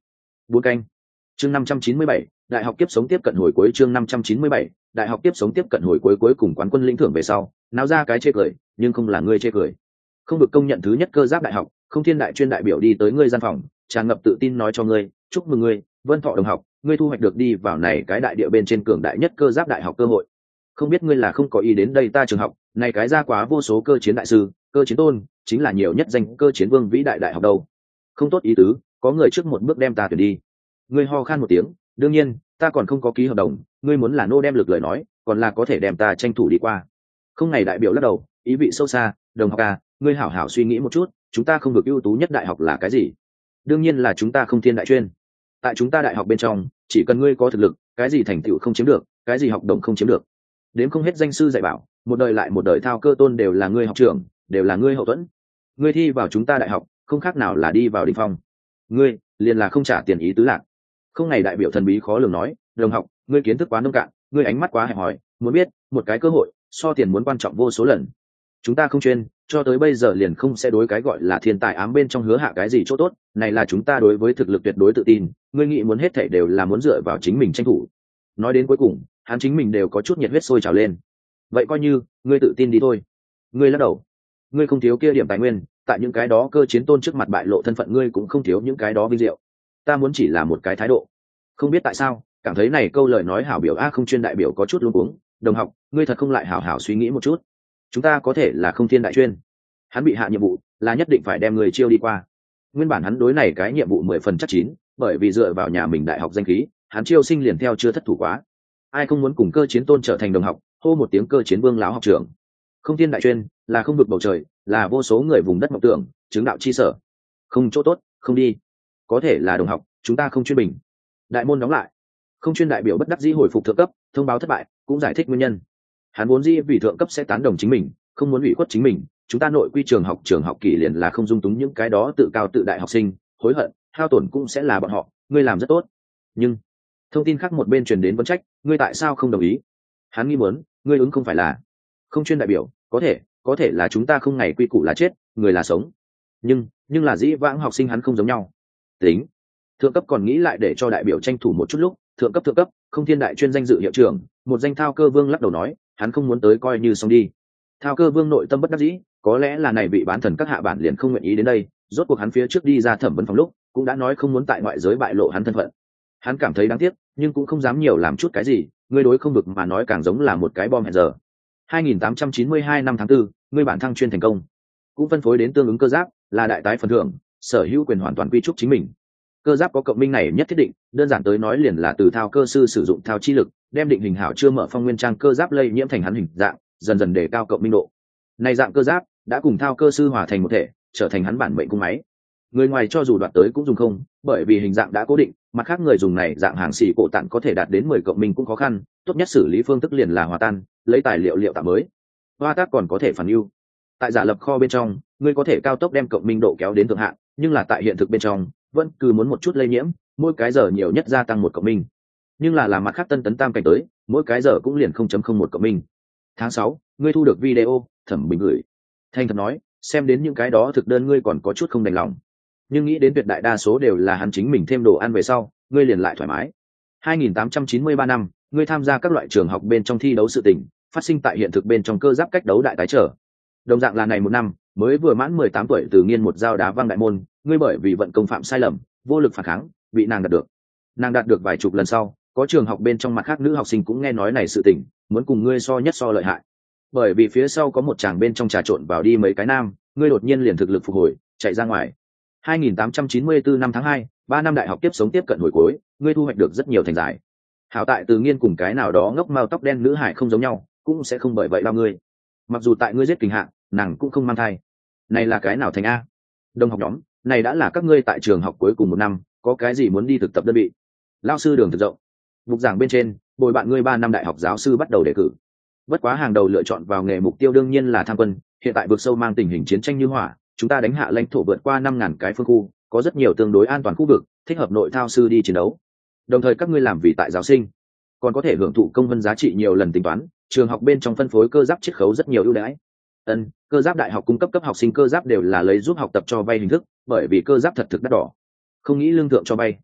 Bốn canh. Chương năm trăm chín mươi bảy, đại học kiếp sống tiếp cận hồi cuối. Chương năm trăm chín mươi bảy, đại học kiếp sống tiếp cận hồi cuối. Cuối cùng quán quân lĩnh thưởng về sau, náo ra cái chê cười, nhưng không là ngươi chê cười. Không được công nhận thứ nhất cơ giáp đại học, Không Thiên đại chuyên đại biểu đi tới ngươi gian phòng, tràn ngập tự tin nói cho ngươi, chúc mừng ngươi, Vân Thọ đồng học, ngươi thu hoạch được đi vào này cái đại địa bên trên cường đại nhất cơ giáp đại học cơ hội. Không biết ngươi là không có ý đến đây ta trường học, này cái ra quá vô số cơ chiến đại sư, cơ chiến tôn, chính là nhiều nhất danh cơ chiến vương vĩ đại đại học đâu. Không tốt ý tứ, có người trước một bước đem ta tuyển đi. Ngươi ho khan một tiếng, đương nhiên, ta còn không có ký hợp đồng, ngươi muốn là nô đem lực lời nói, còn là có thể đem ta tranh thủ đi qua. Không ngày đại biểu lắc đầu, ý vị sâu xa, đồng học à, ngươi hảo hảo suy nghĩ một chút, chúng ta không được ưu tú nhất đại học là cái gì? Đương nhiên là chúng ta Không Thiên đại chuyên. Tại chúng ta đại học bên trong, chỉ cần ngươi có thực lực, cái gì thành tựu không chiếm được, cái gì học đồng không chiếm được. Đến không hết danh sư dạy bảo, một đời lại một đời thao cơ tôn đều là ngươi học trưởng, đều là ngươi hậu thuẫn. Ngươi thi vào chúng ta đại học, không khác nào là đi vào đỉnh phong. Ngươi, liền là không trả tiền ý tứ lạc. Không ngày đại biểu thần bí khó lường nói, đồng học, ngươi kiến thức quá nông cạn, ngươi ánh mắt quá hẹp hòi, muốn biết, một cái cơ hội, so tiền muốn quan trọng vô số lần. Chúng ta không chuyên, cho tới bây giờ liền không sẽ đối cái gọi là thiên tài ám bên trong hứa hạ cái gì chỗ tốt, này là chúng ta đối với thực lực tuyệt đối tự tin, ngươi nghĩ muốn hết thảy đều là muốn dựa vào chính mình tranh thủ. Nói đến cuối cùng, hắn chính mình đều có chút nhiệt huyết sôi trào lên. Vậy coi như, ngươi tự tin đi thôi. Ngươi lắc đầu. Ngươi không thiếu kia điểm tài nguyên, tại những cái đó cơ chiến tôn trước mặt bại lộ thân phận ngươi cũng không thiếu những cái đó vinh diệu. Ta muốn chỉ là một cái thái độ. Không biết tại sao, cảm thấy này câu lời nói hảo biểu a không chuyên đại biểu có chút luống cuống, đồng học, ngươi thật không lại hảo hảo suy nghĩ một chút. Chúng ta có thể là Không Thiên đại chuyên. Hắn bị hạ nhiệm vụ, là nhất định phải đem người chiêu đi qua. Nguyên bản hắn đối này cái nhiệm vụ mười phần chắc chín, bởi vì dựa vào nhà mình đại học danh khí, hắn chiêu sinh liền theo chưa thất thủ quá. Ai không muốn cùng cơ chiến tôn trở thành đồng học, hô một tiếng cơ chiến vương láo học trưởng. Không Thiên đại chuyên là không vực bầu trời, là vô số người vùng đất mộng tưởng, chứng đạo chi sở. Không chỗ tốt, không đi. Có thể là đồng học, chúng ta không chuyên bình. Đại môn đóng lại. Không chuyên đại biểu bất đắc dĩ hồi phục thượng cấp, thông báo thất bại, cũng giải thích nguyên nhân. Hắn vốn dĩ vì thượng cấp sẽ tán đồng chính mình, không muốn ủy khuất chính mình, chúng ta nội quy trường học trường học kỳ liền là không dung túng những cái đó tự cao tự đại học sinh, hối hận, hao tổn cũng sẽ là bọn họ, ngươi làm rất tốt. Nhưng thông tin khác một bên truyền đến vấn trách, ngươi tại sao không đồng ý? Hắn nghi muốn, ngươi ứng không phải là không chuyên đại biểu, có thể, có thể là chúng ta không ngày quy củ là chết, người là sống. Nhưng, nhưng là dĩ vãng học sinh hắn không giống nhau. Tính. Thượng cấp còn nghĩ lại để cho đại biểu tranh thủ một chút lúc, thượng cấp thượng cấp, Không Thiên đại chuyên danh dự hiệu trưởng, một danh thao cơ vương lắc đầu nói, hắn không muốn tới coi như xong đi. Thao cơ vương nội tâm bất đắc dĩ, có lẽ là này bị bán thần các hạ bản liền không nguyện ý đến đây, rốt cuộc hắn phía trước đi ra thẩm vấn phòng lúc, cũng đã nói không muốn tại ngoại giới bại lộ hắn thân phận. Hắn cảm thấy đáng tiếc, nhưng cũng không dám nhiều làm chút cái gì, ngươi đối không vực mà nói càng giống là một cái bom hẹn giờ. hai nghìn tám trăm chín mươi hai năm tháng tư, ngươi bản thăng chuyên thành công, cũng phân phối đến tương ứng cơ giáp, là đại tái phần thưởng, sở hữu quyền hoàn toàn quy trúc chính mình. Cơ giáp có cộng minh này nhất thiết định, đơn giản tới nói liền là từ thao cơ sư sử dụng thao chi lực, đem định hình hảo chưa mở phong nguyên trang cơ giáp lây nhiễm thành hắn hình dạng, dần dần đề cao cộng minh độ. Này dạng cơ giáp đã cùng thao cơ sư hòa thành một thể, trở thành hắn bản mệnh cung máy. Người ngoài cho dù đoạt tới cũng dùng không, bởi vì hình dạng đã cố định, mặt khác người dùng này dạng hàng xỉ cổ tặng có thể đạt đến mười cộng minh cũng khó khăn, tốt nhất xử lý phương thức liền là hòa tan, lấy tài liệu liệu tạo mới. Hoa tác còn có thể phản ưu. Tại giả lập kho bên trong, ngươi có thể cao tốc đem cộng minh độ kéo đến thượng hạn, nhưng là tại hiện thực bên trong, vẫn cứ muốn một chút lây nhiễm, mỗi cái giờ nhiều nhất gia tăng một cộng minh. Nhưng là làm mặt khác tân tấn tam cảnh tới, mỗi cái giờ cũng liền không chấm không một cộng minh. Tháng sáu, ngươi thu được video, Thẩm Bình gửi. Thanh thật nói, xem đến những cái đó thực đơn ngươi còn có chút không đành lòng. Nhưng nghĩ đến tuyệt đại đa số đều là hắn chính mình thêm đồ ăn về sau, ngươi liền lại thoải mái. hai nghìn tám trăm chín mươi ba năm, ngươi tham gia các loại trường học bên trong thi đấu sự tình, phát sinh tại hiện thực bên trong cơ giáp cách đấu đại tái trở. Đồng dạng là này một năm, mới vừa mãn mười tám tuổi từ nghiên một dao đá văng đại môn, ngươi bởi vì vận công phạm sai lầm, vô lực phản kháng, bị nàng đạt được. Nàng đạt được vài chục lần sau, có trường học bên trong mặt khác nữ học sinh cũng nghe nói này sự tình, muốn cùng ngươi so nhất so lợi hại. Bởi vì phía sau có một chàng bên trong trà trộn vào đi mấy cái nam, ngươi đột nhiên liền thực lực phục hồi, chạy ra ngoài. hai nghìn tám trăm chín mươi tư năm tháng hai, ba năm đại học tiếp sống tiếp cận hồi cuối, ngươi thu hoạch được rất nhiều thành giải. Hảo tại từ nghiên cùng cái nào đó ngốc mao tóc đen nữ hải không giống nhau, cũng sẽ không bởi vậy đau ngươi. Mặc dù tại ngươi giết kình hạ, nàng cũng không mang thai. Này là cái nào thành a? Đồng học nhóm, này đã là các ngươi tại trường học cuối cùng một năm, có cái gì muốn đi thực tập đơn vị? Lao sư đường thực rộng. Mục giảng bên trên, bồi bạn ngươi ba năm đại học giáo sư bắt đầu đề cử. Bất quá hàng đầu lựa chọn vào nghề mục tiêu đương nhiên là tham quân, hiện tại vực sâu mang tình hình chiến tranh như hỏa, chúng ta đánh hạ lãnh thổ vượt qua năm ngàn cái phương khu, có rất nhiều tương đối an toàn khu vực, thích hợp nội thao sư đi chiến đấu. Đồng thời các ngươi làm vì tại giáo sinh, còn có thể hưởng thụ công vân giá trị nhiều lần tính toán, trường học bên trong phân phối cơ giáp chiết khấu rất nhiều ưu đãi. Ân, cơ giáp đại học cung cấp cấp học sinh cơ giáp đều là lấy giúp học tập cho vay hình thức, bởi vì cơ giáp thật thực đắt đỏ, không nghĩ lương thượng cho vay.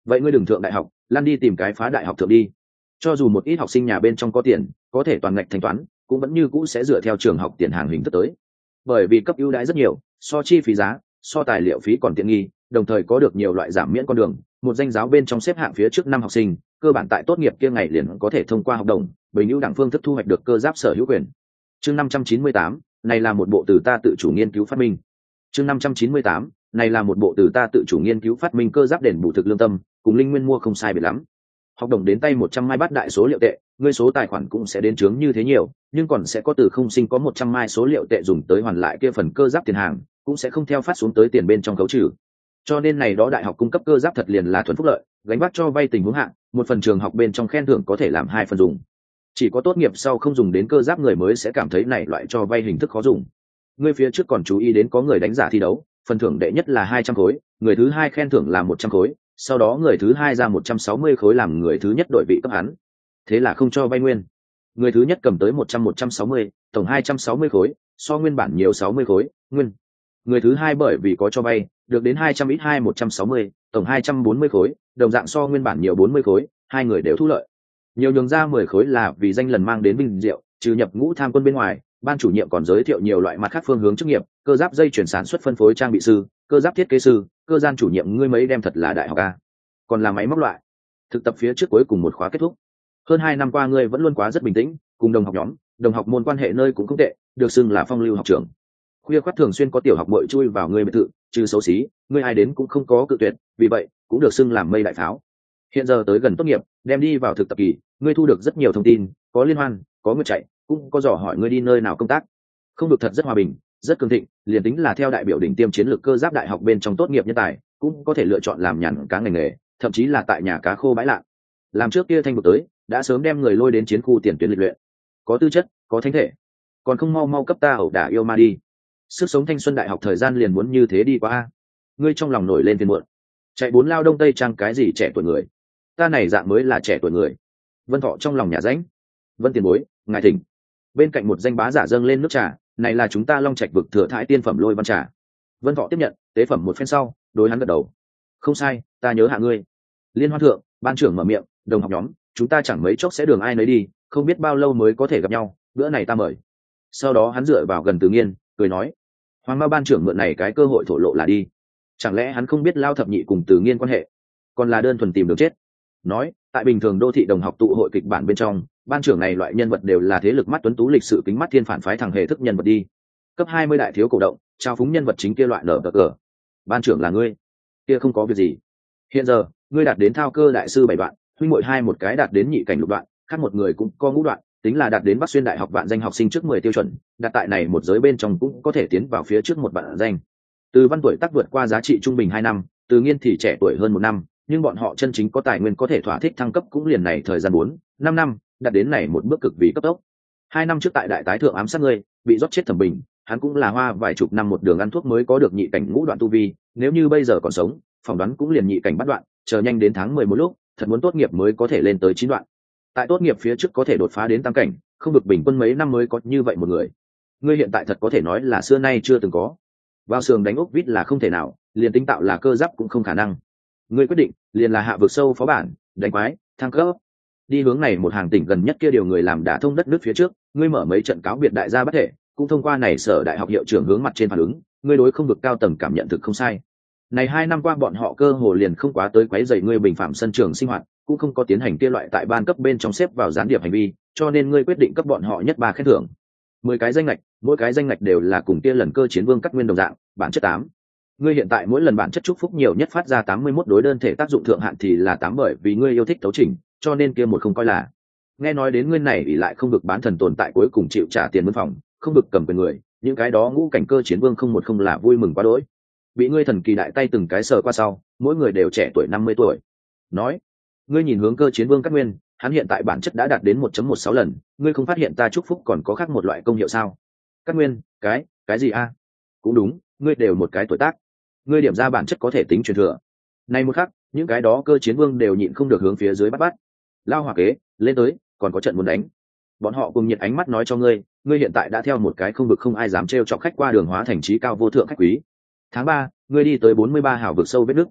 vậy ngươi đừng thượng đại học, lăn đi tìm cái phá đại học thượng đi. Cho dù một ít học sinh nhà bên trong có tiền, có thể toàn ngạch thanh toán, cũng vẫn như cũ sẽ dựa theo trường học tiền hàng hình thức tới. Bởi vì cấp ưu đãi rất nhiều, so chi phí giá, so tài liệu phí còn tiện nghi, đồng thời có được nhiều loại giảm miễn con đường. Một danh giáo bên trong xếp hạng phía trước năm học sinh, cơ bản tại tốt nghiệp kia ngày liền có thể thông qua học đồng, bình ưu đẳng phương thức thu hoạch được cơ giáp sở hữu quyền. Chương năm trăm chín mươi tám, này là một bộ từ ta tự chủ nghiên cứu phát minh. Chương năm trăm chín mươi tám, này là một bộ từ ta tự chủ nghiên cứu phát minh cơ giáp đền bù thực lương tâm, cùng linh nguyên mua không sai biệt lắm. Học đồng đến tay một trăm mai bát đại số liệu tệ, ngươi số tài khoản cũng sẽ đến trướng như thế nhiều, nhưng còn sẽ có từ không sinh có một trăm mai số liệu tệ dùng tới hoàn lại kia phần cơ giáp tiền hàng, cũng sẽ không theo phát xuống tới tiền bên trong khấu trừ. Cho nên này đó đại học cung cấp cơ giáp thật liền là thuần phúc lợi, gánh vác cho vay tình huống hạn, một phần trường học bên trong khen thưởng có thể làm hai phần dùng. Chỉ có tốt nghiệp sau không dùng đến cơ giáp người mới sẽ cảm thấy này loại cho vay hình thức khó dùng. Ngươi phía trước còn chú ý đến có người đánh giả thi đấu, phần thưởng đệ nhất là hai trăm khối, người thứ hai khen thưởng là một trăm khối, sau đó người thứ hai ra một trăm sáu mươi khối làm người thứ nhất đội vị cấp hắn. Thế là không cho vay nguyên. Người thứ nhất cầm tới một trăm một trăm sáu mươi, tổng hai trăm sáu mươi khối, so nguyên bản nhiều sáu mươi khối, nguyên. Người thứ hai bởi vì có cho vay, được đến hai trăm ít hai một trăm sáu mươi, tổng hai trăm bốn mươi khối, đồng dạng so nguyên bản nhiều bốn mươi khối, hai người đều thu lợi. Nhiều nhường ra mười khối là vì danh lần mang đến vinh diệu, trừ nhập ngũ tham quân bên ngoài, ban chủ nhiệm còn giới thiệu nhiều loại mặt khác phương hướng chức nghiệp, cơ giáp dây chuyển sản xuất phân phối trang bị sư, cơ giáp thiết kế sư, cơ gian chủ nhiệm ngươi mấy đem thật là đại học a. Còn là máy móc loại. Thực tập phía trước cuối cùng một khóa kết thúc. Hơn hai năm qua ngươi vẫn luôn quá rất bình tĩnh, cùng đồng học nhóm, đồng học môn quan hệ nơi cũng không tệ, được xưng là phong lưu học trưởng. Khuya khoắt thường xuyên có tiểu học muội chui vào ngươi biệt thự, trừ xấu xí, ngươi ai đến cũng không có cự tuyệt, vì vậy cũng được xưng làm mây đại pháo. Hiện giờ tới gần tốt nghiệp, đem đi vào thực tập kỳ, ngươi thu được rất nhiều thông tin, có liên hoan, có người chạy, cũng có dò hỏi ngươi đi nơi nào công tác. Không được thật rất hòa bình, rất cường thịnh, liền tính là theo đại biểu đỉnh tiêm chiến lược cơ giáp đại học bên trong tốt nghiệp nhân tài, cũng có thể lựa chọn làm nhàn cá ngành nghề, thậm chí là tại nhà cá khô bãi lạ. Làm trước kia thanh vực tới, đã sớm đem người lôi đến chiến khu tiền tuyến lịch luyện. Có tư chất, có thánh thể, còn không mau mau cấp ta ẩu đả yêu ma đi. Sức sống thanh xuân đại học thời gian liền muốn như thế đi qua a. Ngươi trong lòng nổi lên phiền muộn. Chạy bốn lao đông tây trang cái gì trẻ tuổi người? Ta này dạng mới là trẻ tuổi người. Vân Thọ trong lòng nhà ránh. Vân tiền bối, ngài thỉnh. Bên cạnh một danh bá giả dâng lên nước trà, này là chúng ta Long Trạch vực thừa thãi tiên phẩm lôi văn trà. Vân Thọ tiếp nhận, tế phẩm một phen sau, đối hắn gật đầu. Không sai, ta nhớ hạ ngươi. Liên Hoa thượng, ban trưởng mở miệng, đồng học nhóm, chúng ta chẳng mấy chốc sẽ đường ai nấy đi, không biết bao lâu mới có thể gặp nhau, bữa này ta mời. Sau đó hắn dựa vào gần Từ Nghiên, cười nói, Hoàng Mao ban trưởng mượn này cái cơ hội thổ lộ là đi. Chẳng lẽ hắn không biết Lao thập nhị cùng Từ Nghiên quan hệ, còn là đơn thuần tìm đường chết? Nói, tại bình thường đô thị đồng học tụ hội kịch bản bên trong, ban trưởng này loại nhân vật đều là thế lực mắt tuấn tú lịch sự kính mắt thiên phản phái thằng hề thức nhân vật đi. Cấp hai mươi đại thiếu cổ động, trao phúng nhân vật chính kia loại nở bờ cờ. Ban trưởng là ngươi, kia không có việc gì. Hiện giờ, ngươi đạt đến thao cơ đại sư bảy đoạn, huynh muội hai một cái đạt đến nhị cảnh lục đoạn, khác một người cũng có ngũ đoạn, tính là đạt đến Bắc Xuyên đại học vạn danh học sinh trước mười tiêu chuẩn, đạt tại này một giới bên trong cũng có thể tiến vào phía trước một vạn danh. Từ Văn tuổi tác vượt qua giá trị trung bình hai năm, Từ Nghiên thì trẻ tuổi hơn một năm, nhưng bọn họ chân chính có tài nguyên có thể thỏa thích thăng cấp cũng liền này thời gian bốn, năm năm, đạt đến này một bước cực vì cấp tốc. Hai năm trước tại đại tái thượng ám sát ngươi, bị rót chết thẩm bình, hắn cũng là hoa vài chục năm một đường ăn thuốc mới có được nhị cảnh ngũ đoạn tu vi, nếu như bây giờ còn sống, phỏng đoán cũng liền nhị cảnh bắt đoạn, chờ nhanh đến tháng mười một lúc, thật muốn tốt nghiệp mới có thể lên tới chín đoạn. Tại tốt nghiệp phía trước có thể đột phá đến tam cảnh, không được bình quân mấy năm mới có như vậy một người. Ngươi hiện tại thật có thể nói là xưa nay chưa từng có. Vào sườn đánh ốc vít là không thể nào, liền tính tạo là cơ giáp cũng không khả năng. Ngươi quyết định, liền là hạ vực sâu phó bản, đánh quái, thăng cấp. Đi hướng này một hàng tỉnh gần nhất kia điều người làm đả thông đất nước phía trước, ngươi mở mấy trận cáo biệt đại gia bất thể, cũng thông qua này sở đại học hiệu trưởng hướng mặt trên phản ứng, ngươi đối không vực cao tầng cảm nhận thực không sai. Này hai năm qua bọn họ cơ hồ liền không quá tới quấy rầy ngươi bình phạm sân trường sinh hoạt, cũng không có tiến hành kia loại tại ban cấp bên trong xếp vào gián điệp hành vi, cho nên ngươi quyết định cấp bọn họ nhất ba khen thưởng. Mười cái danh ngạch, mỗi cái danh ngạch đều là cùng kia lần cơ chiến vương cắt nguyên đồng dạng, bản chất tám. Ngươi hiện tại mỗi lần bản chất chúc phúc nhiều nhất phát ra tám mươi mốt đối đơn thể tác dụng thượng hạn thì là tám bởi vì ngươi yêu thích tấu chỉnh, cho nên kia một không coi là. Nghe nói đến ngươi này ỷ lại không được bán thần tồn tại cuối cùng chịu trả tiền mướn phòng, không được cầm quyền người, những cái đó ngũ cảnh cơ chiến vương không một không là vui mừng quá đỗi. Bị ngươi thần kỳ đại tay từng cái sờ qua sau, mỗi người đều trẻ tuổi năm mươi tuổi. Nói, ngươi nhìn hướng cơ chiến vương cắt nguyên, hắn hiện tại bản chất đã đạt đến một phẩy mười sáu lần, ngươi không phát hiện ta chúc phúc còn có khác một loại công hiệu sao? Cắt nguyên, cái, cái gì a? Cũng đúng, ngươi đều một cái tuổi tác. Ngươi điểm ra bản chất có thể tính truyền thừa. Này một khắc, những cái đó cơ chiến vương đều nhịn không được hướng phía dưới bắt bắt. Lao hỏa kế, lên tới, còn có trận muốn đánh. Bọn họ cùng nhiệt ánh mắt nói cho ngươi, ngươi hiện tại đã theo một cái không vực không ai dám trêu chọc khách qua đường hóa thành trí cao vô thượng khách quý. Tháng ba, ngươi đi tới bốn mươi ba hào vực sâu vết nước.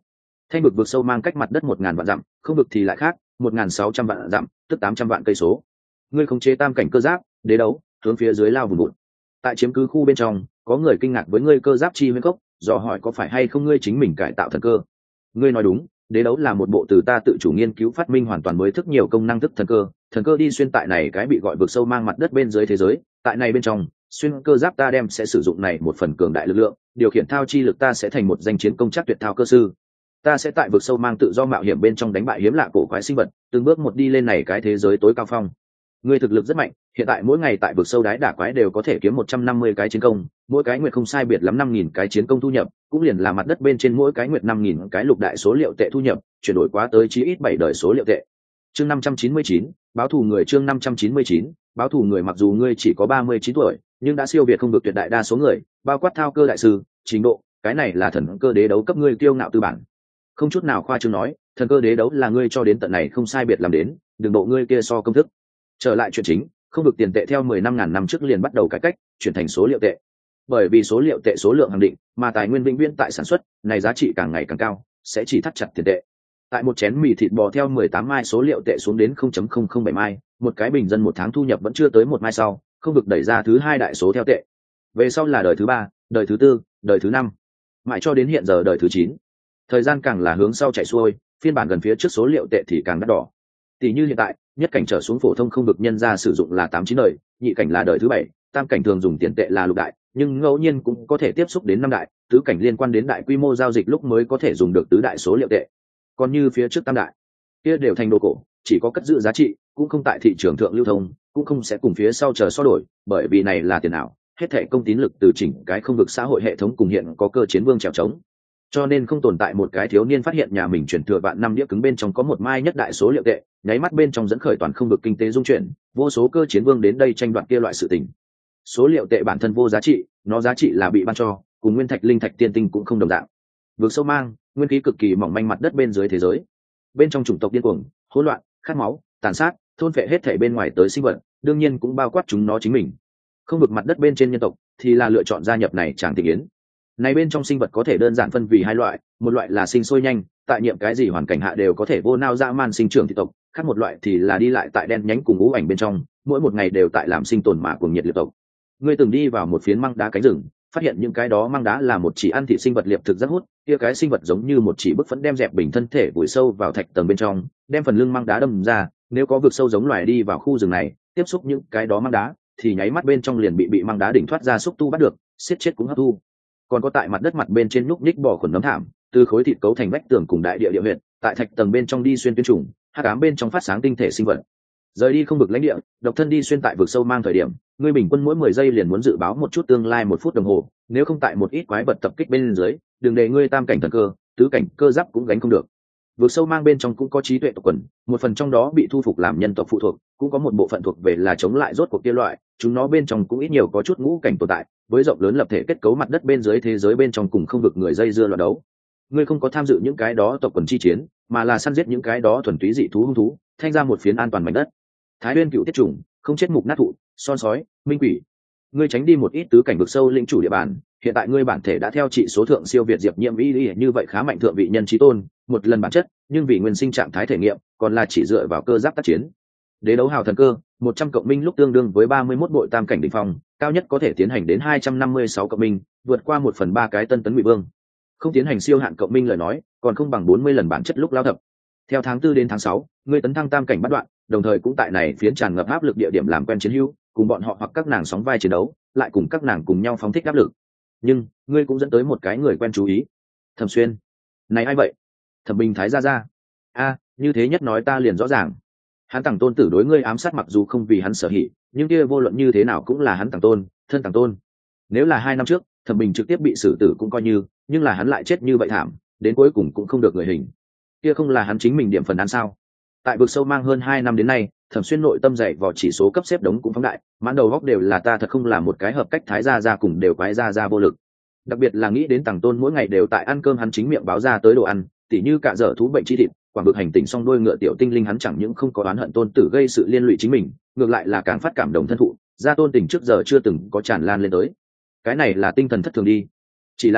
Thanh vực vực sâu mang cách mặt đất một ngàn vạn dặm, không vực thì lại khác, một ngàn sáu trăm vạn dặm, tức tám trăm vạn cây số. Ngươi khống chế tam cảnh cơ giáp, đế đấu, hướng phía dưới lao vùng vụt. Tại chiếm cứ khu bên trong, có người kinh ngạc với ngươi cơ giáp chi huyễn cốc, dò hỏi có phải hay không ngươi chính mình cải tạo thần cơ. Ngươi nói đúng, đế đấu là một bộ từ ta tự chủ nghiên cứu phát minh hoàn toàn mới thức nhiều công năng thức thần cơ. Thần cơ đi xuyên tại này cái bị gọi vực sâu mang mặt đất bên dưới thế giới, tại này bên trong, xuyên cơ giáp ta đem sẽ sử dụng này một phần cường đại lực lượng, điều khiển thao chi lực ta sẽ thành một danh chiến công chắc tuyệt thao cơ sư. Ta sẽ tại vực sâu mang tự do mạo hiểm bên trong đánh bại hiếm lạ cổ quái sinh vật, từng bước một đi lên này cái thế giới tối cao phong. Ngươi thực lực rất mạnh, hiện tại mỗi ngày tại vực sâu đáy đả quái đều có thể kiếm một trăm năm mươi cái chiến công, mỗi cái nguyệt không sai biệt lắm năm nghìn cái chiến công thu nhập, cũng liền là mặt đất bên trên mỗi cái nguyệt năm nghìn cái lục đại số liệu tệ thu nhập, chuyển đổi quá tới chí ít bảy đời số liệu tệ. Chương năm trăm chín mươi chín, báo thù người chương năm trăm chín mươi chín, báo thù người mặc dù ngươi chỉ có ba mươi chín tuổi, nhưng đã siêu việt không được tuyệt đại đa số người, bao quát thao cơ đại sư, trình độ, cái này là thần cơ đế đấu cấp ngươi kiêu ngạo tư bản. Không chút nào khoa trương nói, thần cơ đế đấu là ngươi cho đến tận này không sai biệt làm đến, đừng độ ngươi kia so công thức. Trở lại chuyện chính, không được tiền tệ theo mười năm ngàn năm trước liền bắt đầu cải cách, chuyển thành số liệu tệ. Bởi vì số liệu tệ số lượng hàng định, mà tài nguyên vĩnh viễn tại sản xuất, này giá trị càng ngày càng cao, sẽ chỉ thắt chặt tiền tệ. Tại một chén mì thịt bò theo mười tám mai số liệu tệ xuống đến không phẩy không không bảy mai, một cái bình dân một tháng thu nhập vẫn chưa tới một mai sau, không được đẩy ra thứ hai đại số theo tệ. Về sau là đời thứ ba, đời thứ tư, đời thứ năm, mãi cho đến hiện giờ đời thứ chín. Thời gian càng là hướng sau chạy xuôi, phiên bản gần phía trước số liệu tệ thì càng đắt đỏ. Tỷ như hiện tại, nhất cảnh trở xuống phổ thông không được nhân ra sử dụng là tám chín đời, nhị cảnh là đời thứ bảy, tam cảnh thường dùng tiền tệ là lục đại, nhưng ngẫu nhiên cũng có thể tiếp xúc đến năm đại, tứ cảnh liên quan đến đại quy mô giao dịch lúc mới có thể dùng được tứ đại số liệu tệ. Còn như phía trước tam đại, kia đều thành đồ cổ, chỉ có cất giữ giá trị, cũng không tại thị trường thượng lưu thông, cũng không sẽ cùng phía sau chờ so đổi, bởi vì này là tiền ảo, hết thảy công tín lực từ chỉnh cái không vực xã hội hệ thống cùng hiện có cơ chiến vương trèo trống. Cho nên không tồn tại một cái thiếu niên phát hiện nhà mình chuyển thừa vạn năm đĩa cứng bên trong có một mai nhất đại số liệu tệ, nháy mắt bên trong dẫn khởi toàn không vực kinh tế dung chuyển, vô số cơ chiến vương đến đây tranh đoạt kia loại sự tình. Số liệu tệ bản thân vô giá trị, nó giá trị là bị ban cho, cùng nguyên thạch linh thạch tiên tinh cũng không đồng dạng. Vực sâu mang, nguyên khí cực kỳ mỏng manh mặt đất bên dưới thế giới. Bên trong chủng tộc điên cuồng, hỗn loạn, khát máu, tàn sát, thôn phệ hết thảy bên ngoài tới sinh vật, đương nhiên cũng bao quát chúng nó chính mình. Không vực mặt đất bên trên nhân tộc thì là lựa chọn gia nhập này chàng thị yến. Này bên trong sinh vật có thể đơn giản phân vì hai loại, một loại là sinh sôi nhanh, tại nhiệm cái gì hoàn cảnh hạ đều có thể vô nao dã man sinh trưởng thị tộc, khác một loại thì là đi lại tại đen nhánh cùng ngũ ảnh bên trong, mỗi một ngày đều tại làm sinh tồn mà cuồng nhiệt liệt tộc. Ngươi từng đi vào một phiến măng đá cánh rừng, phát hiện những cái đó măng đá là một chỉ ăn thịt sinh vật liệp thực rất hút, kia cái sinh vật giống như một chỉ bức phấn đem dẹp bình thân thể vùi sâu vào thạch tầng bên trong, đem phần lưng măng đá đâm ra, nếu có vực sâu giống loài đi vào khu rừng này, tiếp xúc những cái đó măng đá, thì nháy mắt bên trong liền bị bị măng đá đỉnh thoát ra xúc tu bắt được, siết chết cũng hấp thu. Còn có tại mặt đất mặt bên trên núc ních bò khuẩn nấm thảm, từ khối thịt cấu thành vách tường cùng đại địa địa huyệt, tại thạch tầng bên trong đi xuyên tuyến trùng, hắc ám bên trong phát sáng tinh thể sinh vật. Rời đi không vực lãnh địa, độc thân đi xuyên tại vực sâu mang thời điểm, ngươi bình quân mỗi mười giây liền muốn dự báo một chút tương lai một phút đồng hồ, nếu không tại một ít quái vật tập kích bên dưới, đừng để ngươi tam cảnh thần cơ, tứ cảnh cơ giáp cũng gánh không được. Vực sâu mang bên trong cũng có trí tuệ tộc quần, một phần trong đó bị thu phục làm nhân tộc phụ thuộc, cũng có một bộ phận thuộc về là chống lại rốt cuộc kia loại, chúng nó bên trong cũng ít nhiều có chút ngũ cảnh tồn tại, với rộng lớn lập thể kết cấu mặt đất bên dưới thế giới bên trong cùng không vực người dây dưa loạn đấu. Ngươi không có tham dự những cái đó tộc quần chi chiến, mà là săn giết những cái đó thuần túy dị thú hung thú, thanh ra một phiến an toàn mảnh đất. Thái Nguyên cựu tiết trùng, không chết mục nát thụ, son sói, minh quỷ. Ngươi tránh đi một ít tứ cảnh vực sâu lĩnh chủ địa bàn, hiện tại ngươi bản thể đã theo trị số thượng siêu việt diệp nhiễm vĩ lý như vậy khá mạnh thượng vị nhân trí tôn, một lần bản chất, nhưng vì nguyên sinh trạng thái thể nghiệm, còn là chỉ dựa vào cơ giáp tác chiến. Đế đấu hào thần cơ, một trăm cộng minh lúc tương đương với ba mươi mốt bội tam cảnh đỉnh phong, cao nhất có thể tiến hành đến hai trăm năm mươi sáu cộng minh, vượt qua một phần ba cái tân tấn ngụy vương. Không tiến hành siêu hạn cộng minh lời nói, còn không bằng bốn mươi lần bản chất lúc lao thập. Theo tháng tư đến tháng sáu, ngươi tấn thăng tam cảnh bắt đoạn, đồng thời cũng tại này phiến tràn ngập áp lực địa điểm làm quen chiến hữu, cùng bọn họ hoặc các nàng sóng vai chiến đấu, lại cùng các nàng cùng nhau phóng thích áp lực. Nhưng, ngươi cũng dẫn tới một cái người quen chú ý. Thẩm Xuyên. Này ai vậy? Thẩm Bình Thái gia gia. A, như thế nhất nói ta liền rõ ràng. Hắn Tằng Tôn tử đối ngươi ám sát mặc dù không vì hắn sở hỉ, nhưng kia vô luận như thế nào cũng là hắn Tằng Tôn, thân Tằng Tôn. Nếu là hai năm trước, Thẩm Bình trực tiếp bị xử tử cũng coi như, nhưng là hắn lại chết như vậy thảm, đến cuối cùng cũng không được người hình. Kia không là hắn chính mình điểm phần ăn sao? Tại vực sâu mang hơn hai năm đến nay, Thẩm Xuyên nội tâm dày vò chỉ số cấp xếp đống cũng phóng đại, mãn đầu góc đều là ta thật không là một cái hợp cách thái gia gia cùng đều quái gia gia vô lực. Đặc biệt là nghĩ đến Tằng Tôn mỗi ngày đều tại ăn cơm hắn chính miệng báo ra tới đồ ăn, tỉ như cả dở thú bệnh chi thịt, quảng bực hành tình song đôi ngựa tiểu tinh linh hắn chẳng những không có oán hận Tôn tử gây sự liên lụy chính mình, ngược lại là càng phát cảm động thân thụ, gia Tôn tình trước giờ chưa từng có tràn lan lên tới. Cái này là tinh thần thất thường đi. Chỉ là,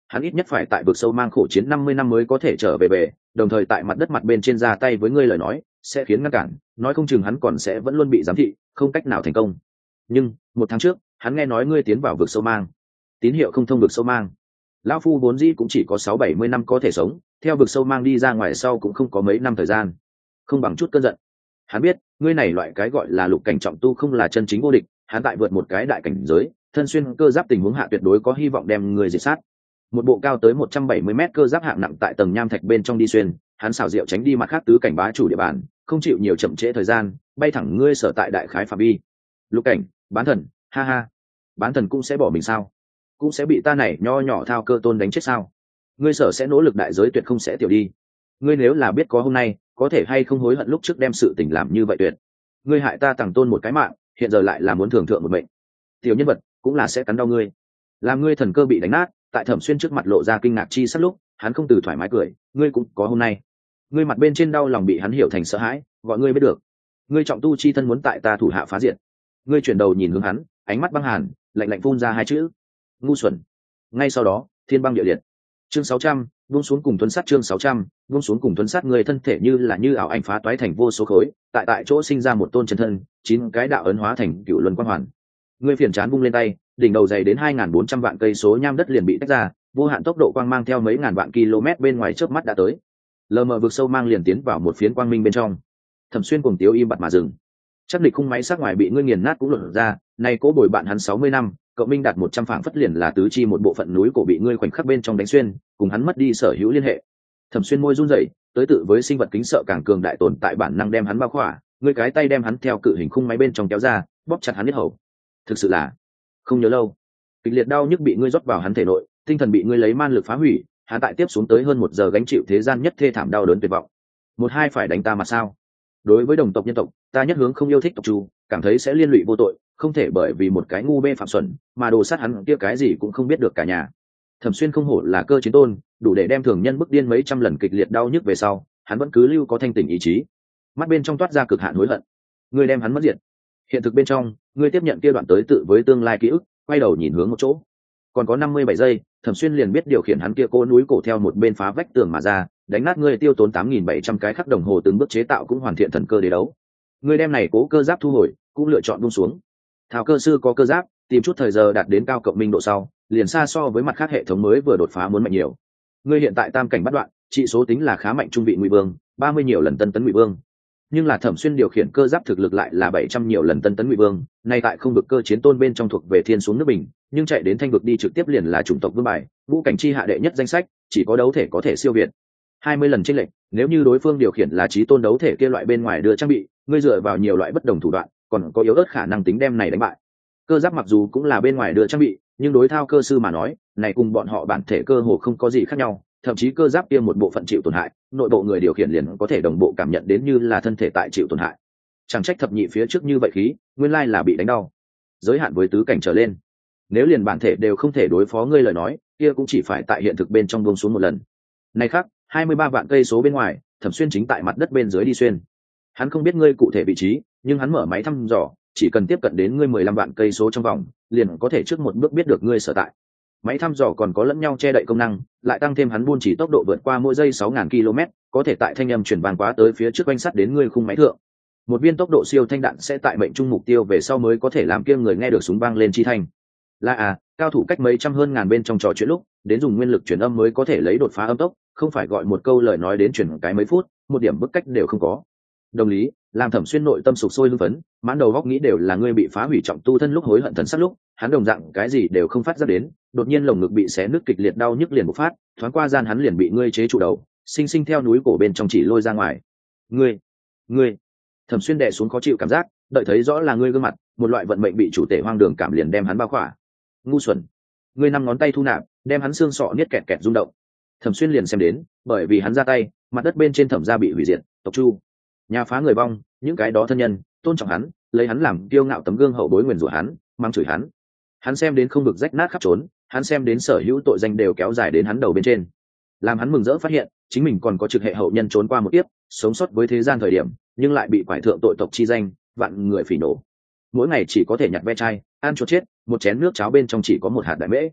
hắn ít nhất phải tại vực sâu mang khổ chiến năm mươi năm mới có thể trở về về, đồng thời tại mặt đất mặt bên trên ra tay với ngươi lời nói sẽ khiến ngăn cản, nói không chừng hắn còn sẽ vẫn luôn bị giám thị, không cách nào thành công. Nhưng một tháng trước hắn nghe nói ngươi tiến vào vực sâu mang, tín hiệu không thông vực sâu mang. Lão phu vốn dĩ cũng chỉ có sáu bảy mươi năm có thể sống, theo vực sâu mang đi ra ngoài sau cũng không có mấy năm thời gian, không bằng chút cơn giận. Hắn biết ngươi này loại cái gọi là lục cảnh trọng tu không là chân chính vô địch, hắn tại vượt một cái đại cảnh giới thân xuyên cơ giáp tình huống hạ tuyệt đối có hy vọng đem người diệt sát. Một bộ cao tới một trăm bảy mươi mét cơ giáp hạng nặng tại tầng nham thạch bên trong đi xuyên, hắn xảo diệu tránh đi mặt khác tứ cảnh bá chủ địa bàn, không chịu nhiều chậm trễ thời gian, bay thẳng ngươi sở tại đại khái phạm vi. Lục cảnh, bán thần, ha ha. Bán thần cũng sẽ bỏ mình sao? Cũng sẽ bị ta này nho nhỏ thao cơ tôn đánh chết sao? Ngươi sở sẽ nỗ lực đại giới tuyệt không sẽ tiểu đi. Ngươi nếu là biết có hôm nay, có thể hay không hối hận lúc trước đem sự tình làm như vậy tuyệt. Ngươi hại ta tặng tôn một cái mạng, hiện giờ lại là muốn thường thượng một mệnh. Tiểu nhân vật cũng là sẽ cắn đau ngươi. Làm ngươi thần cơ bị đánh nát, tại Thẩm Xuyên trước mặt lộ ra kinh ngạc chi sắc lúc, hắn không từ thoải mái cười, ngươi cũng có hôm nay. Ngươi mặt bên trên đau lòng bị hắn hiểu thành sợ hãi, gọi ngươi biết được. Ngươi trọng tu chi thân muốn tại ta thủ hạ phá diệt. Ngươi chuyển đầu nhìn hướng hắn, ánh mắt băng hàn, lạnh lạnh phun ra hai chữ: ngu xuẩn. Ngay sau đó, thiên băng địa liệt. Chương sáu trăm, buông xuống cùng tuấn sát. Chương sáu trăm, buông xuống cùng tuấn sát. Người thân thể như là như ảo ảnh phá toái thành vô số khối, tại tại chỗ sinh ra một tôn chân thân, chín cái đạo ấn hóa thành cựu luân quang hoàn. Ngươi phiền chán vung lên tay, đỉnh đầu dày đến hai nghìn bốn trăm vạn cây số nham đất liền bị tách ra, vô hạn tốc độ quang mang theo mấy ngàn vạn km bên ngoài chớp mắt đã tới. Lờ mờ vực sâu mang liền tiến vào một phiến quang minh bên trong. Thẩm Xuyên cùng Tiếu im bặt mà dừng. Chắc địch khung máy sát ngoài bị ngươi nghiền nát cũng lột ra, này cố bồi bạn hắn sáu mươi năm, cậu minh đạt một trăm phảng phất liền là tứ chi một bộ phận núi cổ bị ngươi khoảnh khắc bên trong đánh xuyên, cùng hắn mất đi sở hữu liên hệ. Thẩm Xuyên môi run rẩy, tới tự với sinh vật kính sợ càng cường đại tồn tại bản năng đem hắn bao khỏa, ngươi cái tay đem hắn theo cự hình khung máy bên trong kéo ra, bóp chặt hắn huyết hầu. Thực sự là không nhớ lâu, kịch liệt đau nhức bị ngươi rót vào hắn thể nội, tinh thần bị ngươi lấy man lực phá hủy, hắn tại tiếp xuống tới hơn một giờ gánh chịu thế gian nhất thê thảm đau đớn tuyệt vọng. Một hai phải đánh ta mà sao? Đối với đồng tộc nhân tộc, ta nhất hướng không yêu thích tộc chu, cảm thấy sẽ liên lụy vô tội, không thể bởi vì một cái ngu bê phạm xuẩn mà đồ sát hắn kia cái gì cũng không biết được cả nhà. Thẩm Xuyên không hổ là cơ chiến tôn, đủ để đem thường nhân bức điên mấy trăm lần kịch liệt đau nhức về sau, hắn vẫn cứ lưu có thanh tỉnh ý chí, mắt bên trong toát ra cực hạn hối hận. Ngươi đem hắn mất diệt. Hiện thực bên trong, ngươi tiếp nhận kia đoạn tới tự với tương lai ký ức, quay đầu nhìn hướng một chỗ. Còn có năm mươi bảy giây, Thẩm Xuyên liền biết điều khiển hắn kia cô núi cổ theo một bên phá vách tường mà ra, đánh nát ngươi tiêu tốn tám nghìn bảy trăm cái khắc đồng hồ từng bước chế tạo cũng hoàn thiện thần cơ để đấu. Ngươi đem này cố cơ giáp thu hồi, cũng lựa chọn buông xuống. Thảo cơ sư có cơ giáp, tìm chút thời giờ đạt đến cao cộng minh độ sau, liền xa so với mặt khác hệ thống mới vừa đột phá muốn mạnh nhiều. Ngươi hiện tại tam cảnh bắt đoạn, trị số tính là khá mạnh trung vị ngụy vương, ba mươi nhiều lần tân tấn ngụy vương. Nhưng là Thẩm Xuyên điều khiển cơ giáp thực lực lại là bảy trăm nhiều lần tân tấn ngụy vương, nay tại không vực cơ chiến tôn bên trong thuộc về thiên xuống nước bình, nhưng chạy đến thanh vực đi trực tiếp liền là chủng tộc vương bài, vũ cảnh chi hạ đệ nhất danh sách, chỉ có đấu thể có thể siêu việt. hai mươi lần chênh lệch, nếu như đối phương điều khiển là chí tôn đấu thể kia loại bên ngoài đưa trang bị, ngươi dựa vào nhiều loại bất đồng thủ đoạn, còn có yếu ớt khả năng tính đem này đánh bại. Cơ giáp mặc dù cũng là bên ngoài đưa trang bị, nhưng đối thao cơ sư mà nói, này cùng bọn họ bản thể cơ hồ không có gì khác nhau, thậm chí cơ giáp kia một bộ phận chịu tổn hại, nội bộ người điều khiển liền có thể đồng bộ cảm nhận đến như là thân thể tại chịu tổn hại. Chẳng trách thập nhị phía trước như vậy khí, nguyên lai là bị đánh đau. Giới hạn với tứ cảnh trở lên, nếu liền bản thể đều không thể đối phó ngươi lời nói, kia cũng chỉ phải tại hiện thực bên trong buông xuống một lần. Này khác, hai mươi ba vạn cây số bên ngoài, Thẩm Xuyên chính tại mặt đất bên dưới đi xuyên. Hắn không biết ngươi cụ thể vị trí, nhưng hắn mở máy thăm dò, chỉ cần tiếp cận đến ngươi mười lăm vạn cây số trong vòng, liền có thể trước một bước biết được ngươi sở tại. Máy thăm dò còn có lẫn nhau che đậy công năng, lại tăng thêm hắn buôn chỉ tốc độ vượt qua mỗi giây sáu nghìn ki lô mét, có thể tại thanh âm chuyển vàng quá tới phía trước quanh sắt đến ngươi khung máy thượng. Một viên tốc độ siêu thanh đạn sẽ tại mệnh trung mục tiêu về sau mới có thể làm kia người nghe được súng vang lên chi thanh. Là à, cao thủ cách mấy trăm hơn ngàn bên trong trò chuyện lúc, đến dùng nguyên lực truyền âm mới có thể lấy đột phá âm tốc, không phải gọi một câu lời nói đến chuyển cái mấy phút, một điểm bức cách đều không có. Đồng lý, làm Thẩm Xuyên nội tâm sục sôi hưng phấn, mãn đầu góc nghĩ đều là ngươi bị phá hủy trọng tu thân lúc hối hận thần sắc lúc, hắn đồng dạng cái gì đều không phát ra đến, đột nhiên lồng ngực bị xé nứt kịch liệt đau nhức liền bộc phát, thoáng qua gian hắn liền bị ngươi chế trụ đầu, sinh sinh theo núi cổ bên trong chỉ lôi ra ngoài. Ngươi, ngươi. Thẩm Xuyên đè xuống khó chịu cảm giác, đợi thấy rõ là ngươi gương mặt, một loại vận mệnh bị chủ tể hoang đường cảm liền đem hắn bao khỏa. Ngu xuẩn. Ngươi năm ngón tay thu nạp, đem hắn xương sọ niết kẹt kẹt rung động. Thẩm Xuyên liền xem đến, bởi vì hắn ra tay, mặt đất bên trên Thẩm gia bị hủy diệt, tộc chu, nhà phá người vong, những cái đó thân nhân tôn trọng hắn, lấy hắn làm kiêu ngạo tấm gương hậu bối nguyền rủa hắn, mang chửi hắn. Hắn xem đến không được rách nát khắp trốn, hắn xem đến sở hữu tội danh đều kéo dài đến hắn đầu bên trên. Làm hắn mừng rỡ phát hiện, chính mình còn có trực hệ hậu nhân trốn qua một tiếp, sống sót với thế gian thời điểm, nhưng lại bị quải thượng tội tộc chi danh, vạn người phỉ nổ. Mỗi ngày chỉ có thể nhặt ve chai, ăn chuột chết, một chén nước cháo bên trong chỉ có một hạt đại mễ.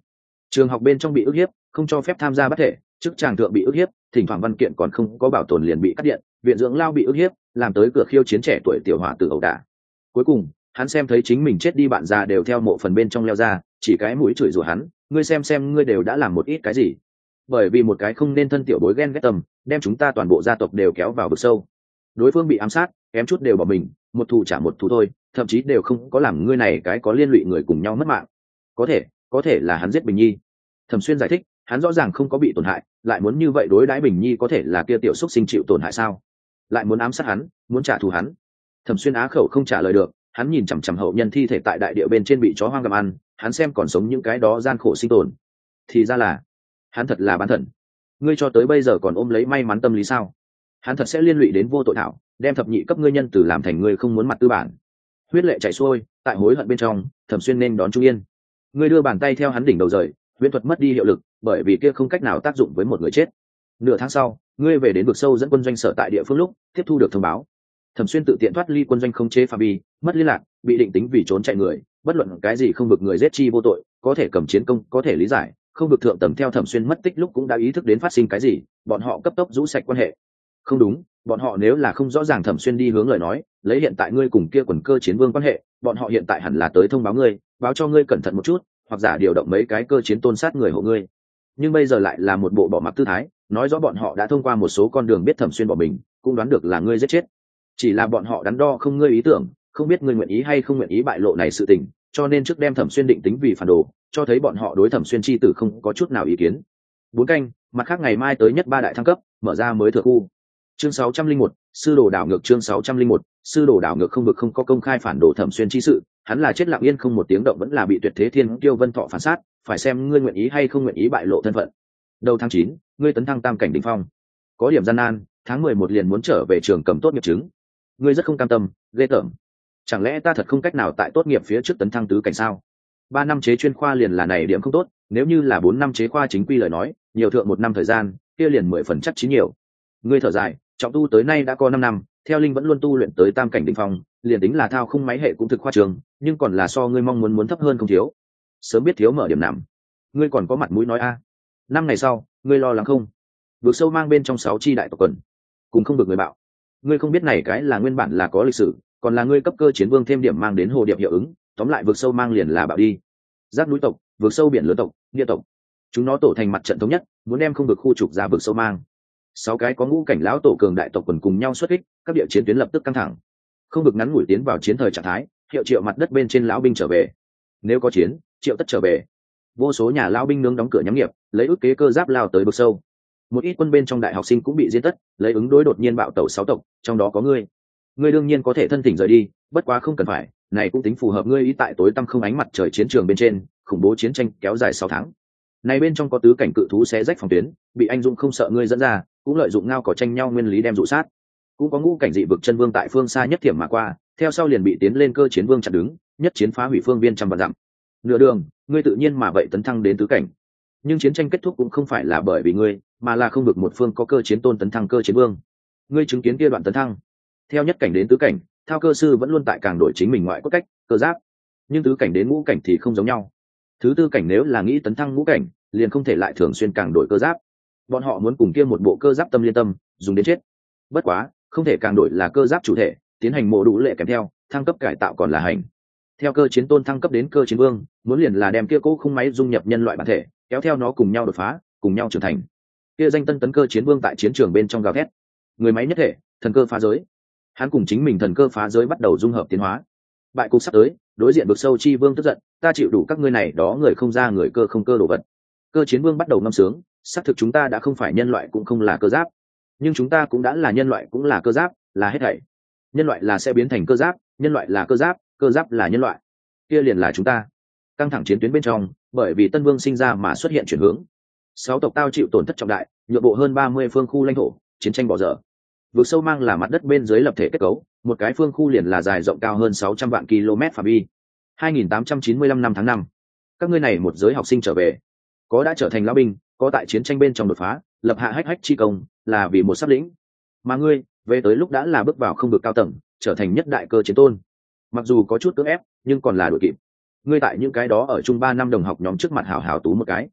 Trường học bên trong bị ức hiếp, không cho phép tham gia bắt thể, chức tràng thượng bị ức hiếp, thỉnh thoảng văn kiện còn không có bảo tồn liền bị cắt điện, viện dưỡng lao bị ức hiếp, làm tới cửa khiêu chiến trẻ tuổi tiểu hỏa tử ẩu đả. Cuối cùng hắn xem thấy chính mình chết đi, bạn già đều theo mộ phần bên trong leo ra, chỉ cái mũi chửi rủa hắn, ngươi xem xem ngươi đều đã làm một ít cái gì. Bởi vì một cái không nên thân tiểu bối ghen ghét tầm, đem chúng ta toàn bộ gia tộc đều kéo vào vực sâu. Đối phương bị ám sát, kém chút đều bỏ mình, một thù trả một thù thôi, thậm chí đều không có làm ngươi này cái có liên lụy người cùng nhau mất mạng. Có thể, có thể là hắn giết Bình Nhi. Thẩm Xuyên giải thích, hắn rõ ràng không có bị tổn hại, lại muốn như vậy đối đãi Bình Nhi, có thể là kia tiểu xúc sinh chịu tổn hại sao? Lại muốn ám sát hắn, muốn trả thù hắn. Thẩm Xuyên á khẩu không trả lời được, hắn nhìn chằm chằm hậu nhân thi thể tại đại địa bên trên bị chó hoang gặm ăn, hắn xem còn sống những cái đó gian khổ sinh tồn. Thì ra là, hắn thật là bán thần. Ngươi cho tới bây giờ còn ôm lấy may mắn tâm lý sao? Hắn thật sẽ liên lụy đến vô tội thảo, đem thập nhị cấp ngươi nhân từ làm thành ngươi không muốn mặt tư bản. Huyết lệ chảy xuôi, tại hối hận bên trong, Thẩm Xuyên nên đón Chu Yên. Ngươi đưa bàn tay theo hắn đỉnh đầu rời, huyễn thuật mất đi hiệu lực, bởi vì kia không cách nào tác dụng với một người chết. Nửa tháng sau, ngươi về đến vực sâu dẫn quân doanh sở tại địa phương lúc, tiếp thu được thông báo. Thẩm Xuyên tự tiện thoát ly quân doanh không chế phạm vi, mất liên lạc, bị định tính vì trốn chạy người, bất luận cái gì không vực người giết chi vô tội, có thể cầm chiến công, có thể lý giải, không vực thượng tầm theo Thẩm Xuyên mất tích lúc cũng đã ý thức đến phát sinh cái gì, bọn họ cấp tốc rũ sạch quan hệ. Không đúng, bọn họ nếu là không rõ ràng Thẩm Xuyên đi hướng lời nói, lấy hiện tại ngươi cùng kia quần cơ chiến vương quan hệ, bọn họ hiện tại hẳn là tới thông báo ngươi, báo cho ngươi cẩn thận một chút, hoặc giả điều động mấy cái cơ chiến tôn sát người hộ ngươi. Nhưng bây giờ lại là một bộ bỏ mặc tư thái, nói rõ bọn họ đã thông qua một số con đường biết Thẩm Xuyên bỏ mình, cũng đoán được là ngươi giết chết. Chỉ là bọn họ đắn đo không ngươi ý tưởng, không biết ngươi nguyện ý hay không nguyện ý bại lộ này sự tình, cho nên trước đem Thẩm Xuyên định tính vì phản đồ, cho thấy bọn họ đối Thẩm Xuyên chi tử không có chút nào ý kiến. Bốn canh, mặt khác ngày mai tới nhất ba đại thăng cấp, mở ra mới thừa khu. Chương sáu trăm linh một, sư đồ đảo ngược. Chương sáu trăm linh một, sư đồ đảo ngược. Không vực không có công khai phản đồ Thẩm Xuyên chi sự, hắn là chết lặng yên không một tiếng động, vẫn là bị Tuyệt Thế Thiên Kiêu Vân Thọ phản sát, phải xem ngươi nguyện ý hay không nguyện ý bại lộ thân phận. Đầu tháng chín, ngươi tấn thăng tam cảnh đỉnh phong. Có điểm gian nan, tháng mười một liền muốn trở về trường cầm tốt nghiệp chứng. Ngươi rất không cam tâm, ghê tởm. Chẳng lẽ ta thật không cách nào tại tốt nghiệp phía trước tấn thăng tứ cảnh sao? Ba năm chế chuyên khoa liền là này điểm không tốt, nếu như là bốn năm chế khoa chính quy lời nói, nhiều thượng một năm thời gian, kia liền mười phần chắc chín nhiều. Ngươi thở dài, trọng tu tới nay đã có năm năm, theo linh vẫn luôn tu luyện tới tam cảnh đỉnh phong, liền tính là thao không máy hệ cũng thực khoa trường, nhưng còn là so ngươi mong muốn muốn thấp hơn không thiếu. Sớm biết thiếu mở điểm nằm, ngươi còn có mặt mũi nói a? Năm ngày sau, ngươi lo lắng không? Vực sâu mang bên trong sáu chi đại tộc quần, cùng không được người bạo. Ngươi không biết này cái là nguyên bản là có lịch sử, còn là ngươi cấp cơ chiến vương thêm điểm mang đến hồ điệp hiệu ứng, tóm lại vực sâu mang liền là bạo đi. Giáp núi tộc, vực sâu biển lớn tộc, địa tộc, chúng nó tổ thành mặt trận thống nhất, muốn đem không được khu trục ra vực sâu mang. Sáu cái có ngũ cảnh lão tổ cường đại tộc quần cùng nhau xuất kích, các địa chiến tuyến lập tức căng thẳng. Không được ngắn ngủi tiến vào chiến thời trạng thái, hiệu triệu mặt đất bên trên lão binh trở về. Nếu có chiến, triệu tất trở về. Vô số nhà lão binh nướng đóng cửa nhắm nghiệp, lấy ức kế cơ giáp lao tới vực sâu. Một ít quân bên trong đại học sinh cũng bị diệt tất, lấy ứng đối đột nhiên bạo tẩu sáu tộc, trong đó có ngươi. Ngươi đương nhiên có thể thân thỉnh rời đi, bất quá không cần phải, này cũng tính phù hợp ngươi ý tại tối tăm không ánh mặt trời chiến trường bên trên, khủng bố chiến tranh kéo dài sáu tháng. Này bên trong có tứ cảnh cự thú xé rách phòng tuyến, bị anh dũng không sợ ngươi dẫn ra, cũng lợi dụng ngao cỏ tranh nhau nguyên lý đem dụ sát. Cũng có ngũ cảnh dị vực chân vương tại phương xa nhất thiểm mà qua, theo sau liền bị tiến lên cơ chiến vương chặn đứng, nhất chiến phá hủy phương viên trăm vạn dặm. Nửa đường, ngươi tự nhiên mà vậy tấn thăng đến tứ cảnh. Nhưng chiến tranh kết thúc cũng không phải là bởi vì ngươi, mà là không được một phương có cơ chiến tôn tấn thăng cơ chiến vương. Ngươi chứng kiến kia đoạn tấn thăng, theo nhất cảnh đến tứ cảnh, thao cơ sư vẫn luôn tại càng đổi chính mình ngoại cốt cách, cơ giáp. Nhưng tứ cảnh đến ngũ cảnh thì không giống nhau. Thứ tư cảnh nếu là nghĩ tấn thăng ngũ cảnh, liền không thể lại thường xuyên càng đổi cơ giáp. Bọn họ muốn cùng kia một bộ cơ giáp tâm liên tâm, dùng đến chết. Bất quá, không thể càng đổi là cơ giáp chủ thể, tiến hành mộ đủ lệ kèm theo, thăng cấp cải tạo còn là hành. Theo cơ chiến tôn thăng cấp đến cơ chiến vương, muốn liền là đem kia cố khung máy dung nhập nhân loại bản thể, kéo theo nó cùng nhau đột phá, cùng nhau trưởng thành. Kia danh tân tấn cơ chiến vương tại chiến trường bên trong gào thét, người máy nhất thể, thần cơ phá giới. Hắn cùng chính mình thần cơ phá giới bắt đầu dung hợp tiến hóa. Bại cục sắp tới, đối diện vực sâu chi vương tức giận, ta chịu đủ các ngươi này đó người không ra người cơ không cơ đồ vật. Cơ chiến vương bắt đầu ngâm sướng, xác thực chúng ta đã không phải nhân loại cũng không là cơ giáp, nhưng chúng ta cũng đã là nhân loại cũng là cơ giáp, là hết thảy. Nhân loại là sẽ biến thành cơ giáp, nhân loại là cơ giáp, cơ giáp là nhân loại, kia liền là chúng ta. Căng thẳng chiến tuyến bên trong, bởi vì Tân Vương sinh ra mà xuất hiện chuyển hướng. Sáu tộc tao chịu tổn thất trọng đại, nhượng bộ hơn ba mươi phương khu lãnh thổ, chiến tranh bỏ dở. Vực sâu mang là mặt đất bên dưới lập thể kết cấu, một cái phương khu liền là dài rộng cao hơn sáu trăm vạn km phạm vi. hai nghìn tám trăm chín mươi lăm năm tháng năm, các ngươi này một giới học sinh trở về, có đã trở thành lão binh, có tại chiến tranh bên trong đột phá, lập hạ hách hách chi công, là vì một sắp lĩnh. Mà ngươi, về tới lúc đã là bước vào không được cao tầng, trở thành nhất đại cơ chiến tôn. Mặc dù có chút cưỡng ép, nhưng còn là đuổi kịp. Ngươi tại những cái đó ở chung ba năm đồng học nhóm trước mặt hào hào tú một cái,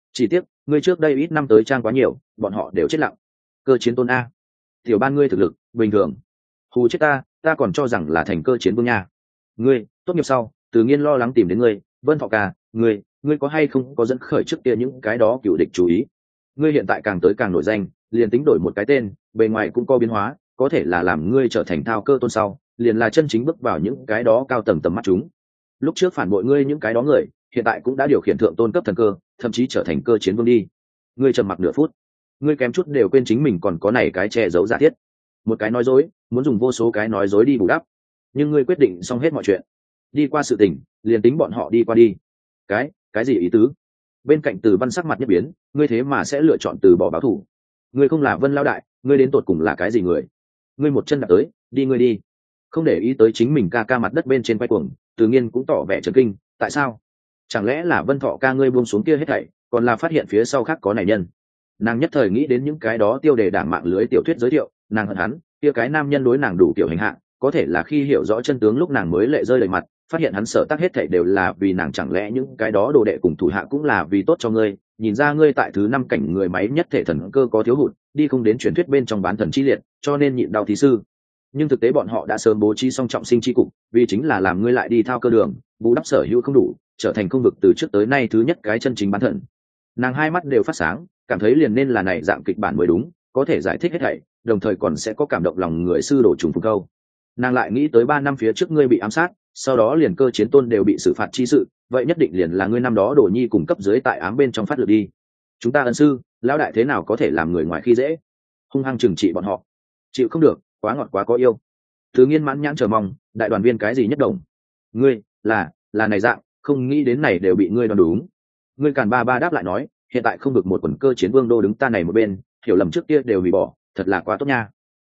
chỉ tiếc ngươi trước đây ít năm tới trang quá nhiều, bọn họ đều chết lặng. Cơ chiến tôn a, tiểu ban ngươi thực lực bình thường, hù chết ta, ta còn cho rằng là thành cơ chiến vương nha. Ngươi tốt nghiệp sau, Từ Nghiên lo lắng tìm đến ngươi, Vân Thọ ca, ngươi ngươi có hay không có dẫn khởi trước kia những cái đó cựu địch chú ý. Ngươi hiện tại càng tới càng nổi danh, liền tính đổi một cái tên, bề ngoài cũng có biến hóa, có thể là làm ngươi trở thành thao cơ tôn sau, liền là chân chính bước vào những cái đó cao tầng tầm mắt chúng. Lúc trước phản bội ngươi những cái đó người, hiện tại cũng đã điều khiển thượng tôn cấp thần cơ, thậm chí trở thành cơ chiến vương đi. Ngươi trầm mặc nửa phút, ngươi kém chút đều quên chính mình còn có này cái che giấu giả thiết, một cái nói dối, muốn dùng vô số cái nói dối đi bù đắp, nhưng ngươi quyết định xong hết mọi chuyện, đi qua sự tình, liền tính bọn họ đi qua đi. Cái, cái gì ý tứ? Bên cạnh Từ Văn sắc mặt nhất biến, ngươi thế mà sẽ lựa chọn từ bỏ báo thù? Ngươi không là Vân lão đại, ngươi đến tột cùng là cái gì người? Ngươi một chân đạp tới, đi ngươi đi. Không để ý tới chính mình ca ca mặt đất bên trên quay cuồng, Từ Nghiên cũng tỏ vẻ chấn kinh, tại sao? Chẳng lẽ là Vân Thọ ca ngươi buông xuống kia hết thảy, còn là phát hiện phía sau khác có này nhân? Nàng nhất thời nghĩ đến những cái đó tiêu đề đảng mạng lưới tiểu thuyết giới thiệu, nàng hận hắn, kia cái nam nhân đối nàng đủ kiểu hành hạ, có thể là khi hiểu rõ chân tướng lúc nàng mới lệ rơi đầy mặt, phát hiện hắn sở tác hết thảy đều là vì nàng, chẳng lẽ những cái đó đồ đệ cùng thủ hạ cũng là vì tốt cho ngươi, nhìn ra ngươi tại thứ năm cảnh người máy nhất thể thần cơ có thiếu hụt, đi không đến truyền thuyết bên trong bán thần chi liệt, cho nên nhịn đau thí sư. Nhưng thực tế bọn họ đã sớm bố trí xong trọng sinh chi cục, vì chính là làm ngươi lại đi thao cơ đường, bù đắp sở hữu không đủ, trở thành không vực từ trước tới nay thứ nhất cái chân chính bán thần. Nàng hai mắt đều phát sáng, cảm thấy liền nên là này dạng kịch bản mới đúng, có thể giải thích hết thảy, đồng thời còn sẽ có cảm động lòng người sư đổ trùng phục câu. Nàng lại nghĩ tới ba năm phía trước ngươi bị ám sát, sau đó liền cơ chiến tôn đều bị xử phạt chi sự, vậy nhất định liền là ngươi năm đó đổ nhi cùng cấp dưới tại ám bên trong phát lực đi. Chúng ta ân sư, lão đại thế nào có thể làm người ngoài khi dễ, hung hăng trừng trị bọn họ, chịu không được, quá ngọt quá có yêu. Thứ Nghiên mãn nhãn chờ mong, đại đoàn viên cái gì nhất đồng? Ngươi là là này dạng, không nghĩ đến này đều bị ngươi đoán đúng. Ngươi Càn ba ba đáp lại nói, hiện tại không được một quần cơ chiến vương đô đứng ta này một bên, hiểu lầm trước kia đều hủy bỏ, thật là quá tốt nha.